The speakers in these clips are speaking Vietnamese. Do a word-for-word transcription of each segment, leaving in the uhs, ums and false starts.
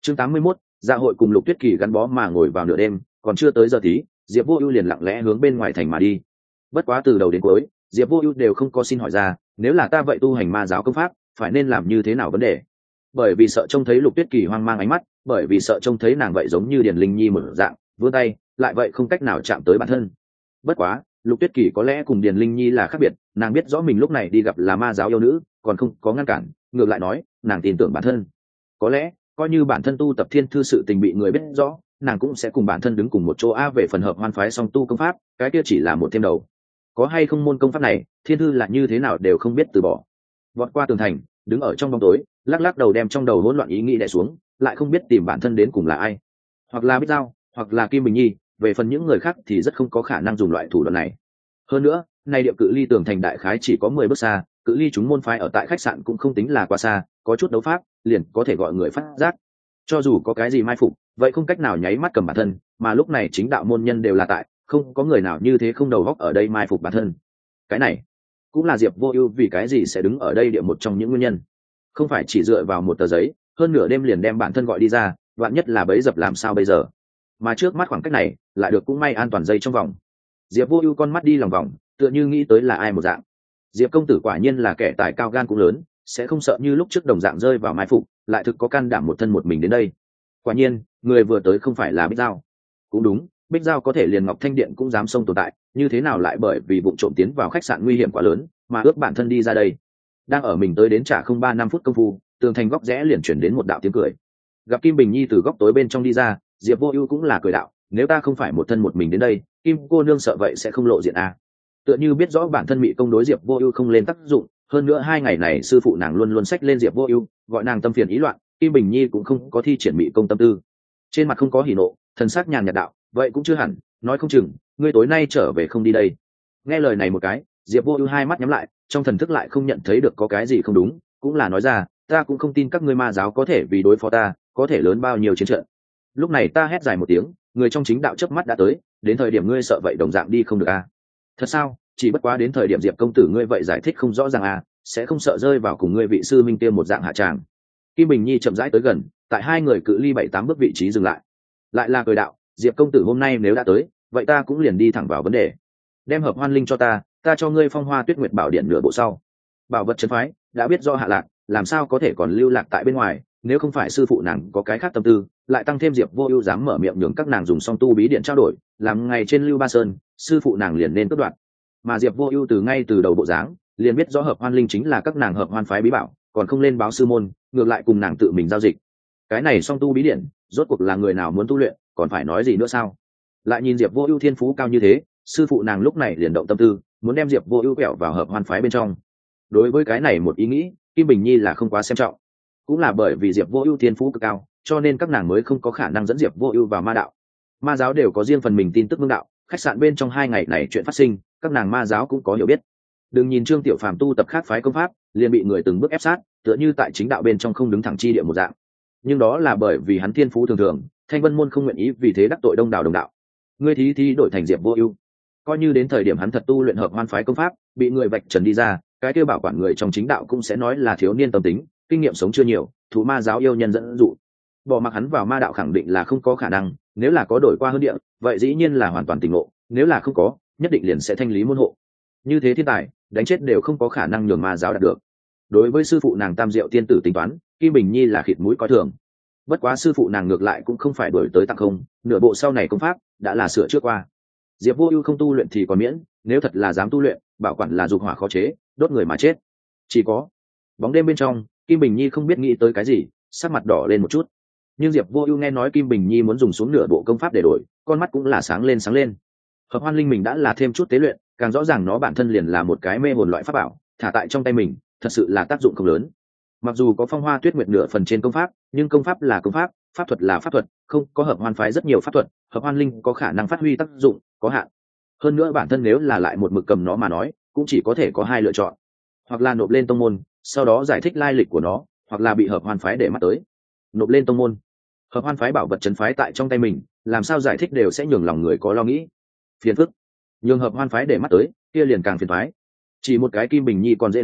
chương tám mươi mốt, dạ hội cùng Lục Tuyết Kỳ gắn bó mà ngồi vào nửa đêm, còn chưa tới giờ tí, Diệp Vô Ưu liền lặng lẽ hướng bên ngoài thành mà đi. Bất quá từ đầu đến cuối, Diệp Vô Ưu đều không có xin hỏi ra, nếu là ta vậy tu hành ma giáo công pháp, phải nên làm như thế nào vấn đề. Bởi vì sợ trông thấy Lục Tuyết Kỳ hoang mang ánh mắt, bởi vì sợ trông thấy nàng vậy giống như Điền Linh Nhi một dạng, vươn tay, lại vậy không cách nào chạm tới bản thân. Bất quá, Lục Tuyết Kỳ có lẽ cùng Điền Linh Nhi là khác biệt, nàng biết rõ mình lúc này đi gặp là ma giáo yêu nữ, còn không có ngăn cản, ngược lại nói, nàng tin tưởng bản thân. Có lẽ, coi như bản thân tu tập thiên thư sự tình bị người biết rõ, nàng cũng sẽ cùng bản thân đứng cùng một chỗ. A về phần hợp hoan phái song tu công pháp, cái kia chỉ là một thêm đầu. Có hay không môn công pháp này, thiên thư là như thế nào đều không biết từ bỏ. Vọt qua tường thành, đứng ở trong bóng tối, lắc lắc đầu đem trong đầu hỗn loạn ý nghĩ đè xuống, lại không biết tìm bản thân đến cùng là ai, hoặc là Bích Giao, hoặc là Kim Bình Nhi. Về phần những người khác thì rất không có khả năng dùng loại thủ đoạn này. Hơn nữa, nay địa cự ly tường thành đại khái chỉ có mười bước xa, cự ly chúng môn phái ở tại khách sạn cũng không tính là quá xa, có chút đấu pháp liền có thể gọi người phát giác. Cho dù có cái gì mai phục, vậy không cách nào nháy mắt cầm bản thân, mà lúc này chính đạo môn nhân đều là tại, không có người nào như thế không đầu góc ở đây mai phục bản thân. Cái này cũng là Diệp Vô Ưu vì cái gì sẽ đứng ở đây địa một trong những nguyên nhân. Không phải chỉ dựa vào một tờ giấy, hơn nửa đêm liền đem bản thân gọi đi ra, vạn nhất là bẫy dập làm sao bây giờ. Mà trước mắt khoảng cách này, lại được cũng may an toàn dây trong vòng. Diệp Vô Ưu con mắt đi lòng vòng, tựa như nghĩ tới là ai một dạng. Diệp công tử quả nhiên là kẻ tài cao gan cũng lớn, sẽ không sợ như lúc trước đồng dạng rơi vào mai phục, lại thực có can đảm một thân một mình đến đây. Quả nhiên, người vừa tới không phải là Bích Giao. Cũng đúng, Bích Giao có thể liền Ngọc Thanh Điện cũng dám xông tồn tại, như thế nào lại bởi vì vụ trộm tiến vào khách sạn nguy hiểm quá lớn, mà ước bản thân đi ra đây. Đang ở mình tới đến trả không ba năm phút công phu, tường thành góc rẽ liền chuyển đến một đạo tiếng cười. Gặp Kim Bình Nhi từ góc tối bên trong đi ra, Diệp Vô Ưu cũng là cười đạo, nếu ta không phải một thân một mình đến đây, Kim cô nương sợ vậy sẽ không lộ diện à. Tựa như biết rõ bản thân mị công đối Diệp Vô Ưu không lên tác dụng, hơn nữa hai ngày này sư phụ nàng luôn luôn xách lên Diệp Vô Ưu, gọi nàng tâm phiền ý loạn, Kim Bình Nhi cũng không có thi triển mị công tâm tư. Trên mặt không có hỉ nộ, thần sắc nhàn nhạt đạo, vậy cũng chưa hẳn, nói không chừng ngươi tối nay trở về không đi đây. Nghe lời này một cái, Diệp Vô Ưu hai mắt nhắm lại, trong thần thức lại không nhận thấy được có cái gì không đúng, cũng là nói ra, ta cũng không tin các ngươi ma giáo có thể vì đối phó ta, có thể lớn bao nhiêu chiến trận. Lúc này ta hét dài một tiếng, người trong chính đạo chớp mắt đã tới, đến thời điểm ngươi sợ vậy đồng dạng đi không được à? Thật sao? Chỉ bất quá đến thời điểm Diệp công tử ngươi vậy giải thích không rõ ràng à, sẽ không sợ rơi vào cùng ngươi vị sư minh kia một dạng hạ tràng. Kim Bình Nhi chậm rãi tới gần, tại hai người cự ly bảy tám bước vị trí dừng lại. Lại là cười đạo, Diệp công tử hôm nay nếu đã tới, vậy ta cũng liền đi thẳng vào vấn đề. Đem hợp hoan linh cho ta, ta cho ngươi Phong Hoa Tuyết Nguyệt bảo điện nửa bộ sau. Bảo vật trấn phái, đã biết do hạ lạc, làm sao có thể còn lưu lạc tại bên ngoài, nếu không phải sư phụ nàng có cái khác tâm tư, lại tăng thêm Diệp Vô Ưu dám mở miệng nhường các nàng dùng song tu bí điện trao đổi, làm ngày trên Lưu Ba Sơn, sư phụ nàng liền nên cướp đoạt. Mà Diệp Vô Ưu từ ngay từ đầu bộ dáng, liền biết rõ hợp hoan linh chính là các nàng hợp hoan phái bí bảo, còn không lên báo sư môn, ngược lại cùng nàng tự mình giao dịch. Cái này song tu bí điện, rốt cuộc là người nào muốn tu luyện, còn phải nói gì nữa sao? Lại nhìn Diệp Vô Ưu thiên phú cao như thế, sư phụ nàng lúc này liền động tâm tư, muốn đem Diệp Vô Ưu quẹo vào hợp hoan phái bên trong. Đối với cái này một ý nghĩ, Kim Bình Nhi là không quá xem trọng. Cũng là bởi vì Diệp Vô Ưu thiên phú cực cao, cho nên các nàng mới không có khả năng dẫn Diệp Vô Ưu vào ma đạo. Ma giáo đều có riêng phần mình tin tức vương đạo, khách sạn bên trong hai ngày này chuyện phát sinh, các nàng ma giáo cũng có hiểu biết. Đừng nhìn Trương Tiểu Phàm tu tập khác phái công pháp, liền bị người từng bước ép sát, tựa như tại chính đạo bên trong không đứng thẳng chi địa một dạng. Nhưng đó là bởi vì hắn thiên phú thường thường, Thanh Vân môn không nguyện ý vì thế đắc tội đông đảo đồng đạo. Ngươi thí thí đổi thành Diệp Vô Ưu, coi như đến thời điểm hắn thật tu luyện hợp hoan phái công pháp, bị người vạch trần đi ra, cái kia bảo quản người trong chính đạo cũng sẽ nói là thiếu niên tâm tính, kinh nghiệm sống chưa nhiều, thú ma giáo yêu nhân dẫn dụ. Bỏ mặc hắn vào ma đạo khẳng định là không có khả năng, nếu là có đổi qua hơn địa, vậy dĩ nhiên là hoàn toàn tỉnh ngộ, nếu là không có, nhất định liền sẽ thanh lý môn hộ. Như thế thiên tài, đánh chết đều không có khả năng nhường ma giáo đạt được. Đối với sư phụ nàng Tam Diệu tiên tử tính toán, Kim Bình Nhi là khịt mũi coi thường. Bất quá sư phụ nàng ngược lại cũng không phải đổi tới tặng không, nửa bộ sau này công pháp đã là sửa trước qua. Diệp Vô Ưu không tu luyện thì còn miễn, nếu thật là dám tu luyện, bảo quản là dục hỏa khó chế, đốt người mà chết. Chỉ có bóng đêm bên trong, Kim Bình Nhi không biết nghĩ tới cái gì, sắc mặt đỏ lên một chút. Nhưng Diệp Vô Ưu nghe nói Kim Bình Nhi muốn dùng xuống nửa bộ công pháp để đổi, con mắt cũng là sáng lên sáng lên. Hợp hoan linh mình đã là thêm chút tế luyện, càng rõ ràng nó bản thân liền là một cái mê hồn loại pháp bảo, thả tại trong tay mình, thật sự là tác dụng không lớn. Mặc dù có Phong Hoa Tuyết Nguyệt nửa phần trên công pháp, nhưng công pháp là công pháp, pháp thuật là pháp thuật, không có hợp hoan phái rất nhiều pháp thuật, hợp hoan linh có khả năng phát huy tác dụng có hạn. Hơn nữa bản thân nếu là lại một mực cầm nó mà nói, cũng chỉ có thể có hai lựa chọn, hoặc là nộp lên tông môn, sau đó giải thích lai lịch của nó, hoặc là bị hợp hoan phái để mắt tới. Nộp lên tông môn, hợp hoan phái bảo vật trấn phái tại trong tay mình, làm sao giải thích đều sẽ nhường lòng người có lo nghĩ. Phiền phức, nhường hợp hoan phái để mắt tới, kia liền càng phiền phái. Chỉ một cái Kim Bình Nhi còn dễ nói,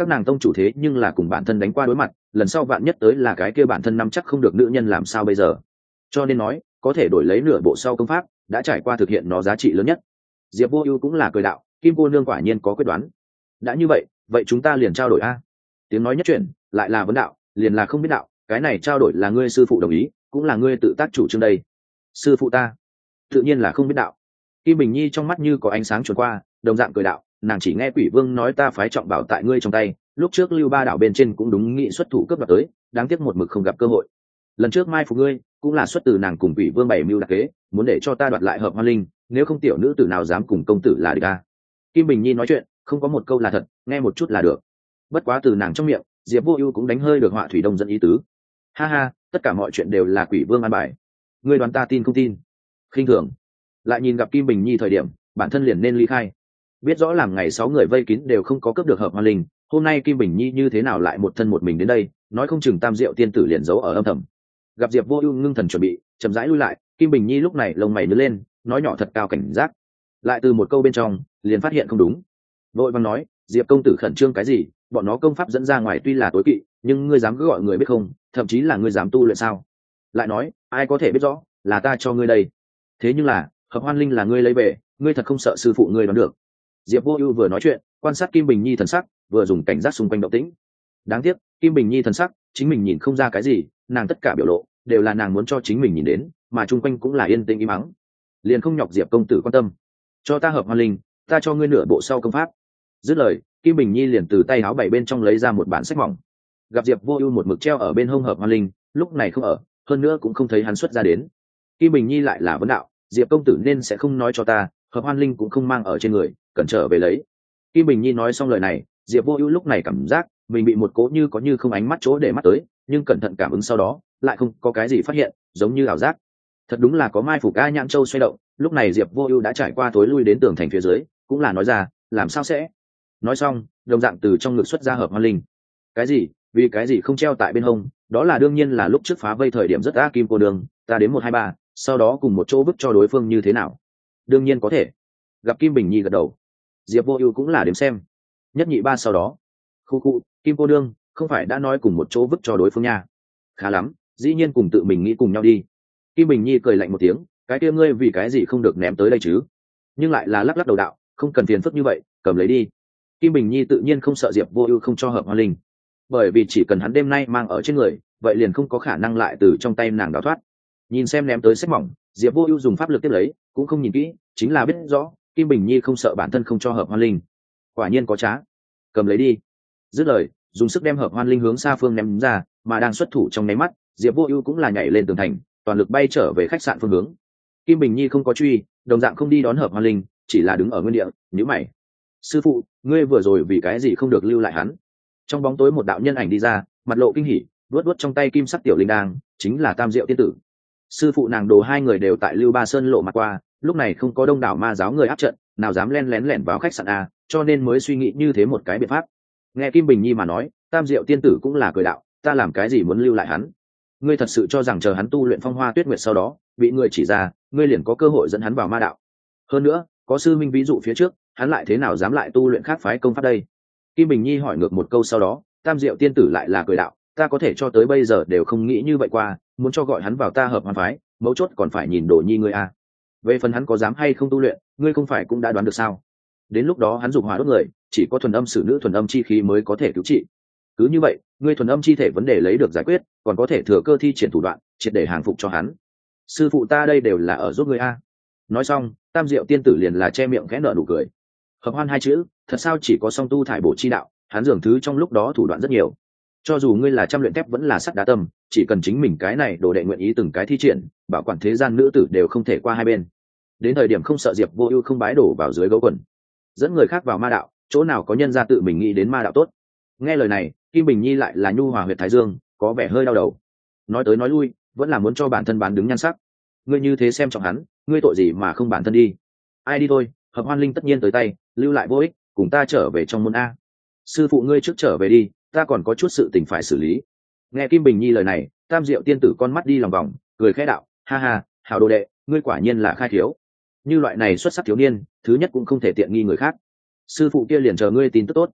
các nàng tông chủ thế nhưng là cùng bản thân đánh qua đối mặt, lần sau vạn nhất tới là cái kia bản thân nắm chắc không được nữ nhân làm sao bây giờ. Cho nên nói có thể đổi lấy nửa bộ sau công pháp đã trải qua thực hiện nó giá trị lớn nhất. Diệp Vô Ưu cũng là cười đạo, Kim cô nương quả nhiên có quyết đoán. Đã như vậy, vậy chúng ta liền trao đổi a. Tiếng nói nhất chuyển, lại là vấn đạo, liền là không biết đạo, cái này trao đổi là ngươi sư phụ đồng ý, cũng là ngươi tự tác chủ trương đây. Sư phụ ta, tự nhiên là không biết đạo. Kim Bình Nhi trong mắt như có ánh sáng truyền qua, đồng dạng cười đạo, nàng chỉ nghe Quỷ Vương nói ta phái trọng bảo tại ngươi trong tay, lúc trước Lưu Ba đảo bên trên cũng đúng nghị xuất thủ cướp đoạt tới, đáng tiếc một mực không gặp cơ hội. Lần trước mai phục ngươi, cũng là xuất từ nàng cùng Quỷ Vương bảy mưu đặc kế, muốn để cho ta đoạt lại Hợp Hoa Linh, nếu không tiểu nữ tử nào dám cùng công tử là địch ta. Kim Bình Nhi nói chuyện, không có một câu là thật, nghe một chút là được. Bất quá từ nàng trong miệng, Diệp Vô Ưu cũng đánh hơi được Họa Thủy Đông dẫn ý tứ. Ha ha, tất cả mọi chuyện đều là Quỷ Vương an bài. Ngươi đoán ta tin không tin? Khinh thường. Lại nhìn gặp Kim Bình Nhi thời điểm, bản thân liền nên ly khai. Biết rõ làm ngày sáu người vây kín đều không có cướp được Hợp Hoa Linh, hôm nay Kim Bình Nhi như thế nào lại một thân một mình đến đây, nói không chừng Tam Diệu tiên tử liền giấu ở âm thầm. Gặp Diệp Vô Ưu ngưng thần chuẩn bị, chậm rãi lui lại, Kim Bình Nhi lúc này lông mày nhướng lên, nói nhỏ thật cao cảnh giác. Lại từ một câu bên trong, liền phát hiện không đúng. Vội vàng nói, Diệp công tử khẩn trương cái gì, bọn nó công pháp dẫn ra ngoài tuy là tối kỵ, nhưng ngươi dám cứ gọi người biết không, thậm chí là ngươi dám tu luyện sao? Lại nói, ai có thể biết rõ, là ta cho ngươi đây. Thế nhưng là, Hợp Hoan Linh là ngươi lấy về, ngươi thật không sợ sư phụ ngươi đoán được. Diệp Vô Ưu vừa nói chuyện, quan sát Kim Bình Nhi thần sắc, vừa dùng cảnh giác xung quanh động tĩnh. Đáng tiếc, Kim Bình Nhi thần sắc, chính mình nhìn không ra cái gì, nàng tất cả biểu lộ đều là nàng muốn cho chính mình nhìn đến, mà chung quanh cũng là yên tĩnh im mắng. Liền không nhọc Diệp công tử quan tâm. Cho ta Hợp Hoan Linh, ta cho ngươi nửa bộ sau công pháp. Dứt lời, Kim Bình Nhi liền từ tay áo bảy bên trong lấy ra một bản sách mỏng. Gặp Diệp Vô Ưu một mực treo ở bên hông Hợp Hoan Linh, lúc này không ở, hơn nữa cũng không thấy hắn xuất ra đến. Kim Bình Nhi lại là vấn đạo, Diệp công tử nên sẽ không nói cho ta, Hợp Hoan Linh cũng không mang ở trên người, cần trở về lấy. Kim Bình Nhi nói xong lời này, Diệp Vô Ưu lúc này cảm giác mình bị một cỗ như có như không ánh mắt chỗ để mắt tới, nhưng cẩn thận cảm ứng sau đó, lại không có cái gì phát hiện, giống như ảo giác. Thật đúng là có mai phục A Nhãn Châu xoay động, lúc này Diệp Vô Ưu đã trải qua tối lui đến tường thành phía dưới, cũng là nói ra, làm sao sẽ? Nói xong, đồng dạng từ trong ngực xuất ra Hợp Hoan Linh. Cái gì? Vì cái gì không treo tại bên hông? Đó là đương nhiên là lúc trước phá vây thời điểm rất ác Kim cô đường, ta đến một hai ba, sau đó cùng một chỗ vứt cho đối phương như thế nào? Đương nhiên có thể. Gặp Kim Bình Nhi gật đầu, Diệp Vô Ưu cũng là đếm xem. Nhất nhị ba sau đó. Khu khu, Kim cô đương, không phải đã nói cùng một chỗ vứt cho đối phương nha. Khá lắm, dĩ nhiên cùng tự mình nghĩ cùng nhau đi. Kim Bình Nhi cười lạnh một tiếng, cái kia ngươi vì cái gì không được ném tới đây chứ? Nhưng lại là lắc lắc đầu đạo, không cần phiền phức như vậy, cầm lấy đi. Kim Bình Nhi tự nhiên không sợ Diệp Vô Ưu không cho Hợp Hoa Linh, bởi vì chỉ cần hắn đêm nay mang ở trên người, vậy liền không có khả năng lại từ trong tay nàng đào thoát. Nhìn xem ném tới sách mỏng, Diệp Vô Ưu dùng pháp lực tiếp lấy, cũng không nhìn kỹ, chính là biết rõ, Kim Bình Nhi không sợ bản thân không cho Hợp Hoa Linh. Quả nhiên có trá. Cầm lấy đi. Dứt lời, dùng sức đem Hợp Hoa Linh hướng xa phương ném ra, mà đang xuất thủ trong nháy mắt, Diệp Vô Ưu cũng là nhảy lên tường thành, toàn lực bay trở về khách sạn phương hướng. Kim Bình Nhi không có truy, đồng dạng không đi đón Hợp Hoa Linh, chỉ là đứng ở nguyên địa, nhíu mày. Sư phụ, ngươi vừa rồi vì cái gì không được lưu lại hắn? Trong bóng tối một đạo nhân ảnh đi ra, mặt lộ kinh hỉ, đuốt đuốt trong tay kim sắc tiểu linh đang, chính là Tam Diệu tiên tử. Sư phụ nàng đồ hai người đều tại Lưu Ba Sơn lộ mặt qua, lúc này không có đông đảo ma giáo người áp trận, nào dám len lén lẻn vào khách sạn a, cho nên mới suy nghĩ như thế một cái biện pháp. Nghe Kim Bình Nhi mà nói, Tam Diệu tiên tử cũng là cười đạo, ta làm cái gì muốn lưu lại hắn? Ngươi thật sự cho rằng chờ hắn tu luyện Phong Hoa Tuyết Nguyệt sau đó, bị người chỉ ra, ngươi liền có cơ hội dẫn hắn vào ma đạo? Hơn nữa, có sư minh ví dụ phía trước, hắn lại thế nào dám lại tu luyện khác phái công pháp đây? Kim Bình Nhi hỏi ngược một câu sau đó, Tam Diệu tiên tử lại là cười đạo, ta có thể cho tới bây giờ đều không nghĩ như vậy qua, muốn cho gọi hắn vào ta Hợp Hoan phái, mấu chốt còn phải nhìn Đồ Nhi ngươi a. Về phần hắn có dám hay không tu luyện, ngươi không phải cũng đã đoán được sao? Đến lúc đó hắn dục hỏa đốt người, chỉ có thuần âm sử nữ thuần âm chi khí mới có thể cứu trị. Cứ như vậy, ngươi thuần âm chi thể vấn đề lấy được giải quyết, còn có thể thừa cơ thi triển thủ đoạn, triệt để hàng phục cho hắn. Sư phụ ta đây đều là ở giúp ngươi a. Nói xong, Tam Diệu tiên tử liền là che miệng khẽ nở nụ cười. Hợp Hoan hai chữ, thật sao chỉ có song tu thải bổ chi đạo, hắn dường thứ trong lúc đó thủ đoạn rất nhiều. Cho dù ngươi là trăm luyện thép vẫn là sắt đá tâm, chỉ cần chính mình cái này đồ đệ nguyện ý từng cái thi triển, bảo quản thế gian nữ tử đều không thể qua hai bên. Đến thời điểm không sợ Diệp Vô Ưu không bái đổ vào dưới gấu quần, dẫn người khác vào ma đạo, chỗ nào có nhân gia tự mình nghĩ đến ma đạo tốt. Nghe lời này, Kim Bình Nhi lại là nhu hòa huyệt thái dương, có vẻ hơi đau đầu. Nói tới nói lui, vẫn là muốn cho bản thân bán đứng nhan sắc. Ngươi như thế xem trọng hắn, ngươi tội gì mà không bản thân đi? Ai đi thôi, Hợp Hoan Linh tất nhiên tới tay, lưu lại vô ích, cùng ta trở về trong môn a. Sư phụ ngươi trước trở về đi, ta còn có chút sự tình phải xử lý. Nghe Kim Bình Nhi lời này, Tam Diệu tiên tử con mắt đi lòng vòng, cười khẽ đạo, ha ha, hảo đồ đệ, ngươi quả nhiên là khai thiếu. Như loại này xuất sắc thiếu niên, thứ nhất cũng không thể tiện nghi người khác. Sư phụ kia liền chờ ngươi tin tức tốt.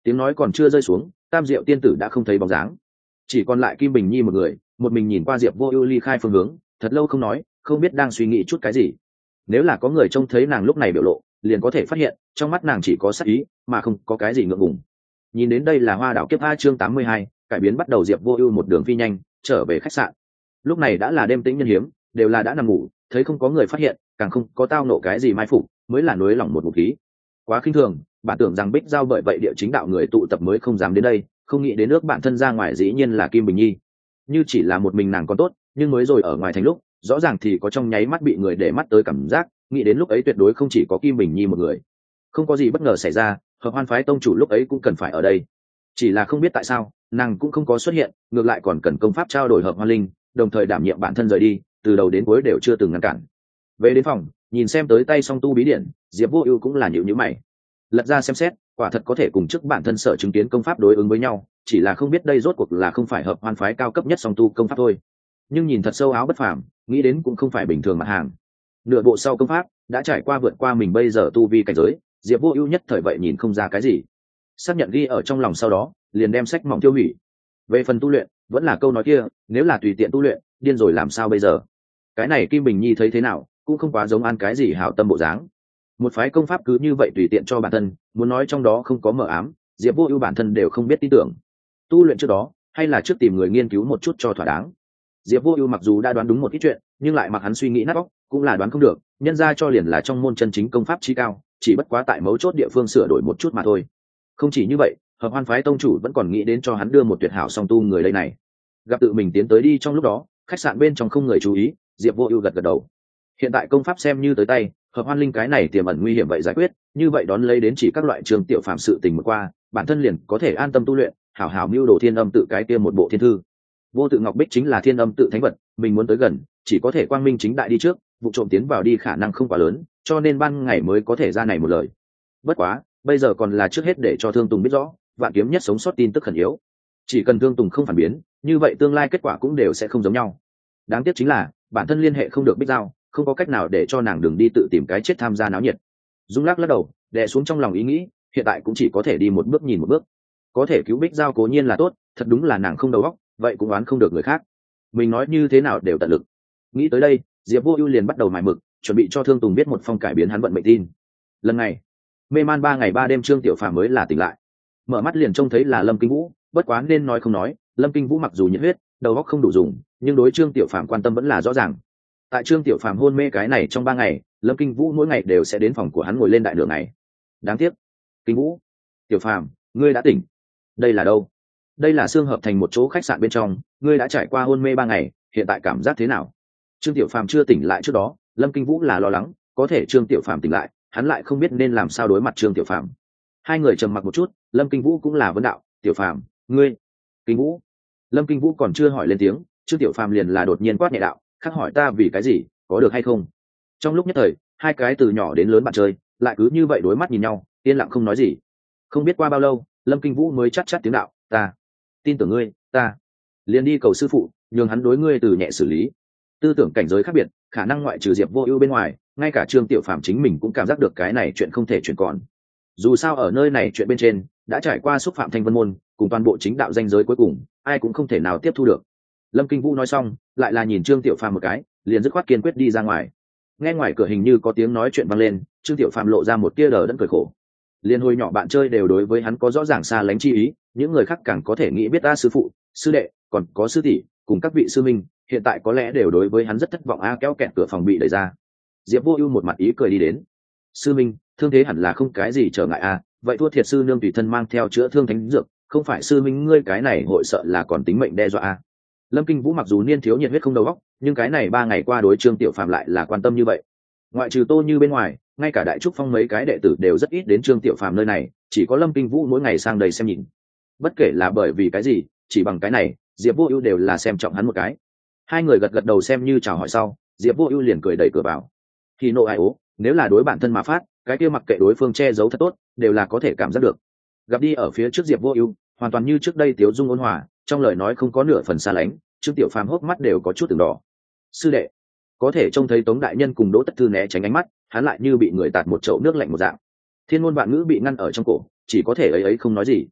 Tiếng nói còn chưa rơi xuống, Tam Diệu tiên tử đã không thấy bóng dáng, chỉ còn lại Kim Bình Nhi một người, một mình nhìn qua Diệp Vô Ưu ly khai phương hướng, thật lâu không nói, không biết đang suy nghĩ chút cái gì. Nếu là có người trông thấy nàng lúc này biểu lộ, liền có thể phát hiện trong mắt nàng chỉ có sát ý mà không có cái gì ngượng ngùng. Nhìn đến đây là Hoa Đảo Kiếp A chương tám mươi hai, cải biến bắt đầu. Diệp Vô Ưu một đường phi nhanh trở về khách sạn. Lúc này đã là đêm tĩnh nhân hiếm, đều là đã nằm ngủ, thấy không có người phát hiện, càng không có tao nộ cái gì mai phục, mới là nuối lòng một ngụm khí. Quá khinh thường, bạn tưởng rằng Bích Giao bởi vậy địa chính đạo người tụ tập mới không dám đến đây, không nghĩ đến nước bạn thân ra ngoài dĩ nhiên là Kim Bình Nhi. Như chỉ là một mình nàng còn tốt, nhưng mới rồi ở ngoài thành lúc, rõ ràng thì có trong nháy mắt bị người để mắt tới cảm giác, nghĩ đến lúc ấy tuyệt đối không chỉ có Kim Bình Nhi một người. Không có gì bất ngờ xảy ra, Hợp Hoan phái tông chủ lúc ấy cũng cần phải ở đây. Chỉ là không biết tại sao, nàng cũng không có xuất hiện, ngược lại còn cần công pháp trao đổi Hợp Hoan linh, đồng thời đảm nhiệm bản thân rời đi, từ đầu đến cuối đều chưa từng ngăn cản. Về đến phòng, nhìn xem tới tay song tu bí điển, Diệp Vô Ưu cũng là nhíu nhíu mày. Lật ra xem xét, quả thật có thể cùng trước bản thân sở chứng kiến công pháp đối ứng với nhau, chỉ là không biết đây rốt cuộc là không phải Hợp Hoan phái cao cấp nhất song tu công pháp thôi. Nhưng nhìn thật sâu áo bất phàm, nghĩ đến cũng không phải bình thường mặt hàng. Nửa bộ sau công pháp đã trải qua vượt qua mình bây giờ tu vi cảnh giới, Diệp Vô Ưu nhất thời vậy nhìn không ra cái gì. Xác nhận ghi ở trong lòng sau đó, liền đem sách mỏng tiêu hủy. Về phần tu luyện, vẫn là câu nói kia, nếu là tùy tiện tu luyện, điên rồi làm sao bây giờ? Cái này Kim Bình Nhi thấy thế nào, cũng không quá giống an cái gì hảo tâm bộ dáng. Một phái công pháp cứ như vậy tùy tiện cho bản thân, muốn nói trong đó không có mờ ám, Diệp Vô Ưu bản thân đều không biết tin tưởng. Tu luyện trước đó, hay là trước tìm người nghiên cứu một chút cho thỏa đáng. Diệp Vô Ưu mặc dù đã đoán đúng một ít chuyện, nhưng lại mặc hắn suy nghĩ nát óc, cũng là đoán không được, nhân ra cho liền là trong môn chân chính công pháp chí cao, chỉ bất quá tại mấu chốt địa phương sửa đổi một chút mà thôi. Không chỉ như vậy, Hợp Hoan phái tông chủ vẫn còn nghĩ đến cho hắn đưa một tuyệt hảo song tu người đây này. Gặp tự mình tiến tới đi trong lúc đó, khách sạn bên trong không người chú ý, Diệp Vô Ưu gật gật đầu. Hiện tại công pháp xem như tới tay, Hợp Hoan linh cái này tiềm ẩn nguy hiểm vậy giải quyết, như vậy đón lấy đến chỉ các loại trường tiểu phàm sự tình một qua, bản thân liền có thể an tâm tu luyện, hảo hảo mưu đồ Thiên Âm tự cái kia một bộ thiên thư. Vô tự ngọc bích chính là Thiên Âm tự thánh vật, mình muốn tới gần, chỉ có thể quang minh chính đại đi trước, vụ trộm tiến vào đi khả năng không quá lớn, cho nên ban ngày mới có thể ra này một lời. Bất quá, bây giờ còn là trước hết để cho Thương Tùng biết rõ, Vạn Kiếm Nhất sống sót tin tức khẩn yếu. Chỉ cần Thương Tùng không phản biến, như vậy tương lai kết quả cũng đều sẽ không giống nhau. Đáng tiếc chính là, bản thân liên hệ không được Bích Giao, không có cách nào để cho nàng đường đi tự tìm cái chết tham gia náo nhiệt. Dung Lắc lắc đầu, đè xuống trong lòng ý nghĩ, hiện tại cũng chỉ có thể đi một bước nhìn một bước. Có thể cứu Bích Giao cố nhiên là tốt, thật đúng là nàng không đầu óc, vậy cũng oán không được người khác. Mình nói như thế nào đều tận lực. Nghĩ tới đây, Diệp Vô Ưu liền bắt đầu mài mực, chuẩn bị cho Thương Tùng biết một phong cải biến hắn vận mệnh tin. Lần này, mê man ba ngày ba đêm Trương Tiểu Phàm mới là tỉnh lại. Mở mắt liền trông thấy là Lâm Kinh Vũ, bất quá nên nói không nói, Lâm Kinh Vũ mặc dù nhiệt huyết, đầu óc không đủ dùng, nhưng đối Trương Tiểu Phàm quan tâm vẫn là rõ ràng. Tại Trương Tiểu Phàm hôn mê cái này trong ba ngày, Lâm Kinh Vũ mỗi ngày đều sẽ đến phòng của hắn ngồi lên đại đường này. Đáng tiếc, Kinh Vũ, Tiểu Phàm, ngươi đã tỉnh. Đây là đâu? Đây là xương hợp thành một chỗ khách sạn bên trong, ngươi đã trải qua hôn mê ba ngày, hiện tại cảm giác thế nào? Trương Tiểu Phàm chưa tỉnh lại trước đó, Lâm Kinh Vũ là lo lắng, có thể Trương Tiểu Phàm tỉnh lại, hắn lại không biết nên làm sao đối mặt Trương Tiểu Phàm. Hai người trầm mặc một chút, Lâm Kinh Vũ cũng là vấn đạo, Tiểu Phàm, ngươi, Kinh Vũ. Lâm Kinh Vũ còn chưa hỏi lên tiếng, Trương Tiểu Phàm liền là đột nhiên quát nhẹ đạo, khác hỏi ta vì cái gì, có được hay không? Trong lúc nhất thời, hai cái từ nhỏ đến lớn bạn chơi, lại cứ như vậy đối mắt nhìn nhau, yên lặng không nói gì. Không biết qua bao lâu, Lâm Kinh Vũ mới chát chát tiếng đạo, ta tin tưởng ngươi, ta liền đi cầu sư phụ, nhường hắn đối ngươi từ nhẹ xử lý. Tư tưởng cảnh giới khác biệt, khả năng ngoại trừ Diệp Vô Ưu bên ngoài, ngay cả Trương Tiểu Phàm chính mình cũng cảm giác được cái này chuyện không thể chuyển còn. Dù sao ở nơi này chuyện bên trên đã trải qua xúc phạm Thanh Vân môn, cùng toàn bộ chính đạo danh giới cuối cùng, ai cũng không thể nào tiếp thu được. Lâm Kinh Vũ nói xong, lại là nhìn Trương Tiểu Phàm một cái, liền dứt khoát kiên quyết đi ra ngoài. Nghe ngoài cửa hình như có tiếng nói chuyện vang lên, Trương Tiểu Phàm lộ ra một tia đờ đẫn cười khổ. Liên hồi nhỏ bạn chơi đều đối với hắn có rõ ràng xa lánh chi ý, những người khác càng có thể nghĩ biết ta sư phụ, sư đệ, còn có sư tỷ, cùng các vị sư minh, hiện tại có lẽ đều đối với hắn rất thất vọng a. Kéo kẹt cửa phòng bị đẩy ra. Diệp Vô Ưu một mặt ý cười đi đến. Sư minh, thương thế hẳn là không cái gì trở ngại a, vậy thua thiệt sư nương tùy thân mang theo chữa thương thánh dược, không phải sư minh ngươi cái này hội sợ là còn tính mệnh đe dọa a. Lâm Kinh Vũ mặc dù niên thiếu nhiệt huyết không đầu óc, nhưng cái này ba ngày qua đối Trương Tiểu Phàm lại là quan tâm như vậy. Ngoại trừ Tô Như bên ngoài, ngay cả Đại Trúc Phong mấy cái đệ tử đều rất ít đến Trương Tiểu Phàm nơi này, chỉ có Lâm Kinh Vũ mỗi ngày sang đây xem nhìn. Bất kể là bởi vì cái gì, chỉ bằng cái này, Diệp Vô Ưu đều là xem trọng hắn một cái. Hai người gật gật đầu xem như chào hỏi sau, Diệp Vô Ưu liền cười đẩy cửa vào. Thì nộ ai ố, nếu là đối bản thân mà phát, cái kia mặc kệ đối phương che giấu thật tốt, đều là có thể cảm giác được. Gặp đi ở phía trước Diệp Vô Ưu, hoàn toàn như trước đây tiếu dung ôn hòa, trong lời nói không có nửa phần xa lánh, Trương Tiểu Phàm hốc mắt đều có chút từng đỏ. Sư đệ, có thể trông thấy Tống đại nhân cùng Đỗ Tất Thư né tránh ánh mắt, hắn lại như bị người tạt một chậu nước lạnh một dạng. Thiên ngôn vạn ngữ bị ngăn ở trong cổ, chỉ có thể ấy ấy không nói gì,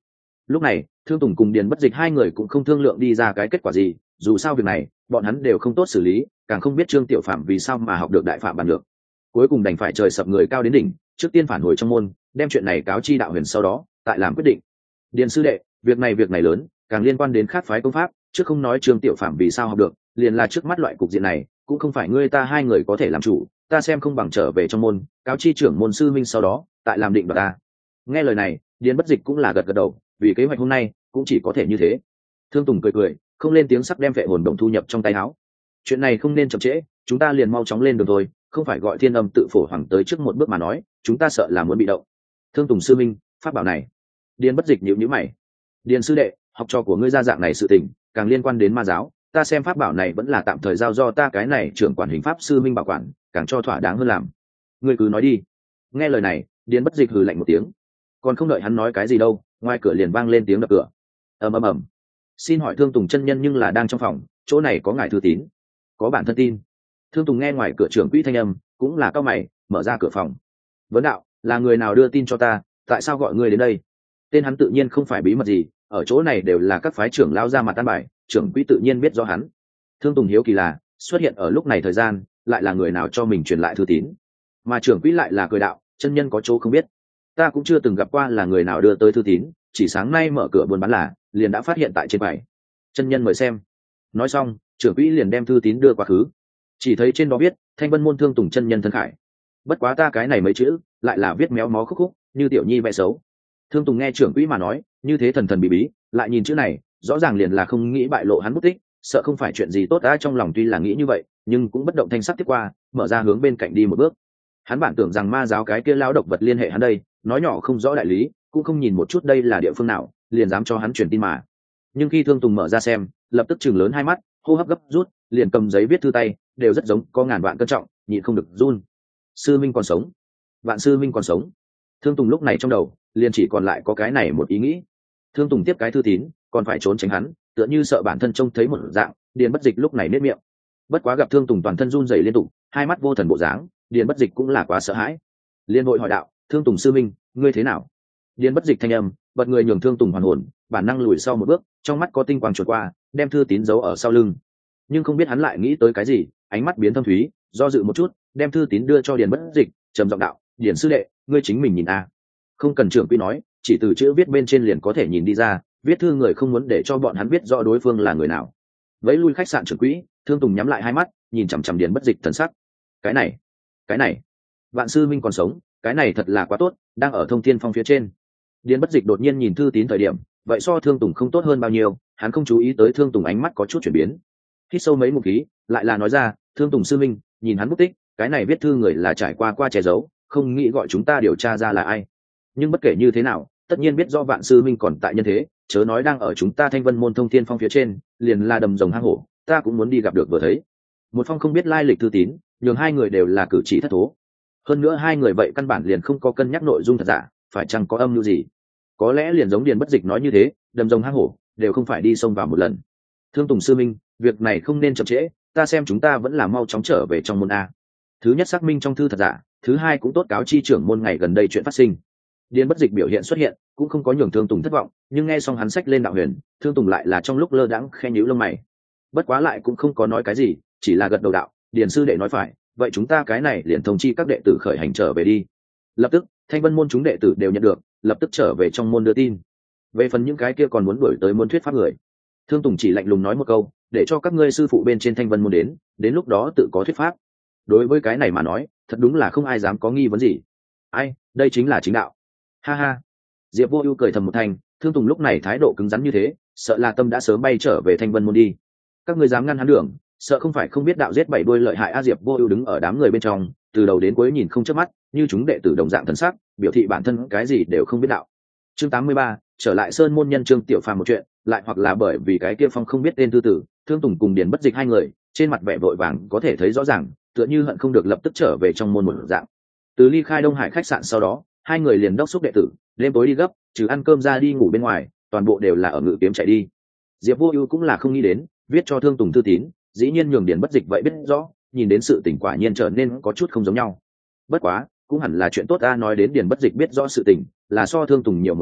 Lúc này Thương Tùng cùng Điền Bất Dịch hai người cũng không thương lượng đi ra cái kết quả gì, dù sao việc này bọn hắn đều không tốt xử lý, càng không biết Trương Tiểu Phạm vì sao mà học được đại phạm bàn được. Cuối cùng đành phải trời sập người cao đến đỉnh, trước tiên phản hồi trong môn, đem chuyện này cáo chi đạo huyền, sau đó tại làm quyết định. Điền sư đệ, việc này việc này lớn, càng liên quan đến khác phái công pháp, chứ không nói Trương Tiểu Phạm vì sao học được, liền là trước mắt loại cục diện này cũng không phải ngươi ta hai người có thể làm chủ, ta xem không bằng trở về trong môn, cáo chi trưởng môn sư minh, sau đó tại làm định đoạt ta. Nghe lời này, Điền Bất Dịch cũng là gật gật đầu, vì kế hoạch hôm nay cũng chỉ có thể như thế. Thương Tùng cười cười, không lên tiếng, sắc đem vệ hồn đồng thu nhập trong tay áo. Chuyện này không nên chậm trễ, chúng ta liền mau chóng lên đường thôi, không phải gọi Thiên Âm tự phổ hoàng tới trước một bước mà nói, chúng ta sợ là muốn bị động. Thương Tùng sư minh, pháp bảo này. Điền Bất Dịch nhíu nhíu mày. Điền sư đệ, học trò của ngươi ra dạng này sự tình, càng liên quan đến ma giáo, ta xem pháp bảo này vẫn là tạm thời giao do ta cái này trưởng quản hình pháp sư minh bảo quản, càng cho thỏa đáng hơn làm. Ngươi cứ nói đi. Nghe lời này, Điền Bất Dịch hừ lạnh một tiếng. Còn không đợi hắn nói cái gì đâu, ngoài cửa liền vang lên tiếng đập cửa. ầm ầm ầm. Xin hỏi Thương Tùng chân nhân nhưng là đang trong phòng, chỗ này có ngài thư tín. Có bản thân tin. Thương Tùng nghe ngoài cửa trưởng quỹ thanh âm, cũng là cao mày, mở ra cửa phòng. Vấn đạo, là người nào đưa tin cho ta, tại sao gọi ngươi đến đây? Tên hắn tự nhiên không phải bí mật gì, ở chỗ này đều là các phái trưởng lao ra mặt tan bài, trưởng quỹ tự nhiên biết rõ hắn. Thương Tùng hiếu kỳ là, xuất hiện ở lúc này thời gian, lại là người nào cho mình truyền lại thư tín? Mà trưởng quỹ lại là cười đạo, chân nhân có chỗ không biết, ta cũng chưa từng gặp qua là người nào đưa tới thư tín, chỉ sáng nay mở cửa buôn bán là liền đã phát hiện tại trên bài. Chân nhân mời xem. Nói xong, trưởng quỹ liền đem thư tín đưa qua khứ. Chỉ thấy trên đó viết, Thanh Vân môn Thương Tùng chân nhân thân khải. Bất quá ta cái này mấy chữ lại là viết méo mó khúc khúc, như tiểu nhi vẽ xấu. Thương Tùng nghe trưởng quỹ mà nói như thế, thần thần bí bí, lại nhìn chữ này rõ ràng liền là không nghĩ bại lộ hắn bút tích, sợ không phải chuyện gì tốt đã. Trong lòng tuy là nghĩ như vậy, nhưng cũng bất động thanh sắc tiếp qua, mở ra hướng bên cạnh đi một bước. Hắn bản tưởng rằng ma giáo cái kia lão độc vật liên hệ hắn đây, nói nhỏ không rõ đại lý, cũng không nhìn một chút đây là địa phương nào, liền dám cho hắn truyền tin mà. Nhưng khi Thương Tùng mở ra xem, lập tức chừng lớn hai mắt, hô hấp gấp rút, liền cầm giấy viết thư tay, đều rất giống có ngàn vạn cân trọng, nhịn không được run. Sư minh còn sống, vạn sư minh còn sống. Thương Tùng lúc này trong đầu liền chỉ còn lại có cái này một ý nghĩ. Thương Tùng tiếp cái thư tín, còn phải trốn tránh hắn, tựa như sợ bản thân trông thấy một dạng. Điền Bất Dịch lúc này nết miệng. Bất quá gặp Thương Tùng toàn thân run rẩy liên tục, hai mắt vô thần bộ dáng, Điền Bất Dịch cũng là quá sợ hãi, liên hội hỏi đạo, Thương Tùng sư minh, ngươi thế nào? Điền Bất Dịch thanh âm bật người nhường Thương Tùng hoàn hồn, bản năng lùi sau một bước, trong mắt có tinh quang trượt qua, đem thư tín giấu ở sau lưng. Nhưng không biết hắn lại nghĩ tới cái gì, ánh mắt biến thâm thúy, do dự một chút, đem thư tín đưa cho Điền Bất Dịch, trầm giọng đạo, Điền sư đệ, ngươi chính mình nhìn a. Không cần trưởng quỹ nói, chỉ từ chữ viết bên trên liền có thể nhìn đi ra, viết thư người không muốn để cho bọn hắn biết rõ đối phương là người nào. Vẫy lui khách sạn trưởng quỹ, Thương Tùng nhắm lại hai mắt, nhìn chằm chằm Điền Bất Dịch thần sắc. Cái này, cái này, vạn sư minh còn sống, cái này thật là quá tốt, đang ở Thông Thiên Phong phía trên. Điền Bất Dịch đột nhiên nhìn thư tín thời điểm, vậy so Thương Tùng không tốt hơn bao nhiêu, hắn không chú ý tới Thương Tùng ánh mắt có chút chuyển biến. Hít sâu mấy ngụm khí, lại là nói ra, Thương Tùng sư minh, nhìn hắn bút tích, cái này viết thư người là trải qua qua che giấu, không nghĩ gọi chúng ta điều tra ra là ai. Nhưng bất kể như thế nào, tất nhiên biết do vạn sư minh còn tại nhân thế, chớ nói đang ở chúng ta Thanh Vân môn Thông Thiên Phong phía trên, liền là đầm rồng hang hổ, ta cũng muốn đi gặp được vừa thấy. Một phong không biết lai lịch thư tín, nhường hai người đều là cử chỉ thất thố. Hơn nữa hai người vậy căn bản liền không có cân nhắc nội dung thật giả, phải chăng có âm mưu gì. Có lẽ liền giống Điền Bất Dịch nói như thế, đầm rồng hang hổ đều không phải đi xông vào một lần. Thương Tùng sư minh, việc này không nên chậm trễ, ta xem chúng ta vẫn là mau chóng trở về trong môn a. Thứ nhất xác minh trong thư thật giả, thứ hai cũng tốt cáo chi trưởng môn ngày gần đây chuyện phát sinh. Điền Bất Dịch biểu hiện xuất hiện cũng không có nhường Thương Tùng thất vọng, nhưng nghe xong hắn xách lên đạo huyền, Thương Tùng lại là trong lúc lơ đãng khe nhíu lông mày. Bất quá lại cũng không có nói cái gì, chỉ là gật đầu đạo, Điền sư đệ nói phải, vậy chúng ta cái này liền thông chi các đệ tử khởi hành trở về đi. Lập tức Thanh Vân môn chúng đệ tử đều nhận được, lập tức trở về trong môn đưa tin. Về phần những cái kia còn muốn đuổi tới môn thuyết pháp người, Thương Tùng chỉ lạnh lùng nói một câu, để cho các ngươi sư phụ bên trên Thanh Vân môn đến, đến lúc đó tự có thuyết pháp. Đối với cái này mà nói, thật đúng là không ai dám có nghi vấn gì. Ai, đây chính là chính đạo. Ha ha. Diệp Vô Ưu cười thầm một thanh, Thương Tùng lúc này thái độ cứng rắn như thế, sợ là tâm đã sớm bay trở về Thanh Vân môn đi. Các ngươi dám ngăn hắn đường, sợ không phải không biết đạo giết bảy đuôi lợi hại a. Diệp Vô Ưu đứng ở đám người bên trong, từ đầu đến cuối nhìn không chớp mắt, như chúng đệ tử đồng dạng thần sắc, biểu thị bản thân cái gì đều không biết đạo. Chương tám mươi ba, trở lại Sơn môn nhân Trương Tiểu Phàm một chuyện, lại hoặc là bởi vì cái kia phong không biết tên thư tử, Thương Tùng cùng Điền Bất Dịch hai người, trên mặt vẻ vội vàng có thể thấy rõ ràng, tựa như hận không được lập tức trở về trong môn một dạng. Từ ly khai Đông Hải khách sạn sau đó, hai người liền đốc thúc đệ tử, đêm tối đi gấp, trừ ăn cơm ra đi ngủ bên ngoài, toàn bộ đều là ở ngự kiếm chạy đi. Diệp Vô Ưu cũng là không nghĩ đến, viết cho Thương Tùng thư tín, dĩ nhiên nhường Điền Bất Dịch vậy biết rõ, nhìn đến sự tình quả nhiên trở nên có chút không giống nhau. Bất quá, cũng hẳn là chuyện tốt a. Nói đến Điền Bất Dịch biết rõ sự tình, là so Thương Tùng nhiều một chút,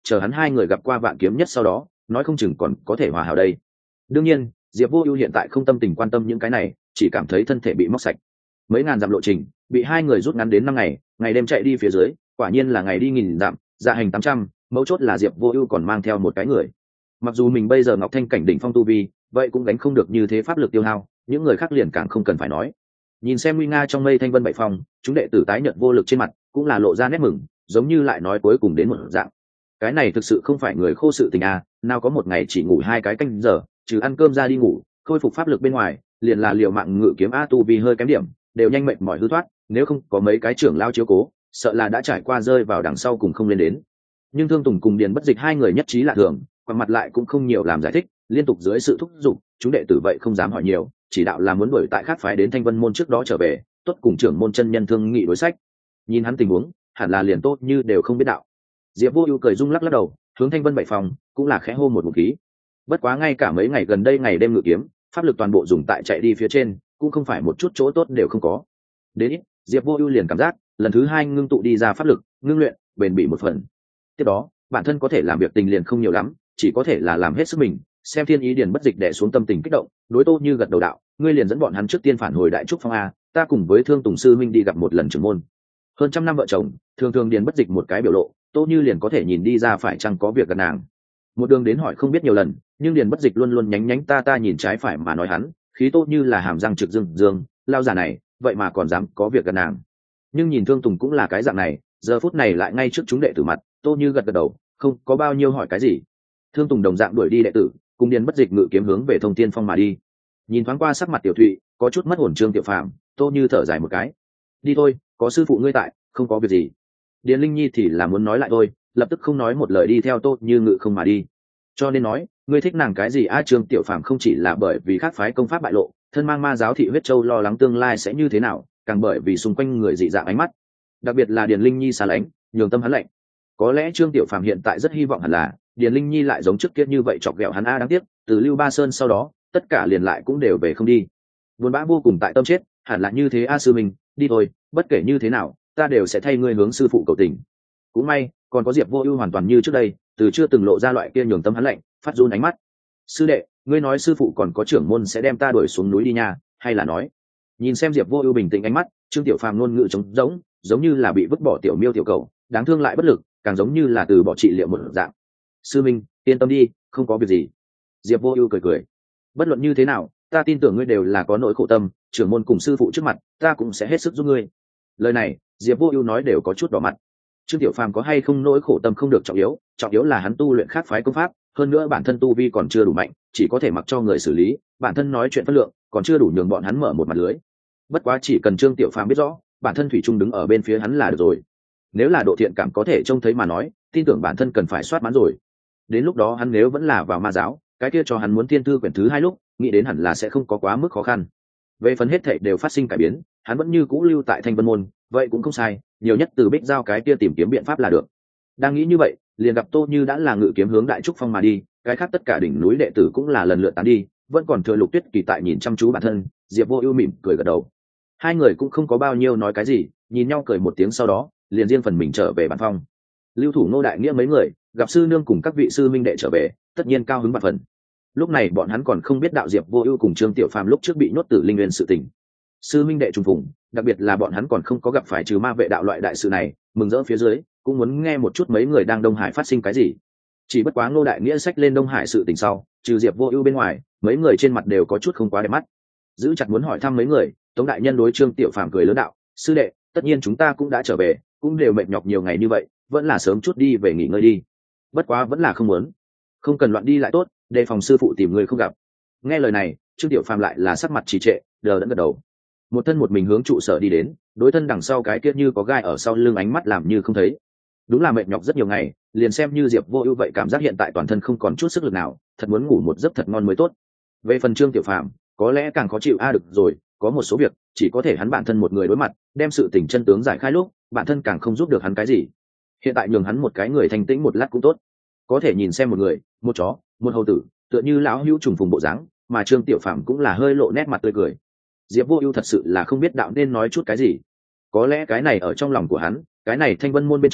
chờ hắn hai người gặp qua vạn kiếm nhất sau đó nói không chừng còn có thể hòa hảo đây. Đương nhiên Diệp Vô Ưu hiện tại không tâm tình quan tâm những cái này, chỉ cảm thấy thân thể bị móc sạch. Mấy ngàn dặm lộ trình bị hai người rút ngắn đến năm ngày, ngày đêm chạy đi phía dưới quả nhiên là ngày đi nghìn dặm dạ hành tám trăm, mấu chốt là Diệp Vô Ưu còn mang theo một cái người. Mặc dù mình bây giờ Ngọc Thanh cảnh đỉnh phong tu vi, vậy cũng đánh không được như thế pháp lực tiêu hao, những người khác liền càng không cần phải nói. Nhìn xem nguy nga trong mây thanh vân bảy phong, chúng đệ tử tái nhợt vô lực trên mặt cũng là lộ ra nét mừng, giống như lại nói cuối cùng đến một dạng. Cái này thực sự không phải người khô sự tình à, nào có một ngày chỉ ngủ hai cái canh giờ, trừ ăn cơm ra đi ngủ, khôi phục pháp lực bên ngoài, liền là liều mạng ngự kiếm a tu vì hơi kém điểm, đều nhanh mệt mỏi hư thoát, nếu không có mấy cái trưởng lao chiếu cố, sợ là đã trải qua rơi vào đằng sau cùng không lên đến. Nhưng Thương Tùng cùng Điền Bất Dịch hai người nhất trí lạ thường, quằn mặt lại cũng không nhiều làm giải thích, liên tục dưới sự thúc giục, chúng đệ tử vậy không dám hỏi nhiều, chỉ đạo là muốn đuổi tại khác phái đến Thanh Vân môn trước đó trở về, tốt cùng trưởng môn chân nhân thương nghị đối sách. Nhìn hắn tình huống, hẳn là liền tốt như đều không biết đạo. Diệp Vô Ưu cười rung lắc lắc đầu, hướng Thanh Vân bảy phòng, cũng là khẽ hô một ngụm khí. Bất quá ngay cả mấy ngày gần đây ngày đêm ngự kiếm, pháp lực toàn bộ dùng tại chạy đi phía trên, cũng không phải một chút chỗ tốt đều không có. Đến ít, Diệp Vô Ưu liền cảm giác, lần thứ hai ngưng tụ đi ra pháp lực, ngưng luyện, bền bỉ một phần. Tiếp đó, bản thân có thể làm việc tình liền không nhiều lắm, chỉ có thể là làm hết sức mình. Xem Thiên Ý Điền Bất Dịch đè xuống tâm tình kích động, đối Tô Như gật đầu đạo, ngươi liền dẫn bọn hắn trước tiên phản hồi Đại Trúc Phong a, ta cùng với Thương Tùng sư huynh đi gặp một lần trưởng môn. Hơn trăm năm vợ chồng, thường thường Điền Bất Dịch một cái biểu lộ, Tô Như liền có thể nhìn đi ra phải chăng có việc gần nàng. Một đường đến hỏi không biết nhiều lần, nhưng Điền Bất Dịch luôn luôn nhánh nhánh ta ta nhìn trái phải mà nói hắn, khí Tô Như là hàm răng trực dương dương, lao già này, vậy mà còn dám có việc gần nàng. Nhưng nhìn Thương Tùng cũng là cái dạng này, giờ phút này lại ngay trước chúng đệ tử mặt, Tô Như gật gật đầu, không có bao nhiêu hỏi cái gì. Thương Tùng đồng dạng đuổi đi đệ tử, cùng Điền Bất Dịch ngự kiếm hướng về Thông Tiên Phong mà đi. Nhìn thoáng qua sắc mặt Tiểu Thụy, có chút mất hồn Trương Tiểu Phàm, Tô Như thở dài một cái, đi thôi, có sư phụ ngươi tại, không có việc gì. Điền Linh Nhi thì là muốn nói lại thôi, lập tức không nói một lời đi theo Tô Như ngự không mà đi. Cho nên nói, ngươi thích nàng cái gì a? Trương Tiểu Phàm không chỉ là bởi vì khác phái công pháp bại lộ, thân mang ma giáo thị huyết châu lo lắng tương lai sẽ như thế nào, càng bởi vì xung quanh người dị dạng ánh mắt, đặc biệt là Điền Linh Nhi xa lánh, nhường tâm hắn lạnh. Có lẽ Trương Tiểu Phàm hiện tại rất hy vọng hẳn là Điền Linh Nhi lại giống trước kia như vậy chọc ghẹo hắn a, đáng tiếc, từ Lưu Ba Sơn sau đó, tất cả liền lại cũng đều về không đi. Buồn bã vô cùng tại tâm chết, hẳn là như thế a sư mình, đi thôi, bất kể như thế nào, ta đều sẽ thay ngươi hướng sư phụ cầu tình. Cũng may, còn có Diệp Vô Ưu hoàn toàn như trước đây, từ chưa từng lộ ra loại kia nhường tâm hắn lạnh, phát run ánh mắt. Sư đệ, ngươi nói sư phụ còn có trưởng môn sẽ đem ta đuổi xuống núi đi nha, hay là nói? Nhìn xem Diệp Vô Ưu bình tĩnh ánh mắt, Trương Tiểu Phàm ngôn ngữ trống rỗng, giống như là bị vứt bỏ tiểu miêu tiểu cầu, đáng thương lại bất lực, càng giống như là từ bỏ trị liệu một dạng. Sư minh, yên tâm đi, không có việc gì. Diệp Vô Ưu cười cười. Bất luận như thế nào, ta tin tưởng ngươi đều là có nỗi khổ tâm, trưởng môn cùng sư phụ trước mặt, ta cũng sẽ hết sức giúp ngươi. Lời này, Diệp Vô Ưu nói đều có chút đỏ mặt. Trương Tiểu Phàm có hay không nỗi khổ tâm không được trọng yếu, trọng yếu là hắn tu luyện khác phái công pháp, hơn nữa bản thân tu vi còn chưa đủ mạnh, chỉ có thể mặc cho người xử lý, bản thân nói chuyện phân lượng, còn chưa đủ nhường bọn hắn mở một mặt lưới. Bất quá chỉ cần Trương Tiểu Phàm biết rõ, bản thân thủy chung đứng ở bên phía hắn là được rồi. Nếu là độ thiện cảm có thể trông thấy mà nói, tin tưởng bản thân cần phải soát mãn rồi. Đến lúc đó hắn nếu vẫn là vào ma giáo, cái kia cho hắn muốn tiên thư quyển thứ hai lúc, nghĩ đến hẳn là sẽ không có quá mức khó khăn. Về phần hết thảy đều phát sinh cải biến, hắn vẫn như cũ lưu tại Thanh Vân môn, vậy cũng không sai, nhiều nhất từ Bích Giao cái kia tìm kiếm biện pháp là được. Đang nghĩ như vậy, liền gặp Tô Như đã là ngự kiếm hướng Đại Trúc Phong mà đi, cái khác tất cả đỉnh núi đệ tử cũng là lần lượt tán đi, vẫn còn thừa Lục Tuyết Kỳ tại nhìn chăm chú bản thân, Diệp Vô Ưu mỉm cười gật đầu. Hai người cũng không có bao nhiêu nói cái gì, nhìn nhau cười một tiếng sau đó, liền riêng phần mình trở về bản phong. Lưu Thủ Ngô Đại Nghĩa mấy người, gặp sư nương cùng các vị sư minh đệ trở về, tất nhiên cao hứng vạn phần. Lúc này bọn hắn còn không biết đạo Diệp Vô Ưu cùng Trương Tiểu Phàm lúc trước bị nhốt tử linh nguyên sự tình. Sư minh đệ trùng phùng, đặc biệt là bọn hắn còn không có gặp phải trừ ma vệ đạo loại đại sự này, mừng rỡ phía dưới, cũng muốn nghe một chút mấy người đang Đông Hải phát sinh cái gì. Chỉ bất quá Ngô Đại Nghĩa xách lên Đông Hải sự tình sau, trừ Diệp Vô Ưu bên ngoài, mấy người trên mặt đều có chút không quá đẹp mắt. Giữ chặt muốn hỏi thăm mấy người, Tống đại nhân đối Trương Tiểu Phàm cười lớn đạo, sư đệ, tất nhiên chúng ta cũng đã trở về, cũng đều mệt nhọc nhiều ngày như vậy, vẫn là sớm chút đi về nghỉ ngơi đi. Bất quá vẫn là không muốn, không cần loạn đi lại tốt, đề phòng sư phụ tìm người không gặp. Nghe lời này, Trương Tiểu Phàm lại là sắc mặt trì trệ, đờ đẫn gật đầu. Một thân một mình hướng trụ sở đi đến, đối thân đằng sau cái kia như có gai ở sau lưng ánh mắt làm như không thấy. Đúng là mệt nhọc rất nhiều ngày, liền xem như Diệp Vô Ưu vậy cảm giác hiện tại toàn thân không còn chút sức lực nào, thật muốn ngủ một giấc thật ngon mới tốt. Về phần Trương Tiểu Phàm, có lẽ càng khó chịu a được rồi, có một số việc chỉ có thể hắn bản thân một người đối mặt, đem sự tình chân tướng giải khai lúc, bản thân càng không giúp được hắn cái gì. Hiện tại nhường hắn một cái người thanh tĩnh một lát cũng tốt. Có thể nhìn xem một người, một chó, một hầu tử, tựa như lão hữu trùng phùng bộ dáng, mà Trương Tiểu Phàm cũng là hơi lộ nét mặt tươi cười. Diệp Vô Ưu thật sự là không biết đạo nên nói chút cái gì. Có lẽ cái này ở trong lòng của hắn, cái này Thanh Vân môn bên trong,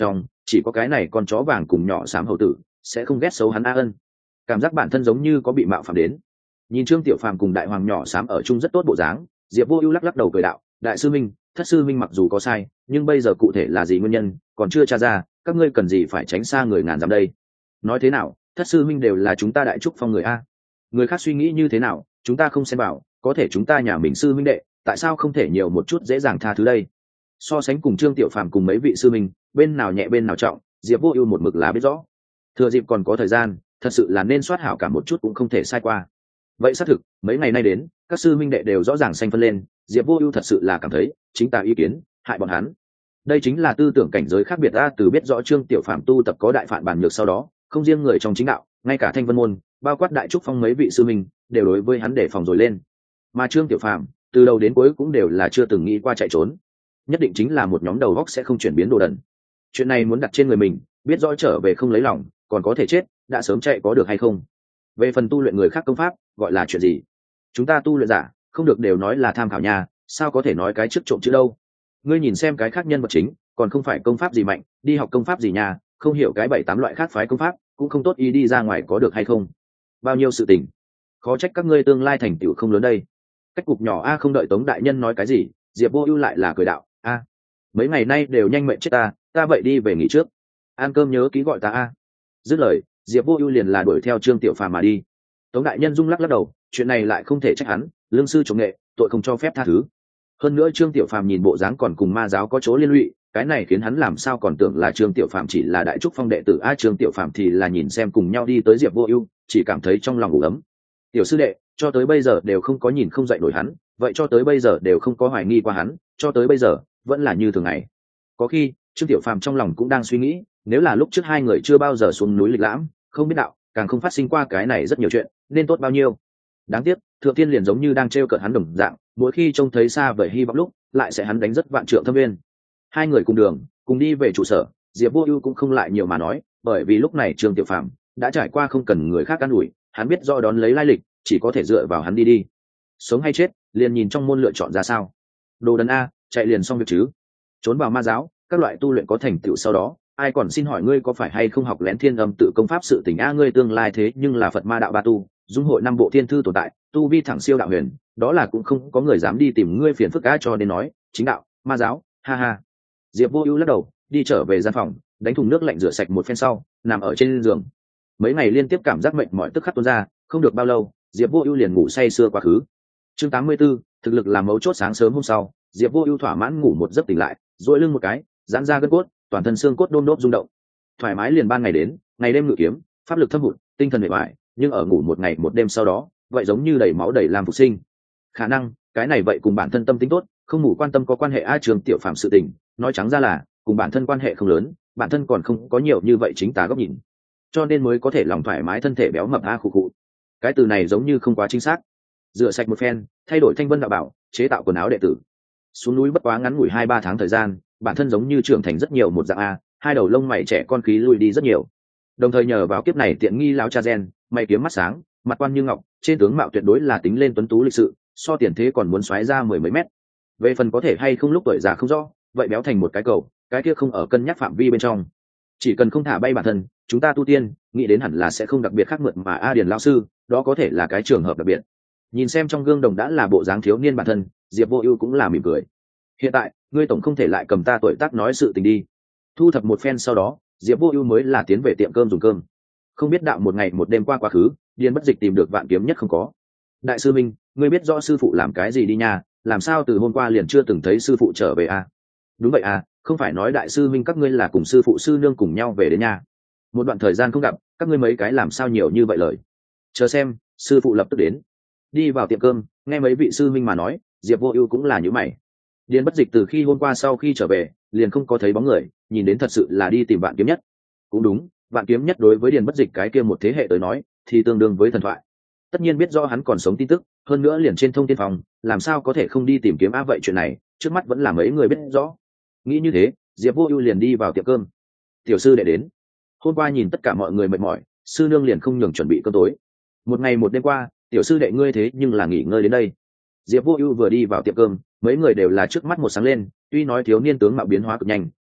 chỉ có cái này con chó vàng cùng nhỏ xám hầu tử sẽ không ghét xấu hắn a ân. Cảm giác bản thân giống như có bị mạo phạm đến. Nhìn Trương Tiểu Phàm cùng đại hoàng nhỏ xám ở chung rất tốt bộ dáng, Diệp Vô Ưu lắc lắc đầu cười đạo, đại sư minh, thất sư minh mặc dù có sai, nhưng bây giờ cụ thể là gì nguyên nhân còn chưa tra ra, các ngươi cần gì phải tránh xa người ngàn dặm đây. Nói thế nào, thất sư minh đều là chúng ta đại trúc phong người a. Người khác suy nghĩ như thế nào, chúng ta không xen vào, có thể chúng ta nhà mình sư minh đệ, tại sao không thể nhiều một chút dễ dàng tha thứ đây. So sánh cùng Trương Tiểu Phàm cùng mấy vị sư minh, bên nào nhẹ bên nào trọng, Diệp Vô Ưu một mực là biết rõ. Thừa dịp còn có thời gian, thật sự là nên soát hảo cả một chút cũng không thể sai qua. Vậy xác thực, mấy ngày nay đến, các sư minh đệ đều rõ ràng xanh phân lên, Diệp Vô Ưu thật sự là cảm thấy, chính ta ý kiến, hại bọn hắn. Đây chính là tư tưởng cảnh giới khác biệt a, từ biết rõ Trương Tiểu Phàm tu tập có đại phản bản nhược sau đó, không riêng người trong chính đạo, ngay cả Thanh Vân môn, bao quát đại trúc phong mấy vị sư minh, đều đối với hắn đề phòng rồi lên. Mà Trương Tiểu Phàm, từ đầu đến cuối cũng đều là chưa từng nghĩ qua chạy trốn. Nhất định chính là một nhóm đầu óc sẽ không chuyển biến đồ đần. Chuyện này muốn đặt trên người mình, biết rõ trở về không lấy lòng, còn có thể chết, đã sớm chạy có được hay không. Về phần tu luyện người khác công pháp, gọi là chuyện gì? Chúng ta tu luyện giả, không được đều nói là tham khảo nhà, sao có thể nói cái trước trộm chữ đâu. Ngươi nhìn xem cái khác nhân vật chính, còn không phải công pháp gì mạnh, đi học công pháp gì nhà, không hiểu cái bảy tám loại khác phái công pháp, cũng không tốt ý đi ra ngoài có được hay không. Bao nhiêu sự tình, khó trách các ngươi tương lai thành tựu không lớn đây. Cách cục nhỏ a, không đợi Tống đại nhân nói cái gì, Diệp Vô Ưu lại là cười đạo, a, mấy ngày nay đều nhanh mệnh chết ta, ta vậy đi về nghỉ trước, ăn cơm nhớ ký gọi ta a. Dứt lời, Diệp Vô Ưu liền là đuổi theo Trương Tiểu Phàm mà đi. Tống đại nhân rung lắc lắc đầu, chuyện này lại không thể trách hắn, lương sư chống nghệ, tội không cho phép tha thứ. Hơn nữa Trương Tiểu Phàm nhìn bộ dáng còn cùng ma giáo có chỗ liên lụy, cái này khiến hắn làm sao còn tưởng là Trương Tiểu Phàm chỉ là đại trúc phong đệ tử a. Trương Tiểu Phàm thì là nhìn xem cùng nhau đi tới Diệp Vô Ưu, chỉ cảm thấy trong lòng ủ ấm. Tiểu sư đệ, cho tới bây giờ đều không có nhìn không dậy nổi hắn, vậy cho tới bây giờ đều không có hoài nghi qua hắn, cho tới bây giờ vẫn là như thường ngày. Có khi, Trương Tiểu Phàm trong lòng cũng đang suy nghĩ, nếu là lúc trước hai người chưa bao giờ xuống núi lịch lãm, không biết đạo, càng không phát sinh qua cái này rất nhiều chuyện, nên tốt bao nhiêu. Đáng tiếc, Thượng Thiên liền giống như đang trêu cợt hắn đồng dạng, mỗi khi trông thấy xa vời hy vọng lúc, lại sẽ hắn đánh rất vạn trượng thâm nguyên. Hai người cùng đường, cùng đi về trụ sở, Diệp Vô Ưu cũng không lại nhiều mà nói, bởi vì lúc này Trương Tiểu Phàm đã trải qua không cần người khác can ủi, hắn biết rõ đón lấy lai lịch, chỉ có thể dựa vào hắn đi đi. Sống hay chết, liền nhìn trong môn lựa chọn ra sao. Đồ đần a, chạy liền xong việc chứ. Trốn vào ma giáo, các loại tu luyện có thành tựu sau đó, ai còn xin hỏi ngươi có phải hay không học lén thiên âm tự công pháp sự tình a, ngươi tương lai thế nhưng là Phật ma đạo ba tu, dung hội năm bộ thiên thư tồn tại, tu vi thẳng siêu đạo huyền, đó là cũng không có người dám đi tìm ngươi phiền phức a, cho nên nói, chính đạo, ma giáo, ha ha. Diệp Vô Ưu lắc đầu, đi trở về gian phòng, đánh thùng nước lạnh rửa sạch một phen sau, nằm ở trên giường. Mấy ngày liên tiếp cảm giác mệt mỏi tức khắc tuôn ra, không được bao lâu, Diệp Vô Ưu liền ngủ say sưa quá khứ. Chương tám mươi 84, thực lực làm mấu chốt. Sáng sớm hôm sau, Diệp Vô Ưu thỏa mãn ngủ một giấc tỉnh lại, duỗi lưng một cái, giãn ra gân cốt, toàn thân xương cốt đôm đốp rung động. Thoải mái liền ban ngày đến, ngày đêm ngự kiếm, pháp lực thâm hụt, tinh thần mệt mỏi, nhưng ở ngủ một ngày một đêm sau đó, vậy giống như đầy máu đầy làm phục sinh. Khả năng, cái này vậy cùng bản thân tâm tính tốt, không ngủ quan tâm có quan hệ a. Trường Tiểu Phàm sự tình, nói trắng ra là, cùng bản thân quan hệ không lớn, bản thân còn không có nhiều như vậy chính tà góc nhìn, cho nên mới có thể lòng thoải mái thân thể béo mập a khụ khụ. Cái từ này giống như không quá chính xác. Rửa sạch một phen, thay đổi thanh vân đạo bảo, chế tạo quần áo đệ tử. Xuống núi bất quá ngắn ngủi hai ba tháng thời gian, bản thân giống như trưởng thành rất nhiều một dạng a, hai đầu lông mày trẻ con khí lui đi rất nhiều. Đồng thời nhờ vào kiếp này tiện nghi lão cha gen, mày kiếm mắt sáng, mặt quan như ngọc, trên tướng mạo tuyệt đối là tính lên tuấn tú lịch sự, so tiền thế còn muốn xoáy ra mười mấy mét. Về phần có thể hay không lúc tuổi già không rõ, vậy béo thành một cái cầu, cái kia không ở cân nhắc phạm vi bên trong. Chỉ cần không thả bay bản thân, chúng ta tu tiên, nghĩ đến hẳn là sẽ không đặc biệt khác mượn mà a Điền lão sư, đó có thể là cái trường hợp đặc biệt. Nhìn xem trong gương đồng đã là bộ dáng thiếu niên bản thân, Diệp Vô Ưu cũng là mỉm cười. Hiện tại, ngươi tổng không thể lại cầm ta tuổi tác nói sự tình đi. Thu thập một phen sau đó, Diệp Vô Ưu mới là tiến về tiệm cơm dùng cơm. Không biết đạo một ngày một đêm qua quá khứ, Điền Bất Dịch tìm được Vạn Kiếm Nhất không có. Đại sư minh, ngươi biết rõ sư phụ làm cái gì đi nha, làm sao từ hôm qua liền chưa từng thấy sư phụ trở về a? Đúng vậy à, không phải nói đại sư minh các ngươi là cùng sư phụ sư nương cùng nhau về đến nhà. Một đoạn thời gian không gặp, các ngươi mấy cái làm sao nhiều như vậy lời. Chờ xem, sư phụ lập tức đến. Đi vào tiệm cơm, nghe mấy vị sư minh mà nói, Diệp Vô Ưu cũng là nhíu mày. Điền Bất Dịch từ khi hôm qua sau khi trở về, liền không có thấy bóng người, nhìn đến thật sự là đi tìm Vạn Kiếm Nhất. Cũng đúng, Vạn Kiếm Nhất đối với Điền Bất Dịch cái kia một thế hệ tới nói, thì tương đương với thần thoại. Tất nhiên biết rõ hắn còn sống tin tức, hơn nữa liền trên thông tin phòng, làm sao có thể không đi tìm kiếm a, vậy chuyện này, trước mắt vẫn là mấy người biết rõ. Nghĩ như thế, Diệp Vô Ưu liền đi vào tiệm cơm. Tiểu sư đệ đến. Hôm qua nhìn tất cả mọi người mệt mỏi, sư nương liền không nhường chuẩn bị cơm tối. Một ngày một đêm qua, tiểu sư đệ ngươi thế nhưng là nghỉ ngơi đến đây. Diệp Vô Ưu vừa đi vào tiệm cơm, mấy người đều là trước mắt một sáng lên, tuy nói thiếu niên tướng mạo biến hóa cực nhanh,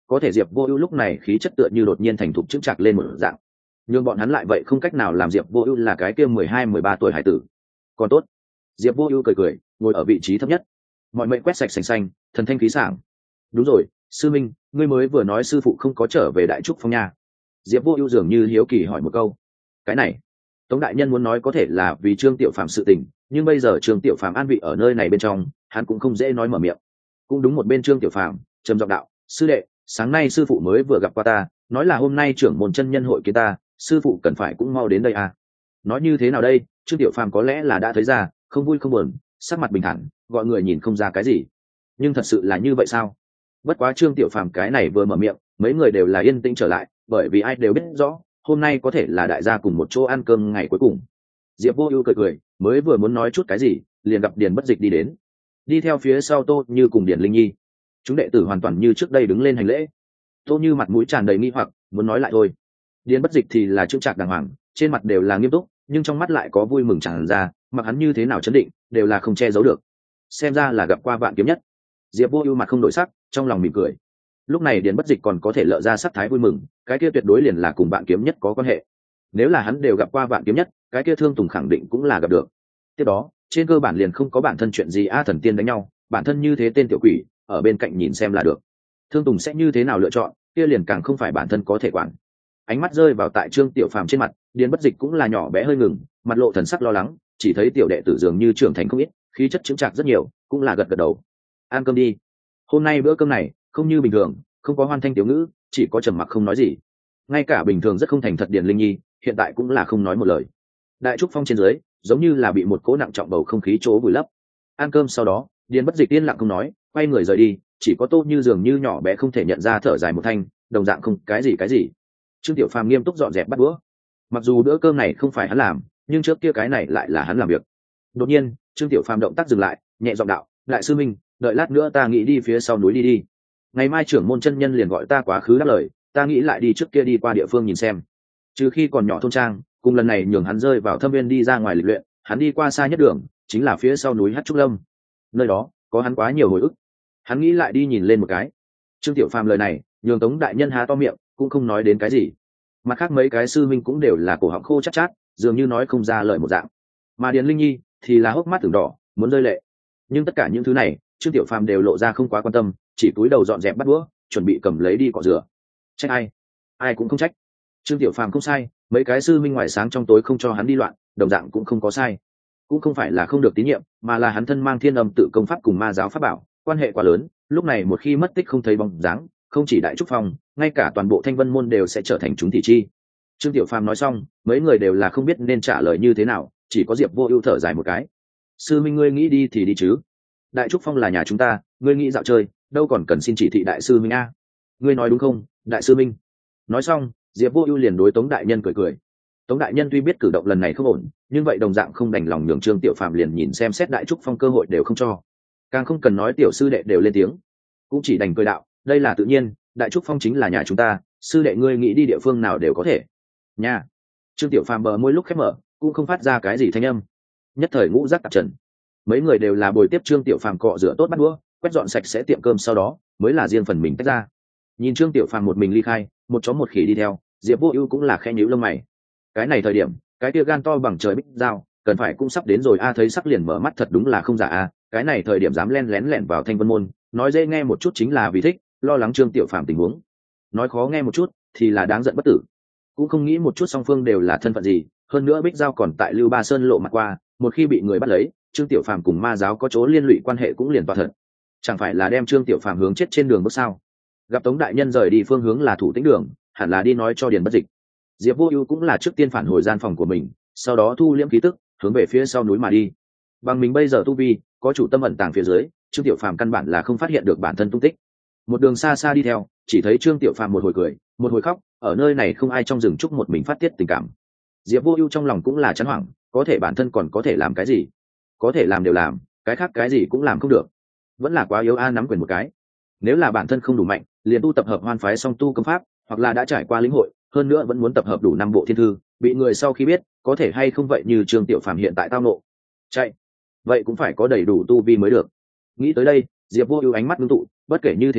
có thể diệp vô ưu lúc này khí chất tựa như đột nhiên thành thục chững chạc lên một dạng, nhưng bọn hắn lại vậy không cách nào làm diệp vô ưu là cái kia mười hai mười ba tuổi hải tử. Còn tốt, diệp vô ưu cười cười ngồi ở vị trí thấp nhất, mọi mệnh quét sạch sành xanh, thần thanh khí sảng. Đúng rồi, sư minh, ngươi mới vừa nói sư phụ không có trở về đại trúc phong nha. Diệp vô ưu dường như hiếu kỳ hỏi một câu. Cái này tống đại nhân muốn nói có thể là vì trương tiểu phàm sự tình, nhưng bây giờ trương tiểu phàm an vị ở nơi này bên trong, hắn cũng không dễ nói mở miệng. Cũng đúng, một bên trương tiểu phàm trầm giọng đạo, sư đệ, sáng nay sư phụ mới vừa gặp qua ta, nói là hôm nay trưởng môn chân nhân hội kiến ta, sư phụ cần phải cũng mau đến đây à. Nói như thế nào đây, trương tiểu phàm có lẽ là đã thấy ra, không vui không buồn, sắc mặt bình thản, gọi người nhìn không ra cái gì. Nhưng thật sự là như vậy sao? Bất quá trương tiểu phàm cái này vừa mở miệng, mấy người đều là yên tĩnh trở lại, bởi vì ai đều biết rõ hôm nay có thể là đại gia cùng một chỗ ăn cơm ngày cuối cùng. Diệp vô ưu cười cười, mới vừa muốn nói chút cái gì, liền gặp Điền Bất Dịch đi đến, đi theo phía sau Tô Như cùng Điền Linh Nhi. Chúng đệ tử hoàn toàn như trước đây đứng lên hành lễ. Tô Như mặt mũi tràn đầy nghi hoặc, muốn nói lại thôi. Điền Bất Dịch thì là chững chạc đàng hoàng, trên mặt đều là nghiêm túc, nhưng trong mắt lại có vui mừng tràn ra, mặc hắn như thế nào chấn định, đều là không che giấu được. Xem ra là gặp qua Vạn Kiếm Nhất. Diệp vô ưu mặt không đổi sắc, trong lòng mỉm cười. Lúc này Điền Bất Dịch còn có thể lợ ra sắc thái vui mừng, cái kia tuyệt đối liền là cùng Vạn Kiếm Nhất có quan hệ. Nếu là hắn đều gặp qua Vạn Kiếm Nhất, cái kia Thương Tùng khẳng định cũng là gặp được. Tiếp đó, trên cơ bản liền không có bản thân chuyện gì a thần tiên đánh nhau, bản thân như thế tên tiểu quỷ, ở bên cạnh nhìn xem là được. Thương Tùng sẽ như thế nào lựa chọn, kia liền càng không phải bản thân có thể quản. Ánh mắt rơi vào tại Trương Tiểu Phàm trên mặt, Điền Bất Dịch cũng là nhỏ bé hơi ngừng, mặt lộ thần sắc lo lắng, chỉ thấy tiểu đệ tử dường như trưởng thành không ít, khí chất chững chạc rất nhiều, cũng là gật gật đầu. Ăn cơm đi. Hôm nay bữa cơm này không như bình thường, không có hoan thanh tiểu ngữ, chỉ có trầm mặc không nói gì. Ngay cả bình thường rất không thành thật Điền Linh Nhi, hiện tại cũng là không nói một lời. Đại trúc phong trên dưới, giống như là bị một cỗ nặng trọng bầu không khí chỗ vùi lấp. Ăn cơm sau đó, Điền Bất Dịch yên lặng không nói, quay người rời đi, chỉ có Tô Như dường như nhỏ bé không thể nhận ra thở dài một thanh, đồng dạng không cái gì cái gì. Trương Tiểu Phàm nghiêm túc dọn dẹp bát đũa. Mặc dù bữa cơm này không phải hắn làm, nhưng trước kia cái này lại là hắn làm việc. Đột nhiên, Trương Tiểu Phàm động tác dừng lại, nhẹ giọng đạo, "Đại sư minh, đợi lát nữa ta nghĩ đi phía sau núi đi đi. Ngày mai trưởng môn chân nhân liền gọi ta quá khứ đáp lời, ta nghĩ lại đi trước kia đi qua địa phương nhìn xem." Trừ khi còn nhỏ thôn trang, cùng lần này nhường hắn rơi vào thâm viên đi ra ngoài lịch luyện, hắn đi qua xa nhất đường chính là phía sau núi Hắc Trúc Lâm. Nơi đó có hắn quá nhiều hồi ức, hắn nghĩ lại đi nhìn lên một cái. Trương Tiểu Phàm lời này nhường Tống đại nhân há to miệng, cũng không nói đến cái gì. Mặt khác mấy cái sư minh cũng đều là cổ họng khô chát chát, dường như nói không ra lời một dạng. Mà Điền Linh Nhi thì là hốc mắt từng đỏ, muốn rơi lệ. Nhưng tất cả những thứ này, Trương Tiểu Phàm đều lộ ra không quá quan tâm, chỉ cúi đầu dọn dẹp bát đũa, chuẩn bị cầm lấy đi cọ rửa. Trách ai? Ai cũng không trách. Trương Tiểu Phàm không sai, mấy cái sư minh ngoài sáng trong tối không cho hắn đi loạn, đồng dạng cũng không có sai. Cũng không phải là không được tín nhiệm, mà là hắn thân mang Thiên Âm tự công pháp cùng ma giáo pháp bảo, quan hệ quá lớn, lúc này một khi mất tích không thấy bóng dáng, không chỉ Đại Trúc Phong, ngay cả toàn bộ Thanh Vân môn đều sẽ trở thành chúng thị chi. Trương Tiểu Phàm nói xong, mấy người đều là không biết nên trả lời như thế nào, chỉ có Diệp Vô Ưu thở dài một cái. "Sư minh ngươi nghĩ đi thì đi chứ. Đại Trúc Phong là nhà chúng ta, ngươi nghĩ dạo chơi, đâu còn cần xin chỉ thị đại sư minh a. Ngươi nói đúng không, đại sư minh?" Nói xong, Diệp Vô Ưu liền đối Tống đại nhân cười cười. Tống đại nhân tuy biết cử động lần này không ổn, nhưng vậy đồng dạng không đành lòng nhường Trương Tiểu Phàm liền nhìn xem xét Đại Trúc Phong cơ hội đều không cho. Càng không cần nói tiểu sư đệ đều lên tiếng, cũng chỉ đành cười đạo, đây là tự nhiên, Đại Trúc Phong chính là nhà chúng ta, sư đệ ngươi nghĩ đi địa phương nào đều có thể. Nha. Trương Tiểu Phàm bờ môi lúc khép mở, cũng không phát ra cái gì thanh âm. Nhất thời ngũ giác tạp trần. Mấy người đều là bồi tiếp Trương Tiểu Phàm cọ rửa tốt bát đũa, quét dọn sạch sẽ tiệm cơm sau đó, mới là riêng phần mình tách ra. Nhìn Trương Tiểu Phàm một mình ly khai, một chó một khỉ đi theo, Diệp Vô Ưu cũng là khẽ nhíu lông mày. Cái này thời điểm, cái kia gan to bằng trời bích dao, cần phải cũng sắp đến rồi a, thấy sắc liền mở mắt thật đúng là không giả a, cái này thời điểm dám len lén lẻn vào Thanh Vân môn, nói dễ nghe một chút chính là vì thích, lo lắng Trương Tiểu Phàm tình huống. Nói khó nghe một chút thì là đáng giận bất tử. Cũng không nghĩ một chút song phương đều là thân phận gì, hơn nữa bích dao còn tại Lưu Ba Sơn lộ mặt qua, một khi bị người bắt lấy, Trương Tiểu Phàm cùng ma giáo có chỗ liên lụy quan hệ cũng liền toạc thật. Chẳng phải là đem Trương Tiểu Phàm hướng chết trên đường bước sao? Gặp Tống đại nhân rời đi phương hướng là Thủ Tĩnh đường, hẳn là đi nói cho Điền Bất Dịch. Diệp Vô Ưu cũng là trước tiên phản hồi gian phòng của mình, sau đó thu liễm khí tức, hướng về phía sau núi mà đi. Bằng mình bây giờ tu vi, có chủ tâm ẩn tàng phía dưới, Trương Tiểu Phàm căn bản là không phát hiện được bản thân tung tích. Một đường xa xa đi theo, chỉ thấy Trương Tiểu Phàm một hồi cười, một hồi khóc, ở nơi này không ai trong rừng trúc một mình phát tiết tình cảm. Diệp Vô Ưu trong lòng cũng là chán hoảng, có thể bản thân còn có thể làm cái gì? Có thể làm đều làm, cái khác cái gì cũng làm không được. Vẫn là quá yếu a, nắm quyền một cái. Nếu là bản thân không đủ mạnh, liền tu tập hợp Hoan phái song tu công pháp, hoặc là đã trải qua lĩnh hội, hơn nữa vẫn muốn tập hợp đủ năm bộ thiên thư, bị người sau khi biết, có thể hay không vậy như Trương Tiểu Phàm hiện tại tao nộ. Chạy, vậy cũng phải có đầy đủ tu vi mới được. Nghĩ tới đây, Diệp Vô Ưu ánh mắt ngưng tụ, bất kể như thế nào,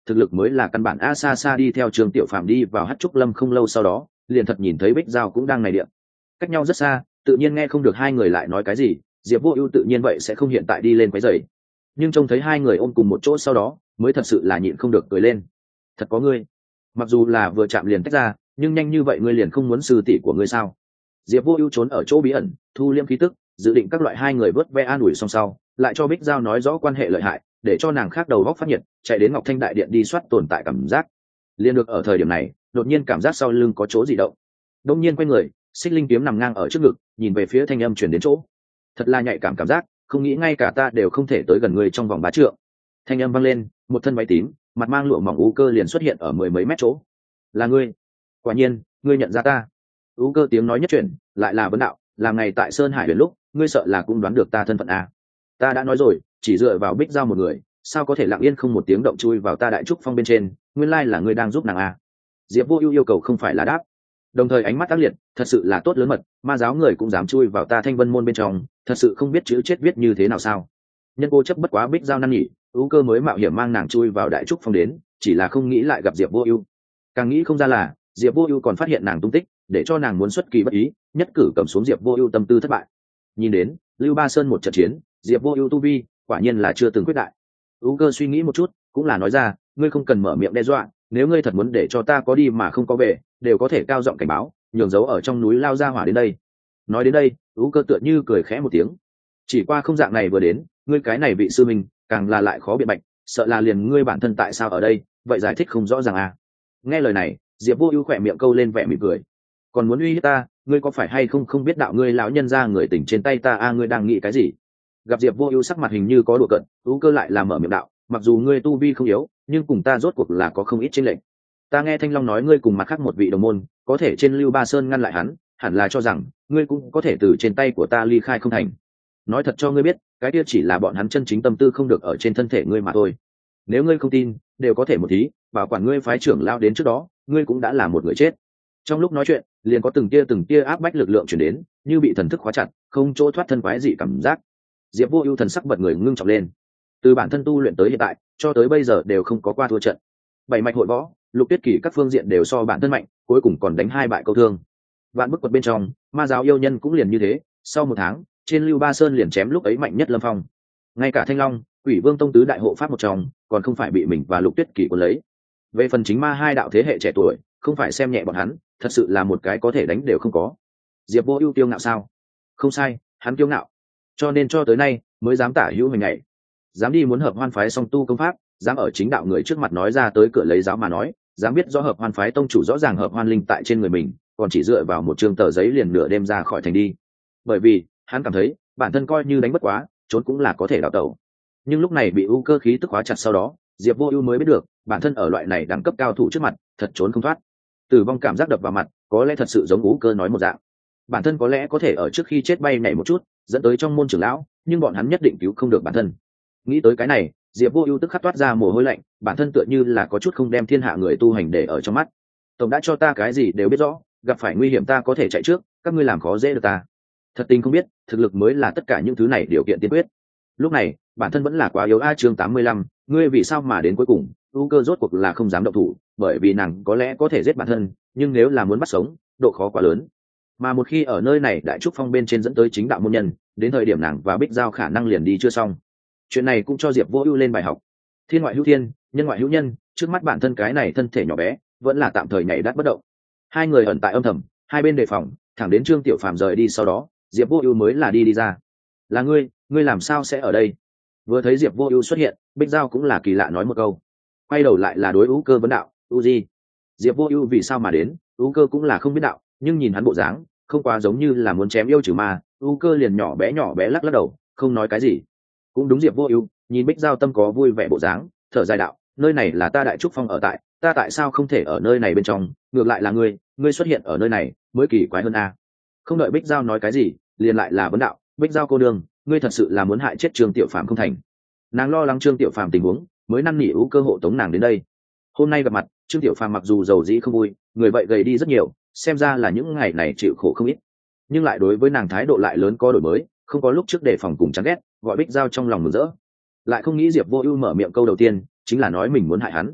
thực lực mới là căn bản. A xa xa đi theo Trương Tiểu Phàm đi vào Hát Trúc Lâm không lâu sau đó liền thật nhìn thấy Bích Giao cũng đang này điện, cách nhau rất xa, tự nhiên nghe không được hai người lại nói cái gì. Diệp Vô Ưu tự nhiên vậy sẽ không hiện tại đi lên quấy rầy, nhưng trông thấy hai người ôm cùng một chỗ sau đó mới thật sự là nhịn không được cười lên. Thật có ngươi, mặc dù là vừa chạm liền tách ra, nhưng nhanh như vậy ngươi liền không muốn sư tỷ của ngươi sao? Diệp Vô Ưu trốn ở chỗ bí ẩn, thu liễm khí tức, dự định các loại hai người vớt ve an ủi xong sau, lại cho Bích Giao nói rõ quan hệ lợi hại, để cho nàng khác đầu góc phát nhiệt, chạy đến Ngọc Thanh đại điện đi soát tồn tại cảm giác. Liên được ở thời điểm này, đột nhiên cảm giác sau lưng có chỗ gì động. Đột nhiên quay người, Xích Linh kiếm nằm ngang ở trước ngực, nhìn về phía thanh âm truyền đến chỗ. Thật là nhạy cảm cảm giác, không nghĩ ngay cả ta đều không thể tới gần người trong vòng bá trượng. Thanh âm vang lên, một thân váy tím, mặt mang lụa mỏng U Cơ liền xuất hiện ở mười mấy mét chỗ. Là ngươi? Quả nhiên, ngươi nhận ra ta. U Cơ tiếng nói nhất chuyển, lại là vấn đạo, làm ngày tại Sơn Hải Huyền lúc, ngươi sợ là cũng đoán được ta thân phận à? Ta đã nói rồi, chỉ dựa vào Bích Giao một người, sao có thể lặng yên không một tiếng động chui vào ta Đại Trúc Phong bên trên, nguyên lai là ngươi đang giúp nàng à? Diệp Vô Ưu yêu cầu không phải là đáp, đồng thời ánh mắt ác liệt, thật sự là tốt lớn mật, ma giáo người cũng dám chui vào ta Thanh Vân môn bên trong, thật sự không biết chữ chết viết như thế nào sao? Nhân cô chấp bất quá Bích Giao năn nỉ, U Cơ mới mạo hiểm mang nàng chui vào Đại Trúc Phong đến, chỉ là không nghĩ lại gặp Diệp Vô Ưu. Càng nghĩ không ra là Diệp Vô Ưu còn phát hiện nàng tung tích, để cho nàng muốn xuất kỳ bất ý, nhất cử cầm xuống Diệp Vô Ưu tâm tư thất bại. Nhìn đến Lưu Ba Sơn một trận chiến, Diệp Vô Ưu tu vi quả nhiên là chưa từng quyết đại. U Cơ suy nghĩ một chút, cũng là nói ra, ngươi không cần mở miệng đe dọa, nếu ngươi thật muốn để cho ta có đi mà không có về, đều có thể cao giọng cảnh báo, nhường dấu ở trong núi lao ra hỏa đến đây. Nói đến đây, U Cơ tựa như cười khẽ một tiếng. Chỉ qua không dạng này vừa đến, ngươi cái này vị sư minh, càng là lại khó biện bạch, sợ là liền ngươi bản thân tại sao ở đây, vậy giải thích không rõ ràng à? Nghe lời này, Diệp Vô Ưu khẽ miệng câu lên vẻ mỉm cười. Còn muốn uy hiếp ta, ngươi có phải hay không không biết đạo ngươi lão nhân gia người tỉnh trên tay ta a à, ngươi đang nghĩ cái gì? Gặp Diệp Vô Ưu sắc mặt hình như có đùa cợt, U Cơ lại làm mở miệng đạo, mặc dù ngươi tu vi không yếu, nhưng cùng ta rốt cuộc là có không ít chênh lệch. Ta nghe Thanh Long nói ngươi cùng mặt khác một vị đồng môn, có thể trên Lưu Ba Sơn ngăn lại hắn, hẳn là cho rằng ngươi cũng có thể từ trên tay của ta ly khai không thành. Nói thật cho ngươi biết, cái kia chỉ là bọn hắn chân chính tâm tư không được ở trên thân thể ngươi mà thôi. Nếu ngươi không tin, đều có thể một tí, bảo quản ngươi phái trưởng lao đến trước đó, ngươi cũng đã là một người chết. Trong lúc nói chuyện, liền có từng tia từng tia áp bách lực lượng truyền đến, như bị thần thức khóa chặt, không chỗ thoát thân quái dị cảm giác. Diệp Vô Ưu thần sắc bật người ngưng trọng lên. Từ bản thân tu luyện tới hiện tại, cho tới bây giờ đều không có qua thua trận. Bảy mạch hội võ, Lục Tuyết Kỳ các phương diện đều so bản thân mạnh, cuối cùng còn đánh hai bại câu thương. Vạn bức quật bên trong, ma giáo yêu nhân cũng liền như thế, sau một tháng, trên Lưu Ba Sơn liền chém lúc ấy mạnh nhất Lâm Phong. Ngay cả Thanh Long, Quỷ Vương tông tứ đại hộ pháp một trong, còn không phải bị mình và Lục Tuyết Kỳ cuốn lấy. Về phần chính ma hai đạo thế hệ trẻ tuổi, không phải xem nhẹ bọn hắn, thật sự là một cái có thể đánh đều không có. Diệp Vô Ưu kiêu ngạo sao? Không sai, hắn kiêu ngạo. Cho nên cho tới nay mới dám tả hữu mình ngày, dám đi muốn hợp hoan phái song tu công pháp, dám ở chính đạo người trước mặt nói ra tới cửa lấy giáo mà nói, dám biết rõ hợp hoan phái tông chủ rõ ràng hợp hoan linh tại trên người mình, còn chỉ dựa vào một trương tờ giấy liền nửa đêm ra khỏi thành đi. Bởi vì hắn cảm thấy bản thân coi như đánh bất quá, trốn cũng là có thể đào tẩu. Nhưng lúc này bị U Cơ khí tức hóa chặt sau đó, Diệp Vô Ưu mới biết được, bản thân ở loại này đẳng cấp cao thủ trước mặt, thật trốn không thoát. Tử vong cảm giác đập vào mặt, có lẽ thật sự giống U Cơ nói một dạng. Bản thân có lẽ có thể ở trước khi chết bay nhảy một chút, dẫn tới trong môn trưởng lão, nhưng bọn hắn nhất định cứu không được bản thân. Nghĩ tới cái này, Diệp Vô Ưu tức khắc toát ra mồ hôi lạnh, bản thân tựa như là có chút không đem thiên hạ người tu hành để ở trong mắt. Tổng đã cho ta cái gì đều biết rõ, gặp phải nguy hiểm ta có thể chạy trước, các ngươi làm khó dễ được ta. Thật tình không biết, thực lực mới là tất cả những thứ này điều kiện tiên quyết. Lúc này, bản thân vẫn là quá yếu a. Chương tám mươi lăm, ngươi vì sao mà đến cuối cùng? U Cơ rốt cuộc là không dám động thủ, bởi vì nàng có lẽ có thể giết bản thân, nhưng nếu là muốn bắt sống, độ khó quá lớn. Mà một khi ở nơi này Đại Trúc Phong bên trên dẫn tới chính đạo môn nhân, đến thời điểm nàng và Bích Giao khả năng liền đi chưa xong. Chuyện này cũng cho Diệp Vô Ưu lên bài học. Thiên ngoại hữu thiên, nhân ngoại hữu nhân, trước mắt bản thân cái này thân thể nhỏ bé, vẫn là tạm thời nhảy đắt bất động. Hai người ẩn tại âm thầm, hai bên đề phòng, thẳng đến Trương Tiểu Phàm rời đi sau đó, Diệp Vô Ưu mới là đi đi ra. "Là ngươi, ngươi làm sao sẽ ở đây?" Vừa thấy Diệp Vô Ưu xuất hiện, Bích Giao cũng là kỳ lạ nói một câu. Quay đầu lại là đối U Cơ vấn đạo, "U gì? Diệp Vô Ưu vì sao mà đến?" U Cơ cũng là không biết đạo, nhưng nhìn hắn bộ dáng, không quá giống như là muốn chém yêu trừ ma. U Cơ liền nhỏ bé nhỏ bé lắc lắc đầu, không nói cái gì. Cũng đúng, Diệp Vô Ưu nhìn Bích Giao tâm có vui vẻ bộ dáng, thở dài đạo, "Nơi này là ta Đại Trúc Phong ở tại, ta tại sao không thể ở nơi này bên trong, ngược lại là ngươi, ngươi xuất hiện ở nơi này, mới kỳ quái hơn a." Không đợi Bích Giao nói cái gì, liền lại là vấn đạo, "Bích Giao cô nương, ngươi thật sự là muốn hại chết Trương Tiểu Phàm không thành?" Nàng lo lắng Trương Tiểu Phàm tình huống, mới năn nỉ U Cơ hộ tống nàng đến đây. Hôm nay gặp mặt, Trương Tiểu Phàm mặc dù giàu dĩ không vui, người vậy gầy đi rất nhiều, xem ra là những ngày này chịu khổ không ít, nhưng lại đối với nàng thái độ lại lớn có đổi mới, không có lúc trước đề phòng cùng chán ghét, gọi Bích Giao trong lòng mừng rỡ. Lại không nghĩ Diệp Vô Ưu mở miệng câu đầu tiên chính là nói mình muốn hại hắn.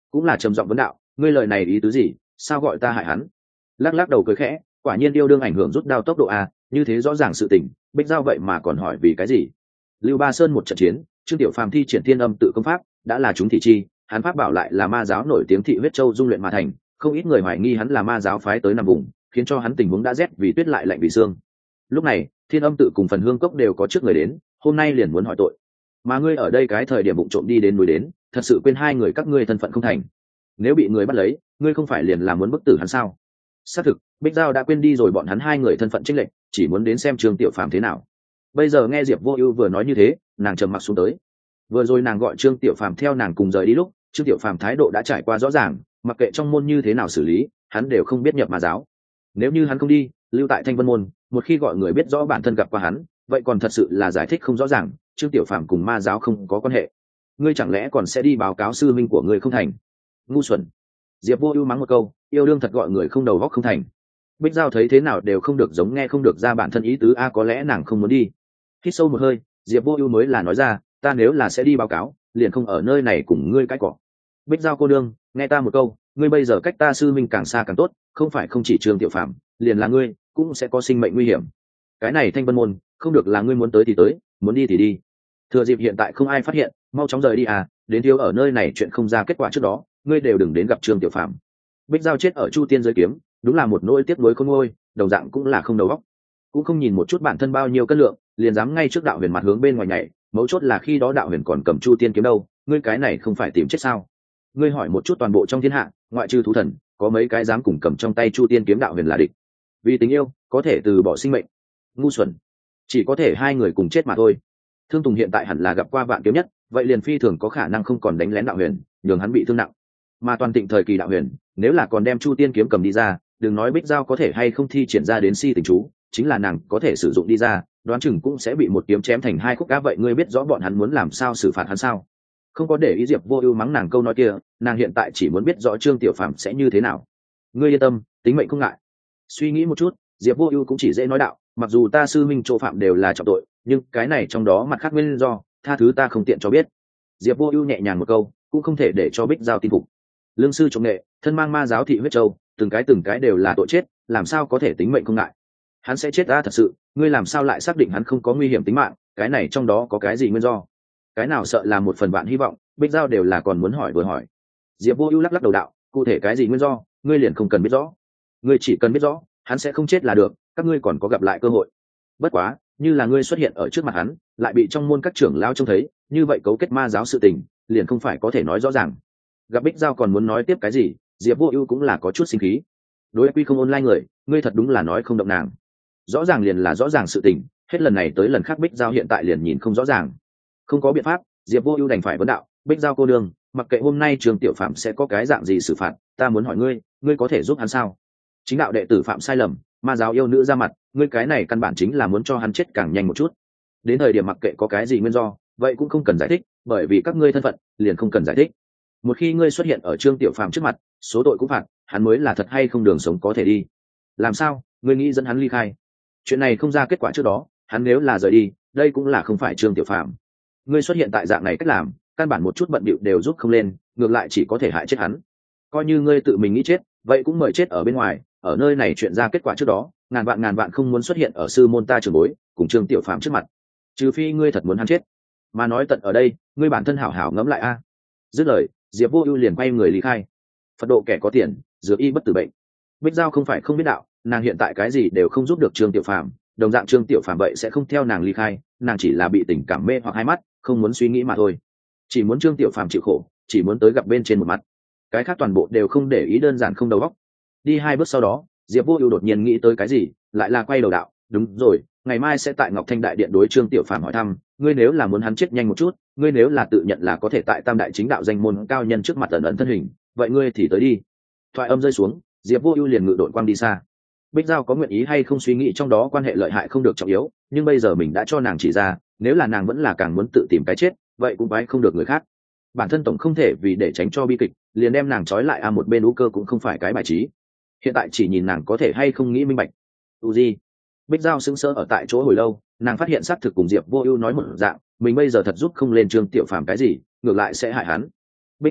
cũng là trầm giọng vấn đạo, ngươi lời này ý tứ gì, sao gọi ta hại hắn? Lắc lắc đầu cười khẽ, quả nhiên yêu đương ảnh hưởng rút đao tốc độ a, như thế rõ ràng sự tình, Bích Giao vậy mà còn hỏi vì cái gì? Lưu Ba Sơn một trận chiến, Trương Tiểu Phàm thi triển thiên âm tự công pháp, đã là chúng thị chi, hắn pháp bảo lại là ma giáo nổi tiếng thị huyết châu dung luyện mà thành, không ít người hoài nghi hắn là ma giáo phái tới nằm vùng, khiến cho hắn tình huống đã rét vì tuyết lại lạnh vì xương. Lúc này, thiên âm tự cùng phần hương cốc đều có trước người đến, hôm nay liền muốn hỏi tội. Mà ngươi ở đây cái thời điểm bụng trộm đi đến núi đến, thật sự quên hai người các ngươi thân phận không thành. Nếu bị người bắt lấy, ngươi không phải liền là muốn bức tử hắn sao? Xác thực, Bích Giao đã quên đi rồi bọn hắn hai người thân phận chênh lệch, chỉ muốn đến xem Trương Tiểu Phàm thế nào. Bây giờ nghe Diệp Vô Ưu vừa nói như thế, nàng trầm mặc xuống tới. Vừa rồi nàng gọi Trương Tiểu Phàm theo nàng cùng rời đi lúc, Trương Tiểu Phàm thái độ đã trải qua rõ ràng, mặc kệ trong môn như thế nào xử lý, hắn đều không biết nhập ma giáo. Nếu như hắn không đi, lưu tại Thanh Vân môn, một khi gọi người biết rõ bản thân gặp qua hắn, vậy còn thật sự là giải thích không rõ ràng, Trương Tiểu Phàm cùng ma giáo không có quan hệ. Ngươi chẳng lẽ còn sẽ đi báo cáo sư minh của ngươi không thành? Ngu xuẩn. Diệp Vô Ưu mắng một câu, yêu đương thật gọi người không đầu óc không thành. Bích Giao thấy thế nào đều không được giống nghe không được ra bản thân ý tứ a, có lẽ nàng không muốn đi. Hít sâu một hơi, Diệp Vô Ưu mới là nói ra, ta nếu là sẽ đi báo cáo, liền không ở nơi này cùng ngươi cãi cọ. Bích Giao cô đương, nghe ta một câu, ngươi bây giờ cách ta sư minh càng xa càng tốt, không phải không chỉ Trương Tiểu Phàm, liền là ngươi cũng sẽ có sinh mệnh nguy hiểm. Cái này Thanh Vân môn, không được là ngươi muốn tới thì tới, muốn đi thì đi. Thừa dịp hiện tại không ai phát hiện, mau chóng rời đi à, đến thiếu ở nơi này chuyện không ra kết quả trước đó, ngươi đều đừng đến gặp Trương Tiểu Phàm. Bích Giao chết ở Chu Tiên giới kiếm, đúng là một nỗi tiếc nuối khôn nguôi, đồng dạng cũng là không đầu óc, cũng không nhìn một chút bản thân bao nhiêu cân lượng, liền dám ngay trước đạo huyền mặt hướng bên ngoài nhảy, mấu chốt là khi đó đạo huyền còn cầm Chu Tiên kiếm đâu, ngươi cái này không phải tìm chết sao? Ngươi hỏi một chút toàn bộ trong thiên hạ, ngoại trừ thú thần, có mấy cái dám cùng cầm trong tay Chu Tiên kiếm đạo huyền là địch? Vì tình yêu, có thể từ bỏ sinh mệnh. Ngu xuẩn. Chỉ có thể hai người cùng chết mà thôi. Thương Tùng hiện tại hẳn là gặp qua vạn kiếm nhất, vậy liền phi thường có khả năng không còn đánh lén đạo huyền, nhường hắn bị thương nặng. Mà toàn thịnh thời kỳ đạo huyền, nếu là còn đem Chu Tiên kiếm cầm đi ra, đừng nói Bích Giao có thể hay không thi triển ra đến si tình chú, chính là nàng có thể sử dụng đi ra, đoán chừng cũng sẽ bị một kiếm chém thành hai khúc. Cá vậy ngươi biết rõ bọn hắn muốn làm sao xử phạt hắn sao? Không có để ý Diệp Vô Ưu mắng nàng câu nói kia, nàng hiện tại chỉ muốn biết rõ Trương Tiểu Phàm sẽ như thế nào. Ngươi yên tâm, tính mệnh không ngại. Suy nghĩ một chút, Diệp Vô Ưu cũng chỉ dễ nói đạo, mặc dù ta sư minh chỗ phạm đều là trọng tội, nhưng cái này trong đó mặt khác nguyên do, tha thứ ta không tiện cho biết. Diệp Vô Ưu nhẹ nhàng một câu, cũng không thể để cho Bích Giao tin phục. Lương sư trọng nghệ, thân mang ma giáo thị huyết châu, từng cái từng cái đều là tội chết, làm sao có thể tính mệnh không ngại? Hắn sẽ chết a, thật sự, ngươi làm sao lại xác định hắn không có nguy hiểm tính mạng, cái này trong đó có cái gì nguyên do? Cái nào sợ là một phần vạn hy vọng, Bích Giao đều là còn muốn hỏi vừa hỏi. Diệp Vô Ưu lắc lắc đầu đạo, cụ thể cái gì nguyên do, ngươi liền không cần biết rõ. Ngươi chỉ cần biết rõ, hắn sẽ không chết là được, các ngươi còn có gặp lại cơ hội. Bất quá, như là ngươi xuất hiện ở trước mặt hắn, lại bị trong môn các trưởng lão trông thấy, như vậy cấu kết ma giáo sự tình, liền không phải có thể nói rõ ràng. Gặp Bích Giao còn muốn nói tiếp cái gì, Diệp Vô Ưu cũng là có chút sinh khí. Đối quy không online người, ngươi thật đúng là nói không động nàng. Rõ ràng liền là rõ ràng sự tình, hết lần này tới lần khác Bích Giao hiện tại liền nhìn không rõ ràng. Không có biện pháp, Diệp Vô Ưu đành phải vấn đạo, Bích Giao cô nương, mặc kệ hôm nay Trường Tiểu Phạm sẽ có cái dạng gì xử phạt, ta muốn hỏi ngươi, ngươi có thể giúp hắn sao? Chính đạo đệ tử phạm sai lầm, ma giáo yêu nữ ra mặt, ngươi cái này căn bản chính là muốn cho hắn chết càng nhanh một chút. Đến thời điểm mặc kệ có cái gì nguyên do, vậy cũng không cần giải thích, bởi vì các ngươi thân phận, liền không cần giải thích. Một khi ngươi xuất hiện ở Trương Tiểu Phàm trước mặt, số tội cũng phạt, hắn mới là thật hay không đường sống có thể đi. Làm sao, ngươi nghĩ dẫn hắn ly khai? Chuyện này không ra kết quả trước đó, hắn nếu là rời đi, đây cũng là không phải Trương Tiểu Phàm. Ngươi xuất hiện tại dạng này cách làm, căn bản một chút bận bịu đều giúp không lên, ngược lại chỉ có thể hại chết hắn. Coi như ngươi tự mình nghĩ chết, vậy cũng mời chết ở bên ngoài, ở nơi này chuyện ra kết quả trước đó, ngàn vạn ngàn vạn không muốn xuất hiện ở sư môn ta trường bối, cùng Trương Tiểu Phàm trước mặt. Trừ phi ngươi thật muốn hắn chết. Mà nói tận ở đây, ngươi bản thân hảo hảo ngẫm lại a. Dứt lời, Diệp Vô Ưu liền quay người lý khai. Phật độ kẻ có tiền, dược y bất tử bệnh. Bích Giao không phải không biết đạo, nàng hiện tại cái gì đều không giúp được Trương Tiểu Phàm, đồng dạng Trương Tiểu Phàm vậy sẽ không theo nàng ly khai, nàng chỉ là bị tình cảm mê hoặc hai mắt, không muốn suy nghĩ mà thôi. Chỉ muốn Trương Tiểu Phàm chịu khổ, chỉ muốn tới gặp bên trên một mặt. Cái khác toàn bộ đều không để ý, đơn giản không đầu óc. Đi hai bước sau đó, Diệp Vô Ưu đột nhiên nghĩ tới cái gì, lại là quay đầu đạo, đúng rồi, ngày mai sẽ tại Ngọc Thanh đại điện đối Trương Tiểu Phàm hỏi thăm, ngươi nếu là muốn hắn chết nhanh một chút, ngươi nếu là tự nhận là có thể tại Tam đại chính đạo danh môn cao nhân trước mặt ẩn ẩn thân hình, vậy ngươi thì tới đi. Thoại âm rơi xuống, Diệp Vô Ưu liền ngự đội quang đi xa. Bích Giao có nguyện ý hay không suy nghĩ trong đó quan hệ lợi hại không được trọng yếu, nhưng bây giờ mình đã cho nàng chỉ ra, nếu là nàng vẫn là càng muốn tự tìm cái chết, vậy cũng phải không được người khác. Bản thân tổng không thể vì để tránh cho bi kịch, liền đem nàng trói lại a một bên ú cơ cũng không phải cái bài trí. Hiện tại chỉ nhìn nàng có thể hay không nghĩ minh bạch. Tu gì? Bích Giao sững sờ ở tại chỗ hồi lâu, nàng phát hiện xác thực cùng Diệp Vô Ưu nói một dạng, mình bây giờ thật giúp không lên Trương Tiểu Phàm cái gì, ngược lại sẽ hại hắn. Bích Giao,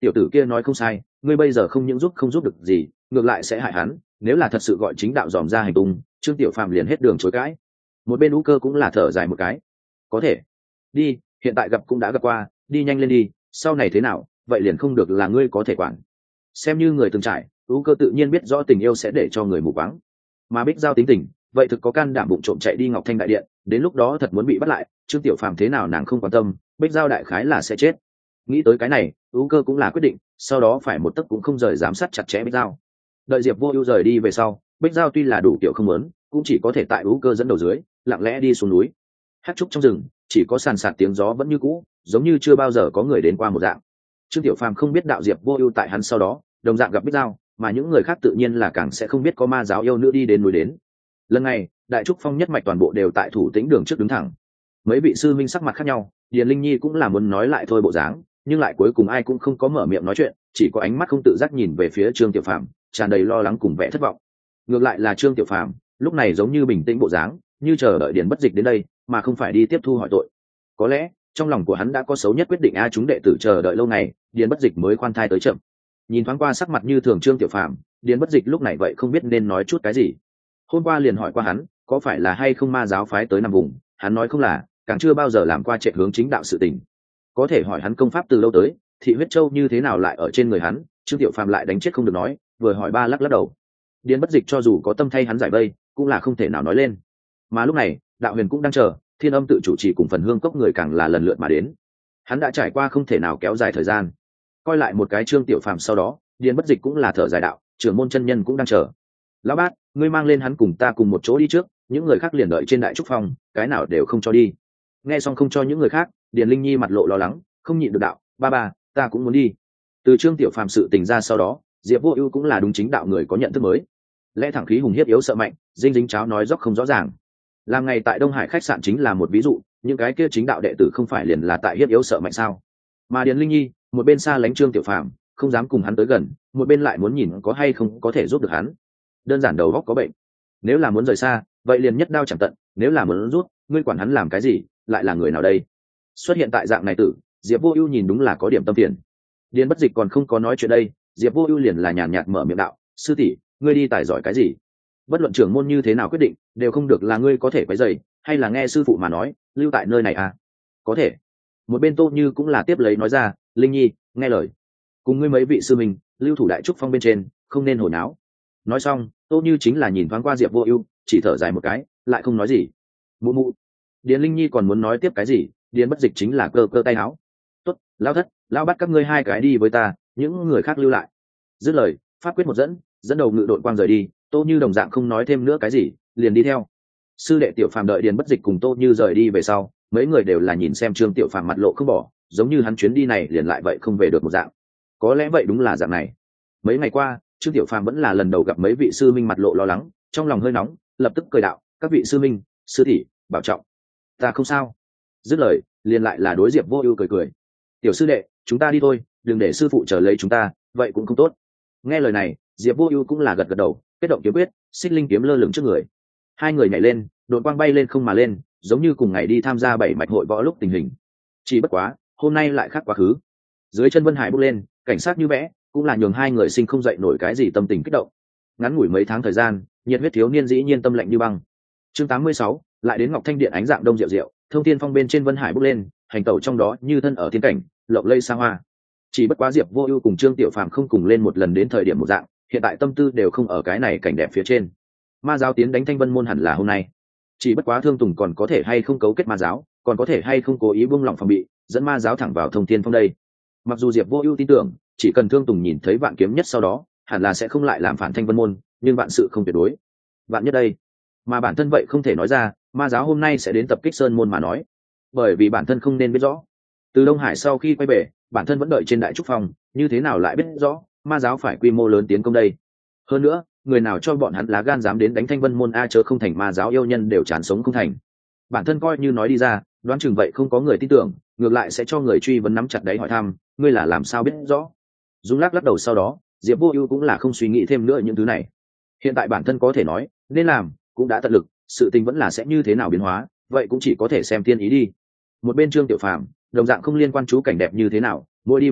tiểu tử kia nói không sai, ngươi bây giờ không những giúp không giúp được gì, ngược lại sẽ hại hắn. Nếu là thật sự gọi chính đạo dòm ra hành tung, Trương Tiểu Phàm liền hết đường chối cãi. Một bên Ú Cơ cũng là thở dài một cái. Có thể đi, hiện tại gặp cũng đã gặp qua, đi nhanh lên đi, sau này thế nào vậy liền không được là ngươi có thể quản. Xem như người từng trải, Ú Cơ tự nhiên biết rõ tình yêu sẽ để cho người mù quáng, mà Bích Giao tính tình vậy thực có can đảm bụng trộm chạy đi Ngọc Thanh đại điện, đến lúc đó thật muốn bị bắt lại, Trương Tiểu Phàm thế nào nàng không quan tâm, Bích Giao đại khái là sẽ chết. Nghĩ tới cái này, Ú Cơ cũng là quyết định sau đó phải một tấc cũng không rời giám sát chặt chẽ Bích Giao. Đợi Diệp Vô Ưu rời đi về sau, Bích Giao tuy là đủ kiểu không muốn, cũng chỉ có thể tại Ú Cơ dẫn đầu dưới lặng lẽ đi xuống núi. Hát trúc trong rừng chỉ có sàn sạt tiếng gió vẫn như cũ, giống như chưa bao giờ có người đến qua một dạng. Trương Tiểu Phàm không biết đạo Diệp Vô Ưu tại hắn sau đó đồng dạng gặp Bích Giao, mà những người khác tự nhiên là càng sẽ không biết có ma giáo yêu nữ đi đến núi đến. Lần này Đại Trúc Phong nhất mạch toàn bộ đều tại thủ tĩnh đường trước đứng thẳng. Mấy vị sư minh sắc mặt khác nhau, Điền Linh Nhi cũng là muốn nói lại thôi bộ dáng, nhưng lại cuối cùng ai cũng không có mở miệng nói chuyện, chỉ có ánh mắt không tự giác nhìn về phía Trương Tiểu Phàm, tràn đầy lo lắng cùng vẻ thất vọng. Ngược lại là Trương Tiểu Phàm lúc này giống như bình tĩnh bộ dáng, như chờ đợi Điền Bất Dịch đến đây mà không phải đi tiếp thu hỏi tội. Có lẽ trong lòng của hắn đã có xấu nhất quyết định, a chúng đệ tử chờ đợi lâu ngày, Điền Bất Dịch mới khoan thai tới chậm. Nhìn thoáng qua sắc mặt như thường Trương Tiểu Phàm, Điền Bất Dịch lúc này vậy không biết nên nói chút cái gì. Hôm qua liền hỏi qua hắn có phải là hay không ma giáo phái tới nằm vùng, hắn nói không là, càng chưa bao giờ làm qua chạy hướng chính đạo sự tình. Có thể hỏi hắn công pháp từ lâu tới, thị huyết châu như thế nào lại ở trên người hắn, Trương Tiểu Phàm lại đánh chết không được nói, vừa hỏi ba lắc lắc đầu. Điền Bất Dịch cho dù có tâm thay hắn giải vây, cũng là không thể nào nói lên. Mà lúc này Đạo Huyền cũng đang chờ, Thiên Âm tự chủ trì cùng Phần Hương cốc người càng là lần lượt mà đến. Hắn đã trải qua không thể nào kéo dài thời gian. Coi lại một cái Trương Tiểu Phàm sau đó, Điền Bất Dịch cũng là thở dài đạo, trưởng môn chân nhân cũng đang chờ. Lão bát, ngươi mang lên hắn cùng ta cùng một chỗ đi trước, những người khác liền đợi trên Đại Trúc Phong, cái nào đều không cho đi. Nghe xong không cho những người khác, Điền Linh Nhi mặt lộ lo lắng, không nhịn được đạo, ba ba, ta cũng muốn đi. Từ Trương Tiểu Phàm sự tình ra sau đó, Diệp Vô Ưu cũng là đúng chính đạo người có nhận thức mới. Lẽ thẳng khí hùng hiếp yếu sợ mạnh, dinh dính cháo nói dốc không rõ ràng. Làm ngày tại Đông Hải khách sạn chính là một ví dụ, những cái kia chính đạo đệ tử không phải liền là tại hiếp yếu sợ mạnh sao? Mà Điền Linh Nhi, một bên xa lánh Trương Tiểu Phàm, không dám cùng hắn tới gần, một bên lại muốn nhìn có hay không có thể giúp được hắn. Đơn giản đầu óc có bệnh. Nếu là muốn rời xa, vậy liền nhất đao chẳng tận, nếu là muốn rút, ngươi quản hắn làm cái gì, lại là người nào đây? Xuất hiện tại dạng này tử, Diệp Vô Ưu nhìn đúng là có điểm tâm phiền. Điền Bất Dịch còn không có nói chuyện đây, Diệp Vô Ưu liền là nhàn nhạt mở miệng đạo, sư tỷ, ngươi đi tài giỏi cái gì? Bất luận trưởng môn như thế nào quyết định, đều không được là ngươi có thể quấy rầy, hay là nghe sư phụ mà nói, lưu tại nơi này à? Có thể. Một bên Tô Như cũng là tiếp lấy nói ra, Linh Nhi, nghe lời. Cùng ngươi mấy vị sư mình, lưu thủ Đại Trúc Phong bên trên, không nên hồ náo. Nói xong, Tô Như chính là nhìn thoáng qua Diệp Vô Ưu, chỉ thở dài một cái, lại không nói gì. Mụ mụ. Điền Linh Nhi còn muốn nói tiếp cái gì, Điền Bất Dịch chính là cơ cơ tay áo. Tốt, lão thất, lão bắt các ngươi hai cái đi với ta, những người khác lưu lại. Dứt lời, pháp quyết một dẫn, dẫn đầu ngự đội quang rời đi. Tô Như đồng dạng không nói thêm nữa cái gì, liền đi theo. Sư đệ Tiểu Phàm đợi Điền Bất Dịch cùng Tô Như rời đi về sau, mấy người đều là nhìn xem Trương Tiểu Phàm mặt lộ không bỏ, giống như hắn chuyến đi này liền lại vậy không về được một dạng. Có lẽ vậy đúng là dạng này. Mấy ngày qua, Trương Tiểu Phàm vẫn là lần đầu gặp mấy vị sư minh mặt lộ lo lắng, trong lòng hơi nóng, lập tức cười đạo, các vị sư minh, sư tỷ, bảo trọng. Ta không sao. Dứt lời, liền lại là đối Diệp Vô Ưu cười cười. Tiểu sư đệ, chúng ta đi thôi, đừng để sư phụ chờ lấy chúng ta, vậy cũng không tốt. Nghe lời này, Diệp Vô Ưu cũng là gật gật đầu, kết động kiếm quyết, xích linh kiếm lơ lửng trước người. Hai người nhảy lên, đột quang bay lên không mà lên, giống như cùng ngày đi tham gia bảy mạch hội võ lúc tình hình. Chỉ bất quá, hôm nay lại khác quá khứ. Dưới chân Vân Hải bốc lên, cảnh sát như vẽ, cũng là nhường hai người sinh không dậy nổi cái gì tâm tình kích động. Ngắn ngủi mấy tháng thời gian, nhiệt huyết thiếu niên dĩ nhiên tâm lạnh như băng. Chương tám mươi sáu, lại đến Ngọc Thanh Điện ánh dạng đông diệu diệu, thông thiên phong bên trên Vân Hải bốc lên, hành tẩu trong đó như thân ở thiên cảnh, lộng lây xa hoa. Chỉ bất quá Diệp Vô Ưu cùng Trương Tiểu Phàm không cùng lên một lần đến thời điểm một dạng, hiện tại tâm tư đều không ở cái này cảnh đẹp phía trên. Ma giáo tiến đánh Thanh Vân môn hẳn là hôm nay. Chỉ bất quá Thương Tùng còn có thể hay không cấu kết ma giáo, còn có thể hay không cố ý buông lỏng phòng bị, dẫn ma giáo thẳng vào thông thiên phong đây. Mặc dù Diệp Vô Ưu tin tưởng, chỉ cần Thương Tùng nhìn thấy Vạn Kiếm Nhất sau đó, hẳn là sẽ không lại làm phản Thanh Vân môn, nhưng vạn sự không tuyệt đối. Vạn nhất đây, mà bản thân vậy không thể nói ra, ma giáo hôm nay sẽ đến tập kích Sơn môn mà nói, bởi vì bản thân không nên biết rõ. Từ Đông Hải sau khi quay về, bản thân vẫn đợi trên Đại Trúc Phong, như thế nào lại biết rõ ma giáo phải quy mô lớn tiến công đây? Hơn nữa, người nào cho bọn hắn lá gan dám đến đánh Thanh Vân môn a, chớ không thành ma giáo yêu nhân đều chán sống không thành. Bản thân coi như nói đi ra, đoán chừng vậy không có người tin tưởng, ngược lại sẽ cho người truy vấn nắm chặt đấy hỏi thăm, ngươi là làm sao biết rõ? Dung lắc lắc đầu sau đó, Diệp Vô Ưu cũng là không suy nghĩ thêm nữa những thứ này. Hiện tại bản thân có thể nói, nên làm, cũng đã tận lực, sự tình vẫn là sẽ như thế nào biến hóa, vậy cũng chỉ có thể xem tiên ý đi. Một bên Trương Tiểu Phàm, đồng dạng không liên quan chú cảnh đẹp như thế nào, mỗi đi một bước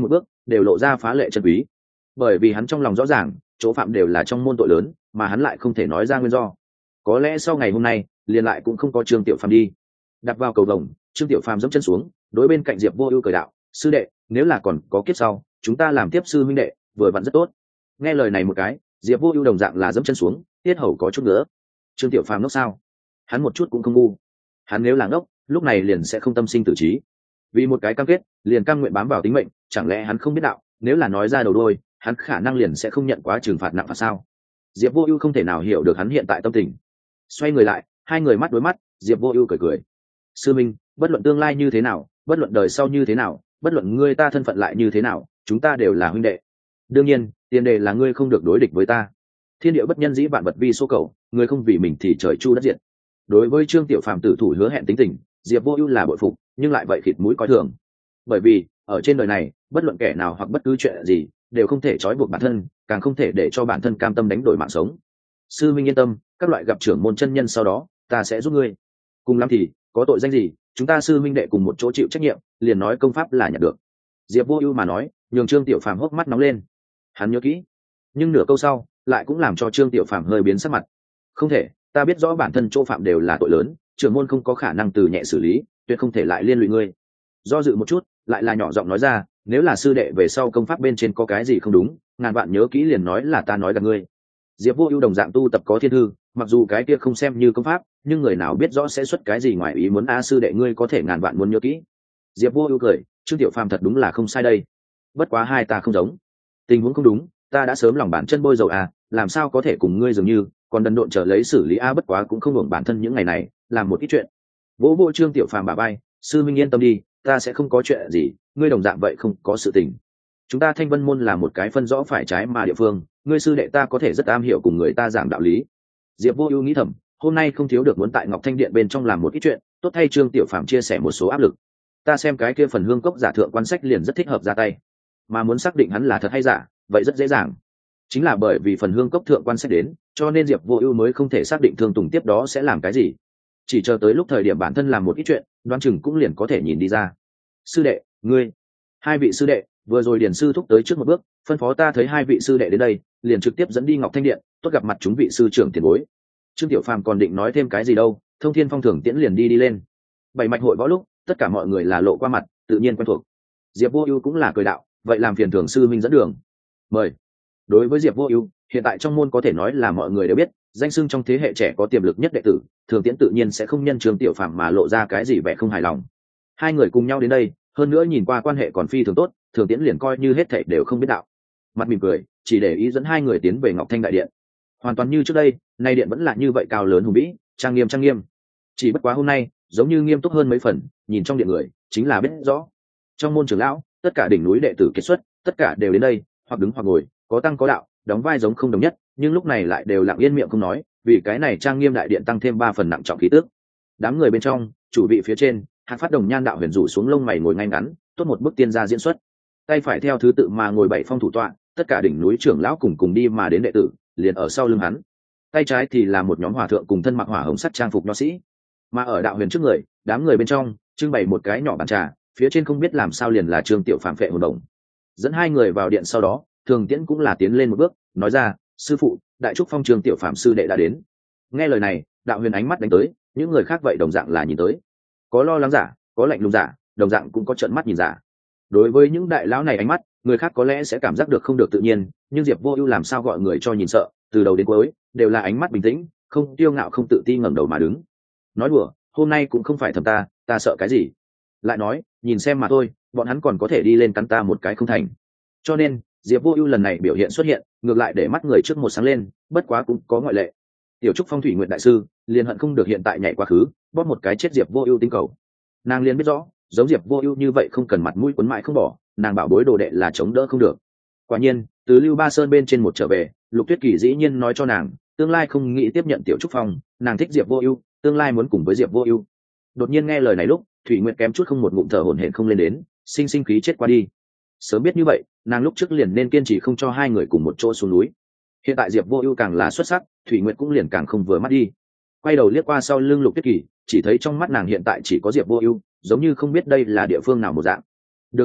đều lộ ra phá lệ chân quý. Bởi vì hắn trong lòng rõ ràng chỗ phạm đều là trong môn tội lớn, mà hắn lại không thể nói ra nguyên do. Có lẽ sau ngày hôm nay liền lại cũng không có Trương Tiểu Phàm đi. Đặt vào cầu vồng, Trương Tiểu Phàm dẫm chân xuống, đối bên cạnh Diệp Vô Ưu cười đạo: sư đệ, nếu là còn có kiếp sau, chúng ta làm tiếp sư huynh đệ, vừa vặn rất tốt. Nghe lời này một cái, Diệp Vô Ưu đồng dạng là dẫm chân xuống, tiết hầu có chút nữa. Trương Tiểu Phàm ngốc sao? Hắn một chút cũng không ngu. Hắn nếu là ngốc, lúc này liền sẽ không tâm sinh tử trí. Vì một cái cam kết, liền cam nguyện bám vào tính mệnh, chẳng lẽ hắn không biết đạo, nếu là nói ra đầu đuôi, hắn khả năng liền sẽ không nhận quá trừng phạt nặng phạt sao? Diệp Vô Ưu không thể nào hiểu được hắn hiện tại tâm tình. Xoay người lại, hai người mắt đối mắt, Diệp Vô Ưu cười cười. Sư minh, bất luận tương lai như thế nào, bất luận đời sau như thế nào, bất luận ngươi ta thân phận lại như thế nào, chúng ta đều là huynh đệ. Đương nhiên, tiền đề là ngươi không được đối địch với ta. Thiên địa bất nhân dĩ vạn vật vi số cầu, người không vì mình thì trời chu đất diệt. Đối với Trương Tiểu Phàm tử thủ hứa hẹn tính tình, Diệp Vô Ưu là bội phục, nhưng lại vậy khịt mũi coi thường. Bởi vì, ở trên đời này, bất luận kẻ nào hoặc bất cứ chuyện gì, đều không thể trói buộc bản thân, càng không thể để cho bản thân cam tâm đánh đổi mạng sống. Sư minh yên tâm, các loại gặp trưởng môn chân nhân sau đó, ta sẽ giúp ngươi. Cùng lắm thì, có tội danh gì, chúng ta sư minh đệ cùng một chỗ chịu trách nhiệm, liền nói công pháp là nhận được. Diệp Vô Ưu mà nói, nhường Trương Tiểu Phàm hốc mắt nóng lên. Hắn nhớ kỹ, nhưng nửa câu sau, lại cũng làm cho Trương Tiểu Phàm hơi biến sắc mặt. Không thể, ta biết rõ bản thân chỗ phạm đều là tội lớn, trưởng môn không có khả năng từ nhẹ xử lý, tuyệt không thể lại liên lụy ngươi. Do dự một chút, lại là nhỏ giọng nói ra, nếu là sư đệ về sau công pháp bên trên có cái gì không đúng, ngàn vạn nhớ kỹ liền nói là ta nói gặp ngươi. Diệp Vô Ưu đồng dạng tu tập có thiên thư, mặc dù cái kia không xem như công pháp, nhưng người nào biết rõ sẽ xuất cái gì ngoài ý muốn a sư đệ ngươi có thể ngàn vạn muốn nhớ kỹ. Diệp Vô Ưu cười, Trương Tiểu Phàm thật đúng là không sai đây. Bất quá hai ta không giống. Tình huống không đúng, ta đã sớm lòng bản chân bôi dầu à, làm sao có thể cùng ngươi dường như, còn đần độn chờ lấy xử lý a bất quá cũng không hưởng bản thân những ngày này, làm một ít chuyện. Vỗ vỗ Trương Tiểu Phàm bả vai, sư minh yên tâm đi, ta sẽ không có chuyện gì, ngươi đồng dạng vậy không có sự tình. Chúng ta Thanh Vân môn là một cái phân rõ phải trái mà địa phương, ngươi sư đệ ta có thể rất am hiểu cùng người ta giảng đạo lý. Diệp Vô Ưu nghĩ thầm, hôm nay không thiếu được muốn tại Ngọc Thanh Điện bên trong làm một ít chuyện, tốt thay Trương Tiểu Phàm chia sẻ một số áp lực. Ta xem cái kia phần hương cốc giả thượng quan sách liền rất thích hợp ra tay, mà muốn xác định hắn là thật hay giả, vậy rất dễ dàng. Chính là bởi vì phần hương cốc thượng quan sách đến, cho nên Diệp Vô Ưu mới không thể xác định Thương Tùng tiếp đó sẽ làm cái gì. Chỉ chờ tới lúc thời điểm bản thân làm một ít chuyện, đoán chừng cũng liền có thể nhìn đi ra. Sư đệ, ngươi, hai vị sư đệ, vừa rồi điển sư thúc tới trước một bước, phân phó ta thấy hai vị sư đệ đến đây, liền trực tiếp dẫn đi Ngọc Thanh Điện, tốt gặp mặt chúng vị sư trưởng tiền bối. Trương Tiểu Phàm còn định nói thêm cái gì đâu, Thông Thiên Phong Thường tiễn liền đi đi lên. Bảy mạch hội võ lúc, tất cả mọi người là lộ qua mặt, tự nhiên quen thuộc. Diệp Vô Ưu cũng là cười đạo, vậy làm phiền thường sư minh dẫn đường. Mời. Đối với Diệp Vô Ưu, hiện tại trong môn có thể nói là mọi người đều biết, danh xưng trong thế hệ trẻ có tiềm lực nhất đệ tử, Thường Tiễn tự nhiên sẽ không nhân Trương Tiểu Phàm mà lộ ra cái gì vẻ không hài lòng. Hai người cùng nhau đến đây, hơn nữa nhìn qua quan hệ còn phi thường tốt, Thường Tiễn liền coi như hết thảy đều không biết đạo. Mặt mỉm cười, chỉ để ý dẫn hai người tiến về Ngọc Thanh đại điện. Hoàn toàn như trước đây, nay điện vẫn là như vậy cao lớn hùng vĩ, trang nghiêm trang nghiêm. Chỉ bất quá hôm nay, giống như nghiêm túc hơn mấy phần, nhìn trong điện người, chính là biết rõ. Trong môn trưởng lão, tất cả đỉnh núi đệ tử kết xuất, tất cả đều đến đây, hoặc đứng hoặc ngồi, có tăng có đạo, đóng vai giống không đồng nhất, nhưng lúc này lại đều lặng yên miệng không nói, vì cái này trang nghiêm đại điện tăng thêm ba phần nặng trọng khí tước. Đám người bên trong, chủ vị phía trên, Hạc Phát Đồng Nhan đạo huyền rủ xuống lông mày ngồi ngay ngắn, tốt một bức tiên gia diễn xuất. Tay phải theo thứ tự mà ngồi bảy phong thủ tọa, tất cả đỉnh núi trưởng lão cùng cùng đi mà đến đệ tử, liền ở sau lưng hắn. Tay trái thì là một nhóm hòa thượng cùng thân mặc hỏa hồng sắt trang phục nho sĩ, mà ở đạo huyền trước người, đám người bên trong trưng bày một cái nhỏ bàn trà, phía trên không biết làm sao liền là Trương Tiểu Phàm phệ hồn đồng. Dẫn hai người vào điện sau đó, Thường Tiễn cũng là tiến lên một bước, nói ra, sư phụ, đại trúc phong Trương Tiểu Phàm sư đệ đã đến. Nghe lời này, đạo huyền ánh mắt đánh tới, những người khác vậy đồng dạng là nhìn tới, có lo lắng giả, có lạnh lùng giả, đồng dạng cũng có trợn mắt nhìn giả. Đối với những đại lão này ánh mắt, người khác có lẽ sẽ cảm giác được không được tự nhiên, nhưng Diệp Vô Ưu làm sao gọi người cho nhìn sợ, từ đầu đến cuối đều là ánh mắt bình tĩnh, không tiêu ngạo không tự ti ngẩng đầu mà đứng. Nói đùa, hôm nay cũng không phải thầm ta, ta sợ cái gì? Lại nói, nhìn xem mà thôi, bọn hắn còn có thể đi lên cắn ta một cái không thành. Cho nên, Diệp Vô Ưu lần này biểu hiện xuất hiện, ngược lại để mắt người trước một sáng lên, bất quá cũng có ngoại lệ. Tiểu trúc phong thủy nguyện đại sư, liền hận không được hiện tại nhảy quá khứ, bóp một cái chết Diệp Vô Ưu tinh cầu. Nàng liền biết rõ, giống Diệp Vô Ưu như vậy không cần mặt mũi quấn mãi không bỏ, nàng bảo bối đồ đệ là chống đỡ không được. Quả nhiên, từ Lưu Ba Sơn bên trên một trở về, Lục Tuyết Kỳ dĩ nhiên nói cho nàng, tương lai không nghĩ tiếp nhận Tiểu trúc phong, nàng thích Diệp Vô Ưu, tương lai muốn cùng với Diệp Vô Ưu. Đột nhiên nghe lời này lúc, Thủy Nguyệt kém chút không một ngụm thở hổn hển không lên đến, sinh sinh khí chết qua đi. Sớm biết như vậy, nàng lúc trước liền nên kiên trì không cho hai người cùng một chỗ xuống núi. Hiện tại Diệp Vô Ưu càng là xuất sắc, Thủy Nguyệt cũng liền càng không vừa mắt đi. Quay đầu liếc qua sau lưng Lục Tuyết Kỳ, chỉ thấy trong mắt nàng hiện tại chỉ có Diệp Vô Ưu, giống như không biết đây là địa phương nào một dạng. Được rồi,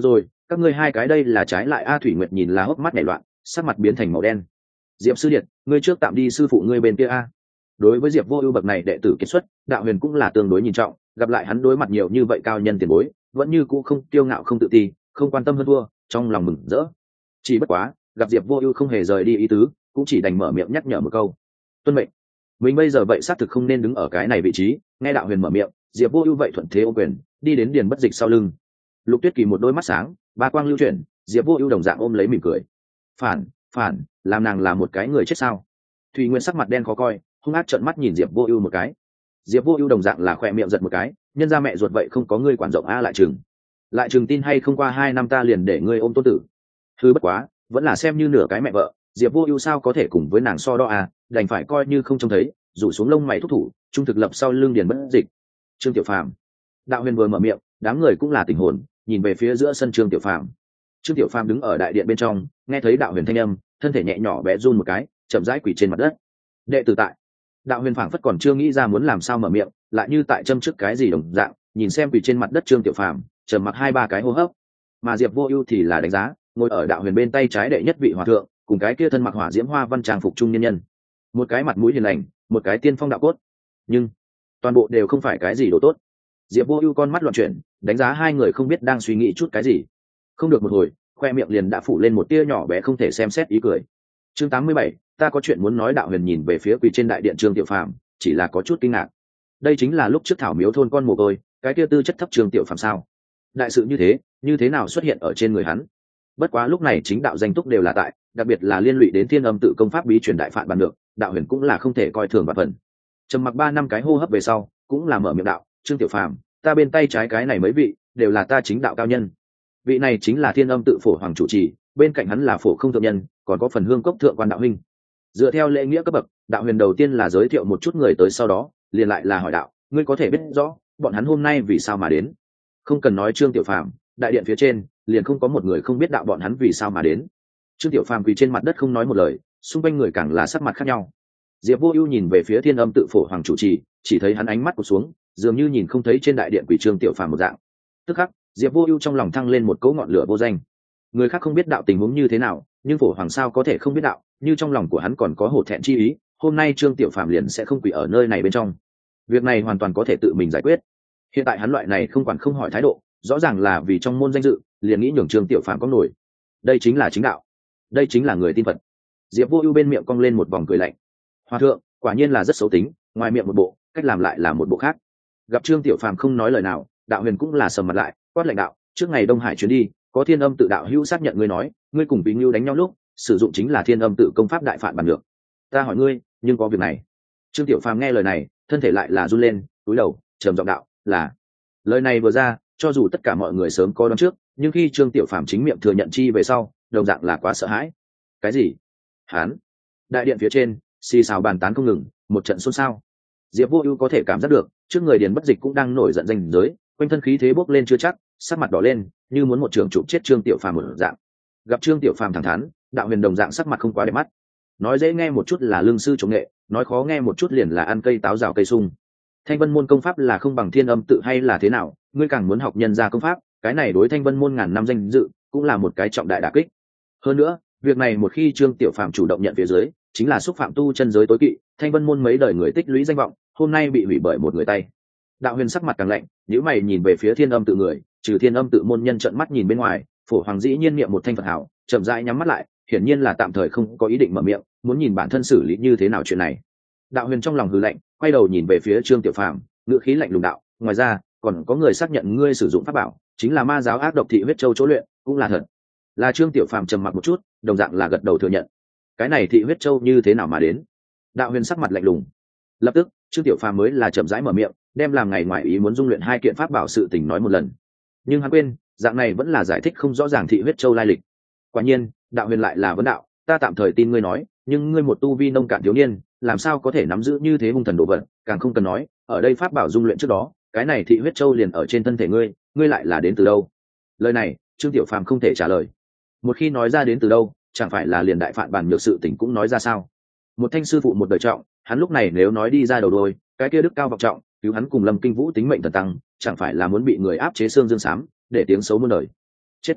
các ngươi hai cái đây là trái lại a. Thủy Nguyệt nhìn là hốc mắt nhảy loạn, sắc mặt biến thành màu đen. Diệp sư điện, ngươi trước tạm đi sư phụ ngươi bên kia a. Đối với Diệp Vô Ưu bậc này đệ tử kiệt xuất, Đạo Huyền cũng là tương đối nhìn trọng, gặp lại hắn đối mặt nhiều như vậy cao nhân tiền bối, vẫn như cũ không kiêu ngạo không tự ti, không quan tâm hơn thua, trong lòng mừng rỡ. Chỉ bất quá, gặp Diệp Vô Ưu không hề rời đi ý tứ, cũng chỉ đành mở miệng nhắc nhở một câu. Tuân mệnh. Mình bây giờ vậy xác thực không nên đứng ở cái này vị trí, nghe Đạo Huyền mở miệng, Diệp Vô Ưu vậy thuận thế ôm quyền, đi đến Điền Bất Dịch sau lưng. Lục Tuyết Kỳ một đôi mắt sáng, ba quang lưu chuyển, Diệp Vô Ưu đồng dạng ôm lấy mỉm cười. Phản, phản, làm nàng là một cái người chết sao? Thủy Nguyên sắc mặt đen khó coi, hung ác trợn mắt nhìn Diệp Vô Ưu một cái. Diệp Vô Ưu đồng dạng là khóe miệng giật một cái, nhân ra mẹ ruột vậy không có ngươi quản rộng a. Lại chừng, lại chừng tin hay không qua hai năm ta liền để ngươi ôm tôn tử. Hư bất quá, vẫn là xem như nửa cái mẹ vợ, Diệp Vô Ưu sao có thể cùng với nàng so đo a, đành phải coi như không trông thấy, rủ xuống lông mày thúc thủ, trung thực lập sau lưng Điền Bất Dịch. Trương Tiểu Phàm. Đạo Huyền vừa mở miệng, đám người cũng là tỉnh hồn, nhìn về phía giữa sân Trương Tiểu Phàm. Trương Tiểu Phàm đứng ở đại điện bên trong, nghe thấy Đạo Huyền thanh âm, thân thể nhẹ nhỏ bé run một cái, chậm rãi quỳ trên mặt đất. Đệ tử tại. Đạo Huyền phảng phất còn chưa nghĩ ra muốn làm sao mở miệng, lại như tại châm trước cái gì đồng dạng, nhìn xem quỳ trên mặt đất Trương Tiểu Phàm, trầm mặc hai ba cái hô hấp. Mà Diệp Vô Ưu thì là đánh giá, ngồi ở Đạo Huyền bên tay trái đệ nhất vị hòa thượng, cùng cái kia thân mặc hỏa diễm hoa văn trang phục trung nhân nhân. Một cái mặt mũi hiền lành, một cái tiên phong đạo cốt. Nhưng toàn bộ đều không phải cái gì đồ tốt. Diệp Vô Ưu con mắt loạn chuyển, đánh giá hai người không biết đang suy nghĩ chút cái gì. Không được một hồi, khoe miệng liền đã phủ lên một tia nhỏ bé không thể xem xét ý cười. Chương tám mươi bảy, ta có chuyện muốn nói. Đạo Huyền nhìn về phía quỳ trên đại điện Trương Tiểu Phàm, chỉ là có chút kinh ngạc. Đây chính là lúc trước thảo miếu thôn con mồ côi, cái kia tư chất thấp Trương Tiểu Phàm sao? Đại sự như thế, như thế nào xuất hiện ở trên người hắn? Bất quá lúc này chính đạo danh túc đều là tại, đặc biệt là liên lụy đến Thiên Âm tự công pháp bí truyền đại phạn bản được, Đạo Huyền cũng là không thể coi thường bản phần. Trầm mặc ba năm cái hô hấp về sau, cũng là mở miệng đạo, Trương Tiểu Phàm, ta bên tay trái cái này mấy vị, đều là ta chính đạo cao nhân. Vị này chính là Thiên Âm tự phổ hoàng chủ trì, bên cạnh hắn là phổ không thượng nhân, còn có phần hương cốc thượng quan đạo huynh. Dựa theo lễ nghĩa cấp bậc, Đạo Huyền đầu tiên là giới thiệu một chút người tới, sau đó liền lại là hỏi đạo, ngươi có thể biết rõ bọn hắn hôm nay vì sao mà đến? Không cần nói Trương Tiểu Phàm, đại điện phía trên liền không có một người không biết đạo bọn hắn vì sao mà đến. Trương Tiểu Phàm quỳ trên mặt đất không nói một lời, xung quanh người càng là sắc mặt khác nhau. Diệp Vô Ưu nhìn về phía Thiên Âm tự phổ hoàng chủ trì, chỉ thấy hắn ánh mắt cụp xuống, dường như nhìn không thấy trên đại điện quỳ Trương Tiểu Phàm một dạng. Tức khắc, Diệp Vô Ưu trong lòng thăng lên một cỗ ngọn lửa vô danh. Người khác không biết đạo tình huống như thế nào, nhưng phổ hoàng sao có thể không biết đạo, như trong lòng của hắn còn có hổ thẹn chi ý, hôm nay Trương Tiểu Phàm liền sẽ không quỳ ở nơi này bên trong. Việc này hoàn toàn có thể tự mình giải quyết. Hiện tại hắn loại này không quản không hỏi thái độ, rõ ràng là vì trong môn danh dự, liền nghĩ nhường Trương Tiểu Phàm có nổi. Đây chính là chính đạo, đây chính là người tin Phật. Diệp Vô Ưu bên miệng cong lên một vòng cười lạnh. Hòa thượng, quả nhiên là rất xấu tính, ngoài miệng một bộ, cách làm lại là một bộ khác. Gặp Trương Tiểu Phàm không nói lời nào, Đạo Huyền cũng là sầm mặt lại, quát lạnh đạo, trước ngày Đông Hải chuyến đi, có Thiên Âm tự đạo hữu xác nhận ngươi nói, ngươi cùng Bí Nưu đánh nhau lúc, sử dụng chính là Thiên Âm tự công pháp đại phạn bản được. Ta hỏi ngươi, nhưng có việc này. Trương Tiểu Phàm nghe lời này, thân thể lại là run lên, cúi đầu, trầm giọng đạo, là. Lời này vừa ra, cho dù tất cả mọi người sớm có đoán trước, nhưng khi Trương Tiểu Phàm chính miệng thừa nhận chi về sau, đồng dạng là quá sợ hãi. Cái gì? Hán? Đại điện phía trên, xì xào bàn tán không ngừng, một trận xôn xao. Diệp Vô Ưu có thể cảm giác được, trước người Điền Bất Dịch cũng đang nổi giận danh giới, quanh thân khí thế bốc lên chưa chắc, sắc mặt đỏ lên, như muốn một trường chụp chết Trương Tiểu Phàm một dạng. Gặp Trương Tiểu Phàm thẳng thắn, Đạo Huyền đồng dạng sắc mặt không quá đẹp mắt. Nói dễ nghe một chút là lương sư chống nghệ, nói khó nghe một chút liền là ăn cây táo rào cây sung. Thanh Vân môn công pháp là không bằng Thiên Âm tự hay là thế nào, ngươi càng muốn học nhân gia công pháp, cái này đối Thanh Vân môn ngàn năm danh dự, cũng là một cái trọng đại đả kích. Hơn nữa, việc này một khi Trương Tiểu Phàm chủ động nhận phía dưới, chính là xúc phạm tu chân giới tối kỵ, Thanh Vân môn mấy đời người tích lũy danh vọng, hôm nay bị hủy bởi một người tay. Đạo Huyền sắc mặt càng lạnh, nhíu mày nhìn về phía Thiên Âm tự người, trừ Thiên Âm tự môn nhân trợn mắt nhìn bên ngoài, phổ hoàng dĩ nhiên niệm một thanh Phật hảo, chậm rãi nhắm mắt lại, hiển nhiên là tạm thời không có ý định mở miệng, muốn nhìn bản thân xử lý như thế nào chuyện này. Đạo Huyền trong lòng hừ lạnh, quay đầu nhìn về phía Trương Tiểu Phàm, ngữ khí lạnh lùng đạo, ngoài ra, còn có người xác nhận ngươi sử dụng pháp bảo, chính là ma giáo ác độc thị huyết châu chỗ luyện, cũng là thật. Là Trương Tiểu Phàm trầm mặc một chút, đồng dạng là gật đầu thừa nhận. Cái này thị huyết châu như thế nào mà đến? Đạo Huyền sắc mặt lạnh lùng. Lập tức, Trương Tiểu Phàm mới là chậm rãi mở miệng, đem làm ngày ngoài ý muốn dung luyện hai kiện pháp bảo sự tình nói một lần. Nhưng hắn quên, dạng này vẫn là giải thích không rõ ràng thị huyết châu lai lịch. Quả nhiên, Đạo Huyền lại là vấn đạo, ta tạm thời tin ngươi nói, nhưng ngươi một tu vi nông cạn thiếu niên, làm sao có thể nắm giữ như thế hung thần đồ vật, càng không cần nói, ở đây pháp bảo dung luyện trước đó, cái này thị huyết châu liền ở trên thân thể ngươi, ngươi lại là đến từ đâu? Lời này, Trương Tiểu Phàm không thể trả lời. Một khi nói ra đến từ đâu, chẳng phải là liền đại phạn bản nhược sự tình cũng nói ra sao? Một thanh sư phụ một đời trọng, hắn lúc này nếu nói đi ra đầu đôi, cái kia đức cao vọng trọng, cứu hắn cùng Lâm Kinh Vũ tính mệnh thần tăng, chẳng phải là muốn bị người áp chế xương dương xám, để tiếng xấu muôn đời. Chết.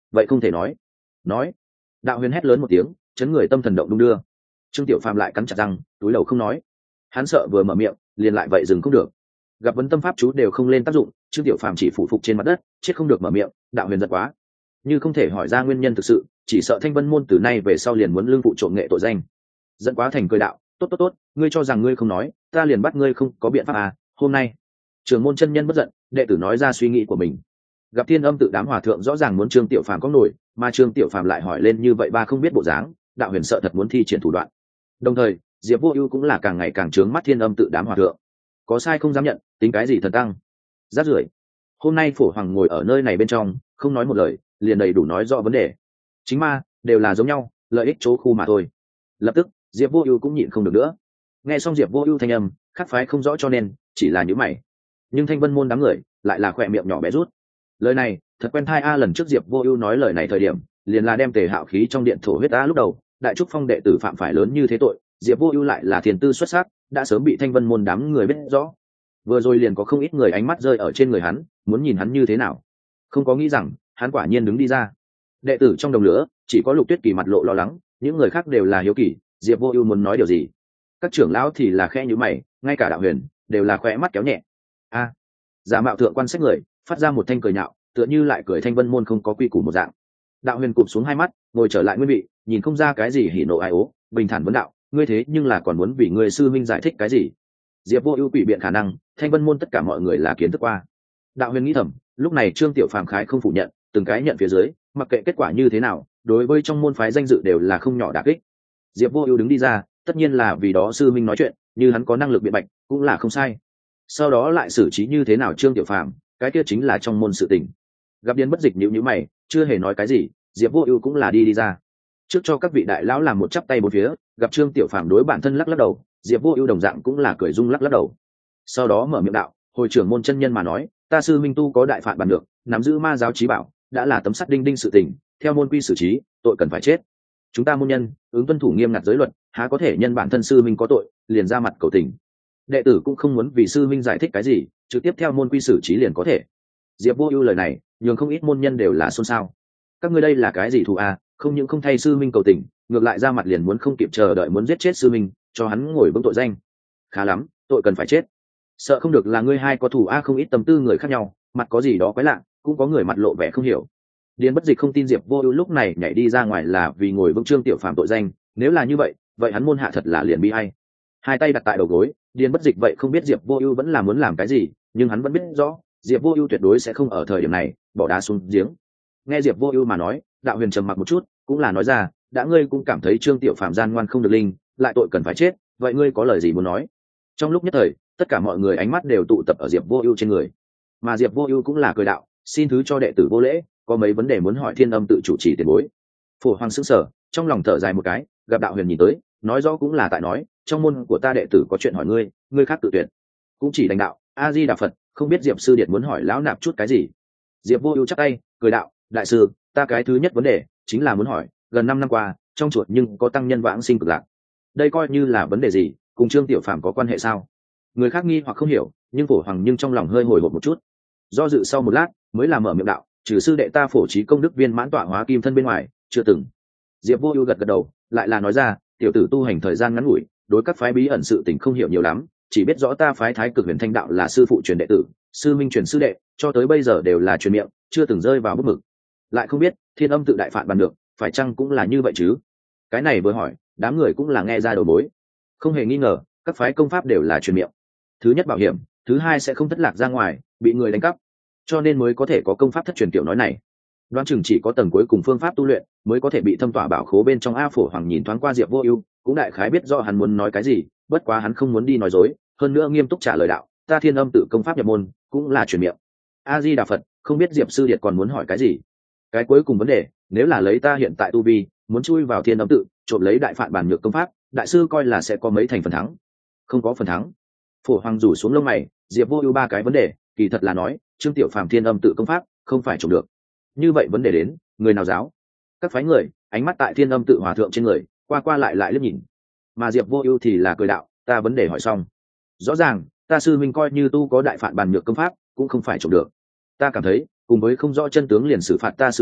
vậy không thể nói. Nói. Đạo huyền hét lớn một tiếng, chấn người tâm thần động đung đưa. Trương Tiểu Phàm lại cắn chặt răng, túi đầu không nói. Hắn sợ vừa mở miệng liền lại vậy dừng không được. Gặp vấn tâm pháp chú đều không lên tác dụng, Trương Tiểu Phàm chỉ phủ phục trên mặt đất, chết không được mở miệng. Đạo huyền giật quá, như không thể hỏi ra nguyên nhân thực sự, chỉ sợ Thanh Vân môn từ nay về sau liền muốn lương phụ trộm nghệ tội danh. Giận quá thành cười đạo, tốt tốt tốt, ngươi cho rằng ngươi không nói, ta liền bắt ngươi không có biện pháp à? Hôm nay trưởng môn chân nhân bất giận, đệ tử nói ra suy nghĩ của mình. Gặp Thiên Âm tự đám hòa thượng rõ ràng muốn Trương Tiểu Phàm có nổi, mà Trương Tiểu Phàm lại hỏi lên như vậy ba không biết bộ dáng, đạo huyền sợ thật muốn thi triển thủ đoạn. Đồng thời Diệp Vô Ưu cũng là càng ngày càng trướng mắt Thiên Âm tự đám hòa thượng, có sai không dám nhận, tính cái gì thần tăng, rát rưởi. Hôm nay Phổ Hoàng ngồi ở nơi này bên trong, không nói một lời, liền đầy đủ nói rõ vấn đề. Chính ma đều là giống nhau, lợi ích chỗ khu mà thôi. Lập tức Diệp Vô Ưu cũng nhịn không được nữa. Nghe xong Diệp Vô Ưu thanh âm, khác phái không rõ cho nên chỉ là nhíu mày. Nhưng Thanh Vân môn đám người lại là khỏe miệng nhỏ bé rút. Lời này thật quen tai a, lần trước Diệp Vô Ưu nói lời này thời điểm, liền là đem Tề Hạo khí trong điện thổ huyết a, lúc đầu Đại Trúc Phong đệ tử phạm phải lớn như thế tội, Diệp Vô Ưu lại là thiền tư xuất sắc, đã sớm bị Thanh Vân môn đám người biết rõ. Vừa rồi liền có không ít người ánh mắt rơi ở trên người hắn, muốn nhìn hắn như thế nào. Không có nghĩ rằng hắn quả nhiên đứng đi ra. Đệ tử trong đồng lửa chỉ có Lục Tuyết Kỳ mặt lộ lo lắng, những người khác đều là hiếu kỳ, Diệp Vô Ưu muốn nói điều gì. Các trưởng lão thì là khẽ nhíu mày, ngay cả Đạo Huyền đều là khóe mắt kéo nhẹ. A, giả mạo thượng quan sách người, phát ra một thanh cười nhạo, tựa như lại cười Thanh Vân môn không có quy củ một dạng. Đạo Huyền cụp xuống hai mắt, ngồi trở lại nguyên vị, nhìn không ra cái gì hỉ nộ ai ố, bình thản vấn đạo, ngươi thế nhưng là còn muốn vì ngươi sư minh giải thích cái gì? Diệp Vô Ưu quỷ biện khả năng, Thanh Vân môn tất cả mọi người là kiến thức qua. Đạo Huyền nghĩ thầm, lúc này Trương Tiểu Phàm khái không phủ nhận, từng cái nhận phía dưới, mặc kệ kết quả như thế nào, đối với trong môn phái danh dự đều là không nhỏ đả kích. Diệp Vô Ưu đứng đi ra, tất nhiên là vì đó sư minh nói chuyện, như hắn có năng lực biện bạch, cũng là không sai. Sau đó lại xử trí như thế nào Trương Tiểu Phàm, cái kia chính là trong môn sự tình. Gặp Điền Bất Dịch nhíu nhíu mày, chưa hề nói cái gì, Diệp Vô Ưu cũng là đi đi ra. Trước cho các vị đại lão làm một chắp tay bốn phía, gặp Trương Tiểu Phàm đối bản thân lắc lắc đầu, Diệp Vô Ưu đồng dạng cũng là cười rung lắc lắc đầu. Sau đó mở miệng đạo, hồi trưởng môn chân nhân mà nói, ta sư minh tu có đại phạn bản được, nắm giữ ma giáo chí bảo, đã là tấm sắt đinh đinh sự tình, theo môn quy xử trí, tội cần phải chết. Chúng ta môn nhân ứng tuân thủ nghiêm ngặt giới luật, há có thể nhân bản thân sư minh có tội liền ra mặt cầu tình. Đệ tử cũng không muốn vì sư minh giải thích cái gì, trực tiếp theo môn quy xử trí liền có thể. Diệp Vô Ưu lời này nhường không ít môn nhân đều là xôn xao. Các ngươi đây là cái gì thù a, không những không thay sư minh cầu tình, ngược lại ra mặt liền muốn không kịp chờ đợi muốn giết chết sư minh, cho hắn ngồi vững tội danh. Khá lắm, tội cần phải chết. Sợ không được là ngươi hai có thù a, không ít tâm tư người khác nhau, mặt có gì đó quái lạ, cũng có người mặt lộ vẻ không hiểu. Điền Bất Dịch không tin Diệp Vô Ưu lúc này nhảy đi ra ngoài là vì ngồi vững Trương Tiểu Phàm tội danh, nếu là như vậy, vậy hắn môn hạ thật là liền bi ai. Hai tay đặt tại đầu gối, Điền Bất Dịch vậy không biết Diệp Vô Ưu vẫn là muốn làm cái gì, nhưng hắn vẫn biết rõ, Diệp Vô Ưu tuyệt đối sẽ không ở thời điểm này bỏ đá xuống giếng. Nghe Diệp Vô Ưu mà nói, Đạo Huyền trầm mặc một chút, cũng là nói ra, đã ngươi cũng cảm thấy Trương Tiểu Phàm gian ngoan không được linh, lại tội cần phải chết, vậy ngươi có lời gì muốn nói? Trong lúc nhất thời, tất cả mọi người ánh mắt đều tụ tập ở Diệp Vô Ưu trên người. Mà Diệp Vô Ưu cũng là cười đạo, xin thứ cho đệ tử vô lễ, có mấy vấn đề muốn hỏi Thiên Âm tự chủ trì tiền bối. Phổ Hoàng sững sờ, trong lòng thở dài một cái, gặp Đạo Huyền nhìn tới, nói rõ cũng là tại nói, trong môn của ta đệ tử có chuyện hỏi ngươi, ngươi khác tự tuyệt. Cũng chỉ đành đạo, A Di Đà Phật, không biết Diệp sư điện muốn hỏi lão nạp chút cái gì. Diệp Vô Ưu chắp tay, cười đạo, đại sư, ta cái thứ nhất vấn đề chính là muốn hỏi, gần năm năm qua, trong chuột nhưng có tăng nhân vãng sinh cực lạc. Đây coi như là vấn đề gì, cùng Trương Tiểu Phàm có quan hệ sao? Người khác nghi hoặc không hiểu, nhưng Phổ Hoàng nhưng trong lòng hơi hồi hộp một chút. Do dự sau một lát, mới là mở miệng đạo, trừ sư đệ ta phổ trí công đức viên mãn tọa hóa kim thân bên ngoài, chưa từng. Diệp Vô Ưu gật gật đầu, lại là nói ra, tiểu tử tu hành thời gian ngắn ngủi, đối các phái bí ẩn sự tình không hiểu nhiều lắm, chỉ biết rõ ta phái Thái Cực Huyền Thanh đạo là sư phụ truyền đệ tử, sư minh truyền sư đệ, cho tới bây giờ đều là truyền miệng, chưa từng rơi vào bút mực. Lại không biết, Thiên Âm tự đại phạn bàn được, phải chăng cũng là như vậy chứ? Cái này vừa hỏi, đám người cũng là nghe ra đầu mối. Không hề nghi ngờ, các phái công pháp đều là truyền miệng. Thứ nhất bảo hiểm, thứ hai sẽ không thất lạc ra ngoài, bị người đánh cắp, cho nên mới có thể có công pháp thất truyền kiểu nói này. Đoán chừng chỉ có tầng cuối cùng phương pháp tu luyện mới có thể bị thâm tỏa bảo khố bên trong. A Phổ Hoàng nhìn thoáng qua Diệp Vô Ưu, cũng đại khái biết rõ hắn muốn nói cái gì, bất quá hắn không muốn đi nói dối, hơn nữa nghiêm túc trả lời đạo, ta Thiên Âm tự công pháp nhập môn, cũng là truyền miệng. A Di Đà Phật, không biết Diệp sư điệt còn muốn hỏi cái gì? Cái cuối cùng vấn đề, nếu là lấy ta hiện tại tu vi, muốn chui vào Thiên Âm tự, trộm lấy đại phạn bản nhược công pháp, đại sư coi là sẽ có mấy thành phần thắng? Không có phần thắng. Phổ Hoàng rủ xuống lông mày, Diệp Vô Ưu ba cái vấn đề, kỳ thật là nói, Trương Tiểu Phàm Thiên Âm tự công pháp, không phải trộm được. Như vậy vấn đề đến, người nào giáo? Các phái người, ánh mắt tại Thiên Âm tự hòa thượng trên người, qua qua lại lại liếc nhìn. Mà Diệp Vô Ưu thì là cười đạo, ta vấn đề hỏi xong. Rõ ràng, ta sư minh coi như tu có đại phạn bản nhược công pháp, cũng không phải trộm được. Ta cảm thấy, cùng với không rõ chân tướng liền xử phạt ta sư minh,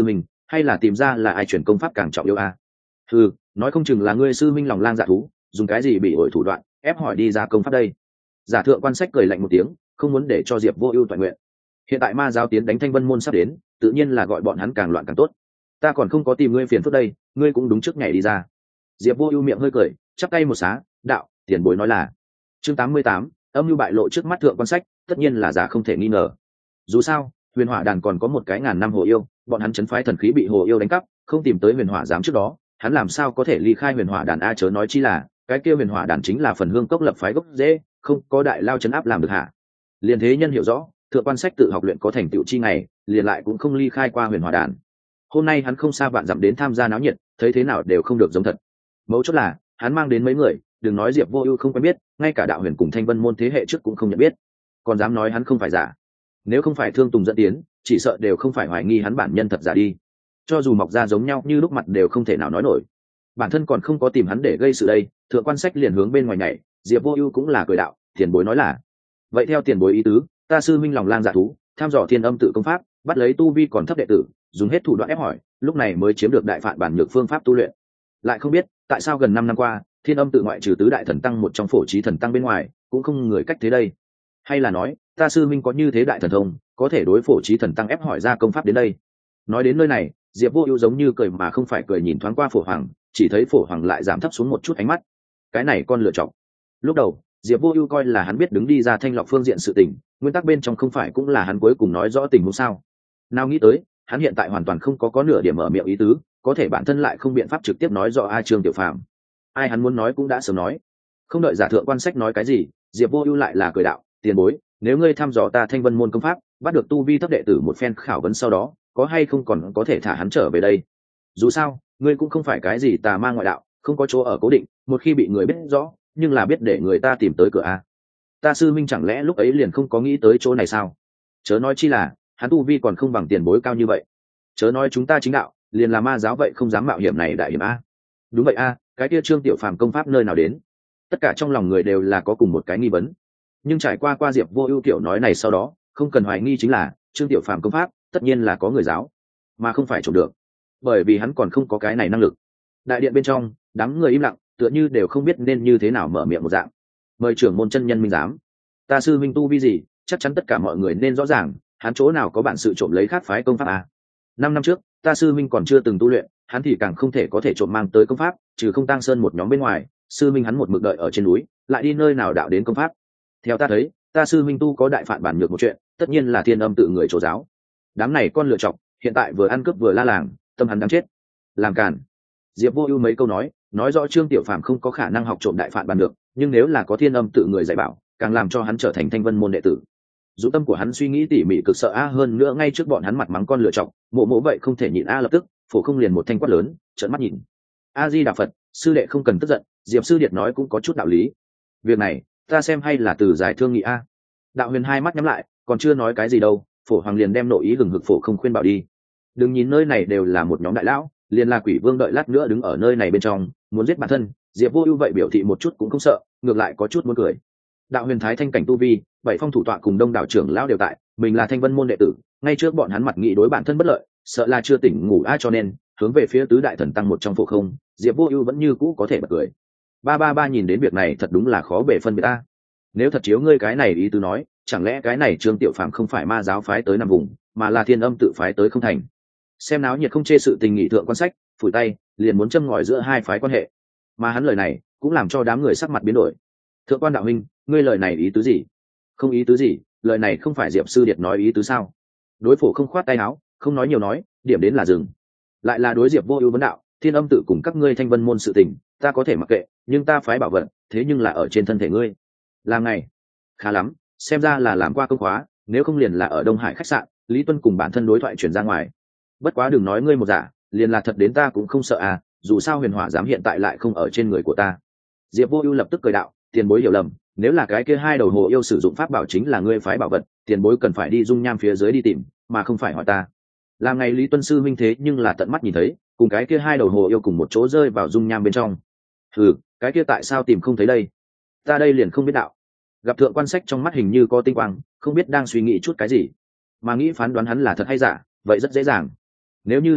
hay là tìm ra là ai chuyển công pháp càng trọng yêu a? Ừ, nói không chừng là ngươi sư minh lòng lang dạ thú, dùng cái gì bị ổi thủ đoạn ép hỏi đi ra công pháp đây. Giả thượng quan sách cười lạnh một tiếng, không muốn để cho Diệp Vô Ưu toàn nguyện. Hiện tại ma giáo tiến đánh Thanh Vân môn sắp đến, tự nhiên là gọi bọn hắn càng loạn càng tốt. Ta còn không có tìm ngươi phiền phức đây, ngươi cũng đúng trước ngày đi ra. Diệp Vô Ưu miệng hơi cười, chắp tay một xá, đạo, tiền bối nói là. Chương tám mươi tám, âm mưu bại lộ trước mắt thượng quan sách, tất nhiên là giả không thể nghi ngờ. Dù sao, Huyền Hỏa đàn còn có một cái ngàn năm hồ yêu, bọn hắn trấn phái thần khí bị hồ yêu đánh cắp, không tìm tới Huyền Hỏa giám trước đó, hắn làm sao có thể ly khai Huyền Hỏa đàn a, chớ nói chi là, cái kia Huyền Hỏa đàn chính là phần hương cốc lập phái gốc rễ, không có đại lao trấn áp làm được hả? Liên thế nhân hiểu rõ, thượng quan sách tự học luyện có thành tựu chi ngày, liền lại cũng không ly khai qua Huyền Hỏa đàn. Hôm nay hắn không xa vạn dặm đến tham gia náo nhiệt, thấy thế nào đều không được giống thật. Mấu chốt là, hắn mang đến mấy người, đừng nói Diệp Vô Ưu không quen biết, ngay cả đạo huyền cùng Thanh Vân môn thế hệ trước cũng không nhận biết, còn dám nói hắn không phải giả. Nếu không phải Thương Tùng dẫn tiến, chỉ sợ đều không phải hoài nghi hắn bản nhân thật giả đi. Cho dù mọc ra giống nhau như lúc mặt đều không thể nào nói nổi. Bản thân còn không có tìm hắn để gây sự đây, thượng quan sách liền hướng bên ngoài nhảy, Diệp Vô Ưu cũng là cười đạo, tiền bối nói là. Vậy theo tiền bối ý tứ, ta sư minh lòng lang dạ thú, tham dò thiên âm tự công pháp, bắt lấy tu vi còn thấp đệ tử, dùng hết thủ đoạn ép hỏi, lúc này mới chiếm được đại phạn bản nhược phương pháp tu luyện. Lại không biết, tại sao gần năm năm qua, thiên âm tự ngoại trừ tứ đại thần tăng một trong phổ trí thần tăng bên ngoài, cũng không người cách thế đây. Hay là nói, ta sư minh có như thế đại thần thông, có thể đối phổ trí thần tăng ép hỏi ra công pháp đến đây. Nói đến nơi này, Diệp Vô Ưu giống như cười mà không phải cười, nhìn thoáng qua phổ hoàng, chỉ thấy phổ hoàng lại giảm thấp xuống một chút ánh mắt. Cái này con lựa chọn. Lúc đầu, Diệp Vô Ưu coi là hắn biết đứng đi ra thanh lọc phương diện sự tình, nguyên tắc bên trong không phải cũng là hắn cuối cùng nói rõ tình huống sao? Nào nghĩ tới, hắn hiện tại hoàn toàn không có có nửa điểm mở miệng ý tứ, có thể bản thân lại không biện pháp trực tiếp nói rõ ai Trương Tiểu Phàm. Ai hắn muốn nói cũng đã sớm nói. Không đợi giả thượng quan sách nói cái gì, Diệp Vô Ưu lại là cười đạo, tiền bối, nếu ngươi thăm dò ta Thanh Vân môn công pháp, bắt được tu vi thấp đệ tử một phen khảo vấn sau đó, có hay không còn có thể thả hắn trở về đây? Dù sao, ngươi cũng không phải cái gì tà ma ngoại đạo, không có chỗ ở cố định, một khi bị người biết rõ, nhưng là biết để người ta tìm tới cửa a. Ta sư minh chẳng lẽ lúc ấy liền không có nghĩ tới chỗ này sao? Chớ nói chi là, hắn tu vi còn không bằng tiền bối cao như vậy. Chớ nói chúng ta chính đạo, liền là ma giáo vậy không dám mạo hiểm này đại hiểm a. Đúng vậy a, cái kia Trương Tiểu Phàm công pháp nơi nào đến? Tất cả trong lòng người đều là có cùng một cái nghi vấn. Nhưng trải qua qua Diệp Vô Ưu tiểu nói này sau đó, không cần hoài nghi chính là, Trương Tiểu Phàm công pháp, tất nhiên là có người giáo, mà không phải trộm được. Bởi vì hắn còn không có cái này năng lực. Đại điện bên trong, đám người im lặng, tựa như đều không biết nên như thế nào mở miệng một dạng. Mời trưởng môn chân nhân minh giám. Ta sư minh tu vi gì, chắc chắn tất cả mọi người nên rõ ràng, hắn chỗ nào có bản sự trộm lấy khác phái công pháp à? Năm năm trước, ta sư minh còn chưa từng tu luyện, hắn thì càng không thể có thể trộm mang tới công pháp, trừ không tăng sơn một nhóm bên ngoài, sư minh hắn một mực đợi ở trên núi, lại đi nơi nào đạo đến công pháp. Theo ta thấy, ta sư minh tu có đại phản bản nhược một chuyện, tất nhiên là thiên âm tự người chỗ giáo. Đám này con lựa chọc, hiện tại vừa ăn cướp vừa la làng, tâm hắn đáng chết. Làm càn. Diệp Vô Ưu mấy câu nói, nói rõ Trương Tiểu Phàm không có khả năng học trộm đại phản bản được, nhưng nếu là có thiên âm tự người dạy bảo, càng làm cho hắn trở thành Thanh Vân môn đệ tử. Dụ tâm của hắn suy nghĩ tỉ mỉ cực sợ a, hơn nữa ngay trước bọn hắn mặt mắng con lựa chọc, mộ mộ vậy không thể nhịn a, lập tức phổ không liền một thanh quát lớn, trợn mắt nhìn. A Di Đà Phật, sư đệ không cần tức giận, Diệp sư điệt nói cũng có chút đạo lý. Việc này, ta xem hay là từ giải thương nghị a. Đạo Huyền hai mắt nhắm lại, còn chưa nói cái gì đâu, phổ hoàng liền đem nội ý hừng hực phổ không khuyên bảo đi. Đừng nhìn nơi này đều là một nhóm đại lão, liền là quỷ vương đợi lát nữa đứng ở nơi này bên trong, muốn giết bản thân, Diệp Vô Ưu vậy biểu thị một chút cũng không sợ, ngược lại có chút muốn cười. Đạo Huyền thái thanh cảnh tu vi, bảy phong thủ tọa cùng đông đảo trưởng lão đều tại, mình là Thanh Vân môn đệ tử, ngay trước bọn hắn mặt nghị đối bản thân bất lợi, sợ là chưa tỉnh ngủ ai, cho nên hướng về phía tứ đại thần tăng một trong phổ không, Diệp Vô Ưu vẫn như cũ có thể bật cười. Ba ba ba nhìn đến việc này thật đúng là khó bề phân biệt ta. Nếu thật chiếu ngươi cái này ý tứ nói, chẳng lẽ cái này Trương Tiểu Phàm không phải ma giáo phái tới nằm vùng, mà là thiên âm tự phái tới không thành? Xem náo nhiệt không chê sự tình nghị thượng quan sách, phủi tay, liền muốn châm ngòi giữa hai phái quan hệ. Mà hắn lời này, cũng làm cho đám người sắc mặt biến đổi. Thượng quan đạo huynh, ngươi lời này ý tứ gì? Không ý tứ gì, lời này không phải Diệp sư điệt nói ý tứ sao? Đối phổ không khoát tay áo, không nói nhiều nói, điểm đến là dừng. Lại là đối Diệp Vô Ưu vấn đạo, thiên âm tự cùng các ngươi Thanh Vân môn sự tình, ta có thể mặc kệ, nhưng ta phái bảo vật, thế nhưng là ở trên thân thể ngươi. Làm ngày, khá lắm, xem ra là làm qua công khóa, nếu không liền là ở Đông Hải khách sạn, Lý Tuân cùng bản thân đối thoại truyền ra ngoài. Bất quá đừng nói ngươi một giả, liền là thật đến ta cũng không sợ à, dù sao Huyền Hỏa giám hiện tại lại không ở trên người của ta. Diệp Vô Ưu lập tức cười đạo, tiền bối hiểu lầm, nếu là cái kia hai đầu hồ yêu sử dụng pháp bảo chính là ngươi phái bảo vật, tiền bối cần phải đi dung nham phía dưới đi tìm, mà không phải hỏi ta. Làm ngày Lý Tuân sư minh thế nhưng là tận mắt nhìn thấy, cùng cái kia hai đầu hồ yêu cùng một chỗ rơi vào dung nham bên trong. Hừ, cái kia tại sao tìm không thấy đây? Ta đây liền không biết đạo. Gặp thượng quan sách trong mắt hình như có tinh quang, không biết đang suy nghĩ chút cái gì, mà nghĩ phán đoán hắn là thật hay giả, vậy rất dễ dàng. Nếu như là thật,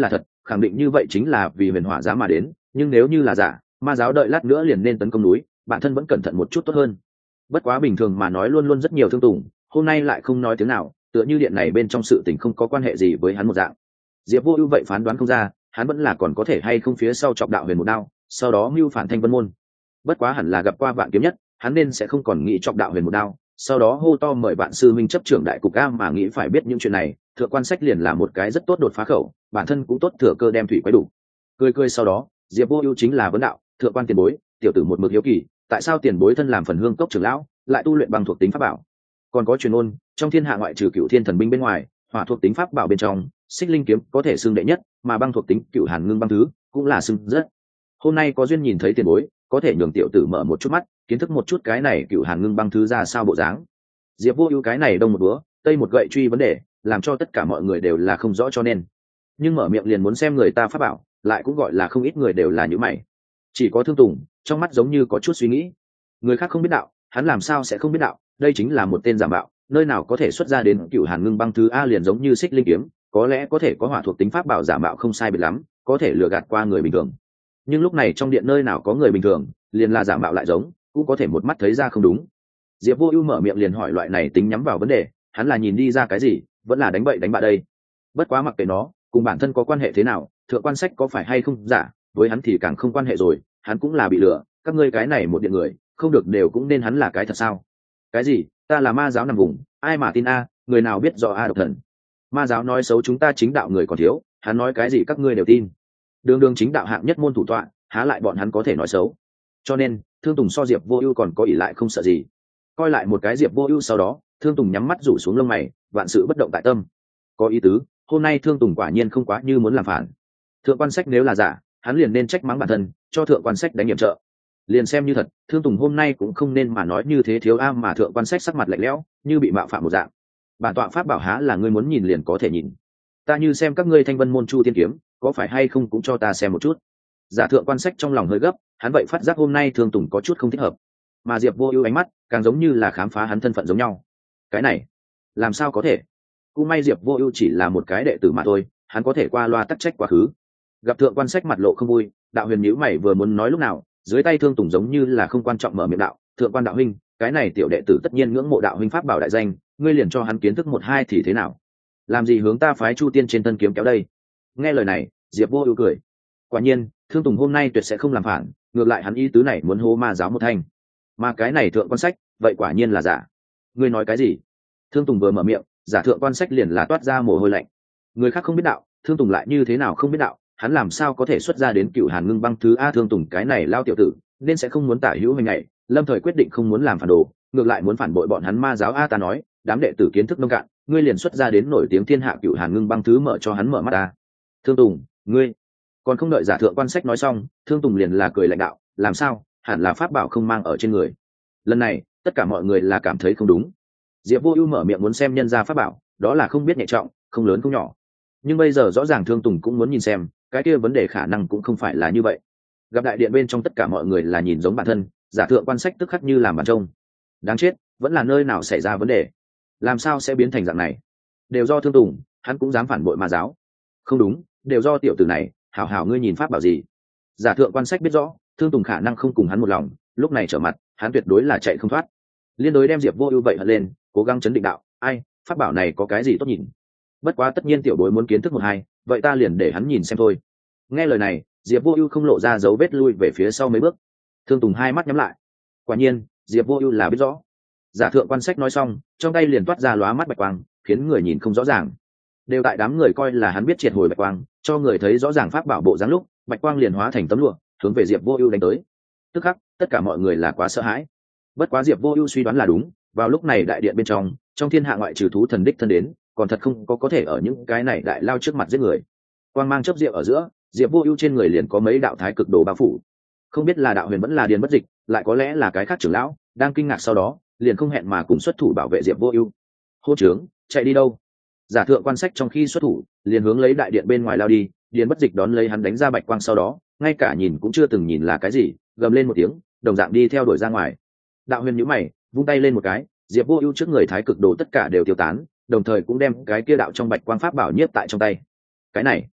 khẳng định như vậy chính là vì huyền hỏa giá mà đến, nhưng nếu như là giả, ma giáo đợi lát nữa liền nên tấn công núi, bản thân vẫn cẩn thận một chút tốt hơn. Bất quá bình thường mà nói luôn luôn rất nhiều Thương Tùng, hôm nay lại không nói tiếng nào, tựa như điện này bên trong sự tình không có quan hệ gì với hắn một dạng. Diệp Vô Ưu vậy phán đoán không ra, hắn vẫn là còn có thể hay không phía sau chọc đạo huyền một đao, sau đó mưu phản Thanh Vân môn. Bất quá hẳn là gặp qua Vạn Kiếm Nhất, hắn nên sẽ không còn nghĩ chọc đạo huyền một đao, sau đó hô to mời Vạn sư minh chấp trưởng đại cục a mà nghĩ phải biết những chuyện này, Thượng Quan Sách liền là một cái rất tốt đột phá khẩu, bản thân cũng tốt thừa cơ đem thủy quấy đủ. Cười cười sau đó, Diệp Vô Ưu chính là vấn đạo, Thượng Quan tiền bối, tiểu tử một mực hiếu kỳ, tại sao tiền bối thân làm phần hương cốc trưởng lão, lại tu luyện bằng thuộc tính pháp bảo? Còn có truyền ôn, trong thiên hạ ngoại trừ Cửu Thiên thần binh bên ngoài, hỏa thuộc tính pháp bảo bên trong, Xích Linh kiếm có thể xưng đệ nhất, mà băng thuộc tính Cửu Hàn Ngưng băng thứ cũng là xưng rất. Hôm nay có duyên nhìn thấy tiền bối, có thể nhường tiểu tử mở một chút mắt, kiến thức một chút cái này Cửu Hàn Ngưng băng thứ ra sao bộ dáng. Diệp Vô Ưu cái này đông một búa, tây một gậy truy vấn đề, làm cho tất cả mọi người đều là không rõ cho nên. Nhưng mở miệng liền muốn xem người ta pháp bảo, lại cũng gọi là không ít người đều là như mày. Chỉ có Thương Tùng, trong mắt giống như có chút suy nghĩ. Người khác không biết đạo, hắn làm sao sẽ không biết đạo, đây chính là một tên giả mạo, nơi nào có thể xuất ra đến Cửu Hàn Ngưng băng thứ a liền giống như Xích Linh kiếm, có lẽ có thể có hỏa thuộc tính pháp bảo giả mạo không sai biệt lắm, có thể lừa gạt qua người bình thường. Nhưng lúc này trong điện nơi nào có người bình thường, liền là giả mạo lại giống, cũng có thể một mắt thấy ra không đúng. Diệp Vô Ưu mở miệng liền hỏi loại này tính nhắm vào vấn đề, hắn là nhìn đi ra cái gì, vẫn là đánh bậy đánh bạ đây. Bất quá mặc kệ nó, cùng bản thân có quan hệ thế nào, Thượng Quan Sách có phải hay không giả, với hắn thì càng không quan hệ rồi, hắn cũng là bị lừa, các ngươi cái này một điện người, không được đều cũng nên hắn là cái thật sao? Cái gì? Ta là ma giáo nằm vùng, ai mà tin a, người nào biết rõ a độc thần. Ma giáo nói xấu chúng ta chính đạo người còn thiếu, hắn nói cái gì các ngươi đều tin. Đường đường chính đạo hạng nhất môn thủ tọa, há lại bọn hắn có thể nói xấu. Cho nên, Thương Tùng so Diệp Vô Ưu còn có ỷ lại không sợ gì. Coi lại một cái Diệp Vô Ưu sau đó, Thương Tùng nhắm mắt rủ xuống lông mày, vạn sự bất động tại tâm. Có ý tứ, hôm nay Thương Tùng quả nhiên không quá như muốn làm phản. Thượng Quan Sách nếu là giả, hắn liền nên trách mắng bản thân, cho Thượng Quan Sách đánh nhiệm trợ. Liền xem như thật, Thương Tùng hôm nay cũng không nên mà nói như thế thiếu a mà Thượng Quan Sách sắc mặt lạnh lẽo, như bị mạo phạm một dạng. Bản tọa pháp bảo há là ngươi muốn nhìn liền có thể nhìn. Ta như xem các ngươi Thanh Vân môn Chu Tiên kiếm, có phải hay không cũng cho ta xem một chút. Giả Thượng Quan Sách trong lòng hơi gấp, hắn vậy phát giác hôm nay Thương Tùng có chút không thích hợp. Mà Diệp Vô Ưu ánh mắt, càng giống như là khám phá hắn thân phận giống nhau. Cái này, làm sao có thể? Cũng may Diệp Vô Ưu chỉ là một cái đệ tử mà thôi, hắn có thể qua loa tắc trách quá khứ. Gặp Thượng Quan Sách mặt lộ không vui, Đạo Huyền nhíu mày vừa muốn nói lúc nào, dưới tay Thương Tùng giống như là không quan trọng mở miệng đạo, "Thượng Quan đạo huynh, cái này tiểu đệ tử tất nhiên ngưỡng mộ đạo huynh pháp bảo đại danh, ngươi liền cho hắn kiến thức một hai thì thế nào? Làm gì hướng ta phái Chu Tiên trên thân kiếm kéo đây?" Nghe lời này, Diệp Vô Ưu cười. Quả nhiên, Thương Tùng hôm nay tuyệt sẽ không làm phản, ngược lại hắn ý tứ này muốn hô ma giáo một thanh. Mà cái này Thượng Quan Sách, vậy quả nhiên là giả. Ngươi nói cái gì? Thương Tùng vừa mở miệng, giả Thượng Quan Sách liền là toát ra mồ hôi lạnh. Người khác không biết đạo, Thương Tùng lại như thế nào không biết đạo, hắn làm sao có thể xuất ra đến Cửu Hàn Ngưng băng thứ a Thương Tùng cái này lao tiểu tử, nên sẽ không muốn tả hữu hình này, lâm thời quyết định không muốn làm phản đồ, ngược lại muốn phản bội bọn hắn ma giáo a ta nói, đám đệ tử kiến thức nông cạn, ngươi liền xuất ra đến nổi tiếng thiên hạ Cửu Hàn Ngưng băng thứ mở cho hắn mở mắt ta. Thương Tùng, ngươi còn không đợi giả Thượng Quan Sách nói xong, Thương Tùng liền là cười lạnh đạo, làm sao, hẳn là pháp bảo không mang ở trên người. Lần này, tất cả mọi người là cảm thấy không đúng. Diệp Vô Ưu mở miệng muốn xem nhân gia pháp bảo, đó là không biết nhẹ trọng, không lớn không nhỏ. Nhưng bây giờ rõ ràng Thương Tùng cũng muốn nhìn xem, cái kia vấn đề khả năng cũng không phải là như vậy. Gặp đại điện bên trong tất cả mọi người là nhìn giống bản thân, giả Thượng Quan Sách tức khắc như làm bàn trông. Đáng chết, vẫn là nơi nào xảy ra vấn đề? Làm sao sẽ biến thành dạng này? Đều do Thương Tùng, hắn cũng dám phản bội ma giáo. Không đúng, đều do tiểu tử này, hảo hảo ngươi nhìn pháp bảo gì? Giả Thượng Quan Sách biết rõ, Thương Tùng khả năng không cùng hắn một lòng, lúc này trở mặt, hắn tuyệt đối là chạy không thoát. Liên đối đem Diệp Vô Ưu vậy hất lên, cố gắng chấn định đạo, ai, pháp bảo này có cái gì tốt nhìn? Bất quá tất nhiên tiểu bối muốn kiến thức một hai, vậy ta liền để hắn nhìn xem thôi. Nghe lời này, Diệp Vô Ưu không lộ ra dấu vết lui về phía sau mấy bước. Thương Tùng hai mắt nhắm lại. Quả nhiên, Diệp Vô Ưu là biết rõ. Giả Thượng Quan Sách nói xong, trong tay liền toát ra lóa mắt bạch quang, khiến người nhìn không rõ ràng. Đều tại đám người coi là hắn biết triệt hồi bạch quang, cho người thấy rõ ràng pháp bảo bộ dáng lúc, bạch quang liền hóa thành tấm lụa, hướng về Diệp Vô Ưu đánh tới. Tức khắc, tất cả mọi người là quá sợ hãi. Bất quá Diệp Vô Ưu suy đoán là đúng, vào lúc này đại điện bên trong, trong thiên hạ ngoại trừ thú thần đích thân đến, còn thật không có có thể ở những cái này đại lao trước mặt giết người. Quang mang chớp diệu ở giữa, Diệp Vô Ưu trên người liền có mấy đạo thái cực đồ bao phủ. Không biết là đạo huyền vẫn là điền bất dịch, lại có lẽ là cái khác trưởng lão, đang kinh ngạc sau đó, liền không hẹn mà cùng xuất thủ bảo vệ Diệp Vô Ưu. Hô trướng, chạy đi đâu? Giả Thượng Quan Sách trong khi xuất thủ, liền hướng lấy đại điện bên ngoài lao đi, điền bất dịch đón lấy hắn đánh ra bạch quang sau đó, ngay cả nhìn cũng chưa từng nhìn là cái gì, gầm lên một tiếng, đồng dạng đi theo đuổi ra ngoài. Đạo huyền nhíu mày, vung tay lên một cái, Diệp Vô Ưu trước người thái cực đồ tất cả đều tiêu tán, đồng thời cũng đem cái kia đạo trong bạch quang pháp bảo nhiếp tại trong tay. Cái này,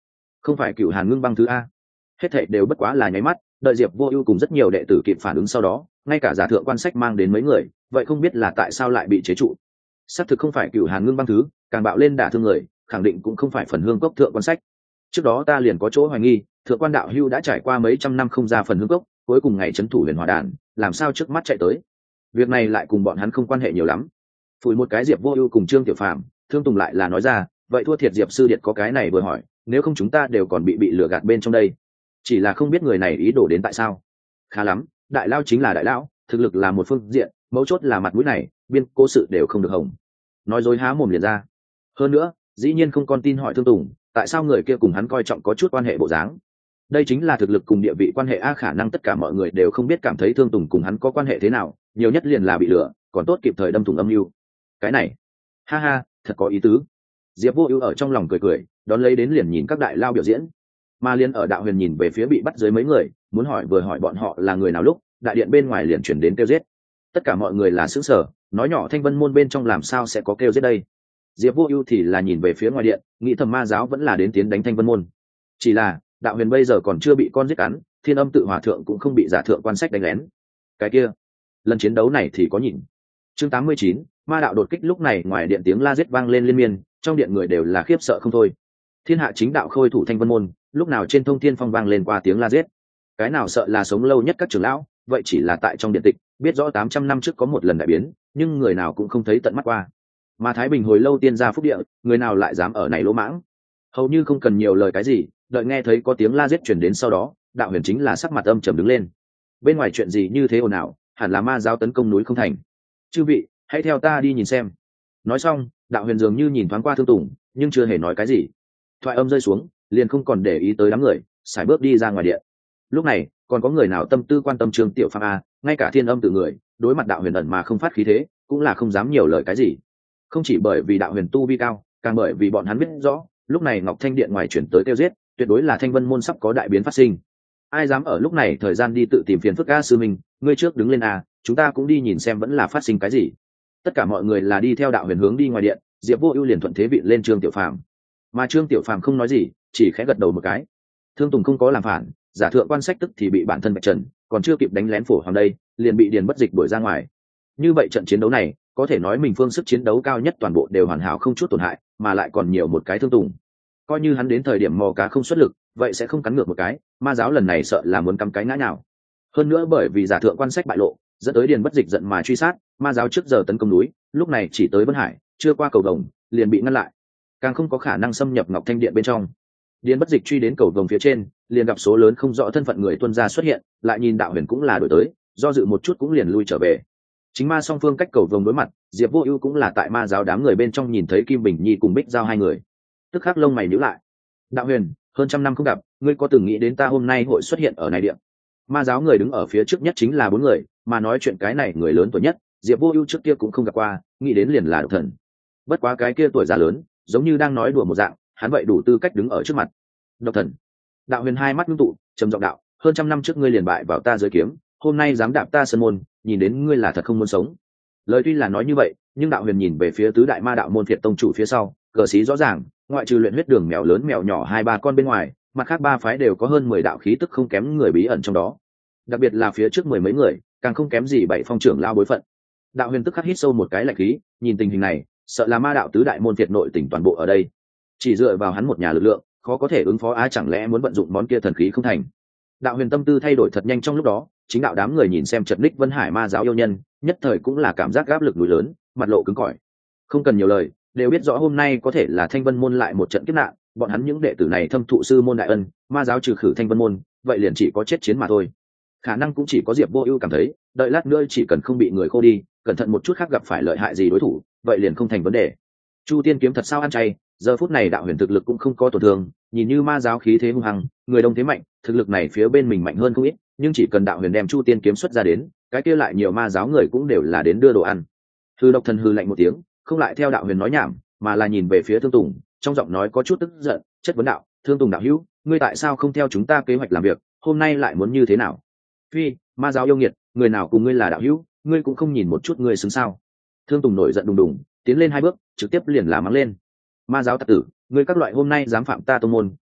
không phải cựu hàn ngưng băng thứ a. Hết thảy đều bất quá là nháy mắt, đợi Diệp Vô Ưu cùng rất nhiều đệ tử kịp phản ứng sau đó, ngay cả giả thượng quan sách mang đến mấy người, vậy không biết là tại sao lại bị chế trụ. Xác thực không phải cựu hàn ngưng băng thứ, càng bạo lên đả thương người, khẳng định cũng không phải phần hương cốc thượng quan sách. Trước đó ta liền có chỗ hoài nghi, thượng quan đạo hưu đã trải qua mấy trăm năm không ra phần hương cốc, cuối cùng ngày trấn thủ huyền hỏa đàn, làm sao trước mắt chạy tới. Việc này lại cùng bọn hắn không quan hệ nhiều lắm. Phủi một cái Diệp Vô Ưu cùng Trương Tiểu Phàm, Thương Tùng lại là nói ra, vậy thua thiệt Diệp sư điện có cái này vừa hỏi, nếu không chúng ta đều còn bị bị lừa gạt bên trong đây. Chỉ là không biết người này ý đồ đến tại sao. Khá lắm, đại lao chính là đại lão, thực lực là một phương diện, mấu chốt là mặt mũi này, biên cố sự đều không được hồng. Nói dối há mồm liền ra. Hơn nữa, dĩ nhiên không con tin hỏi Thương Tùng, tại sao người kia cùng hắn coi trọng có chút quan hệ bộ dáng. Đây chính là thực lực cùng địa vị quan hệ a, khả năng tất cả mọi người đều không biết cảm thấy Thương Tùng cùng hắn có quan hệ thế nào, nhiều nhất liền là bị lừa, còn tốt kịp thời đâm thủng âm mưu. Cái này, ha ha, thật có ý tứ. Diệp Vô Ưu ở trong lòng cười cười, đón lấy đến liền nhìn các đại lao biểu diễn. Mà liên ở đạo huyền nhìn về phía bị bắt dưới mấy người, muốn hỏi vừa hỏi bọn họ là người nào lúc, đại điện bên ngoài liền chuyển đến kêu giết. Tất cả mọi người là sững sờ, nói nhỏ Thanh Vân môn bên trong làm sao sẽ có kêu giết đây. Diệp Vô Ưu thì là nhìn về phía ngoài điện, nghĩ thầm ma giáo vẫn là đến tiến đánh Thanh Vân môn. Chỉ là, đạo huyền bây giờ còn chưa bị con giết cắn, Thiên Âm tự hòa thượng cũng không bị giả thượng quan sách đánh lén. Cái kia, lần chiến đấu này thì có nhìn. Chương tám mươi chín, ma đạo đột kích. Lúc này ngoài điện tiếng la giết vang lên liên miên, trong điện người đều là khiếp sợ không thôi. Thiên hạ chính đạo khôi thủ Thanh Vân môn, lúc nào trên thông thiên phong vang lên qua tiếng la giết. Cái nào sợ là sống lâu nhất các trưởng lão, vậy chỉ là tại trong điện tịch, biết rõ tám trăm năm trước có một lần đại biến, nhưng người nào cũng không thấy tận mắt qua. Mà Thái Bình hồi lâu tiên gia phúc địa, người nào lại dám ở này lỗ mãng. Hầu như không cần nhiều lời cái gì, đợi nghe thấy có tiếng la giết truyền đến sau đó, đạo huyền chính là sắc mặt âm trầm đứng lên. Bên ngoài chuyện gì như thế ồn ào, hẳn là ma giáo tấn công núi không thành. Chư vị, hãy theo ta đi nhìn xem. Nói xong, đạo huyền dường như nhìn thoáng qua Thương Tùng, nhưng chưa hề nói cái gì. Thoại âm rơi xuống, liền không còn để ý tới đám người, sải bước đi ra ngoài điện. Lúc này, còn có người nào tâm tư quan tâm Trương Tiểu Phàm a, ngay cả Thiên Âm tự người, đối mặt đạo huyền ẩn mà không phát khí thế, cũng là không dám nhiều lời cái gì. Không chỉ bởi vì đạo huyền tu vi cao, càng bởi vì bọn hắn biết rõ, lúc này Ngọc Thanh điện ngoài chuyển tới tiêu giết, tuyệt đối là Thanh Vân môn sắp có đại biến phát sinh. Ai dám ở lúc này thời gian đi tự tìm phiền phức a, sư minh, ngươi trước đứng lên a, chúng ta cũng đi nhìn xem vẫn là phát sinh cái gì. Tất cả mọi người là đi theo đạo huyền hướng đi ngoài điện, Diệp Vô Ưu liền thuận thế vị lên Trương Tiểu Phàm. Mà Trương Tiểu Phàm không nói gì, chỉ khẽ gật đầu một cái. Thương Tùng không có làm phản, giả thượng quan sách tức thì bị bản thân bạch trần, còn chưa kịp đánh lén phổ hoàng đây, liền bị Điền Bất Dịch đuổi ra ngoài. Như vậy trận chiến đấu này, có thể nói mình phương sức chiến đấu cao nhất toàn bộ đều hoàn hảo không chút tổn hại, mà lại còn nhiều một cái Thương Tùng. Coi như hắn đến thời điểm mò cá không xuất lực, vậy sẽ không cắn ngược một cái, ma giáo lần này sợ là muốn cắm cái ngã nào. Hơn nữa bởi vì giả thượng quan sách bại lộ, dẫn tới Điền Bất Dịch giận mà truy sát, ma giáo trước giờ tấn công núi, lúc này chỉ tới Vân Hải, chưa qua cầu đồng, liền bị ngăn lại, càng không có khả năng xâm nhập Ngọc Thanh điện bên trong. Điền Bất Dịch truy đến cầu vồng phía trên, liền gặp số lớn không rõ thân phận người tuân gia xuất hiện, lại nhìn đạo huyền cũng là đổi tới, do dự một chút cũng liền lui trở về. Chính ma song phương cách cầu vồng đối mặt, Diệp Vô Ưu cũng là tại ma giáo đám người bên trong nhìn thấy Kim Bình Nhi cùng Bích Giao hai người, tức khắc lông mày nhíu lại. Đạo huyền, hơn trăm năm không gặp, ngươi có từng nghĩ đến ta hôm nay hội xuất hiện ở này điện? Ma giáo người đứng ở phía trước nhất chính là bốn người, mà nói chuyện cái này người lớn tuổi nhất, Diệp Vô Ưu trước kia cũng không gặp qua, nghĩ đến liền là Độc Thần. Bất quá cái kia tuổi già lớn, giống như đang nói đùa một dạng, hắn vậy đủ tư cách đứng ở trước mặt. Độc Thần. Đạo huyền hai mắt ngưng tụ, trầm giọng đạo, hơn trăm năm trước ngươi liền bại vào ta dưới kiếm, hôm nay dám đạp ta sơn môn, nhìn đến ngươi là thật không muốn sống. Lời tuy là nói như vậy, nhưng đạo huyền nhìn về phía tứ đại ma đạo môn phiệt tông chủ phía sau, cờ xí rõ ràng, ngoại trừ luyện huyết đường mèo lớn mèo nhỏ hai ba con bên ngoài, mặt khác ba phái đều có hơn mười đạo khí tức không kém người bí ẩn trong đó. Đặc biệt là phía trước mười mấy người, càng không kém gì bảy phong trưởng lao bối phận. Đạo huyền tức khắc hít sâu một cái lạnh khí, nhìn tình hình này, sợ là ma đạo tứ đại môn phiệt nội tỉnh toàn bộ ở đây. Chỉ dựa vào hắn một nhà lực lượng, khó có thể ứng phó á, chẳng lẽ muốn vận dụng món kia thần khí không thành. Đạo huyền tâm tư thay đổi thật nhanh trong lúc đó, chính đạo đám người nhìn xem Trật Ních Vân Hải ma giáo yêu nhân, nhất thời cũng là cảm giác áp lực núi lớn, mặt lộ cứng cỏi. Không cần nhiều lời, đều biết rõ hôm nay có thể là Thanh Vân môn lại một trận kiếp nạn, bọn hắn những đệ tử này thâm thụ sư môn đại ân, ma giáo trừ khử Thanh Vân môn, vậy liền chỉ có chết chiến mà thôi. Khả năng cũng chỉ có Diệp Vô Ưu cảm thấy, đợi lát nữa chỉ cần không bị người khô đi, cẩn thận một chút khác gặp phải lợi hại gì đối thủ, vậy liền không thành vấn đề. Chu Tiên kiếm thật sao ăn chay, giờ phút này đạo huyền thực lực cũng không có tổn thương, nhìn như ma giáo khí thế hung hăng, người đông thế mạnh, thực lực này phía bên mình mạnh hơn không ít, nhưng chỉ cần đạo huyền đem Chu Tiên kiếm xuất ra đến, cái kia lại nhiều ma giáo người cũng đều là đến đưa đồ ăn. Hư Độc Thần hư lạnh một tiếng, không lại theo đạo huyền nói nhảm, mà là nhìn về phía Thương Tùng, trong giọng nói có chút tức giận, chất vấn đạo, Thương Tùng đạo hữu, ngươi tại sao không theo chúng ta kế hoạch làm việc, hôm nay lại muốn như thế nào? Phi, ma giáo yêu nghiệt, người nào cùng ngươi là đạo hữu, ngươi cũng không nhìn một chút ngươi xứng sao? Thương Tùng nổi giận đùng đùng, tiến lên hai bước, trực tiếp liền là mắng lên. Ma giáo tặc tử, ngươi các loại hôm nay dám phạm ta tông môn,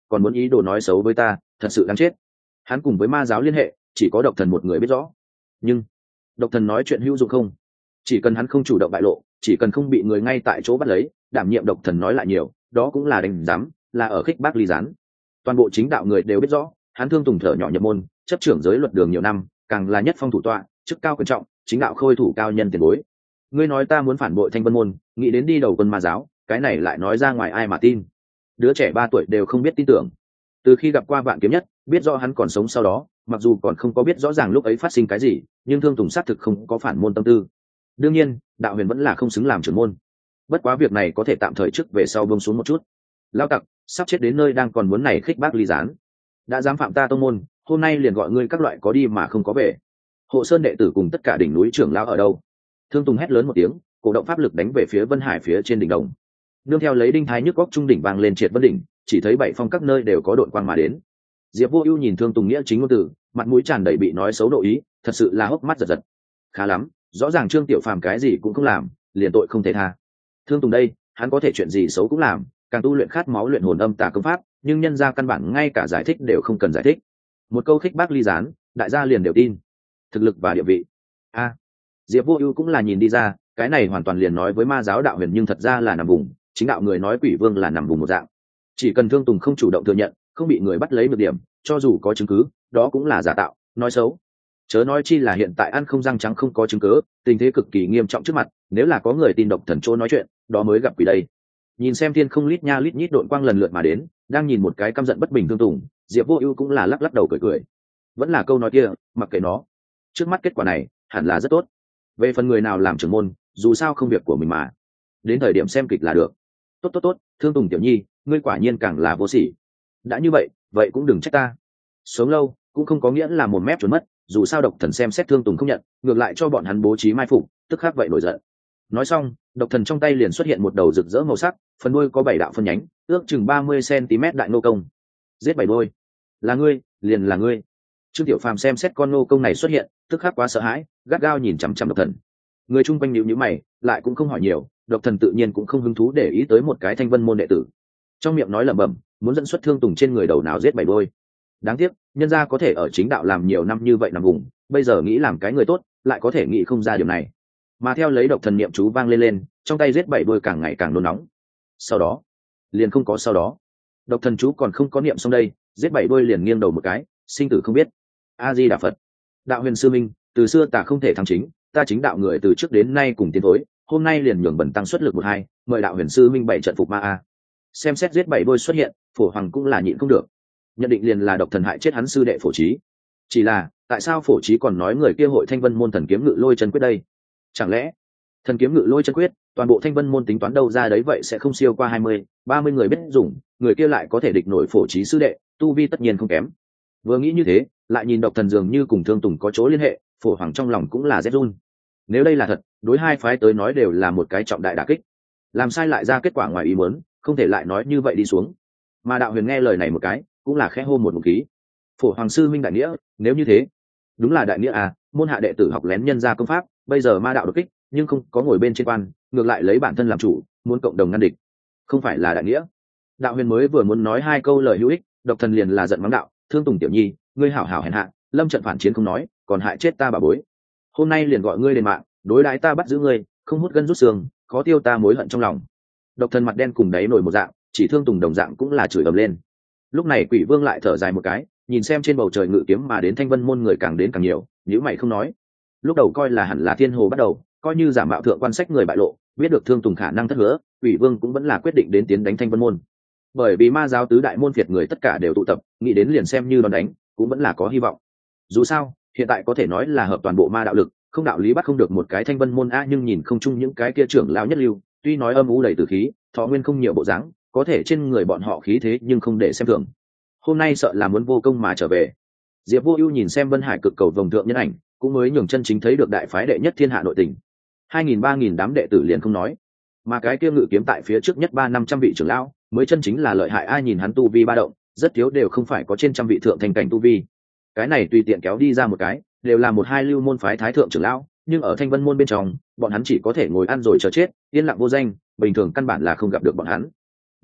còn muốn ý đồ nói xấu với ta, thật sự đáng chết. Hắn cùng với ma giáo liên hệ chỉ có độc thần một người biết rõ, nhưng độc thần nói chuyện hữu dụng không? Chỉ cần hắn không chủ động bại lộ, chỉ cần không bị người ngay tại chỗ bắt lấy, đảm nhiệm độc thần nói lại nhiều đó cũng là đánh giám, là ở khích bác ly gián. Toàn bộ chính đạo người đều biết rõ hắn Thương Tùng thở nhỏ nhập môn, chấp trưởng giới luật đường nhiều năm, càng là nhất phong thủ tọa, chức cao quan trọng, chính đạo khôi thủ cao nhân tiền bối. Ngươi nói ta muốn phản bội Thanh Vân môn, nghĩ đến đi đầu quân ma giáo, cái này lại nói ra ngoài ai mà tin? Đứa trẻ ba tuổi đều không biết tin tưởng. Từ khi gặp qua Vạn Kiếm Nhất, biết rõ hắn còn sống sau đó, mặc dù còn không có biết rõ ràng lúc ấy phát sinh cái gì, nhưng Thương Tùng xác thực không có phản môn tâm tư. Đương nhiên, đạo huyền vẫn là không xứng làm trưởng môn. Bất quá việc này có thể tạm thời trước về sau buông xuống một chút. Lao tặc, sắp chết đến nơi đang còn muốn này khích bác ly gián, đã dám phạm ta tông môn, hôm nay liền gọi ngươi các loại có đi mà không có về. Hộ Sơn đệ tử cùng tất cả đỉnh núi trưởng lão ở đâu? Thương Tùng hét lớn một tiếng, cổ động pháp lực đánh về phía Vân Hải phía trên đỉnh đồng. Nương theo lấy đinh thái nhức góc trung đỉnh vang lên triệt vân đỉnh, chỉ thấy bảy phong các nơi đều có đội quang mà đến. Diệp Vô Ưu nhìn Thương Tùng nghĩa chính ngôn từ, mặt mũi tràn đầy bị nói xấu độ ý, thật sự là hốc mắt giật giật. Khá lắm, rõ ràng Trương Tiểu Phàm cái gì cũng không làm, liền tội không thể tha. Thương Tùng đây, hắn có thể chuyện gì xấu cũng làm, càng tu luyện khát máu luyện hồn âm tà công pháp, nhưng nhân gia căn bản ngay cả giải thích đều không cần giải thích. Một câu khích bác ly gián, đại gia liền đều tin. Thực lực và địa vị. A, à, Diệp Vô Ưu cũng là nhìn đi ra, cái này hoàn toàn liền nói với ma giáo đạo huyền nhưng thật ra là nằm vùng, chính đạo người nói Quỷ Vương là nằm vùng một dạng. Chỉ cần Thương Tùng không chủ động thừa nhận, không bị người bắt lấy được điểm, cho dù có chứng cứ, đó cũng là giả tạo, nói xấu. Chớ nói chi là hiện tại ăn không răng trắng không có chứng cứ, tình thế cực kỳ nghiêm trọng trước mặt, nếu là có người tin độc thần chỗ nói chuyện, đó mới gặp quỷ đây. Nhìn xem thiên không lít nha lít nhít đội quang lần lượt mà đến, đang nhìn một cái căm giận bất bình Thương Tùng, Diệp Vô Ưu cũng là lắc lắc đầu cười cười. Vẫn là câu nói kia, mặc kệ nó, trước mắt kết quả này hẳn là rất tốt. Về phần người nào làm trưởng môn, dù sao không việc của mình mà, đến thời điểm xem kịch là được. Tốt tốt tốt, Thương Tùng tiểu nhi, ngươi quả nhiên càng là vô sỉ. Đã như vậy, vậy cũng đừng trách ta. Sống lâu cũng không có nghĩa là một mép trốn mất, dù sao độc thần xem xét Thương Tùng không nhận, ngược lại cho bọn hắn bố trí mai phục, tức khắc vậy nổi giận. Nói xong, độc thần trong tay liền xuất hiện một đầu rực rỡ màu sắc, phần đuôi có bảy đạo phân nhánh, ước chừng ba mươi xăng-ti-mét đại nô công. Giết bảy đôi, là ngươi, liền là ngươi. Trương Tiểu Phàm xem xét con nô công này xuất hiện, tức khắc quá sợ hãi, gắt gao nhìn chằm chằm độc thần. Người chung quanh nhíu nhíu mày, lại cũng không hỏi nhiều, độc thần tự nhiên cũng không hứng thú để ý tới một cái Thanh Vân môn đệ tử. Trong miệng nói lẩm bẩm, muốn dẫn xuất Thương Tùng trên người đầu nào giết bảy đôi. Đáng tiếc, nhân gia có thể ở chính đạo làm nhiều năm như vậy nằm vùng, bây giờ nghĩ làm cái người tốt, lại có thể nghĩ không ra điều này. Mà theo lấy độc thần niệm chú vang lên lên, trong tay giết bảy đôi càng ngày càng nôn nóng. Sau đó, liền không có sau đó. Độc thần chú còn không có niệm xong đây, giết bảy đôi liền nghiêng đầu một cái, sinh tử không biết. A Di Đà Phật. Đạo huyền sư minh, từ xưa ta không thể thắng chính, ta chính đạo người từ trước đến nay cùng tiến thối, hôm nay liền nhường bần tăng xuất lực một hai, mời đạo huyền sư minh bảy trận phục ma a. Xem xét giết bảy đôi xuất hiện, Phổ Hoàng cũng là nhịn không được, nhận định liền là độc thần hại chết hắn sư đệ Phổ Chí. Chỉ là, tại sao Phổ Chí còn nói người kia hội Thanh Vân môn thần kiếm ngự lôi chân quyết đây? Chẳng lẽ thần kiếm ngự lôi chân quyết, toàn bộ Thanh Vân môn tính toán đâu ra đấy vậy sẽ không siêu qua hai mươi, ba mươi người biết dùng, người kia lại có thể địch nổi Phổ Chí sư đệ, tu vi tất nhiên không kém. Vừa nghĩ như thế, lại nhìn độc thần dường như cùng Thương Tùng có chỗ liên hệ, Phổ Hoàng trong lòng cũng là rét run. Nếu đây là thật, đối hai phái tới nói đều là một cái trọng đại đả kích. Làm sai lại ra kết quả ngoài ý muốn, không thể lại nói như vậy đi xuống. Mà đạo huyền nghe lời này một cái, cũng là khẽ hô một ngụm khí. Phổ Hoàng sư minh đại nghĩa, nếu như thế, đúng là đại nghĩa à, môn hạ đệ tử học lén nhân gia công pháp, bây giờ ma đạo đột kích, nhưng không có ngồi bên trên quan, ngược lại lấy bản thân làm chủ, muốn cộng đồng ngăn địch, không phải là đại nghĩa. Đạo huyền mới vừa muốn nói hai câu lời hữu ích, độc thần liền là giận mắng đạo, Thương Tùng tiểu nhi, ngươi hảo hảo hèn hạ, lâm trận phản chiến không nói, còn hại chết ta bà bối. Hôm nay liền gọi ngươi lên mạng, đối đãi ta bắt giữ ngươi, không hút gân rút xương, khó tiêu ta mối hận trong lòng. Độc thần mặt đen cùng đáy nổi một dạng, chỉ Thương Tùng đồng dạng cũng là chửi ầm lên. Lúc này Quỷ Vương lại thở dài một cái, nhìn xem trên bầu trời ngự kiếm mà đến Thanh Vân môn người càng đến càng nhiều, nhíu mày không nói. Lúc đầu coi là hẳn là thiên hồ bắt đầu, coi như giả mạo thượng quan sách người bại lộ, biết được Thương Tùng khả năng thất hứa, Quỷ Vương cũng vẫn là quyết định đến tiến đánh Thanh Vân môn. Bởi vì ma giáo tứ đại môn phiệt người tất cả đều tụ tập, nghĩ đến liền xem như đòn đánh, cũng vẫn là có hy vọng. Dù sao, hiện tại có thể nói là hợp toàn bộ ma đạo lực, không đạo lý bắt không được một cái Thanh Vân môn a, nhưng nhìn không chung những cái kia trưởng lão nhất lưu, tuy nói âm u đầy tử khí, thọ nguyên không nhiều bộ dáng, có thể trên người bọn họ khí thế nhưng không để xem thường. Hôm nay sợ là muốn vô công mà trở về. Diệp Vô Ưu nhìn xem Vân Hải cực cầu vòng thượng nhân ảnh, cũng mới nhường chân chính thấy được đại phái đệ nhất thiên hạ nội tình. Hai nghìn ba nghìn đám đệ tử liền không nói, mà cái kia ngự kiếm tại phía trước nhất ba năm trăm vị trưởng lão, mới chân chính là lợi hại. Ai nhìn hắn tu vi ba động, rất thiếu đều không phải có trên trăm vị thượng thành cảnh tu vi. Cái này tùy tiện kéo đi ra một cái, đều là một hai lưu môn phái thái thượng trưởng lão, nhưng ở Thanh Vân môn bên trong, bọn hắn chỉ có thể ngồi ăn rồi chờ chết, yên lặng vô danh, bình thường căn bản là không gặp được bọn hắn.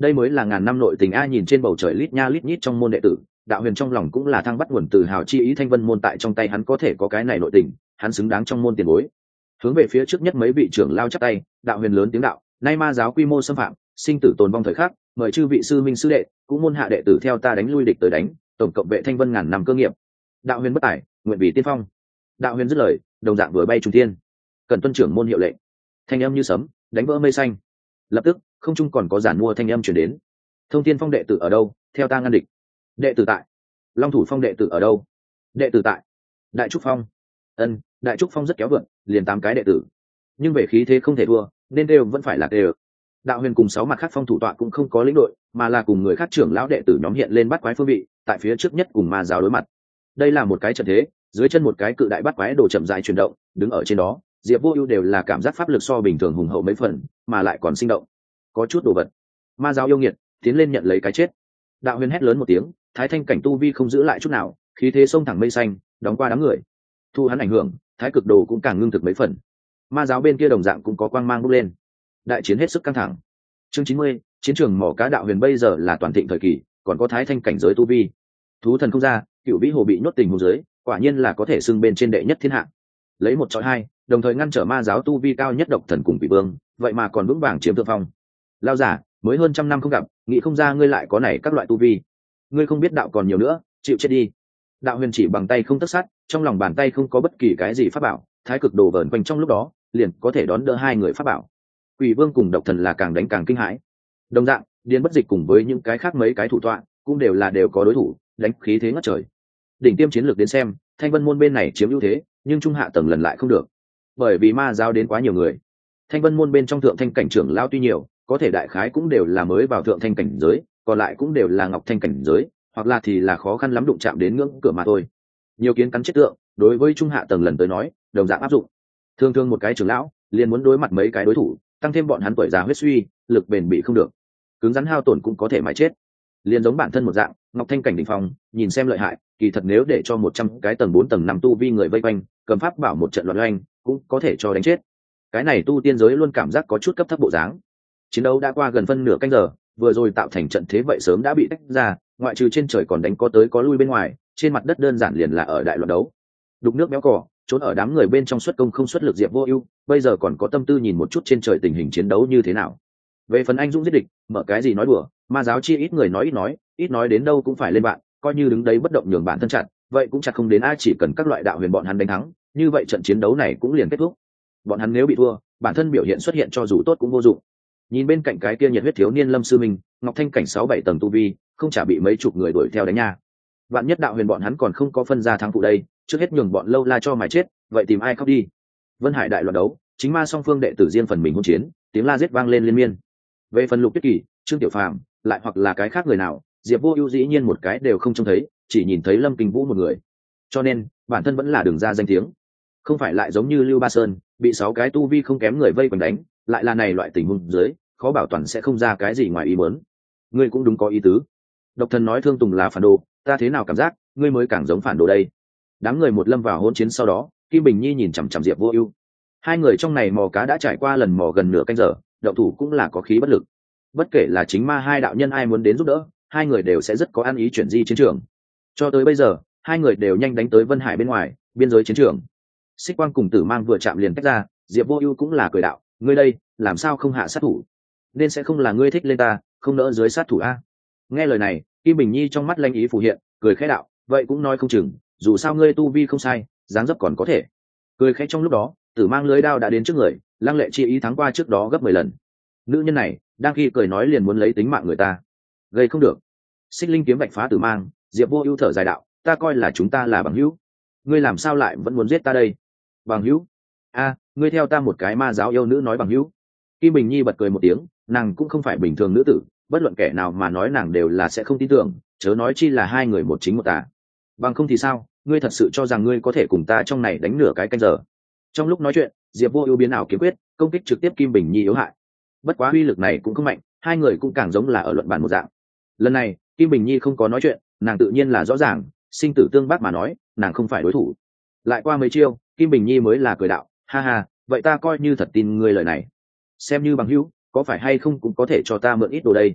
đây mới là ngàn năm nội tình a. Nhìn trên bầu trời lít nha lít nhít trong môn đệ tử, đạo huyền trong lòng cũng là thăng bắt nguồn từ hào chi ý. Thanh vân môn tại trong tay hắn có thể có cái này nội tình, hắn xứng đáng trong môn tiền bối. Hướng về phía trước nhất mấy vị trưởng lao chắp tay, đạo huyền lớn tiếng đạo: nay ma giáo quy mô xâm phạm, sinh tử tồn vong thời khắc, mời chư vị sư minh sư đệ cũng môn hạ đệ tử theo ta đánh lui địch tới đánh, tổng cộng vệ thanh vân ngàn năm cơ nghiệp. Đạo huyền bất tải, nguyện vì tiên phong. Đạo huyền dứt lời, đồng dạng vừa bay trùng thiên. Cần tuân trưởng môn hiệu lệnh. Thanh âm như sấm, đánh vỡ mây xanh. Lập tức không trung còn có giản mua thanh âm truyền đến: thông thiên phong đệ tử ở đâu, theo ta ngăn địch. Đệ tử tại. Long thủ phong đệ tử ở đâu? Đệ tử tại. Đại trúc phong. Ân, đại trúc phong rất kéo vượn, liền tám cái đệ tử, nhưng về khí thế không thể thua, nên đều vẫn phải là đều. Đạo huyền cùng sáu mặt khác phong thủ tọa cũng không có lĩnh đội, mà là cùng người khác trưởng lão đệ tử nhóm hiện lên bắt quái phương vị, tại phía trước nhất cùng ma giáo đối mặt. Đây là một cái trận thế, dưới chân một cái cự đại bắt quái đồ chậm dài chuyển động, đứng ở trên đó, Diệp Vô Ưu đều là cảm giác pháp lực so bình thường hùng hậu mấy phần, mà lại còn sinh động, có chút đồ vật. Ma giáo yêu nghiệt, tiến lên nhận lấy cái chết. Đạo huyền hét lớn một tiếng, thái thanh cảnh tu vi không giữ lại chút nào, khí thế xông thẳng mây xanh, đóng qua đám người. Thu hắn ảnh hưởng, thái cực đồ cũng càng ngưng thực mấy phần. Ma giáo bên kia đồng dạng cũng có quang mang bốc lên. Đại chiến hết sức căng thẳng. Chương chín mươi, chiến trường mỏ cá. Đạo huyền bây giờ là toàn thịnh thời kỳ, còn có thái thanh cảnh giới tu vi. Thú thần không ra, cựu vĩ hồ bị nhốt tình hồ dưới, quả nhiên là có thể xưng bên trên đệ nhất thiên hạ. Lấy một chọi hai, đồng thời ngăn trở ma giáo tu vi cao nhất độc thần cùng vị vương, vậy mà còn vững vàng chiếm thượng phong. Lao giả, mới hơn trăm năm không gặp, nghĩ không ra ngươi lại có này các loại tu vi. Ngươi không biết đạo còn nhiều nữa, chịu chết đi. Đạo huyền chỉ bằng tay không tất sát, trong lòng bàn tay không có bất kỳ cái gì pháp bảo, thái cực đồ vờn quanh trong lúc đó, liền có thể đón đỡ hai người pháp bảo. Quỷ vương cùng độc thần là càng đánh càng kinh hãi. Đồng dạng, điên bất dịch cùng với những cái khác mấy cái thủ tọa cũng đều là đều có đối thủ, đánh khí thế ngất trời. Đỉnh tiêm chiến lược đến xem, thanh vân môn bên này chiếm ưu thế, nhưng trung hạ tầng lần lại không được, bởi vì ma giáo đến quá nhiều người. Thanh vân môn bên trong thượng thanh cảnh trưởng lao tuy nhiều, có thể đại khái cũng đều là mới vào thượng thanh cảnh giới, còn lại cũng đều là ngọc thanh cảnh giới, hoặc là thì là khó khăn lắm đụng chạm đến ngưỡng cửa mà thôi. Nhiều kiến cắn chết tượng, đối với trung hạ tầng lần tới nói, đồng dạng áp dụng. Thường thường một cái trưởng lão liền muốn đối mặt mấy cái đối thủ, tăng thêm bọn hắn tuổi già huyết suy, lực bền bị không được, cứng rắn hao tổn cũng có thể mãi chết. Liền giống bản thân một dạng, ngọc thanh cảnh đỉnh phong, nhìn xem lợi hại, kỳ thật nếu để cho một trăm cái tầng bốn tầng năm tu vi người vây quanh, cầm pháp bảo một trận loạn oanh, cũng có thể cho đánh chết. Cái này tu tiên giới luôn cảm giác có chút cấp thấp bộ dáng. Chiến đấu đã qua gần phân nửa canh giờ, vừa rồi tạo thành trận thế vậy sớm đã bị tách ra, ngoại trừ trên trời còn đánh có tới có lui bên ngoài, trên mặt đất đơn giản liền là ở đại loạn đấu. Đục nước béo cỏ, trốn ở đám người bên trong xuất công không xuất lực Diệp Vô Ưu, bây giờ còn có tâm tư nhìn một chút trên trời tình hình chiến đấu như thế nào. Về phần anh dũng giết địch, mở cái gì nói đùa, ma giáo chi ít người nói ít nói, ít nói đến đâu cũng phải lên bạn, coi như đứng đấy bất động nhường bản thân chặt, vậy cũng chặt không đến ai. Chỉ cần các loại đạo huyền bọn hắn đánh thắng, như vậy trận chiến đấu này cũng liền kết thúc. Bọn hắn nếu bị thua, bản thân biểu hiện xuất hiện cho dù tốt cũng vô dụng. Nhìn bên cạnh cái kia nhiệt huyết thiếu niên Lâm sư mình, ngọc thanh cảnh sáu bảy tầng tu vi, không chả bị mấy chục người đuổi theo đánh nha. Vạn nhất đạo huyền bọn hắn còn không có phân ra thắng phụ đây, trước hết nhường bọn lâu la cho mày chết, vậy tìm ai khóc đi. Vân Hải đại loạn đấu, chính ma song phương đệ tử riêng phần mình hỗn chiến, tiếng la giết vang lên liên miên. Về phần Lục Tuyết Kỳ, Trương Tiểu Phàm, lại hoặc là cái khác người nào, Diệp Vô Ưu dĩ nhiên một cái đều không trông thấy, chỉ nhìn thấy Lâm Kình Vũ một người. Cho nên, bản thân vẫn là đường ra danh tiếng. Không phải lại giống như Lưu Ba Sơn, bị sáu cái tu vi không kém người vây quanh đánh, lại là này loại tình huống dưới, khó bảo toàn sẽ không ra cái gì ngoài ý muốn. Ngươi cũng đúng có ý tứ. Độc Thần nói Thương Tùng là phản đồ, ta thế nào cảm giác, ngươi mới càng giống phản đồ đây. Đám người một lâm vào hỗn chiến sau đó, Kim Bình Nhi nhìn chằm chằm Diệp Vô Ưu. Hai người trong này mò cá đã trải qua lần mò gần nửa canh giờ, động thủ cũng là có khí bất lực. Bất kể là chính ma hai đạo nhân ai muốn đến giúp đỡ, hai người đều sẽ rất có ăn ý chuyển di chiến trường. Cho tới bây giờ, hai người đều nhanh đánh tới Vân Hải bên ngoài, biên giới chiến trường. Xích Quang cùng Tử Mang vừa chạm liền tách ra, Diệp Vô Ưu cũng là cười đạo, ngươi đây, làm sao không hạ sát thủ? Nên sẽ không là ngươi thích lên ta, không nỡ dưới sát thủ a. Nghe lời này, Kim Bình Nhi trong mắt lanh ý phù hiện, cười khẽ đạo, vậy cũng nói không chừng, dù sao ngươi tu vi không sai, dáng dấp còn có thể. Cười khẽ trong lúc đó, Tử Mang lưới đao đã đến trước người, lăng lệ chi ý thắng qua trước đó gấp mười lần. Nữ nhân này, đang khi cười nói liền muốn lấy tính mạng người ta, gây không được. Xích Linh kiếm vạch phá Tử Mang, Diệp Vô Ưu thở dài đạo, ta coi là chúng ta là bằng hữu, ngươi làm sao lại vẫn muốn giết ta đây? Bằng hữu? A, ngươi theo ta một cái ma giáo yêu nữ nói bằng hữu? Kim Bình Nhi bật cười một tiếng, nàng cũng không phải bình thường nữ tử, bất luận kẻ nào mà nói nàng đều là sẽ không tin tưởng, chớ nói chi là hai người một chính một tà. Bằng không thì sao, ngươi thật sự cho rằng ngươi có thể cùng ta trong này đánh nửa cái canh giờ? Trong lúc nói chuyện, Diệp Vô Ưu biến ảo kiếm quyết, công kích trực tiếp Kim Bình Nhi yếu hại. Bất quá uy lực này cũng không mạnh, hai người cũng càng giống là ở luận bàn một dạng. Lần này, Kim Bình Nhi không có nói chuyện, nàng tự nhiên là rõ ràng, sinh tử tương bác mà nói, nàng không phải đối thủ. Lại qua mấy chiêu, Kim Bình Nhi mới là cười đạo, ha ha, vậy ta coi như thật tin ngươi lời này. Xem như bằng hữu, có phải hay không cũng có thể cho ta mượn ít đồ đây.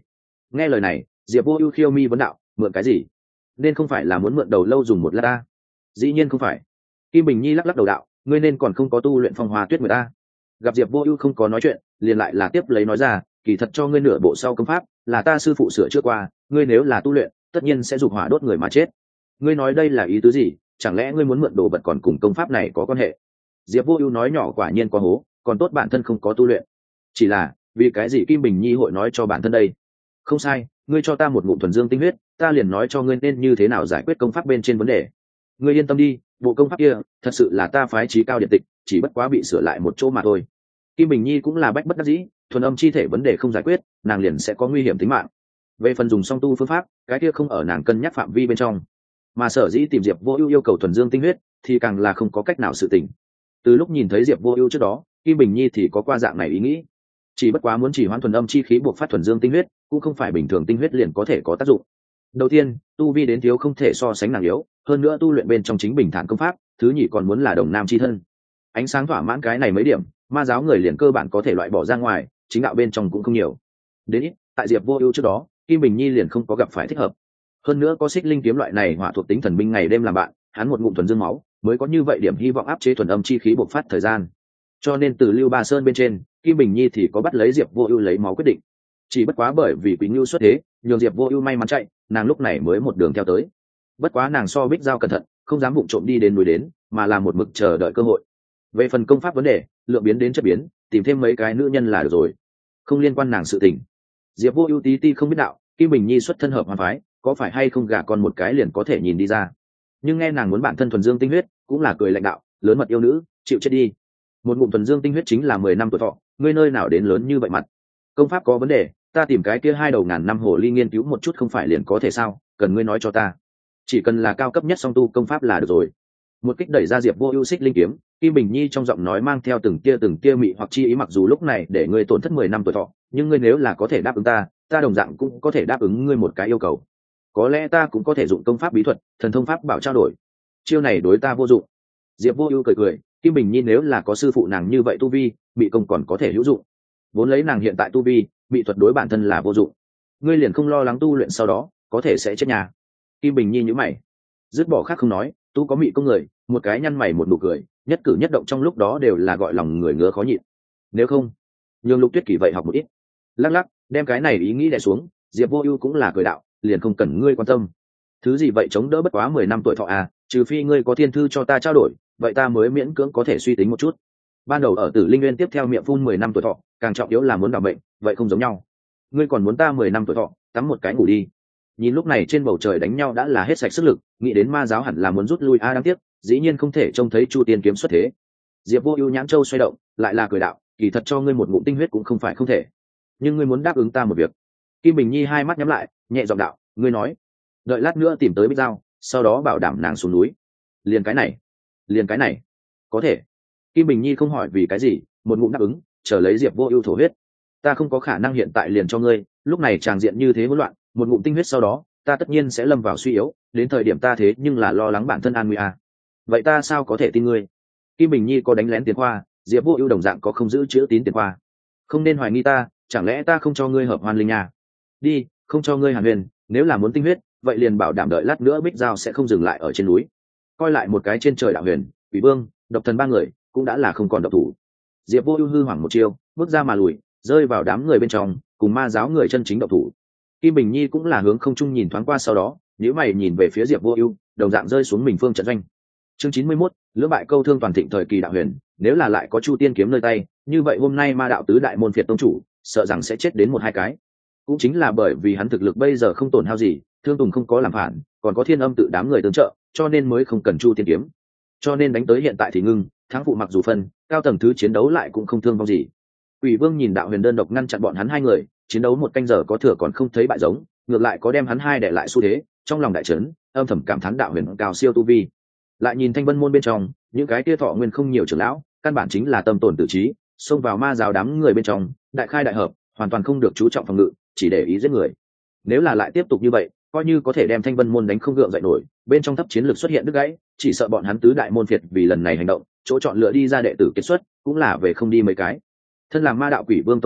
Nghe lời này, Diệp Vô Ưu khiêu mi vấn đạo, mượn cái gì? Nên không phải là muốn mượn đầu lâu dùng một lát ta? Dĩ nhiên không phải. Kim Bình Nhi lắc lắc đầu đạo, ngươi nên còn không có tu luyện Phong Hoa Tuyết Nguyệt ta. Gặp Diệp Vô Ưu không có nói chuyện, liền lại là tiếp lấy nói ra, kỳ thật cho ngươi nửa bộ sau công pháp, là ta sư phụ sửa chữa qua, ngươi nếu là tu luyện, tất nhiên sẽ dục hỏa đốt người mà chết. Ngươi nói đây là ý tứ gì? Chẳng lẽ ngươi muốn mượn đồ vật còn cùng công pháp này có quan hệ? Diệp Vô Ưu nói nhỏ quả nhiên có hố, còn tốt bản thân không có tu luyện. Chỉ là, vì cái gì Kim Bình Nhi hội nói cho bản thân đây? Không sai, ngươi cho ta một ngụm thuần dương tinh huyết, ta liền nói cho ngươi nên như thế nào giải quyết công pháp bên trên vấn đề. Ngươi yên tâm đi, bộ công pháp kia, thật sự là ta phái trí cao điện tịch, chỉ bất quá bị sửa lại một chỗ mà thôi. Kim Bình Nhi cũng là bách bất đắc dĩ, thuần âm chi thể vấn đề không giải quyết, nàng liền sẽ có nguy hiểm tính mạng. Về phần dùng song tu phương pháp, cái kia không ở nàng cân nhắc phạm vi bên trong. Mà sở dĩ tìm Diệp Vô Ưu yêu cầu thuần dương tinh huyết, thì càng là không có cách nào sự tình. Từ lúc nhìn thấy Diệp Vô Ưu trước đó, Kim Bình Nhi thì có qua dạng này ý nghĩ. Chỉ bất quá muốn chỉ hoãn thuần âm chi khí buộc phát thuần dương tinh huyết, cũng không phải bình thường tinh huyết liền có thể có tác dụng. Đầu tiên, tu vi đến thiếu không thể so sánh nàng yếu, hơn nữa tu luyện bên trong chính bình thản công pháp, thứ nhì còn muốn là đồng nam chi thân. Ánh sáng thỏa mãn cái này mấy điểm, ma giáo người liền cơ bản có thể loại bỏ ra ngoài, chính đạo bên trong cũng không nhiều. Đến ít, tại Diệp Vô Ưu trước đó, Kim Bình Nhi liền không có gặp phải thích hợp. Hơn nữa có xích linh kiếm loại này hỏa thuộc tính thần binh ngày đêm làm bạn, hắn một ngụm thuần dương máu, mới có như vậy điểm hy vọng áp chế thuần âm chi khí bộc phát thời gian. Cho nên từ Lưu Ba Sơn bên trên, Kim Bình Nhi thì có bắt lấy Diệp Vô Ưu lấy máu quyết định. Chỉ bất quá bởi vì Quý Nưu xuất thế, nhường Diệp Vô Ưu may mắn chạy, nàng lúc này mới một đường theo tới. Bất quá nàng so Bích Giao cẩn thận, không dám vụng trộm đi đến núi đến, mà là một mực chờ đợi cơ hội. Về phần công pháp vấn đề, lượng biến đến chất biến, tìm thêm mấy cái nữ nhân là được rồi, không liên quan nàng sự tình. Diệp Vô Ưu tí ti không biết đạo, Kim Bình Nhi xuất thân hợp hoàn phái, có phải hay không gả con một cái liền có thể nhìn đi ra. Nhưng nghe nàng muốn bản thân thuần dương tinh huyết, cũng là cười lạnh đạo, lớn mật yêu nữ, chịu chết đi. Một ngụm thuần dương tinh huyết chính là mười năm tuổi thọ, ngươi nơi nào đến lớn như vậy mặt? Công pháp có vấn đề, ta tìm cái kia hai đầu ngàn năm hồ ly nghiên cứu một chút không phải liền có thể sao? Cần ngươi nói cho ta. Chỉ cần là cao cấp nhất song tu công pháp là được rồi. Một kích đẩy ra Diệp Vô Ưu xích linh kiếm, Kim Bình Nhi trong giọng nói mang theo từng tia từng tia mị hoặc chi ý, mặc dù lúc này để ngươi tổn thất mười năm tuổi thọ, nhưng ngươi nếu là có thể đáp ứng ta, ta đồng dạng cũng có thể đáp ứng ngươi một cái yêu cầu. Có lẽ ta cũng có thể dụng công pháp bí thuật, thần thông pháp bảo trao đổi. Chiêu này đối ta vô dụng. Diệp Vô Ưu cười cười, Kim Bình Nhi nếu là có sư phụ nàng như vậy tu vi, bị công còn có thể hữu dụng. Vốn lấy nàng hiện tại tu vi, bị thuật đối bản thân là vô dụng. Ngươi liền không lo lắng tu luyện sau đó có thể sẽ chết nhà. Kim Bình Nhi nhíu mày, dứt bỏ khác không nói, tu có mị công người, một cái nhăn mày một nụ cười, nhất cử nhất động trong lúc đó đều là gọi lòng người ngứa khó nhịn. Nếu không, nhường Lục Tuyết Kỳ vậy học một ít. Lắc lắc, đem cái này ý nghĩ đè xuống, Diệp Vô Ưu cũng là cười đạo, liền không cần ngươi quan tâm. Thứ gì vậy chống đỡ bất quá mười năm tuổi thọ à, trừ phi ngươi có thiên thư cho ta trao đổi, vậy ta mới miễn cưỡng có thể suy tính một chút. Ban đầu ở Tử Linh Nguyên tiếp theo miệng phun mười năm tuổi thọ, càng trọng yếu là muốn đảm bệnh, vậy không giống nhau. Ngươi còn muốn ta mười năm tuổi thọ, tắm một cái ngủ đi. Nhìn lúc này trên bầu trời đánh nhau đã là hết sạch sức lực, nghĩ đến ma giáo hẳn là muốn rút lui a à, đáng tiếc, dĩ nhiên không thể trông thấy Chu Tiên kiếm xuất thế. Diệp Vô Ưu nhãn châu xoay động, lại là cười đạo, kỳ thật cho ngươi một ngụm tinh huyết cũng không phải không thể, nhưng ngươi muốn đáp ứng ta một việc. Kim Bình Nhi hai mắt nhắm lại, nhẹ giọng đạo, ngươi nói, đợi lát nữa tìm tới Bích Giao, sau đó bảo đảm nàng xuống núi. Liền cái này, liền cái này, có thể. Kim Bình Nhi không hỏi vì cái gì, một ngụm đáp ứng, chờ lấy Diệp Vô Ưu thổ huyết. Ta không có khả năng hiện tại liền cho ngươi, lúc này tràng diện như thế hỗn loạn, một ngụm tinh huyết sau đó, ta tất nhiên sẽ lâm vào suy yếu, đến thời điểm ta thế nhưng là lo lắng bản thân an nguy à. Vậy ta sao có thể tin ngươi? Kim Bình Nhi có đánh lén tiền khoa, Diệp Vô Ưu đồng dạng có không giữ chữ tín tiền khoa. Không nên hoài nghi ta, chẳng lẽ ta không cho ngươi hợp hoan linh nha? Đi, không cho ngươi Hàn Huyền, nếu là muốn tinh huyết, vậy liền bảo đảm đợi lát nữa Bích Giao sẽ không dừng lại ở trên núi. Coi lại một cái trên trời đạo huyền, Quỷ Vương, Độc Thần ba người, cũng đã là không còn độc thủ. Diệp Vô Ưu hư hoảng một chiêu, bước ra mà lùi, rơi vào đám người bên trong, cùng ma giáo người chân chính độc thủ. Kim Bình Nhi cũng là hướng không trung nhìn thoáng qua, sau đó nhíu mày nhìn về phía Diệp Vô Ưu, đồng dạng rơi xuống mình phương trận doanh. Chương chín mươi mốt, lưỡng bại câu thương toàn thịnh thời kỳ đạo huyền, nếu là lại có Chu Tiên kiếm nơi tay, như vậy hôm nay ma đạo tứ đại môn phiệt tông chủ, sợ rằng sẽ chết đến một hai cái. Cũng chính là bởi vì hắn thực lực bây giờ không tổn hao gì, Thương Tùng không có làm phản, còn có Thiên Âm tự đám người tương trợ, cho nên mới không cần Chu Tiên kiếm. Cho nên đánh tới hiện tại thì ngưng, thắng phụ mặc dù phân, cao tầng thứ chiến đấu lại cũng không thương vong gì. Quỷ Vương nhìn đạo huyền đơn độc ngăn chặn bọn hắn hai người, chiến đấu một canh giờ có thừa còn không thấy bại giống, ngược lại có đem hắn hai để lại xu thế, trong lòng đại chấn, âm thầm cảm thán đạo huyền cao siêu tu vi. Lại nhìn Thanh Vân môn bên trong, những cái kia thọ nguyên không nhiều trưởng lão, căn bản chính là tâm tổn tự trí, xông vào ma giáo đám người bên trong, đại khai đại hợp, hoàn toàn không được chú trọng phòng ngự, chỉ để ý giết người. Nếu là lại tiếp tục như vậy, coi như có thể đem Thanh Vân môn đánh không gượng dậy nổi, bên trong thấp chiến lược xuất hiện đứt gãy, chỉ sợ bọn hắn tứ đại môn phiệt vì lần này hành động, chỗ chọn lựa đi ra đệ tử kết xuất, cũng là về không đi mấy cái. Thân làm ma đạo Quỷ Vương tông chủ,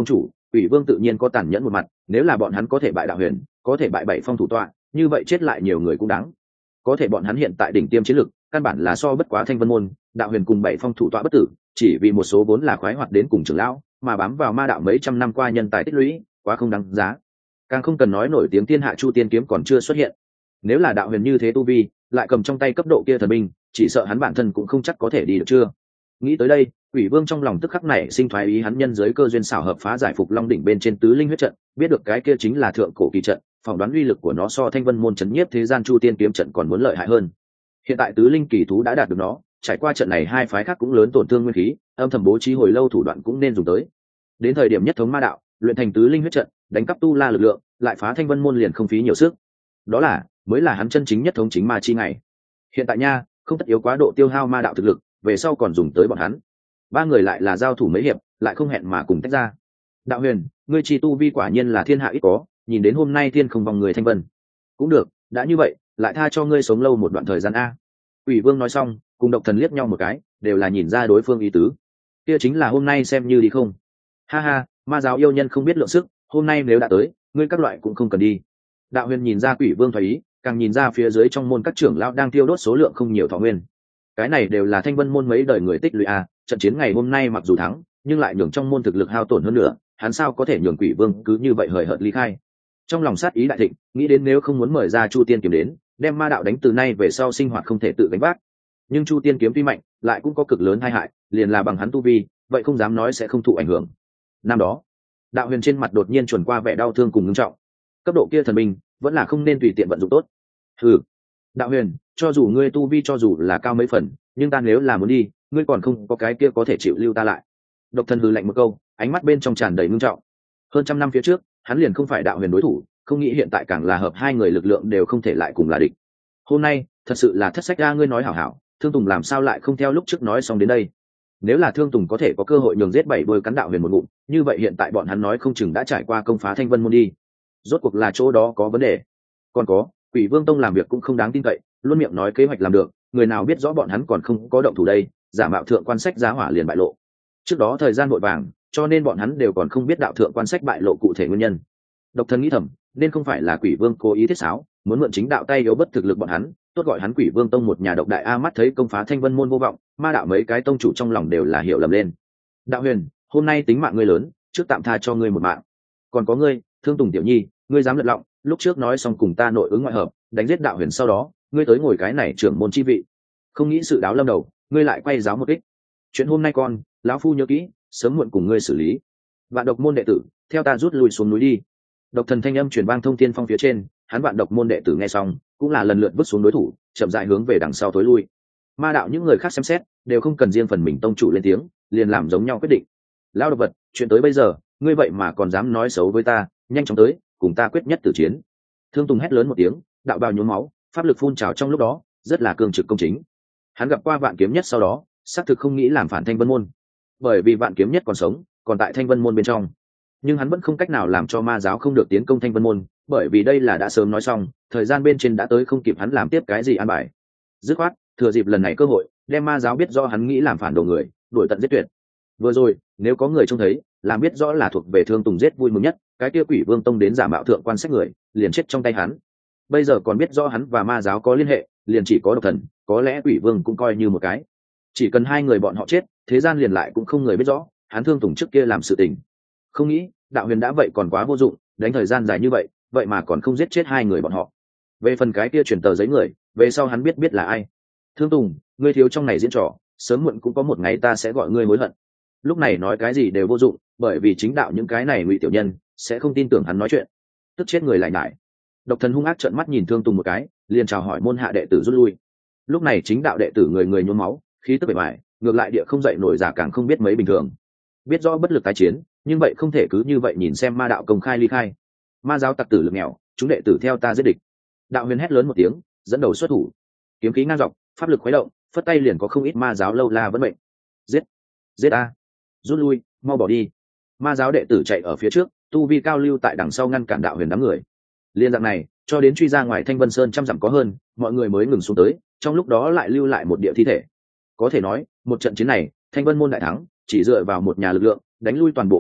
Quỷ Vương tự nhiên có tàn nhẫn một mặt, nếu là bọn hắn có thể bại đạo huyền, có thể bại bảy phong thủ tọa, như vậy chết lại nhiều người cũng đáng. Có thể bọn hắn hiện tại đỉnh tiêm chiến lực, căn bản là so bất quá Thanh Vân môn, đạo huyền cùng bảy phong thủ tọa bất tử, chỉ vì một số vốn là khoái hoạt đến cùng trưởng lão, mà bám vào ma đạo mấy trăm năm qua nhân tài tích lũy, quá không đáng giá. Càng không cần nói nổi tiếng thiên hạ chu tiên kiếm còn chưa xuất hiện. Nếu là đạo huyền như thế tu vi, lại cầm trong tay cấp độ kia thần binh, chỉ sợ hắn bản thân cũng không chắc có thể đi được chưa. Nghĩ tới đây, Quỷ Vương trong lòng tức khắc này sinh thoái ý, hắn nhân giới cơ duyên xảo hợp phá giải phục long đỉnh bên trên tứ linh huyết trận, biết được cái kia chính là thượng cổ kỳ trận, phỏng đoán uy lực của nó so Thanh Vân môn chấn nhiếp thế gian chu tiên kiếm trận còn muốn lợi hại hơn. Hiện tại tứ linh kỳ thú đã đạt được nó, trải qua trận này hai phái khác cũng lớn tổn thương nguyên khí, âm thầm bố trí hồi lâu thủ đoạn cũng nên dùng tới. Đến thời điểm nhất thống ma đạo, luyện thành tứ linh huyết trận, đánh cắp tu la lực lượng, lại phá Thanh Vân môn liền không phí nhiều sức. Đó là mới là hắn chân chính nhất thống chính ma chi ngày. Hiện tại nha, không tất yếu quá độ tiêu hao ma đạo thực lực, về sau còn dùng tới bọn hắn. Ba người lại là giao thủ mấy hiệp, lại không hẹn mà cùng tách ra. Đạo huyền, ngươi chi tu vi quả nhiên là thiên hạ ít có, nhìn đến hôm nay thiên không vòng người Thanh Vân. Cũng được, đã như vậy, lại tha cho ngươi sống lâu một đoạn thời gian a. Quỷ Vương nói xong, cùng Độc Thần liếc nhau một cái, đều là nhìn ra đối phương ý tứ. Kia chính là hôm nay xem như đi không. Ha ha, ma giáo yêu nhân không biết lượng sức, hôm nay nếu đã tới, ngươi các loại cũng không cần đi. Đạo huyền nhìn ra Quỷ Vương thoái ý, càng nhìn ra phía dưới trong môn các trưởng lão đang tiêu đốt số lượng không nhiều thọ nguyên. Cái này đều là Thanh Vân môn mấy đời người tích lũy a, trận chiến ngày hôm nay mặc dù thắng, nhưng lại nhường trong môn thực lực hao tổn hơn nữa, hắn sao có thể nhường Quỷ Vương cứ như vậy hời hợt ly khai. Trong lòng sát ý đại thịnh, nghĩ đến nếu không muốn mời ra Chu Tiên kiếm đến, đem ma đạo đánh từ nay về sau sinh hoạt không thể tự gánh vác. Nhưng Chu Tiên kiếm tuy mạnh, lại cũng có cực lớn tai hại, liền là bằng hắn tu vi, vậy không dám nói sẽ không thụ ảnh hưởng. Năm đó, đạo huyền trên mặt đột nhiên chuẩn qua vẻ đau thương cùng ngưng trọng. Cấp độ kia thần binh, vẫn là không nên tùy tiện vận dụng tốt. Ừ, đạo huyền, cho dù ngươi tu vi cho dù là cao mấy phần, nhưng ta nếu là muốn đi, ngươi còn không có cái kia có thể chịu lưu ta lại. Độc Thần hừ lạnh một câu, ánh mắt bên trong tràn đầy ngưng trọng. Hơn trăm năm phía trước, hắn liền không phải đạo huyền đối thủ, không nghĩ hiện tại càng là hợp hai người lực lượng đều không thể lại cùng là địch. Hôm nay thật sự là thất sách ra, ngươi nói hảo hảo, Thương Tùng làm sao lại không theo lúc trước nói xong đến đây. Nếu là Thương Tùng có thể có cơ hội nhường giết bảy đôi cắn đạo huyền một ngụm, như vậy hiện tại bọn hắn nói không chừng đã trải qua công phá Thanh Vân môn đi. Rốt cuộc là chỗ đó có vấn đề. Còn có, Quỷ Vương tông làm việc cũng không đáng tin cậy, luôn miệng nói kế hoạch làm được, người nào biết rõ bọn hắn còn không có động thủ đây, giả mạo thượng quan sách giá hỏa liền bại lộ. Trước đó thời gian vội vàng, cho nên bọn hắn đều còn không biết đạo thượng quan sách bại lộ cụ thể nguyên nhân. Độc Thần nghĩ thầm, nên không phải là Quỷ Vương cố ý thiết sáo, muốn mượn chính đạo tay yếu bất thực lực bọn hắn, tốt gọi hắn Quỷ Vương tông một nhà độc đại a. Mắt thấy công phá Thanh Vân môn vô vọng, ma đạo mấy cái tông chủ trong lòng đều là hiểu lầm lên. Đạo huyền, hôm nay tính mạng ngươi lớn, trước tạm tha cho ngươi một mạng. Còn có ngươi, Thương Tùng tiểu nhi, ngươi dám lật lọng, lúc trước nói xong cùng ta nội ứng ngoại hợp, đánh giết đạo huyền sau đó, ngươi tới ngồi cái này trưởng môn chi vị, không nghĩ sự đáo lâm đầu, ngươi lại quay giáo một kích. Chuyện hôm nay con, lão phu nhớ kỹ, sớm muộn cùng ngươi xử lý. Vạn độc môn đệ tử, theo ta rút lui xuống núi đi. Độc Thần thanh âm truyền vang thông thiên phong phía trên, hắn vạn độc môn đệ tử nghe xong, cũng là lần lượt vứt xuống đối thủ, chậm rãi hướng về đằng sau tối lui. Ma đạo những người khác xem xét, đều không cần riêng phần mình tông chủ lên tiếng, liền làm giống nhau quyết định. Lão độc vật, chuyện tới bây giờ, ngươi vậy mà còn dám nói xấu với ta, nhanh chóng tới, cùng ta quyết nhất tử chiến. Thương Tùng hét lớn một tiếng, đạo bào nhuốm máu, pháp lực phun trào trong lúc đó, rất là cương trực công chính. Hắn gặp qua Vạn Kiếm Nhất sau đó, xác thực không nghĩ làm phản Thanh Vân môn, bởi vì Vạn Kiếm Nhất còn sống, còn tại Thanh Vân môn bên trong. Nhưng hắn vẫn không cách nào làm cho ma giáo không được tiến công Thanh Vân môn, bởi vì đây là đã sớm nói xong, thời gian bên trên đã tới, không kịp hắn làm tiếp cái gì an bài. Dứt khoát, thừa dịp lần này cơ hội, đem ma giáo biết do hắn nghĩ làm phản đồ người, đuổi tận giết tuyệt. Vừa rồi, nếu có người trông thấy, làm biết rõ là thuộc về Thương Tùng giết vui mừng nhất, cái kia Quỷ Vương tông đến giả mạo thượng quan sách người, liền chết trong tay hắn. Bây giờ còn biết rõ hắn và ma giáo có liên hệ, liền chỉ có Độc Thần, có lẽ Quỷ Vương cũng coi như một cái. Chỉ cần hai người bọn họ chết, thế gian liền lại cũng không người biết rõ hắn Thương Tùng trước kia làm sự tình. Không nghĩ, đạo huyền đã vậy còn quá vô dụng, đánh thời gian dài như vậy, vậy mà còn không giết chết hai người bọn họ. Về phần cái kia truyền tờ giấy người, về sau hắn biết biết là ai. Thương Tùng, ngươi thiếu trong này diễn trò, sớm muộn cũng có một ngày ta sẽ gọi ngươi hối hận. Lúc này nói cái gì đều vô dụng, bởi vì chính đạo những cái này ngụy tiểu nhân sẽ không tin tưởng hắn nói chuyện, tức chết người lại nại. Độc Thần hung ác trợn mắt nhìn Thương Tùng một cái, liền chào hỏi môn hạ đệ tử rút lui. Lúc này chính đạo đệ tử người người nhuốm máu, khí tức bề bài, ngược lại địa không dậy nổi giả càng không biết mấy bình thường. Biết rõ bất lực tái chiến, nhưng vậy không thể cứ như vậy nhìn xem ma đạo công khai ly khai. Ma giáo tặc tử lực nghèo, chúng đệ tử theo ta giết địch. Đạo huyền hét lớn một tiếng, dẫn đầu xuất thủ, kiếm khí ngang dọc, pháp lực khuấy động, phất tay liền có không ít ma giáo lâu la vẫn mệnh. Giết, giết a, rút lui, mau bỏ đi. Ma giáo đệ tử chạy ở phía trước, tu vi cao lưu tại đằng sau ngăn cản đạo huyền đám người. Liên dạng này, cho đến truy ra ngoài Thanh Vân Sơn trăm dặm có hơn, mọi người mới ngừng xuống tới, trong lúc đó lại lưu lại một địa thi thể. Có thể nói, một trận chiến này, Thanh Vân môn đại thắng, chỉ dựa vào một nhà lực lượng, đánh lui toàn bộ ma đạo,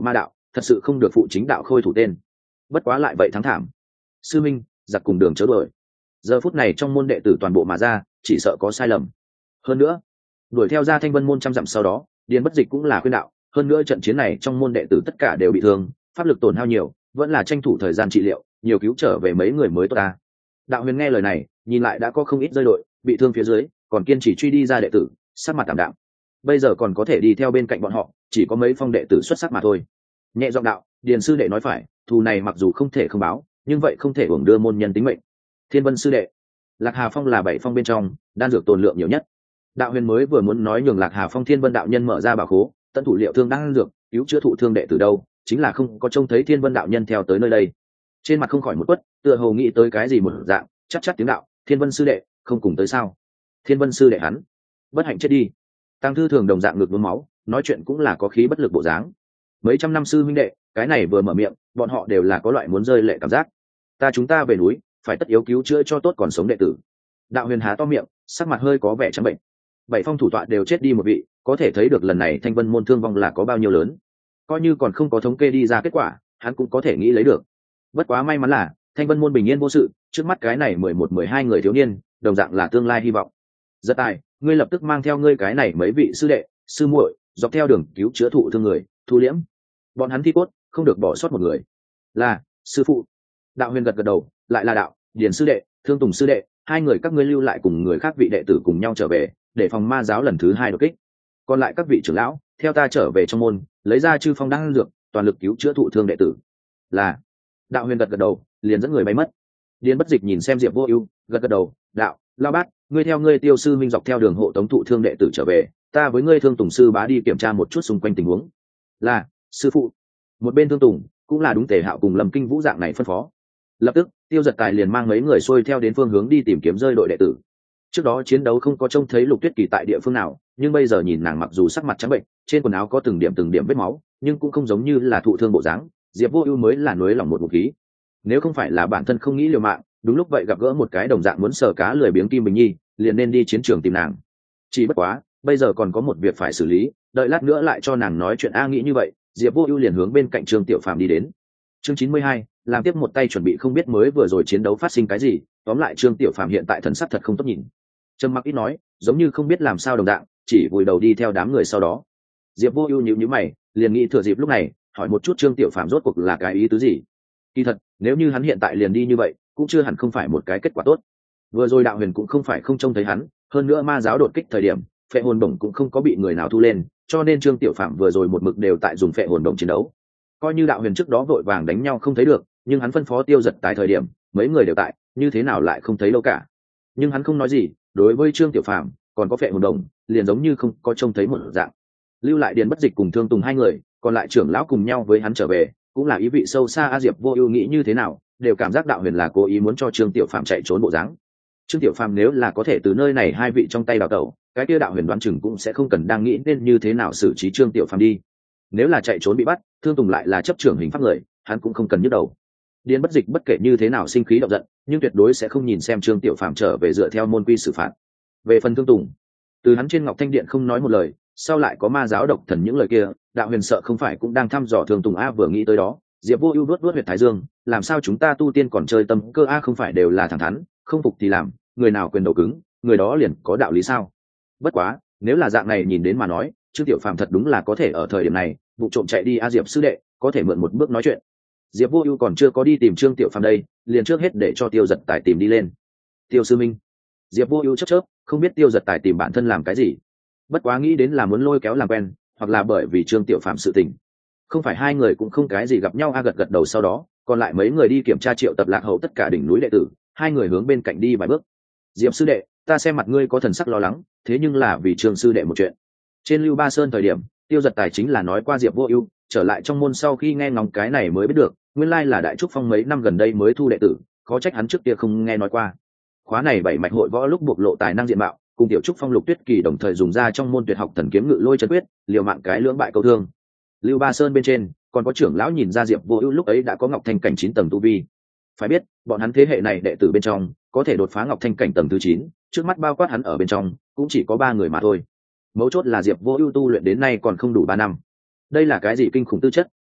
thật sự không được phụ chính đạo khôi thủ tên. Bất quá lại vậy thắng thảm. Sư minh, giặc cùng đường chớ đuổi. Giờ phút này trong môn đệ tử toàn bộ mà ra, chỉ sợ có sai lầm. Hơn nữa, đuổi theo ra Thanh Vân môn trăm dặm sau đó, Điền Bất Dịch cũng là khuyên đạo, hơn nữa trận chiến này trong môn đệ tử tất cả đều bị thương, pháp lực tổn hao nhiều, vẫn là tranh thủ thời gian trị liệu, nhiều cứu trở về mấy người mới tốt ta. Đạo Huyền nghe lời này, nhìn lại đã có không ít rơi đội, bị thương phía dưới, còn kiên trì truy đi ra đệ tử, sắc mặt tạm đạm. Bây giờ còn có thể đi theo bên cạnh bọn họ, chỉ có mấy phong đệ tử xuất sắc mà thôi. Nhẹ giọng đạo, Điền sư đệ nói phải, thù này mặc dù không thể không báo, nhưng vậy không thể uổng đưa môn nhân tính mệnh. Thiên Vân sư đệ, Lạc Hà Phong là bảy phong bên trong, đan dược tồn lượng nhiều nhất. Đạo Huyền mới vừa muốn nói nhường Lạc Hà Phong Thiên Vân đạo nhân mở ra bảo khố, tận thủ liệu thương đan dược, cứu chữa thụ thương đệ tử đâu, chính là không có trông thấy Thiên Vân đạo nhân theo tới nơi đây. Trên mặt không khỏi một quất, tựa hồ nghĩ tới cái gì một dạng, chắc chắc tiếng đạo, Thiên Vân sư đệ, không cùng tới sao? Thiên Vân sư đệ hắn, bất hạnh chết đi. Tăng Thư Thường đồng dạng ngực nhuốm máu, nói chuyện cũng là có khí bất lực bộ dáng. Mấy trăm năm sư huynh đệ, cái này vừa mở miệng, bọn họ đều là có loại muốn rơi lệ cảm giác. Ta chúng ta về núi, phải tất yếu cứu chữa cho tốt còn sống đệ tử. Đạo Huyền há to miệng, sắc mặt hơi có vẻ trắng bệnh. Bảy phong thủ tọa đều chết đi một vị, có thể thấy được lần này Thanh Vân môn thương vong là có bao nhiêu lớn. Coi như còn không có thống kê đi ra kết quả, hắn cũng có thể nghĩ lấy được. Bất quá may mắn là Thanh Vân môn bình yên vô sự, trước mắt cái này mười một mười hai người thiếu niên, đồng dạng là tương lai hy vọng. Rất tài, ngươi lập tức mang theo ngươi cái này mấy vị sư đệ, sư muội, dọc theo đường cứu chữa thụ thương người, thu liễm. Bọn hắn thi cốt, không được bỏ sót một người. Là, sư phụ. Đạo Huyền gật gật đầu, lại là đạo, Điền sư đệ, Thương Tùng sư đệ, hai người các ngươi lưu lại cùng người khác vị đệ tử cùng nhau trở về, để phòng ma giáo lần thứ hai đột kích. Còn lại các vị trưởng lão, theo ta trở về trong môn, lấy ra chư phong đan dược, toàn lực cứu chữa thụ thương đệ tử. Là. Đạo Huyền gật gật đầu, liền dẫn người bay mất. Điền Bất Dịch nhìn xem Diệp Vô Ưu, gật gật đầu, đạo, Lão Bát, ngươi theo ngươi Tiêu sư minh dọc theo đường hộ tống thụ thương đệ tử trở về, ta với ngươi Thương Tùng sư bá đi kiểm tra một chút xung quanh tình huống. Là, sư phụ. Một bên Thương Tùng, cũng là đúng Tề Hạo cùng Lâm Kinh Vũ dạng này phân phó. Lập tức, Tiêu Giật Tài liền mang mấy người xuôi theo đến phương hướng đi tìm kiếm rơi đội đệ tử. Trước đó chiến đấu không có trông thấy Lục Tuyết Kỳ tại địa phương nào, nhưng bây giờ nhìn nàng mặc dù sắc mặt trắng bệnh, trên quần áo có từng điểm từng điểm vết máu, nhưng cũng không giống như là thụ thương bộ dáng. Diệp Vô Ưu mới là nuối lòng một ngụm khí. Nếu không phải là bản thân không nghĩ liều mạng, đúng lúc vậy gặp gỡ một cái đồng dạng muốn sờ cá lười biếng Kim Bình Nhi, liền nên đi chiến trường tìm nàng. Chỉ bất quá, bây giờ còn có một việc phải xử lý, đợi lát nữa lại cho nàng nói chuyện a nghĩ như vậy, Diệp Vô Ưu liền hướng bên cạnh Trương Tiểu Phàm đi đến. Chương chín mươi hai, làm tiếp một tay chuẩn bị không biết mới vừa rồi chiến đấu phát sinh cái gì, tóm lại Trương Tiểu Phàm hiện tại thần sắc thật không tốt nhìn. Trầm mặc ít nói, giống như không biết làm sao đồng dạng, chỉ vùi đầu đi theo đám người sau đó. Diệp Vô Ưu nhíu nhíu mày, liền nghĩ thừa dịp lúc này, hỏi một chút Trương Tiểu Phàm rốt cuộc là cái ý tứ gì. Kỳ thật, nếu như hắn hiện tại liền đi như vậy, cũng chưa hẳn không phải một cái kết quả tốt. Vừa rồi Đạo Huyền cũng không phải không trông thấy hắn, hơn nữa ma giáo đột kích thời điểm, phệ hồn đồng cũng không có bị người nào thu lên, cho nên Trương Tiểu Phàm vừa rồi một mực đều tại dùng phệ hồn đồng chiến đấu. Coi như Đạo Huyền trước đó vội vàng đánh nhau không thấy được, nhưng hắn phân phó Tiêu Giật tại thời điểm, mấy người đều tại, như thế nào lại không thấy đâu cả. Nhưng hắn không nói gì, đối với Trương Tiểu Phàm, còn có phệ hồn đồng, liền giống như không có trông thấy một dạng. Lưu lại Điền Bất Dịch cùng Thương Tùng hai người, còn lại trưởng lão cùng nhau với hắn trở về, cũng là ý vị sâu xa. A Diệp Vô Ưu nghĩ như thế nào, đều cảm giác Đạo Huyền là cố ý muốn cho Trương Tiểu Phàm chạy trốn bộ dáng. Trương Tiểu Phàm nếu là có thể từ nơi này hai vị trong tay đào tẩu, cái kia Đạo Huyền đoán chừng cũng sẽ không cần đang nghĩ nên như thế nào xử trí Trương Tiểu Phàm đi. Nếu là chạy trốn bị bắt, Thương Tùng lại là chấp trưởng hình pháp người, hắn cũng không cần nhức đầu. Điền Bất Dịch bất kể như thế nào sinh khí động giận, nhưng tuyệt đối sẽ không nhìn xem Trương Tiểu Phàm trở về dựa theo môn quy xử phạt. Về phần Thương Tùng, từ hắn trên Ngọc Thanh Điện không nói một lời, sau lại có ma giáo độc thần những lời kia, Đạo Huyền sợ không phải cũng đang thăm dò Thương Tùng a. Vừa nghĩ tới đó, Diệp Vô Ưu đuốt đuốt huyệt thái dương, làm sao chúng ta tu tiên còn chơi tâm cơ a, không phải đều là thẳng thắn, không phục thì làm, người nào quyền đầu cứng, người đó liền có đạo lý sao? Bất quá, nếu là dạng này nhìn đến mà nói, Trương Tiểu Phàm thật đúng là có thể ở thời điểm này, vụ trộm chạy đi a. Diệp sư đệ, có thể mượn một bước nói chuyện. Diệp Vô Ưu còn chưa có đi tìm Trương Tiểu Phàm đây, liền trước hết để cho Tiêu Giật Tài tìm đi lên. Tiêu sư minh. Diệp Vô Ưu chớp chớp, không biết Tiêu Giật Tài tìm bản thân làm cái gì. Bất quá nghĩ đến là muốn lôi kéo làm quen, hoặc là bởi vì Trương Tiểu Phàm sự tình. Không phải hai người cũng không cái gì gặp nhau a. Gật gật đầu sau đó, còn lại mấy người đi kiểm tra triệu tập lạc hậu tất cả đỉnh núi đệ tử, hai người hướng bên cạnh đi vài bước. Diệp sư đệ, ta xem mặt ngươi có thần sắc lo lắng, thế nhưng là vì Trương sư đệ một chuyện. Trên Lưu Ba Sơn thời điểm, Tiêu Giật Tài chính là nói qua Diệp Vô Ưu, trở lại trong môn sau khi nghe ngóng cái này mới biết được, nguyên lai là Đại Trúc Phong mấy năm gần đây mới thu đệ tử, khó trách hắn trước kia không nghe nói qua. Khóa này bảy mạch hội võ lúc bộc lộ tài năng diện mạo, cùng Tiểu Trúc Phong Lục Tuyết Kỳ đồng thời dùng ra trong môn tuyệt học thần kiếm ngự lôi chân quyết, liều mạng cái lưỡng bại câu thương. Lưu Ba Sơn bên trên, còn có trưởng lão nhìn ra Diệp Vô Ưu lúc ấy đã có Ngọc Thanh cảnh chín tầng tu vi. Phải biết, bọn hắn thế hệ này đệ tử bên trong, có thể đột phá Ngọc Thanh cảnh tầng thứ chín, trước mắt bao quát hắn ở bên trong, cũng chỉ có ba người mà thôi. Mấu chốt là Diệp Vô Ưu tu luyện đến nay còn không đủ ba năm. Đây là cái gì kinh khủng tư chất,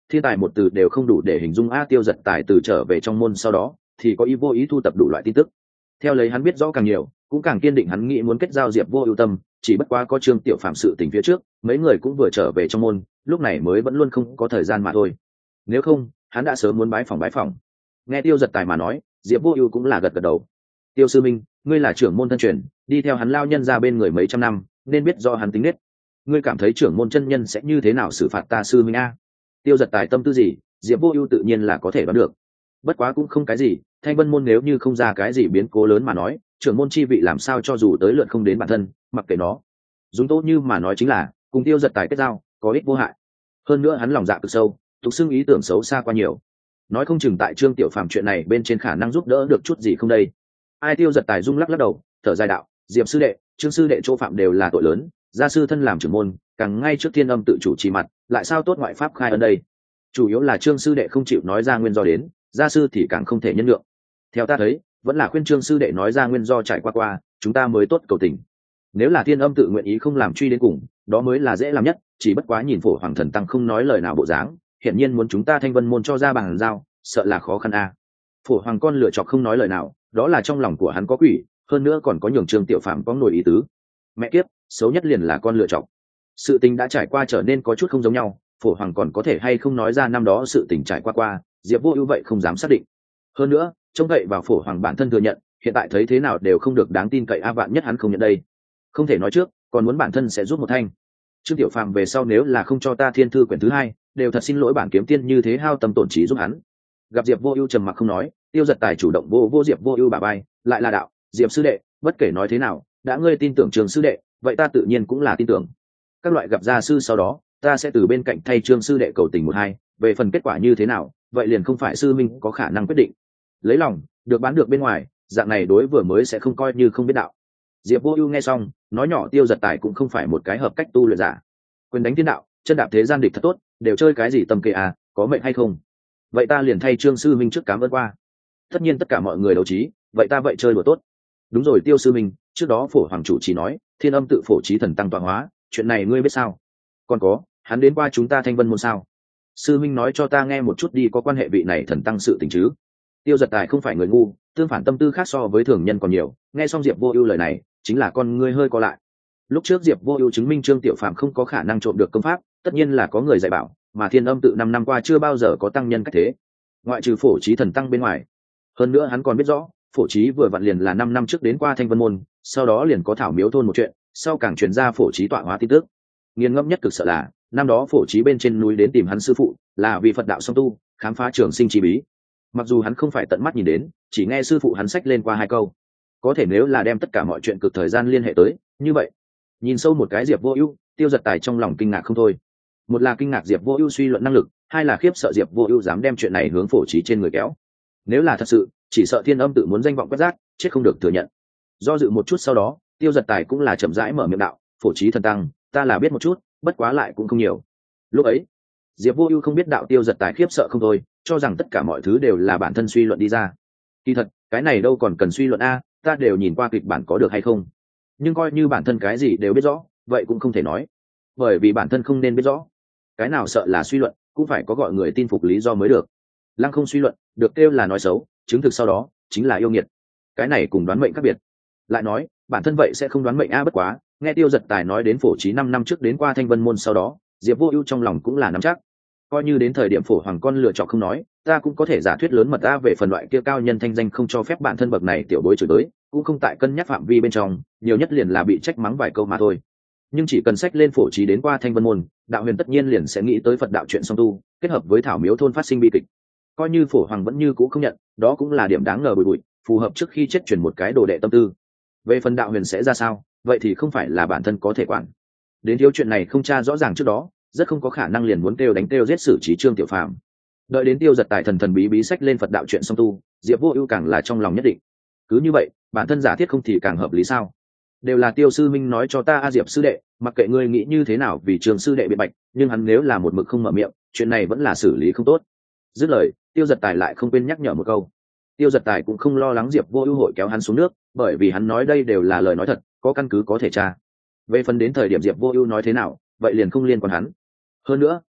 thiên tài một từ đều không đủ để hình dung a. Tiêu Giật Tài từ trở về trong môn sau đó thì có ý vô ý thu tập đủ loại tin tức, theo lấy hắn biết rõ càng nhiều cũng càng kiên định hắn nghĩ muốn kết giao Diệp Vô Ưu tâm. Chỉ bất quá có Trương Tiểu Phạm sự tình phía trước, mấy người cũng vừa trở về trong môn, lúc này mới vẫn luôn không có thời gian mà thôi. Nếu không hắn đã sớm muốn bái phỏng bái phỏng. Nghe Tiêu Giật Tài mà nói, Diệp Vô Ưu cũng là gật gật đầu. Tiêu sư minh, ngươi là trưởng môn thân truyền, đi theo hắn lao nhân ra bên người mấy trăm năm, nên biết do hắn tính nết. Ngươi cảm thấy trưởng môn chân nhân sẽ như thế nào xử phạt ta sư minh a? Tiêu Giật Tài tâm tư gì, Diệp Vô Ưu tự nhiên là có thể đoán được. Bất quá cũng không cái gì, Thanh Vân môn nếu như không ra cái gì biến cố lớn mà nói, trưởng môn chi vị làm sao cho dù tới lượt không đến bản thân, mặc kệ nó. Dùng tốt như mà nói chính là, cùng Tiêu Giật Tài kết giao, có ích vô hại. Hơn nữa hắn lòng dạ cực sâu, tục xưng ý tưởng xấu xa qua nhiều. Nói không chừng tại Trương Tiểu Phàm chuyện này bên trên khả năng giúp đỡ được chút gì không đây. Ai? Tiêu Giật Tài rung lắc lắc đầu, thở dài đạo, Diệp sư đệ, Trương sư đệ chỗ phạm đều là tội lớn, gia sư thân làm trưởng môn, càng ngay trước Thiên Âm tự chủ trì mặt, lại sao tốt ngoại pháp khai ân đây. Chủ yếu là Trương sư đệ không chịu nói ra nguyên do đến, gia sư thì càng không thể nhân lượng. Theo ta thấy, vẫn là khuyên Trương sư đệ nói ra nguyên do trải qua qua, chúng ta mới tốt cầu tình. Nếu là Thiên Âm tự nguyện ý không làm truy đến cùng, đó mới là dễ làm nhất. Chỉ bất quá nhìn Phổ Hoàng thần tăng không nói lời nào bộ dáng, hiển nhiên muốn chúng ta Thanh Vân môn cho ra bằng giao, sợ là khó khăn a. Phổ Hoàng con lựa chọn không nói lời nào, đó là trong lòng của hắn có quỷ, hơn nữa còn có nhường Trương Tiểu Phạm có nổi ý tứ. Mẹ kiếp, xấu nhất liền là con lựa chọn. Sự tình đã trải qua trở nên có chút không giống nhau, Phổ Hoàng còn có thể hay không nói ra năm đó sự tình trải qua qua, Diệp Vô Ưu vậy không dám xác định. Hơn nữa, trông cậy vào Phổ Hoàng bản thân thừa nhận, hiện tại thấy thế nào đều không được đáng tin cậy a. Vạn nhất hắn không nhận đây, không thể nói trước, còn muốn bản thân sẽ giúp một thanh. Trương Tiểu Phàm về sau nếu là không cho ta thiên thư quyển thứ hai, đều thật xin lỗi bản kiếm tiên như thế hao tâm tổn trí giúp hắn. Gặp Diệp Vô Ưu trầm mặc không nói, Tiêu Giật Tài chủ động vô vô Diệp Vô Ưu bả vai, lại là đạo, Diệp sư đệ, bất kể nói thế nào, đã ngươi tin tưởng Trương sư đệ, vậy ta tự nhiên cũng là tin tưởng. Các loại gặp gia sư sau đó, ta sẽ từ bên cạnh thay Trương sư đệ cầu tình một hai, về phần kết quả như thế nào, vậy liền không phải sư minh có khả năng quyết định. Lấy lòng, được bán được bên ngoài, dạng này đối vừa mới sẽ không coi như không biết đạo. Diệp Vô Ưu nghe xong, nói nhỏ Tiêu Giật Tài cũng không phải một cái hợp cách tu luyện giả. Quyền đánh thiên đạo, chân đạp thế gian địch thật tốt, đều chơi cái gì tầm kệ à, có mệnh hay không? Vậy ta liền thay Trương sư minh trước cảm ơn qua. Tất nhiên tất cả mọi người đấu trí, vậy ta vậy chơi đùa tốt. Đúng rồi Tiêu sư minh, trước đó Phổ Hoàng chủ chỉ nói, Thiên Âm tự phổ trí thần tăng tọa hóa, chuyện này ngươi biết sao? Còn có, hắn đến qua chúng ta Thanh Vân môn sao? Sư minh nói cho ta nghe một chút đi, có quan hệ vị này thần tăng sự tình chứ? Tiêu Giật Tài không phải người ngu, tương phản tâm tư khác so với thường nhân còn nhiều, nghe xong Diệp Vô Ưu lời này, chính là con ngươi hơi co lại. Lúc trước Diệp Vô Ưu chứng minh Trương Tiểu Phàm không có khả năng trộm được công pháp, tất nhiên là có người dạy bảo, mà Thiên Âm tự năm năm qua chưa bao giờ có tăng nhân cách thế, ngoại trừ phổ trí thần tăng bên ngoài. Hơn nữa hắn còn biết rõ, phổ trí vừa vặn liền là năm năm trước đến qua Thanh Vân môn, sau đó liền có Thảo Miếu thôn một chuyện, sau càng truyền ra phổ trí tọa hóa tin tức. Nghiền ngẫm nhất cực sợ là, năm đó phổ trí bên trên núi đến tìm hắn sư phụ, là vì Phật đạo song tu, khám phá trường sinh chi bí. Mặc dù hắn không phải tận mắt nhìn đến, chỉ nghe sư phụ hắn xách lên qua hai câu. Có thể nếu là đem tất cả mọi chuyện cực thời gian liên hệ tới, như vậy, nhìn sâu một cái Diệp Vô Ưu, Tiêu Giật Tài trong lòng kinh ngạc không thôi. Một là kinh ngạc Diệp Vô Ưu suy luận năng lực, hai là khiếp sợ Diệp Vô Ưu dám đem chuyện này hướng phổ trí trên người kéo. Nếu là thật sự, chỉ sợ Thiên Âm tự muốn danh vọng quét rác, chết không được thừa nhận. Do dự một chút sau đó, Tiêu Giật Tài cũng là chậm rãi mở miệng đạo, phổ trí thần tăng, ta là biết một chút, bất quá lại cũng không nhiều. Lúc ấy, Diệp Vô Ưu không biết đạo, Tiêu Giật Tài khiếp sợ không thôi, cho rằng tất cả mọi thứ đều là bản thân suy luận đi ra. Kỳ thật, cái này đâu còn cần suy luận a, ta đều nhìn qua kịch bản có được hay không. Nhưng coi như bản thân cái gì đều biết rõ, vậy cũng không thể nói, bởi vì bản thân không nên biết rõ. Cái nào sợ là suy luận, cũng phải có gọi người tin phục lý do mới được. Lăng không suy luận, được kêu là nói xấu, chứng thực sau đó chính là yêu nghiệt. Cái này cùng đoán mệnh khác biệt. Lại nói, bản thân vậy sẽ không đoán mệnh a. Bất quá, nghe Tiêu Giật Tài nói đến phổ trí năm năm trước đến qua Thanh Vân môn sau đó, Diệp Vô Ưu trong lòng cũng là nắm chắc. Coi như đến thời điểm Phổ Hoàng con lựa chọn không nói, ta cũng có thể giả thuyết lớn mật a. Về phần loại kia cao nhân thanh danh không cho phép bản thân bậc này tiểu bối chửi tới, cũng không tại cân nhắc phạm vi bên trong, nhiều nhất liền là bị trách mắng vài câu mà thôi. Nhưng chỉ cần sách lên phổ trí đến qua Thanh Vân môn, đạo huyền tất nhiên liền sẽ nghĩ tới Phật đạo chuyện song tu, kết hợp với Thảo Miếu thôn phát sinh bi kịch. Coi như Phổ Hoàng vẫn như cũ không nhận, đó cũng là điểm đáng ngờ bụi bụi, phù hợp trước khi chết truyền một cái đồ đệ tâm tư. Về phần đạo huyền sẽ ra sao, vậy thì không phải là bản thân có thể quản. Đến thiếu chuyện này không tra rõ ràng trước đó, rất không có khả năng liền muốn kêu đánh kêu giết xử trí Trương Tiểu Phàm. Đợi đến Tiêu Giật Tài thần thần bí bí sách lên Phật đạo chuyện song tu, Diệp Vô Ưu càng là trong lòng nhất định. Cứ như vậy, bản thân giả thiết không thì càng hợp lý sao? Đều là Tiêu sư minh nói cho ta a. Diệp sư đệ, mặc kệ ngươi nghĩ như thế nào vì Trường sư đệ biện bạch, nhưng hắn nếu là một mực không mở miệng, chuyện này vẫn là xử lý không tốt. Dứt lời, Tiêu Giật Tài lại không quên nhắc nhở một câu. Tiêu Giật Tài cũng không lo lắng Diệp Vô Ưu hội kéo hắn xuống nước, bởi vì hắn nói đây đều là lời nói thật, có căn cứ có thể tra. Về phần đến thời điểm Diệp Vô Ưu nói thế nào, vậy liền không liên quan hắn. Hơn nữa,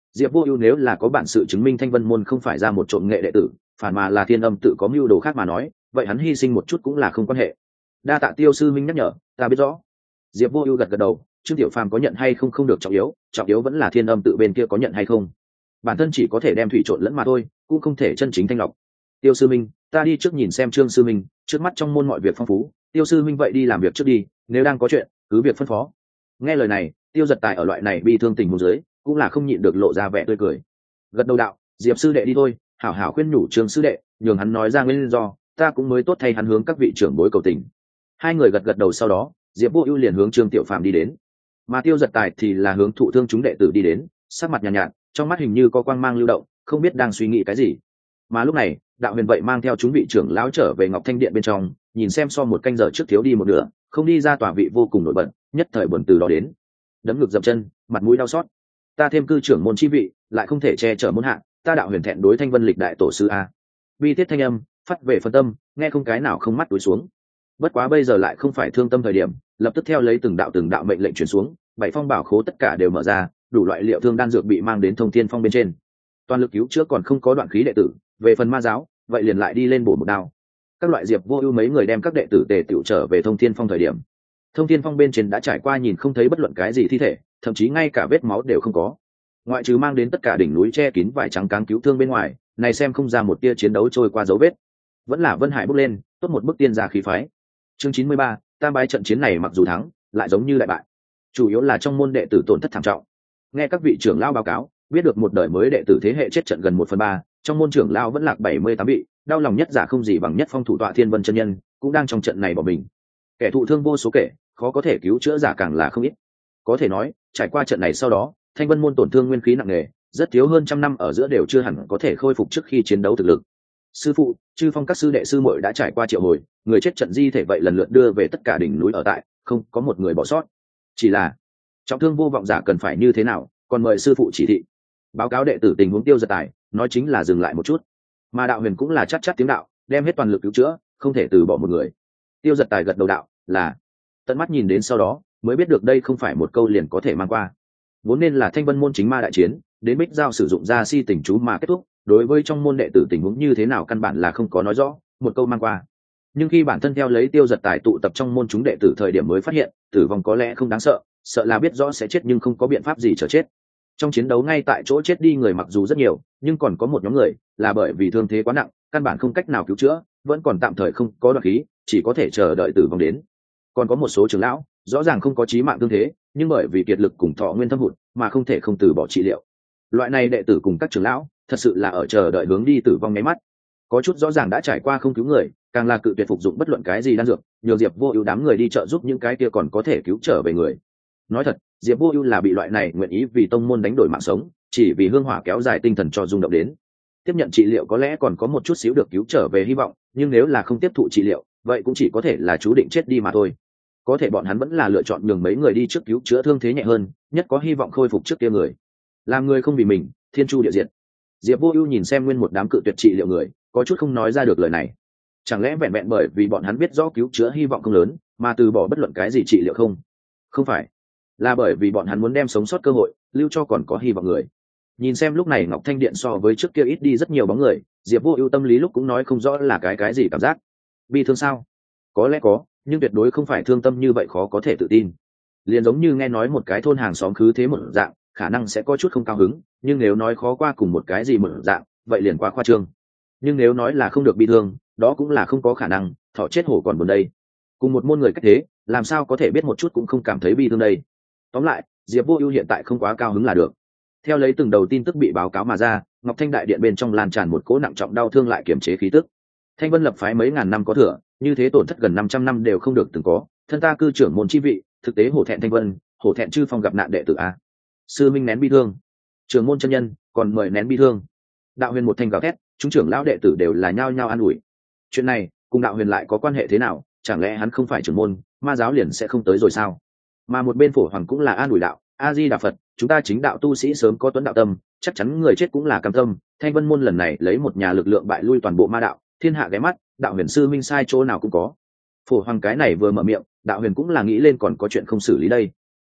Diệp Vô Ưu nếu là có bản sự chứng minh Thanh Vân môn không phải ra một trộm nghệ đệ tử, phản mà là Thiên Âm tự có mưu đồ khác mà nói, vậy hắn hy sinh một chút cũng là không quan hệ. Đa tạ Tiêu sư minh nhắc nhở, ta biết rõ. Diệp Vô Ưu gật gật đầu, Trương Tiểu Phàm có nhận hay không không được trọng yếu, trọng yếu vẫn là Thiên Âm tự bên kia có nhận hay không. Bản thân chỉ có thể đem thủy trộn lẫn mà thôi, cũng không thể chân chính thanh lọc. Tiêu sư minh, ta đi trước nhìn xem Trương sư minh, trước mắt trong môn mọi việc phong phú, Tiêu sư minh vậy đi làm việc trước đi, nếu đang có chuyện, cứ việc phân phó. Nghe lời này, Tiêu Giật Tài ở loại này bi thương tình huống dưới, cũng là không nhịn được lộ ra vẻ tươi cười. Gật đầu đạo, Diệp sư đệ đi thôi, hảo hảo khuyên nhủ Trương sư đệ, nhường hắn nói ra nguyên do, ta cũng mới tốt thay hắn hướng các vị trưởng bối cầu tình. Hai người gật gật đầu, sau đó Diệp Vô Ưu liền hướng Trương Tiểu Phàm đi đến, mà Tiêu Giật Tài thì là hướng thụ thương chúng đệ tử đi đến, sắc mặt nhàn nhạt, nhạt, trong mắt hình như có quang mang lưu động, không biết đang suy nghĩ cái gì. Mà lúc này, Đạo Huyền vậy mang theo chúng vị trưởng lão trở về Ngọc Thanh điện bên trong, nhìn xem so một canh giờ trước thiếu đi một nửa, không đi ra tòa vị vô cùng nổi bật, nhất thời buồn từ đó đến, đấm ngực dậm chân, mặt mũi đau xót. Ta thêm cư trưởng môn chi vị, lại không thể che chở môn hạ, ta Đạo Huyền thẹn đối Thanh Vân lịch đại tổ sư a. Bi thiết thanh âm, phát về phân tâm, nghe không cái nào không mắt túi xuống. Bất quá bây giờ lại không phải thương tâm thời điểm, lập tức theo lấy từng đạo từng đạo mệnh lệnh truyền xuống, bảy phong bảo khố tất cả đều mở ra, đủ loại liệu thương đan dược bị mang đến Thông Thiên Phong bên trên. Toàn lực cứu chữa còn không có đoạn khí đệ tử, về phần ma giáo, vậy liền lại đi lên bổ một đao. Các loại Diệp Vô Ưu mấy người đem các đệ tử tề tựu trở về Thông Thiên Phong thời điểm, Thông Thiên Phong bên trên đã trải qua nhìn không thấy bất luận cái gì thi thể, thậm chí ngay cả vết máu đều không có. Ngoại trừ mang đến tất cả đỉnh núi che kín vải trắng cáng cứu thương bên ngoài, này xem không ra một tia chiến đấu trôi qua dấu vết. Vẫn là Vân Hải bốc lên, tốt một bức tiên gia khí phái. Chương chín mươi ba, tam bái trận chiến này mặc dù thắng, lại giống như đại bại. Chủ yếu là trong môn đệ tử tổn thất thảm trọng. Nghe các vị trưởng lão báo cáo, biết được một đời mới đệ tử thế hệ chết trận gần một phần ba, trong môn trưởng lão vẫn lạc bảy mươi tám vị, đau lòng nhất giả không gì bằng nhất phong thủ tọa Thiên Vân chân nhân, cũng đang trong trận này bỏ mình. Kẻ thụ thương vô số kể, khó có thể cứu chữa giả càng là không ít. Có thể nói, trải qua trận này sau đó, Thanh Vân môn tổn thương nguyên khí nặng nề, rất thiếu hơn trăm năm ở giữa đều chưa hẳn có thể khôi phục trước khi chiến đấu thực lực. Sư phụ, chư phong các sư đệ sư muội đã trải qua triệu hồi, người chết trận di thể vậy lần lượt đưa về tất cả đỉnh núi ở tại, không có một người bỏ sót. Chỉ là trọng thương vô vọng giả cần phải như thế nào, còn mời sư phụ chỉ thị. Báo cáo đệ tử tình huống Tiêu Giật Tài, nói chính là dừng lại một chút. Mà Đạo Huyền cũng là chắc chắc tiếng đạo, đem hết toàn lực cứu chữa, không thể từ bỏ một người. Tiêu Giật Tài gật đầu đạo, là. Tận mắt nhìn đến sau đó, mới biết được đây không phải một câu liền có thể mang qua. Vốn nên là Thanh Vân môn chính ma đại chiến, đến Bích Giao sử dụng ra si tình chú mà kết thúc, đối với trong môn đệ tử tình huống như thế nào căn bản là không có nói rõ, một câu mang qua. Nhưng khi bản thân theo lấy Tiêu Giật Tài tụ tập trong môn chúng đệ tử thời điểm mới phát hiện, tử vong có lẽ không đáng sợ, sợ là biết rõ sẽ chết nhưng không có biện pháp gì chờ chết. Trong chiến đấu ngay tại chỗ chết đi người mặc dù rất nhiều, nhưng còn có một nhóm người là bởi vì thương thế quá nặng, căn bản không cách nào cứu chữa, vẫn còn tạm thời không có đoạt khí, chỉ có thể chờ đợi tử vong đến. Còn có một số trưởng lão, rõ ràng không có chí mạng thương thế, nhưng bởi vì kiệt lực cùng thọ nguyên thâm hụt, mà không thể không từ bỏ trị liệu. Loại này đệ tử cùng các trưởng lão, thật sự là ở chờ đợi hướng đi tử vong nháy mắt. Có chút rõ ràng đã trải qua không cứu người, càng là cự tuyệt phục dụng bất luận cái gì đan dược, nhường Diệp Vô Ưu đám người đi trợ giúp những cái kia còn có thể cứu trở về người. Nói thật, Diệp Vô Ưu là bị loại này nguyện ý vì tông môn đánh đổi mạng sống, chỉ vì hương hỏa kéo dài tinh thần cho rung động đến. Tiếp nhận trị liệu có lẽ còn có một chút xíu được cứu trở về hy vọng, nhưng nếu là không tiếp thụ trị liệu, vậy cũng chỉ có thể là chú định chết đi mà thôi. Có thể bọn hắn vẫn là lựa chọn nhường mấy người đi trước cứu chữa thương thế nhẹ hơn, nhất có hy vọng khôi phục trước kia người. Làm người không vì mình, thiên chu địa diệt. Diệp Vô Ưu nhìn xem nguyên một đám cự tuyệt trị liệu người, có chút không nói ra được lời này. Chẳng lẽ vẹn vẹn bởi vì bọn hắn biết rõ cứu chữa hy vọng không lớn, mà từ bỏ bất luận cái gì trị liệu không? Không phải, là bởi vì bọn hắn muốn đem sống sót cơ hội lưu cho còn có hy vọng người. Nhìn xem lúc này Ngọc Thanh điện so với trước kia ít đi rất nhiều bóng người, Diệp Vô Ưu tâm lý lúc cũng nói không rõ là cái cái gì cảm giác. Bi thương sao? Có lẽ có, nhưng tuyệt đối không phải thương tâm như vậy khó có thể tự tin. Liền giống như nghe nói một cái thôn hàng xóm khứ thế một dạng, khả năng sẽ có chút không cao hứng, nhưng nếu nói khó qua cùng một cái gì một dạng, vậy liền quá khoa trương. Nhưng nếu nói là không được bi thương, đó cũng là không có khả năng, thọ chết hổ còn buồn đây. Cùng một môn người cách thế, làm sao có thể biết một chút cũng không cảm thấy bi thương đây. Tóm lại, Diệp Vô Ưu hiện tại không quá cao hứng là được. Theo lấy từng đầu tin tức bị báo cáo mà ra, Ngọc Thanh đại điện bên trong lan tràn một cỗ nặng trọng đau thương lại kiềm chế khí tức. Thanh Vân lập phái mấy ngàn năm có thừa, như thế tổn thất gần năm trăm năm đều không được từng có, thân ta cư trưởng môn chi vị, thực tế hổ thẹn Thanh Vân, hổ thẹn chư phong gặp nạn đệ tử a. Sư minh nén bi thương. Trưởng môn chân nhân, còn mời nén bi thương. Đạo Huyền một thanh gào thét, chúng trưởng lão đệ tử đều là nhao nhao an ủi. Chuyện này, cùng Đạo Huyền lại có quan hệ thế nào, chẳng lẽ hắn không phải trưởng môn, ma giáo liền sẽ không tới rồi sao? Mà một bên Phổ Hoàng cũng là an ủi đạo, A Di Đà Phật, chúng ta chính đạo tu sĩ sớm có tuấn đạo tâm, chắc chắn người chết cũng là cam tâm, Thanh Vân môn lần này lấy một nhà lực lượng bại lui toàn bộ ma đạo, thiên hạ ghé mắt, Đạo Huyền sư minh sai chỗ nào cũng có. Phổ Hoàng cái này vừa mở miệng, Đạo Huyền cũng là nghĩ lên còn có chuyện không xử lý đây.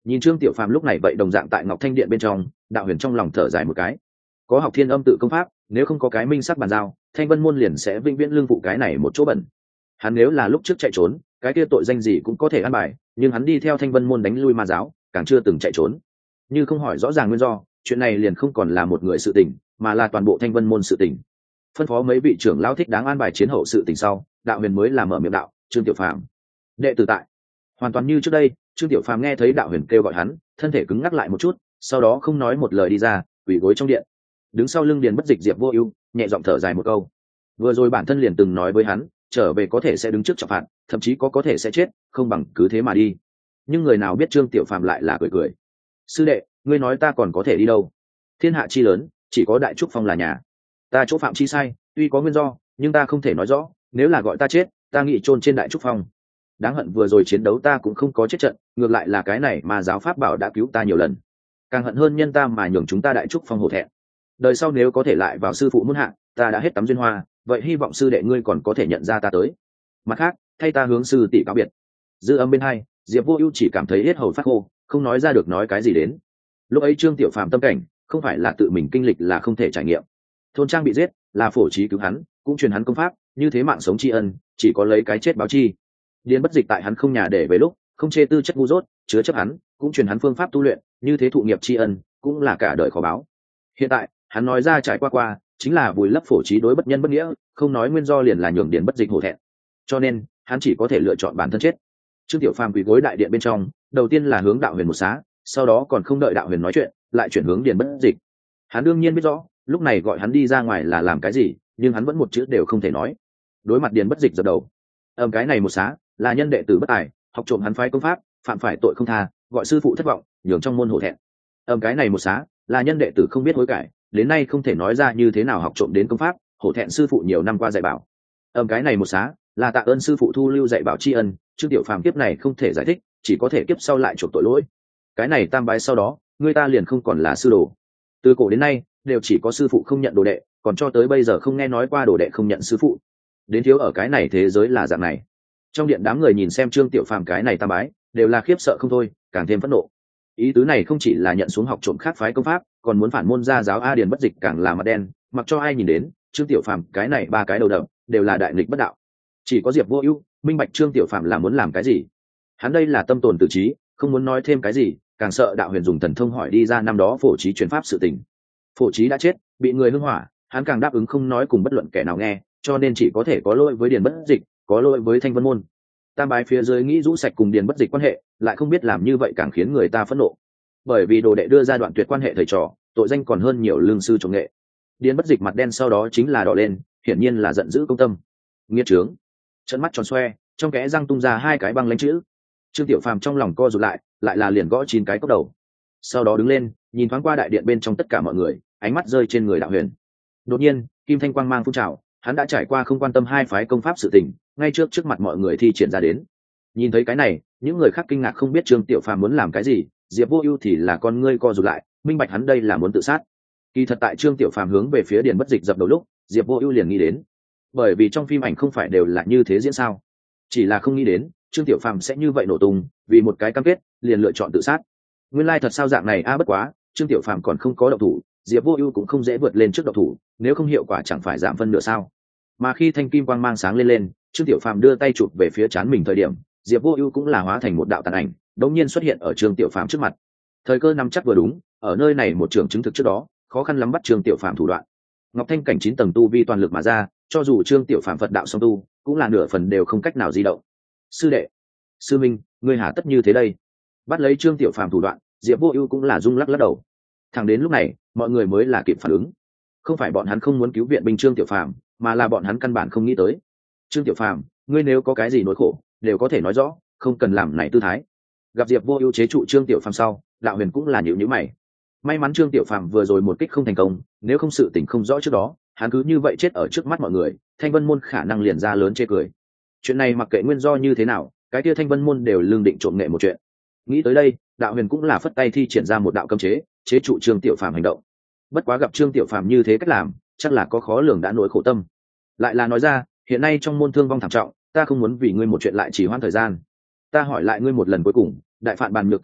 Nhìn Trương Tiểu Phàm lúc này vậy đồng dạng tại Ngọc Thanh Điện bên trong, Đạo Huyền trong lòng thở dài một cái. Có học Thiên Âm tự công pháp, nếu không có cái minh sắc bàn giao, Thanh Vân môn liền sẽ vĩnh viễn lương phụ cái này một chỗ bẩn. Hắn nếu là lúc trước chạy trốn, cái kia tội danh gì cũng có thể ăn bài, nhưng hắn đi theo Thanh Vân môn đánh lui ma giáo, càng chưa từng chạy trốn. Như không hỏi rõ ràng nguyên do, chuyện này liền không còn là một người sự tình, mà là toàn bộ Thanh Vân môn sự tình. Phân phó mấy vị trưởng lão thích đáng an bài chiến hậu sự tình sau, Đạo Huyền mới làm mở miệng đạo, Trương Tiểu Phàm, đệ tử tại. Hoàn toàn như trước đây, Trương Tiểu Phàm nghe thấy Đạo Huyền kêu gọi hắn, thân thể cứng ngắc lại một chút, sau đó không nói một lời đi ra, quỳ gối trong điện. Đứng sau lưng Điền Bất Dịch Diệp Vô Ưu nhẹ giọng thở dài một câu. Vừa rồi bản thân liền từng nói với hắn, trở về có thể sẽ đứng trước trọng phạt, thậm chí có có thể sẽ chết, không bằng cứ thế mà đi. Nhưng người nào biết Trương Tiểu Phàm lại là cười cười. Sư đệ, ngươi nói ta còn có thể đi đâu? Thiên hạ chi lớn, chỉ có Đại Trúc Phong là nhà. Ta chỗ phạm chi sai, tuy có nguyên do, nhưng ta không thể nói rõ, nếu là gọi ta chết, ta nghĩ chôn trên Đại Trúc Phong. Đáng hận vừa rồi chiến đấu ta cũng không có chết trận, ngược lại là cái này mà giáo pháp bảo đã cứu ta nhiều lần. Càng hận hơn nhân ta mà nhường chúng ta Đại Trúc Phong hổ thẹn. Đời sau nếu có thể lại vào sư phụ muôn hạ, ta đã hết tắm duyên hoa, vậy hy vọng sư đệ ngươi còn có thể nhận ra ta tới. Mặt khác, thay ta hướng sư tỷ cáo biệt. Dư âm bên hai, Diệp Vô Ưu chỉ cảm thấy hết hầu phát khô, không nói ra được nói cái gì đến. Lúc ấy Trương Tiểu Phàm tâm cảnh, không phải là tự mình kinh lịch là không thể trải nghiệm. Thôn trang bị giết, là Phổ Chí cứu hắn, cũng truyền hắn công pháp, như thế mạng sống tri ân, chỉ có lấy cái chết báo chi. Điền Bất Dịch tại hắn không nhà để về lúc, không chê tư chất ngu dốt, chứa chấp hắn, cũng truyền hắn phương pháp tu luyện, như thế thụ nghiệp tri ân, cũng là cả đời khó báo. Hiện tại, hắn nói ra trải qua qua, chính là vùi lấp Phổ Chí đối bất nhân bất nghĩa, không nói nguyên do liền là nhường Điền Bất Dịch hổ thẹn. Cho nên, hắn chỉ có thể lựa chọn bản thân chết. Trương Tiểu Phàm quỳ gối đại điện bên trong, đầu tiên là hướng Đạo Huyền một xá, sau đó còn không đợi Đạo Huyền nói chuyện, lại chuyển hướng Điền Bất Dịch. Hắn đương nhiên biết rõ, lúc này gọi hắn đi ra ngoài là làm cái gì, nhưng hắn vẫn một chữ đều không thể nói. Đối mặt Điền Bất Dịch giật đầu. Ầm cái này một xá, là nhân đệ tử bất tài, học trộm hắn phái công pháp, phạm phải tội không tha, gọi sư phụ thất vọng, nhường trong môn hổ thẹn. Ầm cái này một xá, là nhân đệ tử không biết hối cải, đến nay không thể nói ra như thế nào học trộm đến công pháp, hổ thẹn sư phụ nhiều năm qua dạy bảo. Ầm cái này một xá, là tạ ơn sư phụ thu lưu dạy bảo tri ân, Trương Tiểu Phàm kiếp này không thể giải thích, chỉ có thể kiếp sau lại chuộc tội lỗi. Cái này tam bái sau đó, người ta liền không còn là sư đồ. Từ cổ đến nay, đều chỉ có sư phụ không nhận đồ đệ, còn cho tới bây giờ không nghe nói qua đồ đệ không nhận sư phụ. Đến thiếu ở cái này thế giới là dạng này. Trong điện đám người nhìn xem Trương Tiểu Phàm cái này tam bái, đều là khiếp sợ không thôi, càng thêm phẫn nộ. Ý tứ này không chỉ là nhận xuống học trộm khác phái công pháp, còn muốn phản môn ra giáo. A Điền Bất Dịch càng là mặt đen, mặc cho ai nhìn đến, Trương Tiểu Phàm cái này ba cái đầu đập, đều là đại nghịch bất đạo. Chỉ có Diệp Vô Ưu minh bạch Trương Tiểu Phàm là muốn làm cái gì. Hắn đây là tâm tồn tự trí, không muốn nói thêm cái gì, càng sợ Đạo Huyền dùng thần thông hỏi đi ra năm đó Phổ Chí truyền pháp sự tình. Phổ Chí đã chết, bị người hưng hỏa, hắn càng đáp ứng không nói cùng bất luận kẻ nào nghe, cho nên chỉ có thể có lỗi với Điền Bất Dịch, có lỗi với Thanh Vân môn. Tam bái phía dưới nghĩ rũ sạch cùng Điền Bất Dịch quan hệ, lại không biết làm như vậy càng khiến người ta phẫn nộ. Bởi vì đồ đệ đưa ra đoạn tuyệt quan hệ thầy trò, tội danh còn hơn nhiều lương sư trồng nghệ. Điền Bất Dịch mặt đen sau đó chính là đỏ lên, hiển nhiên là giận dữ công tâm. Nghiệt trướng. Trợn mắt tròn xoe, trong kẽ răng tung ra hai cái băng lãnh chữ. Trương Tiểu Phàm trong lòng co rụt lại, lại là liền gõ chín cái cốc đầu. Sau đó đứng lên, nhìn thoáng qua đại điện bên trong tất cả mọi người, ánh mắt rơi trên người Đạo Huyền. Đột nhiên, kim thanh quang mang phun trào, hắn đã trải qua không quan tâm hai phái công pháp sự tình, ngay trước trước mặt mọi người thi triển ra đến. Nhìn thấy cái này, những người khác kinh ngạc không biết Trương Tiểu Phàm muốn làm cái gì, Diệp Vô Ưu thì là con ngươi co rụt lại, minh bạch hắn đây là muốn tự sát. Kỳ thật tại Trương Tiểu Phàm hướng về phía Điền Bất Dịch dập đầu lúc, Diệp Vô Ưu liền nghĩ đến, bởi vì trong phim ảnh không phải đều là như thế diễn sao? Chỉ là không nghĩ đến, Trương Tiểu Phàm sẽ như vậy nổ tung, vì một cái cam kết, liền lựa chọn tự sát. Nguyên lai thật sao dạng này a, bất quá, Trương Tiểu Phàm còn không có động thủ, Diệp Vô Ưu cũng không dễ vượt lên trước động thủ, nếu không hiệu quả chẳng phải giảm phân nửa sao? Mà khi thanh kim quang mang sáng lên lên, Trương Tiểu Phàm đưa tay chụp về phía trán mình thời điểm, Diệp Vô Ưu cũng là hóa thành một đạo tàn ảnh, đột nhiên xuất hiện ở Trương Tiểu Phàm trước mặt. Thời cơ nắm chắc vừa đúng, ở nơi này một trường chứng thực trước đó, khó khăn lắm bắt Trương Tiểu Phàm thủ đoạn. Ngọc Thanh cảnh chín tầng tu vi toàn lực mà ra, cho dù Trương Tiểu Phàm Phật đạo song tu, cũng là nửa phần đều không cách nào di động. Sư đệ, sư minh, ngươi hà tất như thế đây? Bắt lấy Trương Tiểu Phàm thủ đoạn, Diệp Vô Ưu cũng là rung lắc lắc đầu. Thẳng đến lúc này, mọi người mới là kịp phản ứng. Không phải bọn hắn không muốn cứu viện binh Trương Tiểu Phàm, mà là bọn hắn căn bản không nghĩ tới. Trương Tiểu Phàm, ngươi nếu có cái gì nỗi khổ, đều có thể nói rõ, không cần làm này tư thái. Gặp Diệp Vô Ưu chế trụ Trương Tiểu Phàm sau, Đạo Huyền cũng là nhíu nhíu mày. May mắn Trương Tiểu Phàm vừa rồi một kích không thành công, nếu không sự tình không rõ trước đó, hắn cứ như vậy chết ở trước mắt mọi người, Thanh Vân môn khả năng liền ra lớn chê cười. Chuyện này mặc kệ nguyên do như thế nào, cái kia Thanh Vân môn đều lương định trộm nghệ một chuyện. Nghĩ tới đây, Đạo Huyền cũng là phất tay thi triển ra một đạo cấm chế, chế trụ Trương Tiểu Phàm hành động. Bất quá gặp Trương Tiểu Phàm như thế cách làm, chắc là có khó lường đã nỗi khổ tâm. Lại là nói ra, hiện nay trong môn thương vong thảm trọng, ta không muốn vì ngươi một chuyện lại chỉ hoãn thời gian. Ta hỏi lại ngươi một lần cuối cùng, đại phạn bàn nhược công pháp,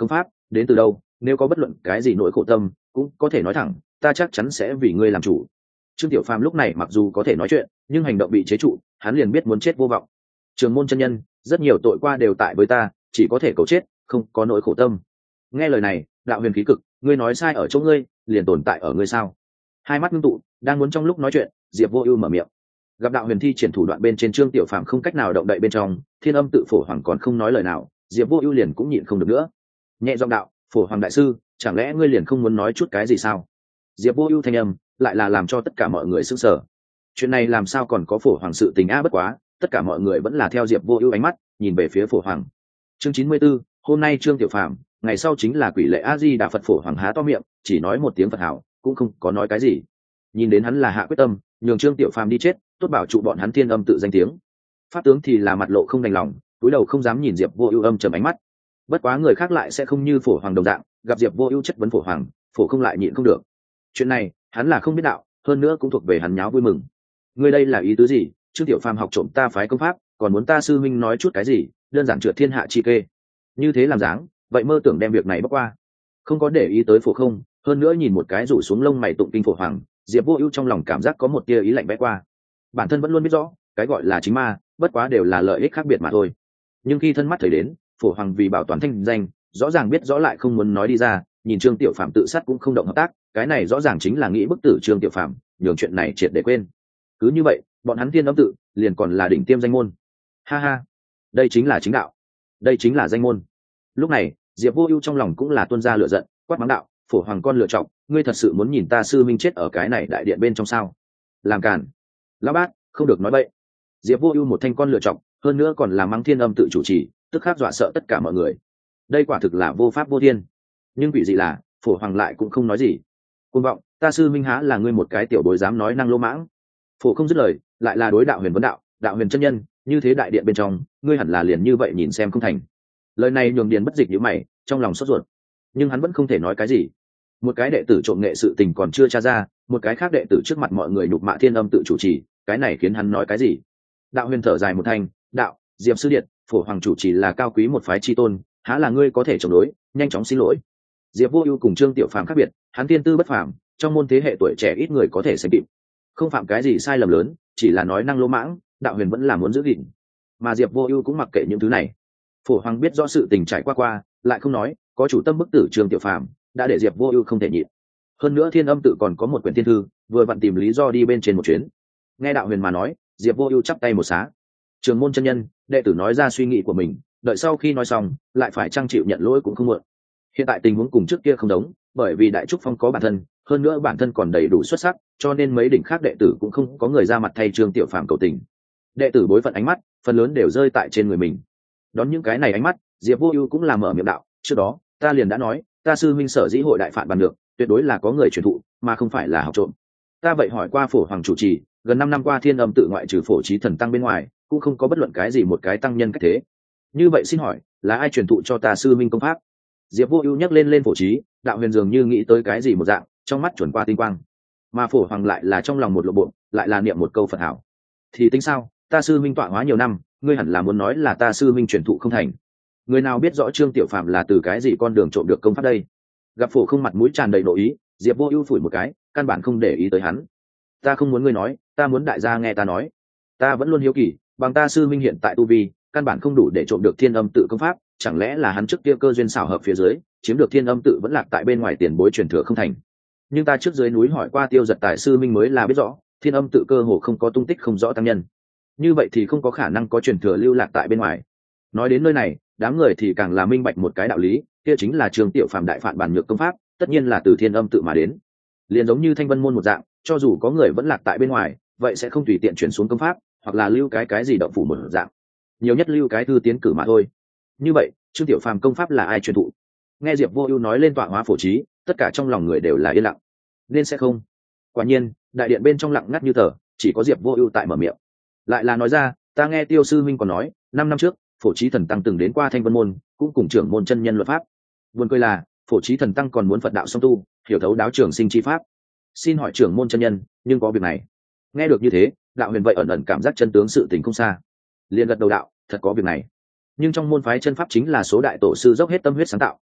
đến từ đâu, nếu có bất luận cái gì nỗi khổ tâm cũng có thể nói thẳng, ta chắc chắn sẽ vì ngươi làm chủ. Trương Tiểu Phàm lúc này mặc dù có thể nói chuyện, nhưng hành động bị chế trụ, hắn liền biết muốn chết vô vọng. Trường môn chân nhân, rất nhiều tội qua đều tại với ta, chỉ có thể cầu chết, không có nỗi khổ tâm. Nghe lời này, đạo huyền khí cực, ngươi nói sai ở chỗ ngươi, liền tồn tại ở ngươi sao? Hai mắt ngưng tụ, đang muốn trong lúc nói chuyện, Diệp Vô Ưu mở miệng. Gặp đạo huyền thi triển thủ đoạn bên trên Trương Tiểu Phàm không cách nào động đậy bên trong, Thiên Âm tự Phổ Hoàng còn không nói lời nào, Diệp Vô Ưu liền cũng nhịn không được nữa. Nhẹ giọng đạo, Phổ Hoàng đại sư, chẳng lẽ ngươi liền không muốn nói chút cái gì sao? Diệp Vô Ưu thanh âm lại là làm cho tất cả mọi người sửng sở. Chuyện này làm sao còn có Phổ Hoàng sự tình a, bất quá, tất cả mọi người vẫn là theo Diệp Vô Ưu ánh mắt, nhìn về phía Phổ Hoàng. Chương chín mươi 94, hôm nay Trương Tiểu Phàm, ngày sau chính là Quỷ Lệ A Di Đà Phật. Phổ Hoàng há to miệng, chỉ nói một tiếng Phật hảo, cũng không có nói cái gì. Nhìn đến hắn là hạ quyết tâm, nhường Trương Tiểu Phàm đi chết, tốt bảo trụ bọn hắn Thiên Âm tự danh tiếng. Pháp tướng thì là mặt lộ không đành lòng, cúi đầu không dám nhìn Diệp Vô Ưu âm trầm ánh mắt. Bất quá người khác lại sẽ không như Phổ Hoàng đồng dạng, gặp Diệp Vô Ưu chất vấn Phổ Hoàng, Phổ không lại nhịn không được. Chuyện này, hắn là không biết đạo, hơn nữa cũng thuộc về hắn nháo vui mừng. Ngươi đây là ý tứ gì? Trương Tiểu Phàm học trộm ta phái công pháp, còn muốn ta sư minh nói chút cái gì, đơn giản trượt thiên hạ chi kê. Như thế làm dáng, vậy mơ tưởng đem việc này bóc qua. Không có để ý tới Phổ không, hơn nữa nhìn một cái rủ xuống lông mày tụng kinh Phổ Hoàng, Diệp Vô Ưu trong lòng cảm giác có một tia ý lạnh vẽ qua. Bản thân vẫn luôn biết rõ, cái gọi là chính ma, bất quá đều là lợi ích khác biệt mà thôi. Nhưng khi thân mắt thấy đến, Phổ Hoàng vì bảo toàn thanh danh, rõ ràng biết rõ lại không muốn nói đi ra, nhìn Trương Tiểu Phàm tự sát cũng không động hợp tác, cái này rõ ràng chính là nghĩ bức tử Trương Tiểu Phàm, nhường chuyện này triệt để quên. Cứ như vậy, bọn hắn Thiên Âm tự liền còn là đỉnh tiêm danh môn. Ha ha, đây chính là chính đạo, đây chính là danh môn. Lúc này, Diệp Vô Ưu trong lòng cũng là tuôn ra lửa giận, quát mắng đạo, Phổ Hoàng con lựa chọn, ngươi thật sự muốn nhìn ta sư minh chết ở cái này đại điện bên trong sao? Làm cản. Lão bát, không được nói bậy. Diệp Vô Ưu một thanh con lựa chọn, hơn nữa còn là mắng Thiên Âm tự chủ trì, tức khắc dọa sợ tất cả mọi người. Đây quả thực là vô pháp vô thiên. Nhưng quỷ dị là, Phổ Hoàng lại cũng không nói gì. Cuồng vọng, ta sư minh há là ngươi một cái tiểu bối dám nói năng lô mãng. Phổ không dứt lời, lại là đối đạo huyền vấn đạo, đạo huyền chân nhân, như thế đại điện bên trong, ngươi hẳn là liền như vậy nhìn xem không thành. Lời này nhường Điền Bất Dịch nhíu mày, trong lòng sốt ruột. Nhưng hắn vẫn không thể nói cái gì. Một cái đệ tử trộm nghệ sự tình còn chưa tra ra, một cái khác đệ tử trước mặt mọi người nhục mạ Thiên Âm tự chủ trì, cái này khiến hắn nói cái gì? Đạo huyền thở dài một thanh, đạo, Diệp sư điện, Phổ Hoàng chủ trì là cao quý một phái chi tôn, há là ngươi có thể chống đối, nhanh chóng xin lỗi. Diệp Vô Ưu cùng Trương Tiểu Phàm khác biệt, hắn tiên tư bất phàm, trong môn thế hệ tuổi trẻ ít người có thể sánh kịp. Không phạm cái gì sai lầm lớn, chỉ là nói năng lỗ mãng, đạo huyền vẫn là muốn giữ gìn. Mà Diệp Vô Ưu cũng mặc kệ những thứ này. Phổ Hoàng biết rõ sự tình trải qua qua, lại không nói, có chủ tâm bức tử Trương Tiểu Phàm, đã để Diệp Vô Ưu không thể nhịn. Hơn nữa Thiên Âm tự còn có một quyển thiên thư, vừa vặn tìm lý do đi bên trên một chuyến. Nghe đạo huyền mà nói, Diệp Vô Ưu chắp tay một xá. Trường môn chân nhân, đệ tử nói ra suy nghĩ của mình, đợi sau khi nói xong, lại phải trang chịu nhận lỗi cũng không muộn. Hiện tại tình huống cùng trước kia không giống, bởi vì Đại Trúc Phong có bản thân, hơn nữa bản thân còn đầy đủ xuất sắc, cho nên mấy đỉnh khác đệ tử cũng không có người ra mặt thay Trương Tiểu Phàm cầu tình. Đệ tử bối phận ánh mắt, phần lớn đều rơi tại trên người mình. Đón những cái này ánh mắt, Diệp Vô Ưu cũng làm mở miệng đạo, trước đó, ta liền đã nói, ta sư huynh sở dĩ hội đại phạt bàn được, tuyệt đối là có người truyền thụ, mà không phải là học trộm. Ta vậy hỏi qua Phổ Hoàng chủ trì, gần năm năm qua Thiên Âm tự ngoại trừ Phổ Chí Thần tăng bên ngoài, cũng không có bất luận cái gì một cái tăng nhân cách thế. Như vậy xin hỏi, là ai truyền thụ cho ta sư huynh công pháp? Diệp Vô Ưu nhắc lên lên Phổ Chí, đạo huyền dường như nghĩ tới cái gì một dạng, trong mắt chuẩn qua tinh quang. Mà Phổ Hoàng lại là trong lòng một lộ bộ, lại là niệm một câu Phật hảo. Thì tính sao, ta sư huynh tọa hóa nhiều năm, ngươi hẳn là muốn nói là ta sư huynh truyền thụ không thành. Người nào biết rõ Trương Tiểu Phàm là từ cái gì con đường trộm được công pháp đây? Gặp Phổ không mặt mũi tràn đầy nội ý, Diệp Vô Ưu phủi một cái, căn bản không để ý tới hắn. Ta không muốn ngươi nói, ta muốn đại gia nghe ta nói. Ta vẫn luôn hiếu kỳ, bằng ta sư huynh hiện tại tu vi, căn bản không đủ để trộm được Thiên Âm tự công pháp, chẳng lẽ là hắn trước kia cơ duyên xảo hợp phía dưới, chiếm được Thiên Âm tự vẫn lạc tại bên ngoài tiền bối truyền thừa không thành. Nhưng ta trước dưới núi hỏi qua Tiêu Giật Tài sư minh mới là biết rõ, Thiên Âm tự cơ hồ không có tung tích không rõ tăng nhân. Như vậy thì không có khả năng có truyền thừa lưu lạc tại bên ngoài. Nói đến nơi này, đám người thì càng là minh bạch một cái đạo lý, kia chính là Trương Tiểu Phàm đại phản bản nhược công pháp, tất nhiên là từ Thiên Âm tự mà đến. Liền giống như Thanh Vân môn một dạng, cho dù có người vẫn lạc tại bên ngoài, vậy sẽ không tùy tiện chuyển xuống công pháp, hoặc là lưu cái cái gì động phủ một dạng, nhiều nhất lưu cái thư tiến cử mà thôi. Như vậy, Trương Tiểu Phàm công pháp là ai truyền thụ? Nghe Diệp Vô Ưu nói lên tọa hóa Phổ Chí, tất cả trong lòng người đều là yên lặng. Nên sẽ không? Quả nhiên, đại điện bên trong lặng ngắt như tờ, chỉ có Diệp Vô Ưu tại mở miệng. Lại là nói ra, ta nghe Tiêu sư huynh còn nói, năm năm trước, Phổ Chí thần tăng từng đến qua Thanh Vân môn, cũng cùng trưởng môn chân nhân luật pháp. Buồn cười là, Phổ Chí thần tăng còn muốn Phật đạo song tu, hiểu thấu đáo trường sinh chi pháp. Xin hỏi trưởng môn chân nhân, nhưng có việc này. Nghe được như thế, đạo huyền vậy ẩn ẩn cảm giác chân tướng sự tình không xa. Liền gật đầu đạo, thật có việc này. Nhưng trong môn phái chân pháp chính là số đại tổ sư dốc hết tâm huyết sáng tạo,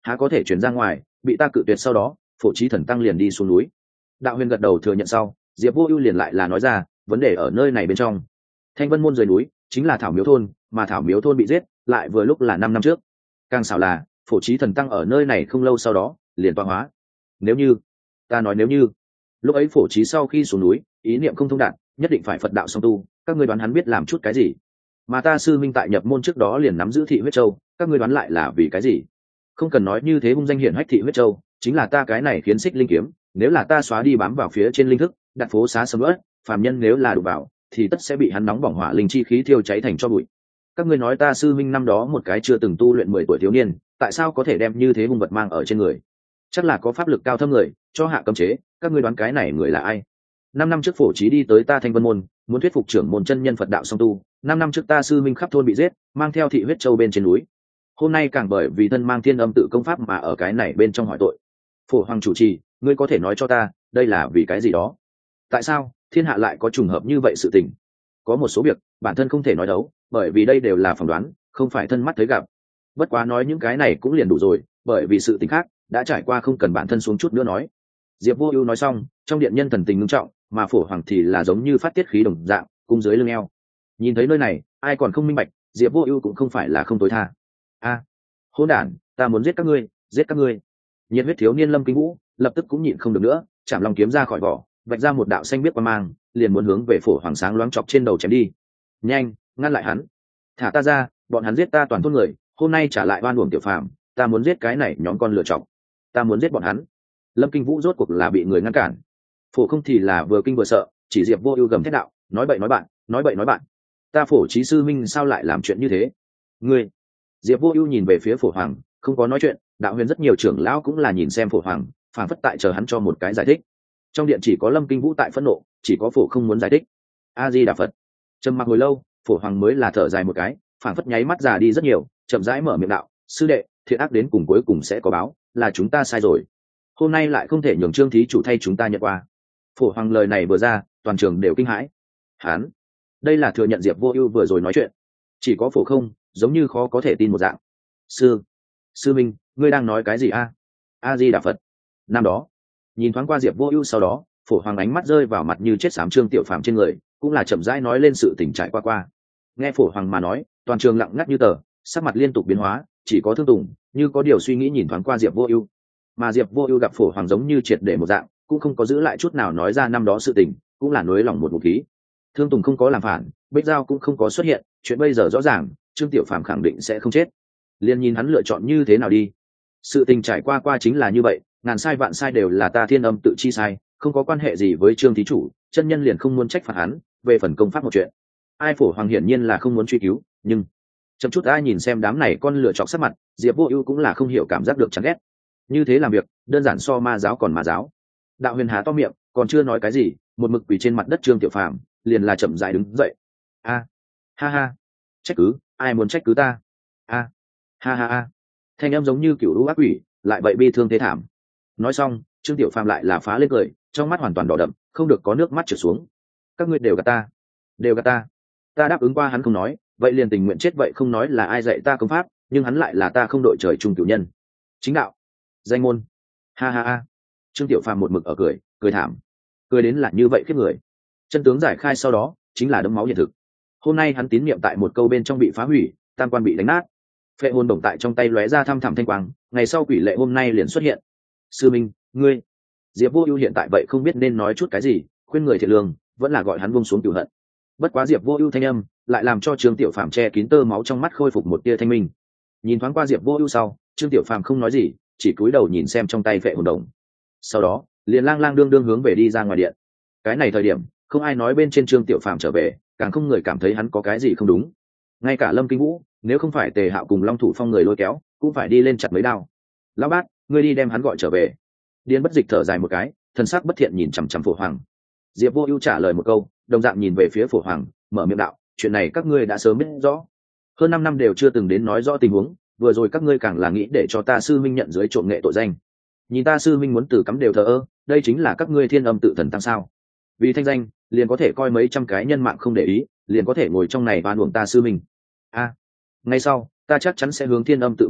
há có thể chuyển ra ngoài, bị ta cự tuyệt sau đó Phổ Chí Thần tăng liền đi xuống núi. Đạo Huyền gật đầu thừa nhận sau, Diệp Vô Ưu liền lại là nói ra, vấn đề ở nơi này bên trong. Thanh Vân môn rời núi chính là Thảo Miếu thôn, mà Thảo Miếu thôn bị giết lại vừa lúc là năm năm trước. Càng xảo là Phổ Chí Thần tăng ở nơi này không lâu sau đó liền tọa hóa. Nếu như, ta nói nếu như, lúc ấy Phổ Chí sau khi xuống núi, ý niệm không thông đạt, nhất định phải Phật đạo song tu, các ngươi đoán hắn biết làm chút cái gì? Mà ta sư minh tại nhập môn trước đó liền nắm giữ Thị Huyết Châu, các ngươi đoán lại là vì cái gì? Không cần nói như thế hung danh hiển hách Thị Huyết Châu, chính là ta cái này khiến xích linh kiếm, nếu là ta xóa đi bám vào phía trên linh thức, đặt phố xá sầm uất, phàm nhân nếu là đụng vào, thì tất sẽ bị hắn nóng bỏng hỏa linh chi khí thiêu cháy thành tro bụi. Các ngươi nói ta sư minh năm đó một cái chưa từng tu luyện mười tuổi thiếu niên, tại sao có thể đem như thế hung vật mang ở trên người? Chắc là có pháp lực cao thâm người cho hạ cấm chế, các ngươi đoán cái này người là ai? Năm năm trước Phổ Chí đi tới ta Thanh Vân môn, muốn thuyết phục trưởng môn chân nhân Phật đạo song tu. Năm năm trước ta sư minh khắp thôn bị giết, mang theo Thị Huyết Châu bên trên núi. Hôm nay càng bởi vì thân mang Thiên Âm tự công pháp mà ở cái này bên trong hỏi tội. Phổ Hoàng chủ trì, ngươi có thể nói cho ta, đây là vì cái gì đó? Tại sao thiên hạ lại có trùng hợp như vậy sự tình? Có một số việc bản thân không thể nói đấu, bởi vì đây đều là phỏng đoán, không phải thân mắt thấy gặp. Bất quá nói những cái này cũng liền đủ rồi, bởi vì sự tình khác đã trải qua, không cần bản thân xuống chút nữa nói. Diệp Vô Ưu nói xong, trong điện nhân thần tình nghiêm trọng, mà Phổ Hoàng thì là giống như phát tiết khí đồng dạng, cung dưới lưng eo. Nhìn thấy nơi này, ai còn không minh bạch, Diệp Vô Ưu cũng không phải là không tối tha. A, hỗn đản, ta muốn giết các ngươi, giết các ngươi. Nhiệt huyết thiếu niên Lâm Kinh Vũ lập tức cũng nhịn không được nữa, chạm long kiếm ra khỏi vỏ, vạch ra một đạo xanh biếc quang mang, liền muốn hướng về Phổ Hoàng sáng loáng chọc trên đầu chém đi. Nhanh, ngăn lại hắn. Thả ta ra, bọn hắn giết ta toàn thôn người, hôm nay trả lại oan uổng tiểu phàm, ta muốn giết cái này nhóm con lựa chọc. Ta muốn giết bọn hắn. Lâm Kinh Vũ rốt cuộc là bị người ngăn cản. Phổ không thì là vừa kinh vừa sợ, chỉ Diệp Vô Ưu gầm thét đạo, nói bậy nói bạn, nói bậy nói bạn. Ta Phổ Chí sư minh sao lại làm chuyện như thế? Ngươi. Diệp Vô Ưu nhìn về phía Phổ Hoàng, không có nói chuyện, đạo huyền rất nhiều trưởng lão cũng là nhìn xem Phổ Hoàng, phảng phất tại chờ hắn cho một cái giải thích. Trong điện chỉ có Lâm Kinh Vũ tại phẫn nộ, chỉ có Phổ không muốn giải thích. A Di Đà Phật. Trầm mặc hồi lâu, Phổ Hoàng mới là thở dài một cái, phảng phất nháy mắt già đi rất nhiều, chậm rãi mở miệng đạo, sư đệ, thiện ác đến cùng cuối cùng sẽ có báo, là chúng ta sai rồi. Hôm nay lại không thể nhường Trương thí chủ thay chúng ta nhận qua. Phổ Hoàng lời này vừa ra, toàn trường đều kinh hãi. Hán, đây là thừa nhận Diệp Vô Ưu vừa rồi nói chuyện. Chỉ có Phổ không, giống như khó có thể tin một dạng. Sư, sư minh, ngươi đang nói cái gì a? A Di Đà Phật. Năm đó, nhìn thoáng qua Diệp Vô Ưu sau đó, Phổ Hoàng ánh mắt rơi vào mặt như chết xám Trương Tiểu Phàm trên người, cũng là chậm rãi nói lên sự tình trải qua qua. Nghe Phổ Hoàng mà nói, toàn trường lặng ngắt như tờ, sắc mặt liên tục biến hóa, chỉ có Thương Tùng như có điều suy nghĩ nhìn thoáng qua Diệp Vô Ưu. Mà Diệp Vô Ưu gặp Phổ Hoàng giống như triệt để một dạng, cũng không có giữ lại chút nào nói ra năm đó sự tình, cũng là nuối lòng một ngụm khí. Thương Tùng không có làm phản, Bích Giao cũng không có xuất hiện, chuyện bây giờ rõ ràng, Trương Tiểu Phàm khẳng định sẽ không chết. Liên nhìn hắn lựa chọn như thế nào đi. Sự tình trải qua qua chính là như vậy, ngàn sai vạn sai đều là ta Thiên Âm tự chi sai, không có quan hệ gì với Trương thí chủ, chân nhân liền không muốn trách phạt hắn, về phần công pháp một chuyện. Ai Phổ Hoàng hiển nhiên là không muốn truy cứu, nhưng chậm chút ai nhìn xem đám này con lựa chọn sắc mặt, Diệp Vô Ưu cũng là không hiểu cảm giác được chán ghét. Như thế làm việc, đơn giản so ma giáo còn ma giáo. Đạo Huyền há to miệng, còn chưa nói cái gì, một mực quỳ trên mặt đất Trương Tiểu Phàm, liền là chậm rãi đứng dậy. A, ha ha, trách cứ, ai muốn trách cứ ta? A, ha ha ha. Thanh âm giống như cửu lũ ác quỷ, lại vậy bi thương thế thảm. Nói xong, Trương Tiểu Phàm lại là phá lên cười, trong mắt hoàn toàn đỏ đậm, không được có nước mắt trượt xuống. Các ngươi đều gạt ta, đều gạt ta. Ta đáp ứng qua hắn không nói, vậy liền tình nguyện chết vậy không nói là ai dạy ta công pháp, nhưng hắn lại là ta không đội trời chung cửu nhân. Chính đạo, danh môn. Ha ha ha. Trương Tiểu Phàm một mực ở cười, cười thảm. Cười đến là như vậy khiếp người. Chân tướng giải khai sau đó, chính là đấm máu hiện thực. Hôm nay hắn tín niệm tại một câu bên trong bị phá hủy, tam quan bị đánh nát. Phệ hồn đồng tại trong tay lóe ra thăm thẳm thanh quang, ngày sau quỷ lệ hôm nay liền xuất hiện. Sư minh, ngươi. Diệp Vô Ưu hiện tại vậy không biết nên nói chút cái gì, khuyên người thiện lương, vẫn là gọi hắn buông xuống cừu hận. Bất quá Diệp Vô Ưu thanh âm, lại làm cho Trương Tiểu Phàm che kín tơ máu trong mắt khôi phục một tia thanh minh. Nhìn thoáng qua Diệp Vô Ưu sau, Trương Tiểu Phàm không nói gì, chỉ cúi đầu nhìn xem trong tay phệ hồn đồng. Sau đó, liền lang lang đương đương hướng về đi ra ngoài điện. Cái này thời điểm, không ai nói bên trên Trương Tiểu Phàm trở về, càng không người cảm thấy hắn có cái gì không đúng. Ngay cả Lâm Kinh Vũ, nếu không phải Tề Hạo cùng Long Thủ Phong người lôi kéo, cũng phải đi lên chặt mấy đao. Lão bát, ngươi đi đem hắn gọi trở về. Điền Bất Dịch thở dài một cái, thần sắc bất thiện nhìn chằm chằm Phổ Hoàng. Diệp Vô Ưu trả lời một câu, đồng dạng nhìn về phía Phổ Hoàng, mở miệng đạo, chuyện này các ngươi đã sớm biết rõ. Hơn năm năm đều chưa từng đến nói rõ tình huống, vừa rồi các ngươi càng là nghĩ để cho ta sư minh nhận dưới trộm nghệ tội danh. Nhìn ta sư minh muốn từ cắm đều thờ ơ, đây chính là các ngươi Thiên Âm tự thần tăng sao? Vì thanh danh, liền có thể coi mấy trăm cái nhân mạng không để ý, liền có thể ngồi trong này oan uổng ta sư minh. A, ngay sau, ta chắc chắn sẽ hướng Thiên Âm tự một nhóm,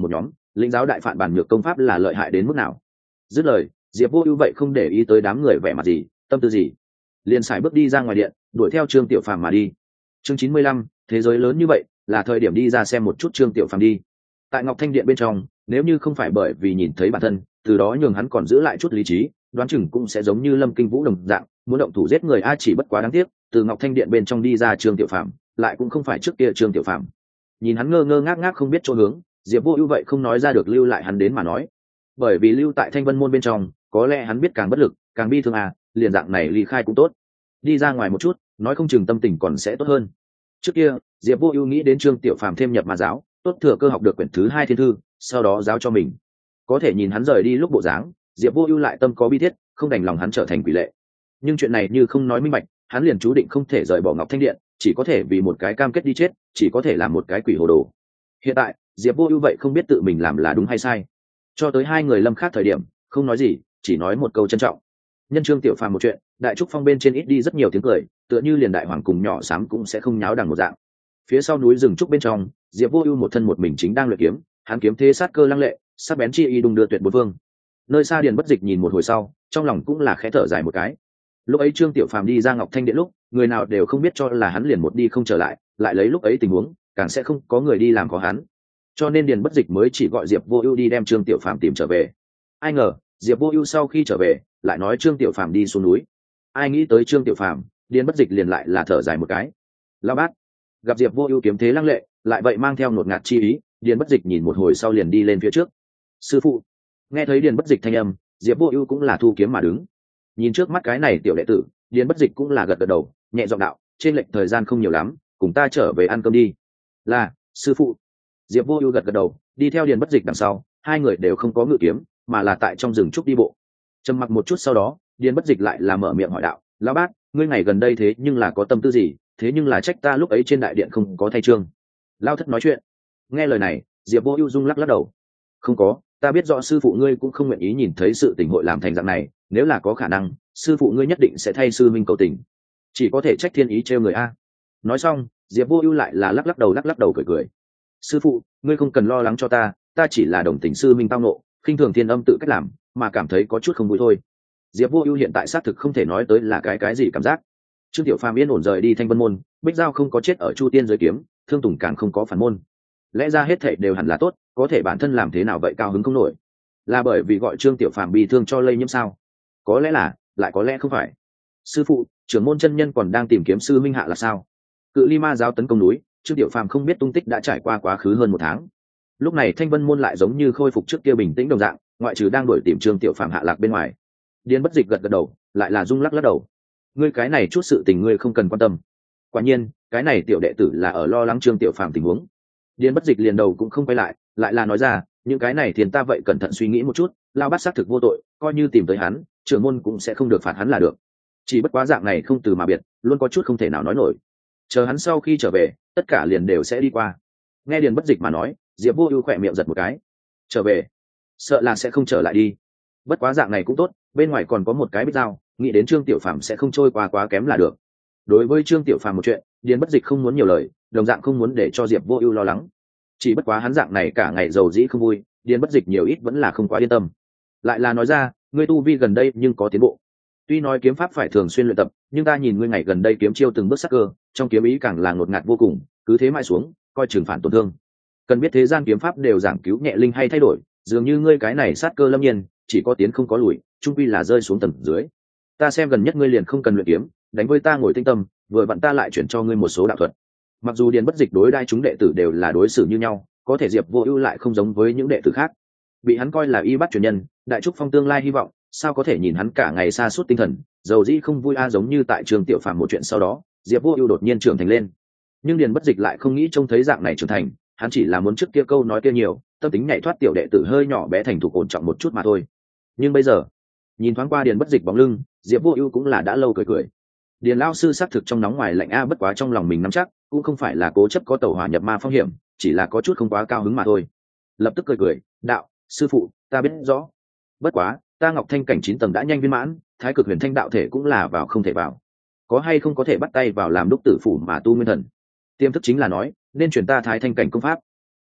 lĩnh giáo đại phản bản nhược công pháp là lợi hại đến mức nào. Dứt lời, Diệp Vô Ưu vậy không để ý tới đám người vẻ mặt gì, tâm tư gì, liền xài bước đi ra ngoài điện, đuổi theo Trương Tiểu Phàm mà đi. Chương chín mươi lăm, thế giới lớn như vậy, là thời điểm đi ra xem một chút Trương Tiểu Phàm đi. Tại Ngọc Thanh điện bên trong, nếu như không phải bởi vì nhìn thấy bản thân, từ đó nhường hắn còn giữ lại chút lý trí, đoán chừng cũng sẽ giống như Lâm Kinh Vũ đồng dạng, muốn động thủ giết người. A chỉ bất quá đáng tiếc, từ Ngọc Thanh điện bên trong đi ra Trương Tiểu Phàm, lại cũng không phải trước kia Trương Tiểu Phàm. Nhìn hắn ngơ ngơ ngác ngác không biết chỗ hướng, Diệp Vô Ưu vậy không nói ra được lưu lại hắn đến mà nói. Bởi vì lưu tại Thanh Vân môn bên trong, có lẽ hắn biết càng bất lực, càng bi thương à, liền dạng này ly khai cũng tốt. Đi ra ngoài một chút, nói không chừng tâm tình còn sẽ tốt hơn. Trước kia, Diệp Vô Ưu nghĩ đến Trương Tiểu Phàm thêm nhập ma giáo, tốt thừa cơ học được quyển thứ hai thiên thư, sau đó giáo cho mình. Có thể nhìn hắn rời đi lúc bộ dáng, Diệp Vô Ưu lại tâm có bi thiết, không đành lòng hắn trở thành quỷ lệ. Nhưng chuyện này như không nói minh bạch, hắn liền chú định không thể rời bỏ Ngọc Thanh điện, chỉ có thể vì một cái cam kết đi chết, chỉ có thể làm một cái quỷ hồ đồ. Hiện tại, Diệp Vô Ưu vậy không biết tự mình làm là đúng hay sai. Cho tới hai người lâm khác thời điểm, không nói gì, chỉ nói một câu trân trọng. Nhân Trương Tiểu Phàm một chuyện, đại trúc phong bên trên ít đi rất nhiều tiếng cười, tựa như liền đại hoàng cùng nhỏ xám cũng sẽ không nháo đằng một dạng. Phía sau núi rừng trúc bên trong, Diệp Vô Ưu một thân một mình chính đang luyện kiếm, hắn kiếm thế sát cơ lăng lệ, sắc bén chi y đung đưa tuyệt bốn phương. Nơi xa Điền Bất Dịch nhìn một hồi sau, trong lòng cũng là khẽ thở dài một cái. Lúc ấy Trương Tiểu Phàm đi ra Ngọc Thanh điện lúc, người nào đều không biết cho là hắn liền một đi không trở lại, lại lấy lúc ấy tình huống, càng sẽ không có người đi làm có hắn. Cho nên Điền Bất Dịch mới chỉ gọi Diệp Vô Ưu đi đem Trương Tiểu Phàm tìm trở về. Ai ngờ, Diệp Vô Ưu sau khi trở về, lại nói Trương Tiểu Phàm đi xuống núi. Ai nghĩ tới Trương Tiểu Phàm, Điền Bất Dịch liền lại là thở dài một cái. Lão bát, gặp Diệp Vô Ưu kiếm thế lăng lệ, lại vậy mang theo ngột ngạt chi ý, Điền Bất Dịch nhìn một hồi sau liền đi lên phía trước. Sư phụ. Nghe thấy Điền Bất Dịch thanh âm, Diệp Vô Ưu cũng là thu kiếm mà đứng. Nhìn trước mắt cái này tiểu đệ tử, Điền Bất Dịch cũng là gật gật đầu, nhẹ giọng đạo, trên lệch thời gian không nhiều lắm, cùng ta trở về ăn cơm đi. Là, sư phụ. Diệp Vô Ưu gật gật đầu, đi theo Điền Bất Dịch đằng sau, hai người đều không có ngự kiếm, mà là tại trong rừng trúc đi bộ. Trầm mặc một chút sau đó, Điền Bất Dịch lại là mở miệng hỏi đạo, lão bát, ngươi ngày gần đây thế nhưng là có tâm tư gì, thế nhưng là trách ta lúc ấy trên đại điện không có thay chương. Lão thất nói chuyện. Nghe lời này, Diệp Vô Ưu rung lắc lắc đầu. Không có, ta biết rõ sư phụ ngươi cũng không nguyện ý nhìn thấy sự tình hội làm thành dạng này, nếu là có khả năng, sư phụ ngươi nhất định sẽ thay sư minh cầu tình. Chỉ có thể trách thiên ý trêu người a. Nói xong, Diệp Vô Ưu lại là lắc lắc đầu lắc lắc đầu cười cười. Sư phụ, ngươi không cần lo lắng cho ta, ta chỉ là đồng tình sư minh tao ngộ, khinh thường thiên âm tự cách làm, mà cảm thấy có chút không vui thôi. Diệp Vô Ưu hiện tại xác thực không thể nói tới là cái cái gì cảm giác. Trương Tiểu Phàm yên ổn rời đi Thanh Vân môn, Bích Giao không có chết ở Chu Tiên giới kiếm, Thương Tùng càng không có phản môn. Lẽ ra hết thảy đều hẳn là tốt, có thể bản thân làm thế nào vậy cao hứng không nổi. Là bởi vì gọi Trương Tiểu Phàm bị thương cho lây nhiễm sao? Có lẽ là, lại có lẽ không phải. Sư phụ, trưởng môn chân nhân còn đang tìm kiếm sư minh hạ là sao? Cự Ly Ma giáo tấn công núi, Trương Tiểu Phàm không biết tung tích đã trải qua quá khứ hơn một tháng. Lúc này Thanh Vân môn lại giống như khôi phục trước kia bình tĩnh đồng dạng, ngoại trừ đang đuổi tìm Trương Tiểu Phàm hạ lạc bên ngoài. Điền Bất Dịch gật gật đầu, lại là rung lắc lắc đầu. Ngươi cái này chút sự tình ngươi không cần quan tâm. Quả nhiên, cái này tiểu đệ tử là ở lo lắng Trương Tiểu Phàm tình huống. Điền Bất Dịch liền đầu cũng không quay lại, lại là nói ra, những cái này thiền ta vậy cẩn thận suy nghĩ một chút, lao bát xác thực vô tội, coi như tìm tới hắn, trưởng môn cũng sẽ không được phạt hắn là được. Chỉ bất quá dạng này không từ mà biệt, luôn có chút không thể nào nói nổi. Chờ hắn sau khi trở về, tất cả liền đều sẽ đi qua. Nghe Điền Bất Dịch mà nói, Diệp Vô Ưu khẽ miệng giật một cái. Trở về, sợ là sẽ không trở lại đi. Bất quá dạng này cũng tốt, bên ngoài còn có một cái Bích Giao, nghĩ đến Trương Tiểu Phàm sẽ không trôi qua quá kém là được. Đối với Trương Tiểu Phàm một chuyện, Điền Bất Dịch không muốn nhiều lời, đồng dạng không muốn để cho Diệp Vô Ưu lo lắng. Chỉ bất quá hắn dạng này cả ngày giàu dĩ không vui, Điền Bất Dịch nhiều ít vẫn là không quá yên tâm. Lại là nói ra, ngươi tu vi gần đây nhưng có tiến bộ. Tuy nói kiếm pháp phải thường xuyên luyện tập, nhưng ta nhìn ngươi ngày gần đây kiếm chiêu từng bước sắc cơ, trong kiếm ý càng là ngột ngạt vô cùng, cứ thế mãi xuống, coi chừng phản tổn thương. Cần biết thế gian kiếm pháp đều giảng cứu nhẹ linh hay thay đổi, dường như ngươi cái này sát cơ lâm nhiên, chỉ có tiến không có lùi, chung quy là rơi xuống tầng dưới. Ta xem gần nhất ngươi liền không cần luyện kiếm, đánh với ta ngồi tinh tâm, vừa vặn ta lại chuyển cho ngươi một số đạo thuật. Mặc dù Điền Bất Dịch đối đai chúng đệ tử đều là đối xử như nhau, có thể Diệp Vô Ưu lại không giống với những đệ tử khác, bị hắn coi là y bát truyền nhân, đại trúc phong tương lai hy vọng, sao có thể nhìn hắn cả ngày sa sút tinh thần, dầu dĩ không vui a. Giống như tại Trường Tiểu Phàm một chuyện sau đó, Diệp Vô Ưu đột nhiên trưởng thành lên, nhưng Điền Bất Dịch lại không nghĩ trông thấy dạng này trưởng thành, hắn chỉ là muốn trước kia câu nói kia nhiều, tâm tính nhạy thoát tiểu đệ tử hơi nhỏ bé thành thục ổn trọng một chút mà thôi. Nhưng bây giờ, nhìn thoáng qua Điền Bất Dịch bóng lưng, Diệp Vô Ưu cũng là đã lâu cười cười. Điền lão sư xác thực trong nóng ngoài lạnh a, bất quá trong lòng mình nắm chắc, cũng không phải là cố chấp có tẩu hỏa nhập ma phong hiểm, chỉ là có chút không quá cao hứng mà thôi. Lập tức cười cười, đạo, sư phụ, ta biết rõ. Bất quá, ta Ngọc Thanh cảnh chín tầng đã nhanh viên mãn, Thái Cực Huyền Thanh đạo thể cũng là vào không thể vào. Có hay không có thể bắt tay vào làm đúc tử phủ mà tu nguyên thần? Tiềm thức chính là nói, nên truyền ta Thái Thanh cảnh công pháp.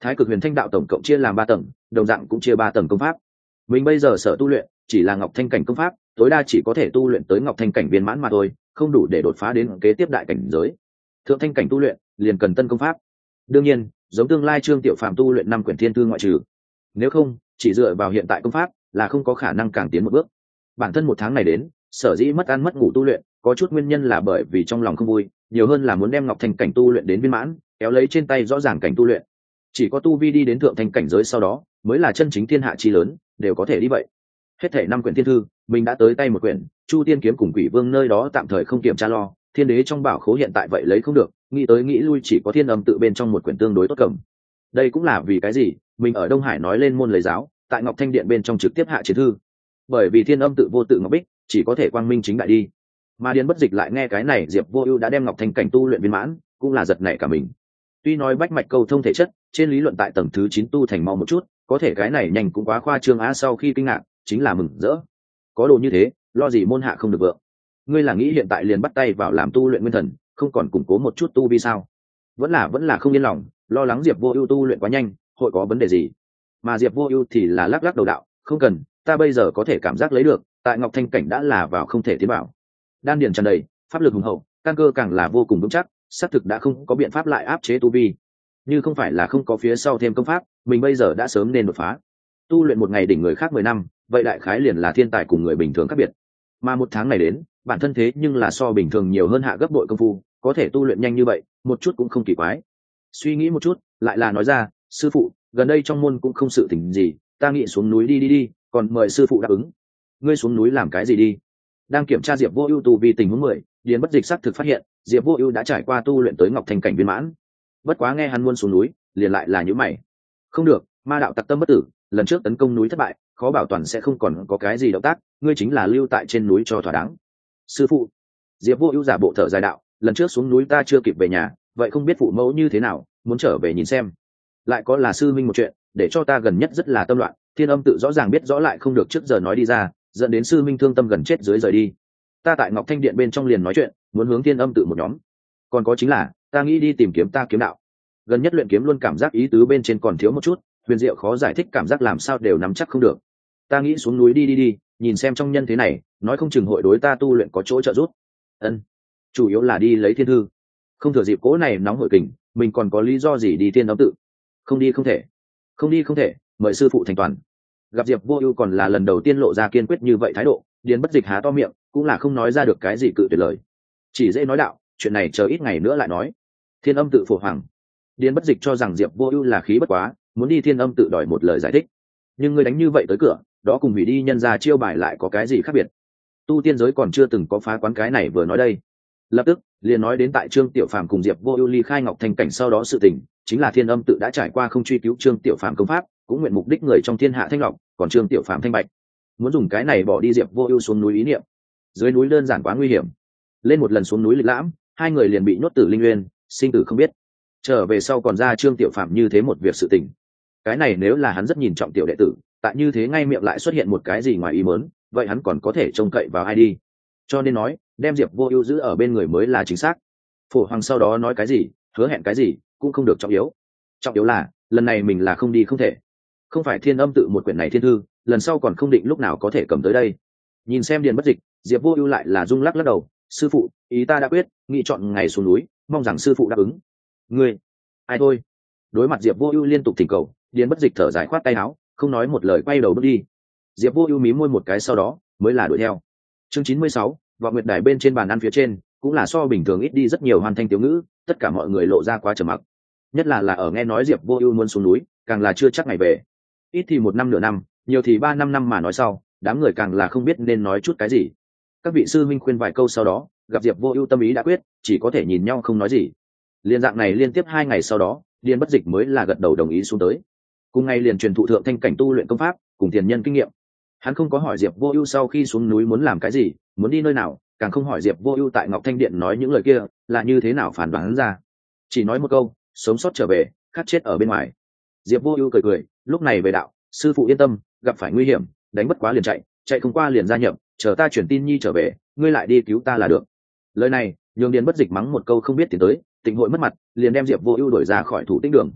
Thái Cực Huyền Thanh đạo tổng cộng chia làm ba tầng, đồng dạng cũng chia ba tầng công pháp. Mình bây giờ sở tu luyện chỉ là Ngọc Thanh cảnh công pháp, tối đa chỉ có thể tu luyện tới Ngọc Thanh cảnh viên mãn mà thôi, không đủ để đột phá đến kế tiếp đại cảnh giới. Thượng Thanh cảnh tu luyện liền cần tân công pháp. Đương nhiên, giống tương lai Trương Tiểu Phàm tu luyện năm quyển thiên thư ngoại trừ. Nếu không, chỉ dựa vào hiện tại công pháp là không có khả năng càng tiến một bước. Bản thân một tháng này đến, sở dĩ mất ăn mất ngủ tu luyện, có chút nguyên nhân là bởi vì trong lòng không vui, nhiều hơn là muốn đem Ngọc Thanh cảnh tu luyện đến viên mãn, kéo lấy trên tay rõ ràng cảnh tu luyện. Chỉ có tu vi đi đến thượng thanh cảnh giới sau đó, mới là chân chính thiên hạ chi lớn, đều có thể đi vậy. Hết thể năm quyển thiên thư, mình đã tới tay một quyển, Chu Tiên kiếm cùng Quỷ Vương nơi đó tạm thời không kiểm tra lo, Thiên Đế trong bảo khố hiện tại vậy lấy không được, nghĩ tới nghĩ lui chỉ có Thiên Âm tự bên trong một quyển tương đối tốt cầm. Đây cũng là vì cái gì, mình ở Đông Hải nói lên môn lấy giáo, tại Ngọc Thanh điện bên trong trực tiếp hạ chiến thư. Bởi vì Thiên Âm tự vô tự ngọc bích, chỉ có thể quang minh chính đại đi. Mà Điền Bất Dịch lại nghe cái này Diệp Vô Ưu đã đem Ngọc Thanh cảnh tu luyện viên mãn, cũng là giật nảy cả mình. Tuy nói bách mạch câu thông thể chất, trên lý luận tại tầng thứ chín tu thành mau một chút, có thể cái này nhanh cũng quá khoa trương á. Sau khi kinh ngạc, chính là mừng rỡ. Có đồ như thế, lo gì môn hạ không được vượng. Ngươi là nghĩ hiện tại liền bắt tay vào làm tu luyện nguyên thần, không còn củng cố một chút tu vi sao? Vẫn là vẫn là không yên lòng, lo lắng Diệp Vô Ưu tu luyện quá nhanh, hội có vấn đề gì. Mà Diệp Vô Ưu thì là lắc lắc đầu đạo, không cần, ta bây giờ có thể cảm giác lấy được, tại Ngọc Thanh cảnh đã là vào không thể tiến bảo. Đan điền tràn đầy, pháp lực hùng hậu, căn cơ càng là vô cùng vững chắc, xác thực đã không có biện pháp lại áp chế tu vi. Như không phải là không có phía sau thêm công pháp, mình bây giờ đã sớm nên đột phá. Tu luyện một ngày đỉnh người khác mười năm, vậy đại khái liền là thiên tài cùng người bình thường khác biệt. Mà một tháng này đến, bản thân thế nhưng là so bình thường nhiều hơn hạ gấp bội công phu, có thể tu luyện nhanh như vậy, một chút cũng không kỳ quái. Suy nghĩ một chút, lại là nói ra, sư phụ, gần đây trong môn cũng không sự tình gì, ta nghĩ xuống núi đi đi đi, còn mời sư phụ đáp ứng. Ngươi xuống núi làm cái gì đi? Đang kiểm tra Diệp Vô Ưu tu vi tình huống mười, Điền Bất Dịch xác thực phát hiện, Diệp Vô Ưu đã trải qua tu luyện tới Ngọc Thanh cảnh viên mãn. Bất quá nghe hắn muốn xuống núi, liền lại là nhíu mày. Không được, ma đạo tặc tâm bất tử, lần trước tấn công núi thất bại, khó bảo toàn sẽ không còn có cái gì động tác, ngươi chính là lưu tại trên núi cho thỏa đáng. Sư phụ, Diệp Vô Ưu giả bộ thở dài đạo, lần trước xuống núi ta chưa kịp về nhà, vậy không biết phụ mẫu như thế nào, muốn trở về nhìn xem. Lại có là sư minh một chuyện, để cho ta gần nhất rất là tâm loạn, Thiên Âm tự rõ ràng biết rõ lại không được trước giờ nói đi ra, dẫn đến sư minh thương tâm gần chết dưới rời đi. Ta tại Ngọc Thanh điện bên trong liền nói chuyện, muốn hướng Thiên Âm tự một nhóm. Còn có chính là, ta nghĩ đi tìm kiếm ta kiếm đạo. Gần nhất luyện kiếm luôn cảm giác ý tứ bên trên còn thiếu một chút, huyền diệu khó giải thích, cảm giác làm sao đều nắm chắc không được. Ta nghĩ xuống núi đi đi đi, nhìn xem trong nhân thế này, nói không chừng hội đối ta tu luyện có chỗ trợ giúp. Ân, chủ yếu là đi lấy thiên thư. Không thừa dịp cố này nóng hội kình, mình còn có lý do gì đi Thiên Âm tự? Không đi không thể, không đi không thể, mời sư phụ thành toàn. Gặp Diệp Vô Ưu còn là lần đầu tiên lộ ra kiên quyết như vậy thái độ, Điền Bất Dịch há to miệng, cũng là không nói ra được cái gì cự tuyệt lời. Chỉ dễ nói đạo, chuyện này chờ ít ngày nữa lại nói. Thiên Âm tự phổ hoàng. Điền Bất Dịch cho rằng Diệp Vô Ưu là khí bất quá, muốn đi Thiên Âm tự đòi một lời giải thích. Nhưng ngươi đánh như vậy tới cửa, đó cùng hủy đi nhân gia chiêu bài lại có cái gì khác biệt? Tu tiên giới còn chưa từng có phá quán cái này vừa nói đây. Lập tức, liền nói đến tại Trương Tiểu Phàm cùng Diệp Vô Ưu ly khai Ngọc Thanh cảnh sau đó sự tình, chính là Thiên Âm tự đã trải qua không truy cứu Trương Tiểu Phàm công pháp, cũng nguyện mục đích người trong thiên hạ thanh lọc, còn Trương Tiểu Phàm thanh bạch. Muốn dùng cái này bỏ đi Diệp Vô Ưu xuống núi ý niệm. Dưới núi đơn giản quá nguy hiểm. Lên một lần xuống núi lịch lãm, hai người liền bị nhốt tử linh nguyên, sinh tử không biết. Trở về sau còn ra Trương Tiểu Phàm như thế một việc sự tình. Cái này nếu là hắn rất nhìn trọng tiểu đệ tử, tại như thế ngay miệng lại xuất hiện một cái gì ngoài ý muốn, vậy hắn còn có thể trông cậy vào ai đi? Cho nên nói, đem Diệp Vô Ưu giữ ở bên người mới là chính xác. Phổ Hoàng sau đó nói cái gì, hứa hẹn cái gì, cũng không được trọng yếu. Trọng yếu là, lần này mình là không đi không thể. Không phải Thiên Âm tự một quyển này thiên thư, lần sau còn không định lúc nào có thể cầm tới đây. Nhìn xem Điền Bất Dịch, Diệp Vô Ưu lại là rung lắc lắc đầu, "Sư phụ, ý ta đã quyết, nghị chọn ngày xuống núi, mong rằng sư phụ đáp ứng." "Ngươi, ai thôi?" Đối mặt Diệp Vô Ưu liên tục thỉnh cầu, Điền Bất Dịch thở dài khoát tay áo, không nói một lời quay đầu bước đi. Diệp Vô Ưu mím môi một cái sau đó, mới là đuổi theo. Chương chín mươi sáu, Vọng Nguyệt Đài bên trên bàn ăn phía trên, cũng là so bình thường ít đi rất nhiều hoàn thanh tiểu ngữ, tất cả mọi người lộ ra quá trầm mặc. Nhất là là ở nghe nói Diệp Vô Ưu muốn xuống núi, càng là chưa chắc ngày về. Ít thì một năm nửa năm, nhiều thì ba năm năm mà nói sau, đám người càng là không biết nên nói chút cái gì. Các vị sư huynh khuyên vài câu sau đó, gặp Diệp Vô Ưu tâm ý đã quyết, chỉ có thể nhìn nhau không nói gì. Liên dạng này liên tiếp hai ngày sau đó, Điền Bất Dịch mới là gật đầu đồng ý xuống tới. Cùng ngày liền truyền thụ thượng thanh cảnh tu luyện công pháp, cùng tiền nhân kinh nghiệm. Hắn không có hỏi Diệp Vô Ưu sau khi xuống núi muốn làm cái gì, muốn đi nơi nào, càng không hỏi Diệp Vô Ưu tại Ngọc Thanh điện nói những lời kia là như thế nào phản đoán ra. Chỉ nói một câu, sống sót trở về, khát chết ở bên ngoài. Diệp Vô Ưu cười cười, lúc này về đạo, sư phụ yên tâm, gặp phải nguy hiểm, đánh bất quá liền chạy, chạy không qua liền gia nhập, chờ ta chuyển tin nhi trở về, ngươi lại đi cứu ta là được. Lời này, nhường Điền Bất Dịch mắng một câu không biết tiến tới, Tịnh hội mất mặt, liền đem Diệp Vô Ưu đuổi ra khỏi thủ tĩnh đường.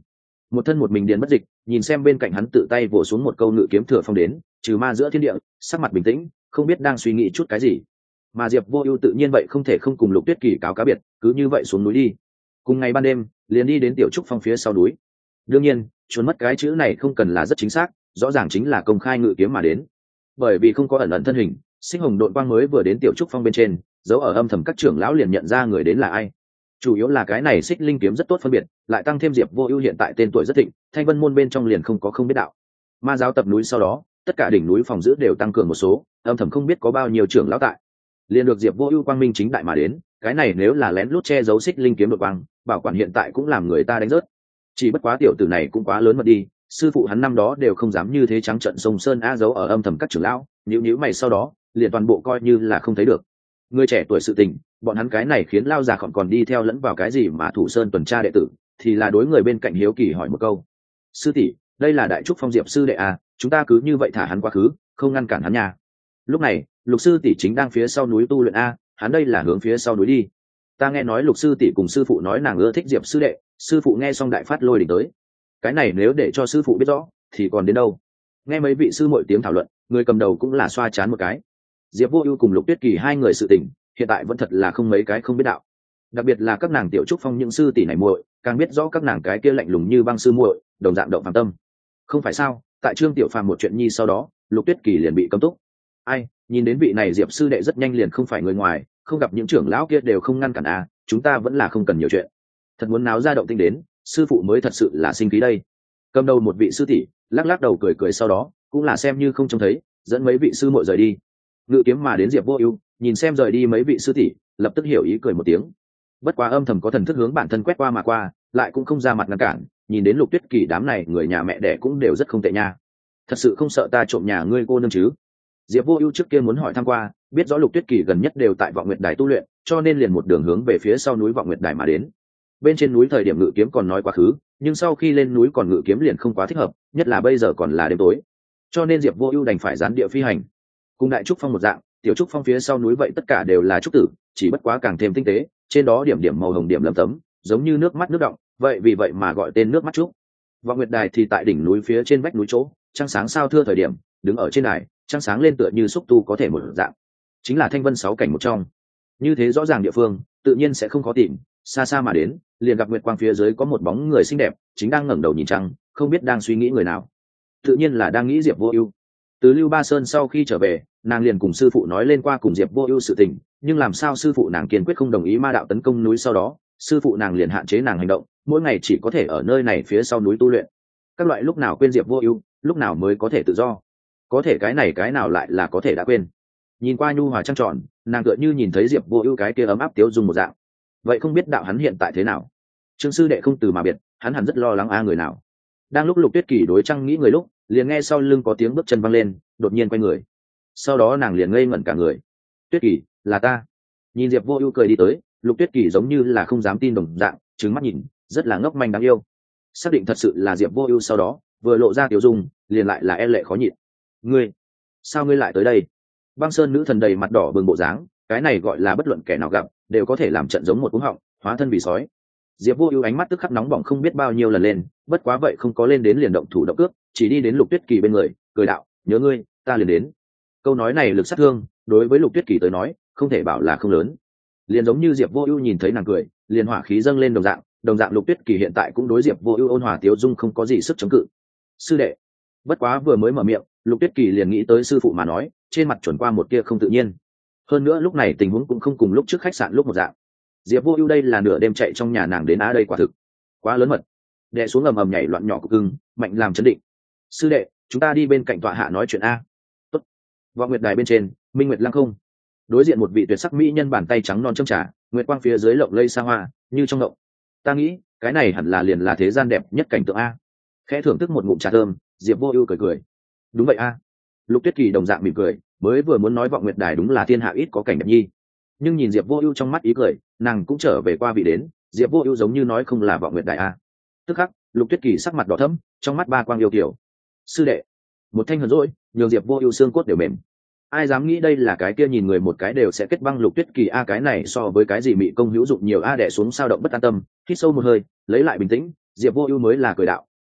một thân một mình điền bất dịch nhìn xem bên cạnh hắn tự tay vỗ xuống một câu ngự kiếm thừa phong đến, trừ ma giữa thiên địa, sắc mặt bình tĩnh, không biết đang suy nghĩ chút cái gì. Mà Diệp Vô Ưu tự nhiên vậy không thể không cùng Lục Tuyết Kỳ cáo cá biệt, cứ như vậy xuống núi đi. Cùng ngày ban đêm, liền đi đến tiểu trúc phong phía sau núi. Đương nhiên, chuồn mất cái chữ này không cần là rất chính xác, rõ ràng chính là công khai ngự kiếm mà đến. Bởi vì không có ẩn ẩn thân hình, Sinh Hồng Độn Quang mới vừa đến tiểu trúc phong bên trên, dấu ở âm thầm các trưởng lão liền nhận ra người đến là ai. Chủ yếu là cái này Xích Linh kiếm rất tốt phân biệt, lại tăng thêm Diệp Vô Ưu hiện tại tên tuổi rất thịnh, Thanh Vân môn bên trong liền không có không biết đạo. Ma giáo tập núi sau đó, tất cả đỉnh núi phòng giữ đều tăng cường một số, âm thầm không biết có bao nhiêu trưởng lão tại. Liền được Diệp Vô Ưu quang minh chính đại mà đến, cái này nếu là lén lút che giấu Xích Linh kiếm đột quang, bảo quản hiện tại cũng làm người ta đánh rớt. Chỉ bất quá tiểu tử này cũng quá lớn mật đi, sư phụ hắn năm đó đều không dám như thế trắng trợn sông sơn a giấu ở âm thầm các trưởng lão, nhíu nhíu mày sau đó, liền toàn bộ coi như là không thấy được. Người trẻ tuổi sự tình, bọn hắn cái này khiến lao già còn còn đi theo lẫn vào cái gì mà thủ sơn tuần tra đệ tử, thì là đối người bên cạnh hiếu kỳ hỏi một câu. Sư tỷ, đây là Đại Trúc Phong Diệp sư đệ à, chúng ta cứ như vậy thả hắn quá khứ, không ngăn cản hắn nha. Lúc này, Lục sư tỷ chính đang phía sau núi tu luyện a, hắn đây là hướng phía sau núi đi. Ta nghe nói Lục sư tỷ cùng sư phụ nói nàng ưa thích Diệp sư đệ, sư phụ nghe xong đại phát lôi đỉnh tới. Cái này nếu để cho sư phụ biết rõ, thì còn đến đâu. Nghe mấy vị sư muội tiếng thảo luận, người cầm đầu cũng là xoa chán một cái. Diệp Vô Ưu cùng Lục Tuyết Kỳ hai người sự tình, hiện tại vẫn thật là không mấy cái không biết đạo. Đặc biệt là các nàng tiểu trúc phong những sư tỷ này muội, càng biết rõ các nàng cái kia lạnh lùng như băng sư muội, đồng dạng động phàm tâm. Không phải sao? Tại Trương Tiểu Phàm một chuyện nhi sau đó, Lục Tuyết Kỳ liền bị cấm túc. Ai, nhìn đến vị này Diệp sư đệ rất nhanh liền không phải người ngoài, không gặp những trưởng lão kia đều không ngăn cản à, chúng ta vẫn là không cần nhiều chuyện. Thật muốn náo ra động tĩnh đến, sư phụ mới thật sự là sinh khí đây. Cầm đầu một vị sư tỷ, lắc lắc đầu cười cười sau đó, cũng là xem như không trông thấy, dẫn mấy vị sư muội rời đi. Ngự kiếm mà đến Diệp Vô Ưu, nhìn xem rời đi mấy vị sư tỷ, lập tức hiểu ý cười một tiếng. Bất quá âm thầm có thần thức hướng bản thân quét qua mà qua, lại cũng không ra mặt ngăn cản, nhìn đến Lục Tuyết Kỳ đám này người nhà mẹ đẻ cũng đều rất không tệ nha. Thật sự không sợ ta trộm nhà ngươi cô nương chứ? Diệp Vô Ưu trước kia muốn hỏi thăm qua, biết rõ Lục Tuyết Kỳ gần nhất đều tại Vọng Nguyệt Đài tu luyện, cho nên liền một đường hướng về phía sau núi Vọng Nguyệt Đài mà đến. Bên trên núi thời điểm ngự kiếm còn nói quá khứ, nhưng sau khi lên núi còn ngự kiếm liền không quá thích hợp, nhất là bây giờ còn là đêm tối. Cho nên Diệp Vô Ưu đành phải gián địa phi hành. Cùng Đại Trúc Phong một dạng, tiểu trúc phong phía sau núi vậy tất cả đều là trúc tử, chỉ bất quá càng thêm tinh tế, trên đó điểm điểm màu hồng điểm lấm tấm, giống như nước mắt nước động, vậy vì vậy mà gọi tên nước mắt trúc. Vọng Nguyệt Đài thì tại đỉnh núi phía trên vách núi chỗ, trăng sáng sao thưa thời điểm, đứng ở trên đài, trăng sáng lên tựa như xúc tu có thể một dạng, chính là Thanh Vân sáu cảnh một trong. Như thế rõ ràng địa phương, tự nhiên sẽ không khó tìm, xa xa mà đến, liền gặp nguyệt quang phía dưới có một bóng người xinh đẹp, chính đang ngẩng đầu nhìn trăng, không biết đang suy nghĩ người nào. Tự nhiên là đang nghĩ Diệp Vô Ưu. Từ Lưu Ba Sơn sau khi trở về, nàng liền cùng sư phụ nói lên qua cùng Diệp Vô Ưu sự tình, nhưng làm sao sư phụ nàng kiên quyết không đồng ý ma đạo tấn công núi sau đó, sư phụ nàng liền hạn chế nàng hành động, mỗi ngày chỉ có thể ở nơi này phía sau núi tu luyện. Các loại lúc nào quên Diệp Vô Ưu, lúc nào mới có thể tự do. Có thể cái này cái nào lại là có thể đã quên. Nhìn qua nhu hòa trăng tròn, nàng tựa như nhìn thấy Diệp Vô Ưu cái kia ấm áp tiêu dung một dạng. Vậy không biết đạo hắn hiện tại thế nào? Trương sư đệ không từ mà biệt, hắn hẳn rất lo lắng a người nào. Đang lúc Lục Tuyết Kỳ đối trăng nghĩ người lúc, liền nghe sau lưng có tiếng bước chân văng lên, đột nhiên quay người. Sau đó nàng liền ngây ngẩn cả người. Tuyết Kỳ, là ta. Nhìn Diệp Vô Ưu cười đi tới, Lục Tuyết Kỳ giống như là không dám tin đồng dạng, trừng mắt nhìn, rất là ngốc manh đáng yêu. Xác định thật sự là Diệp Vô Ưu sau đó, vừa lộ ra tiểu dung, liền lại là e lệ khó nhịn. Ngươi, sao ngươi lại tới đây? Băng Sơn nữ thần đầy mặt đỏ bừng bộ dáng, cái này gọi là bất luận kẻ nào gặp, đều có thể làm trận giống một cú họng, hóa thân vì sói. Diệp Vô Ưu ánh mắt tức khắc nóng bỏng không biết bao nhiêu lần lên, bất quá vậy không có lên đến liền động thủ động cước, chỉ đi đến Lục Tuyết Kỳ bên người, cười đạo, nhớ ngươi, ta liền đến. Câu nói này lực sát thương, đối với Lục Tuyết Kỳ tới nói, không thể bảo là không lớn. Liền giống như Diệp Vô Ưu nhìn thấy nàng cười, liền hỏa khí dâng lên đồng dạng, đồng dạng Lục Tuyết Kỳ hiện tại cũng đối Diệp Vô Ưu ôn hòa tiếu dung không có gì sức chống cự. Sư đệ. Bất quá vừa mới mở miệng, Lục Tuyết Kỳ liền nghĩ tới sư phụ mà nói, trên mặt chuẩn qua một tia không tự nhiên. Hơn nữa lúc này tình huống cũng không cùng lúc trước khách sạn lúc một dạng. Diệp Vô Ưu đây là nửa đêm chạy trong nhà nàng đến á đây quả thực quá lớn mật. Đè xuống ầm ầm nhảy loạn nhỏ của cưng, mạnh làm chấn định. Sư đệ, chúng ta đi bên cạnh tọa hạ nói chuyện a. Tốt. Vọng Nguyệt Đài bên trên, Minh Nguyệt lăng không. Đối diện một vị tuyệt sắc mỹ nhân bàn tay trắng non châm trà, nguyệt quang phía dưới lộng lây xa hoa, như trong động. Ta nghĩ, cái này hẳn là liền là thế gian đẹp nhất cảnh tượng a. Khẽ thưởng thức một ngụm trà thơm, Diệp Vô Ưu cười cười. Đúng vậy a. Lục Tuyết Kỳ đồng dạng mỉm cười, mới vừa muốn nói Vọng Nguyệt Đài đúng là thiên hạ ít có cảnh đẹp nhi. Nhưng nhìn Diệp Vô Ưu trong mắt ý cười, nàng cũng trở về qua vị đến, Diệp Vô Ưu giống như nói không là Vọng Nguyệt Đài a. Tức khắc, Lục Tuyết Kỳ sắc mặt đỏ thẫm, trong mắt ba quang yêu kiều. Sư đệ, một thanh hờn dỗi, nhường Diệp Vô Ưu xương cốt đều mềm. Ai dám nghĩ đây là cái kia nhìn người một cái đều sẽ kết băng Lục Tuyết Kỳ a, cái này so với cái gì mị công hữu dụng nhiều a. Đè xuống sao động bất an tâm, hít sâu một hơi, lấy lại bình tĩnh, Diệp Vô Ưu mới là cười đạo,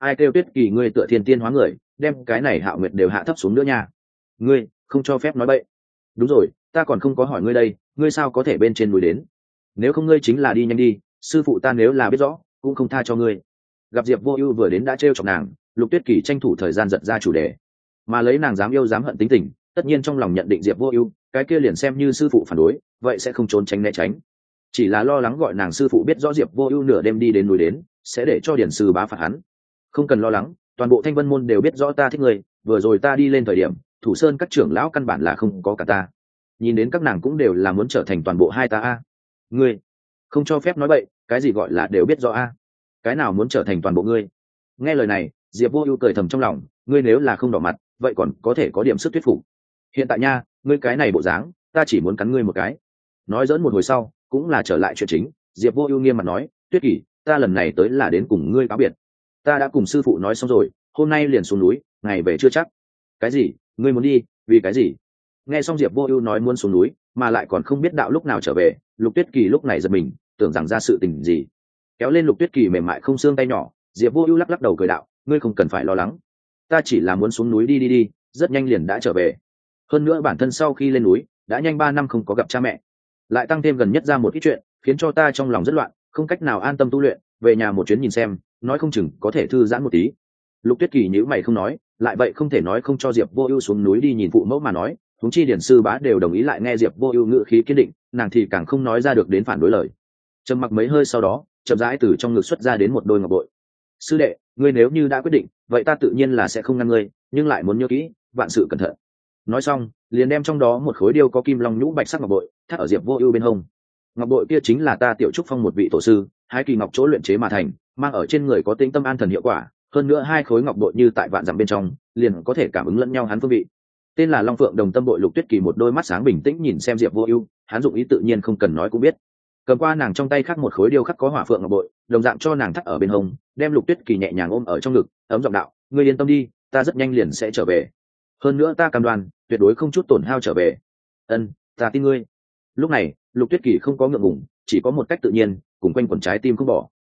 ai kêu Tuyết Kỳ ngươi tựa thiên tiên hóa người, đem cái này Hạo Nguyệt đều hạ thấp xuống nữa nha. Ngươi không cho phép nói bậy. Đúng rồi, ta còn không có hỏi ngươi đây, ngươi sao có thể bên trên núi đến? Nếu không ngươi chính là đi nhanh đi, sư phụ ta nếu là biết rõ cũng không tha cho ngươi. Gặp Diệp Vô Ưu vừa đến đã trêu chọc nàng, Lục Tuyết Kỳ tranh thủ thời gian giật ra chủ đề, mà lấy nàng dám yêu dám hận tính tình, tất nhiên trong lòng nhận định Diệp Vô Ưu, cái kia liền xem như sư phụ phản đối, vậy sẽ không trốn tránh né tránh. Chỉ là lo lắng gọi nàng sư phụ biết rõ Diệp Vô Ưu nửa đêm đi đến núi đến, sẽ để cho điển sư bá phạt hắn. Không cần lo lắng, toàn bộ Thanh Vân môn đều biết rõ ta thích ngươi, vừa rồi ta đi lên thời điểm, Thủ Sơn các trưởng lão căn bản là không có cả ta. Nhìn đến các nàng cũng đều là muốn trở thành toàn bộ hai ta a. Ngươi không cho phép nói bậy, cái gì gọi là đều biết rõ a? Cái nào muốn trở thành toàn bộ ngươi? Nghe lời này, Diệp Vô Ưu cười thầm trong lòng, ngươi nếu là không đỏ mặt, vậy còn có thể có điểm sức thuyết phục. Hiện tại nha, ngươi cái này bộ dáng, ta chỉ muốn cắn ngươi một cái. Nói giỡn một hồi sau, cũng là trở lại chuyện chính, Diệp Vô Ưu nghiêm mặt nói, Tuyết Kỳ, ta lần này tới là đến cùng ngươi cáo biệt. Ta đã cùng sư phụ nói xong rồi, hôm nay liền xuống núi, ngày về chưa chắc. Cái gì? Ngươi muốn đi? Vì cái gì? Nghe xong Diệp Vô Ưu nói muốn xuống núi, mà lại còn không biết đạo lúc nào trở về, Lục Tuyết Kỳ lúc này giật mình, tưởng rằng ra sự tình gì. Kéo lên Lục Tuyết Kỳ mềm mại không xương tay nhỏ, Diệp Vô Ưu lắc lắc đầu cười đạo, ngươi không cần phải lo lắng, ta chỉ là muốn xuống núi đi đi đi, rất nhanh liền đã trở về. Hơn nữa bản thân sau khi lên núi, đã nhanh ba năm không có gặp cha mẹ, lại tăng thêm gần nhất ra một ít chuyện, khiến cho ta trong lòng rất loạn, không cách nào an tâm tu luyện, về nhà một chuyến nhìn xem, nói không chừng có thể thư giãn một tí. Lục Tuyết Kỳ nhíu mày không nói, lại vậy không thể nói không cho Diệp Vô Ưu xuống núi đi nhìn phụ mẫu mà nói, huống chi điển sư bá đều đồng ý lại nghe Diệp Vô Ưu ngữ khí kiên định, nàng thì càng không nói ra được đến phản đối lời. Trầm mặc mấy hơi sau đó, chậm rãi từ trong ngực xuất ra đến một đôi ngọc bội. Sư đệ, ngươi nếu như đã quyết định, vậy ta tự nhiên là sẽ không ngăn ngươi, nhưng lại muốn nhớ kỹ, vạn sự cẩn thận. Nói xong, liền đem trong đó một khối điêu có kim long nhũ bạch sắc ngọc bội thắt ở Diệp Vô Ưu bên hông. Ngọc bội kia chính là ta Tiểu Trúc Phong một vị tổ sư, hai kỳ ngọc chỗ luyện chế mà thành, mang ở trên người có tính tâm an thần hiệu quả, hơn nữa hai khối ngọc bội như tại vạn dặm bên trong, liền có thể cảm ứng lẫn nhau hắn phương vị. Tên là Long Phượng Đồng Tâm bội. Lục Tuyết Kỳ một đôi mắt sáng bình tĩnh nhìn xem Diệp Vô Ưu, hắn dụng ý tự nhiên không cần nói cũng biết. Cầm qua nàng trong tay khác một khối điêu khắc có hỏa phượng ngọc bội, đồng dạng cho nàng thắt ở bên hông, đem Lục Tuyết Kỳ nhẹ nhàng ôm ở trong ngực, ấm giọng đạo, ngươi yên tâm đi, ta rất nhanh liền sẽ trở về. Hơn nữa ta cam đoan, tuyệt đối không chút tổn hao trở về. Ân, ta tin ngươi. Lúc này, Lục Tuyết Kỳ không có ngượng ngùng, chỉ có một cách tự nhiên, cùng quanh quẩn trái tim không bỏ.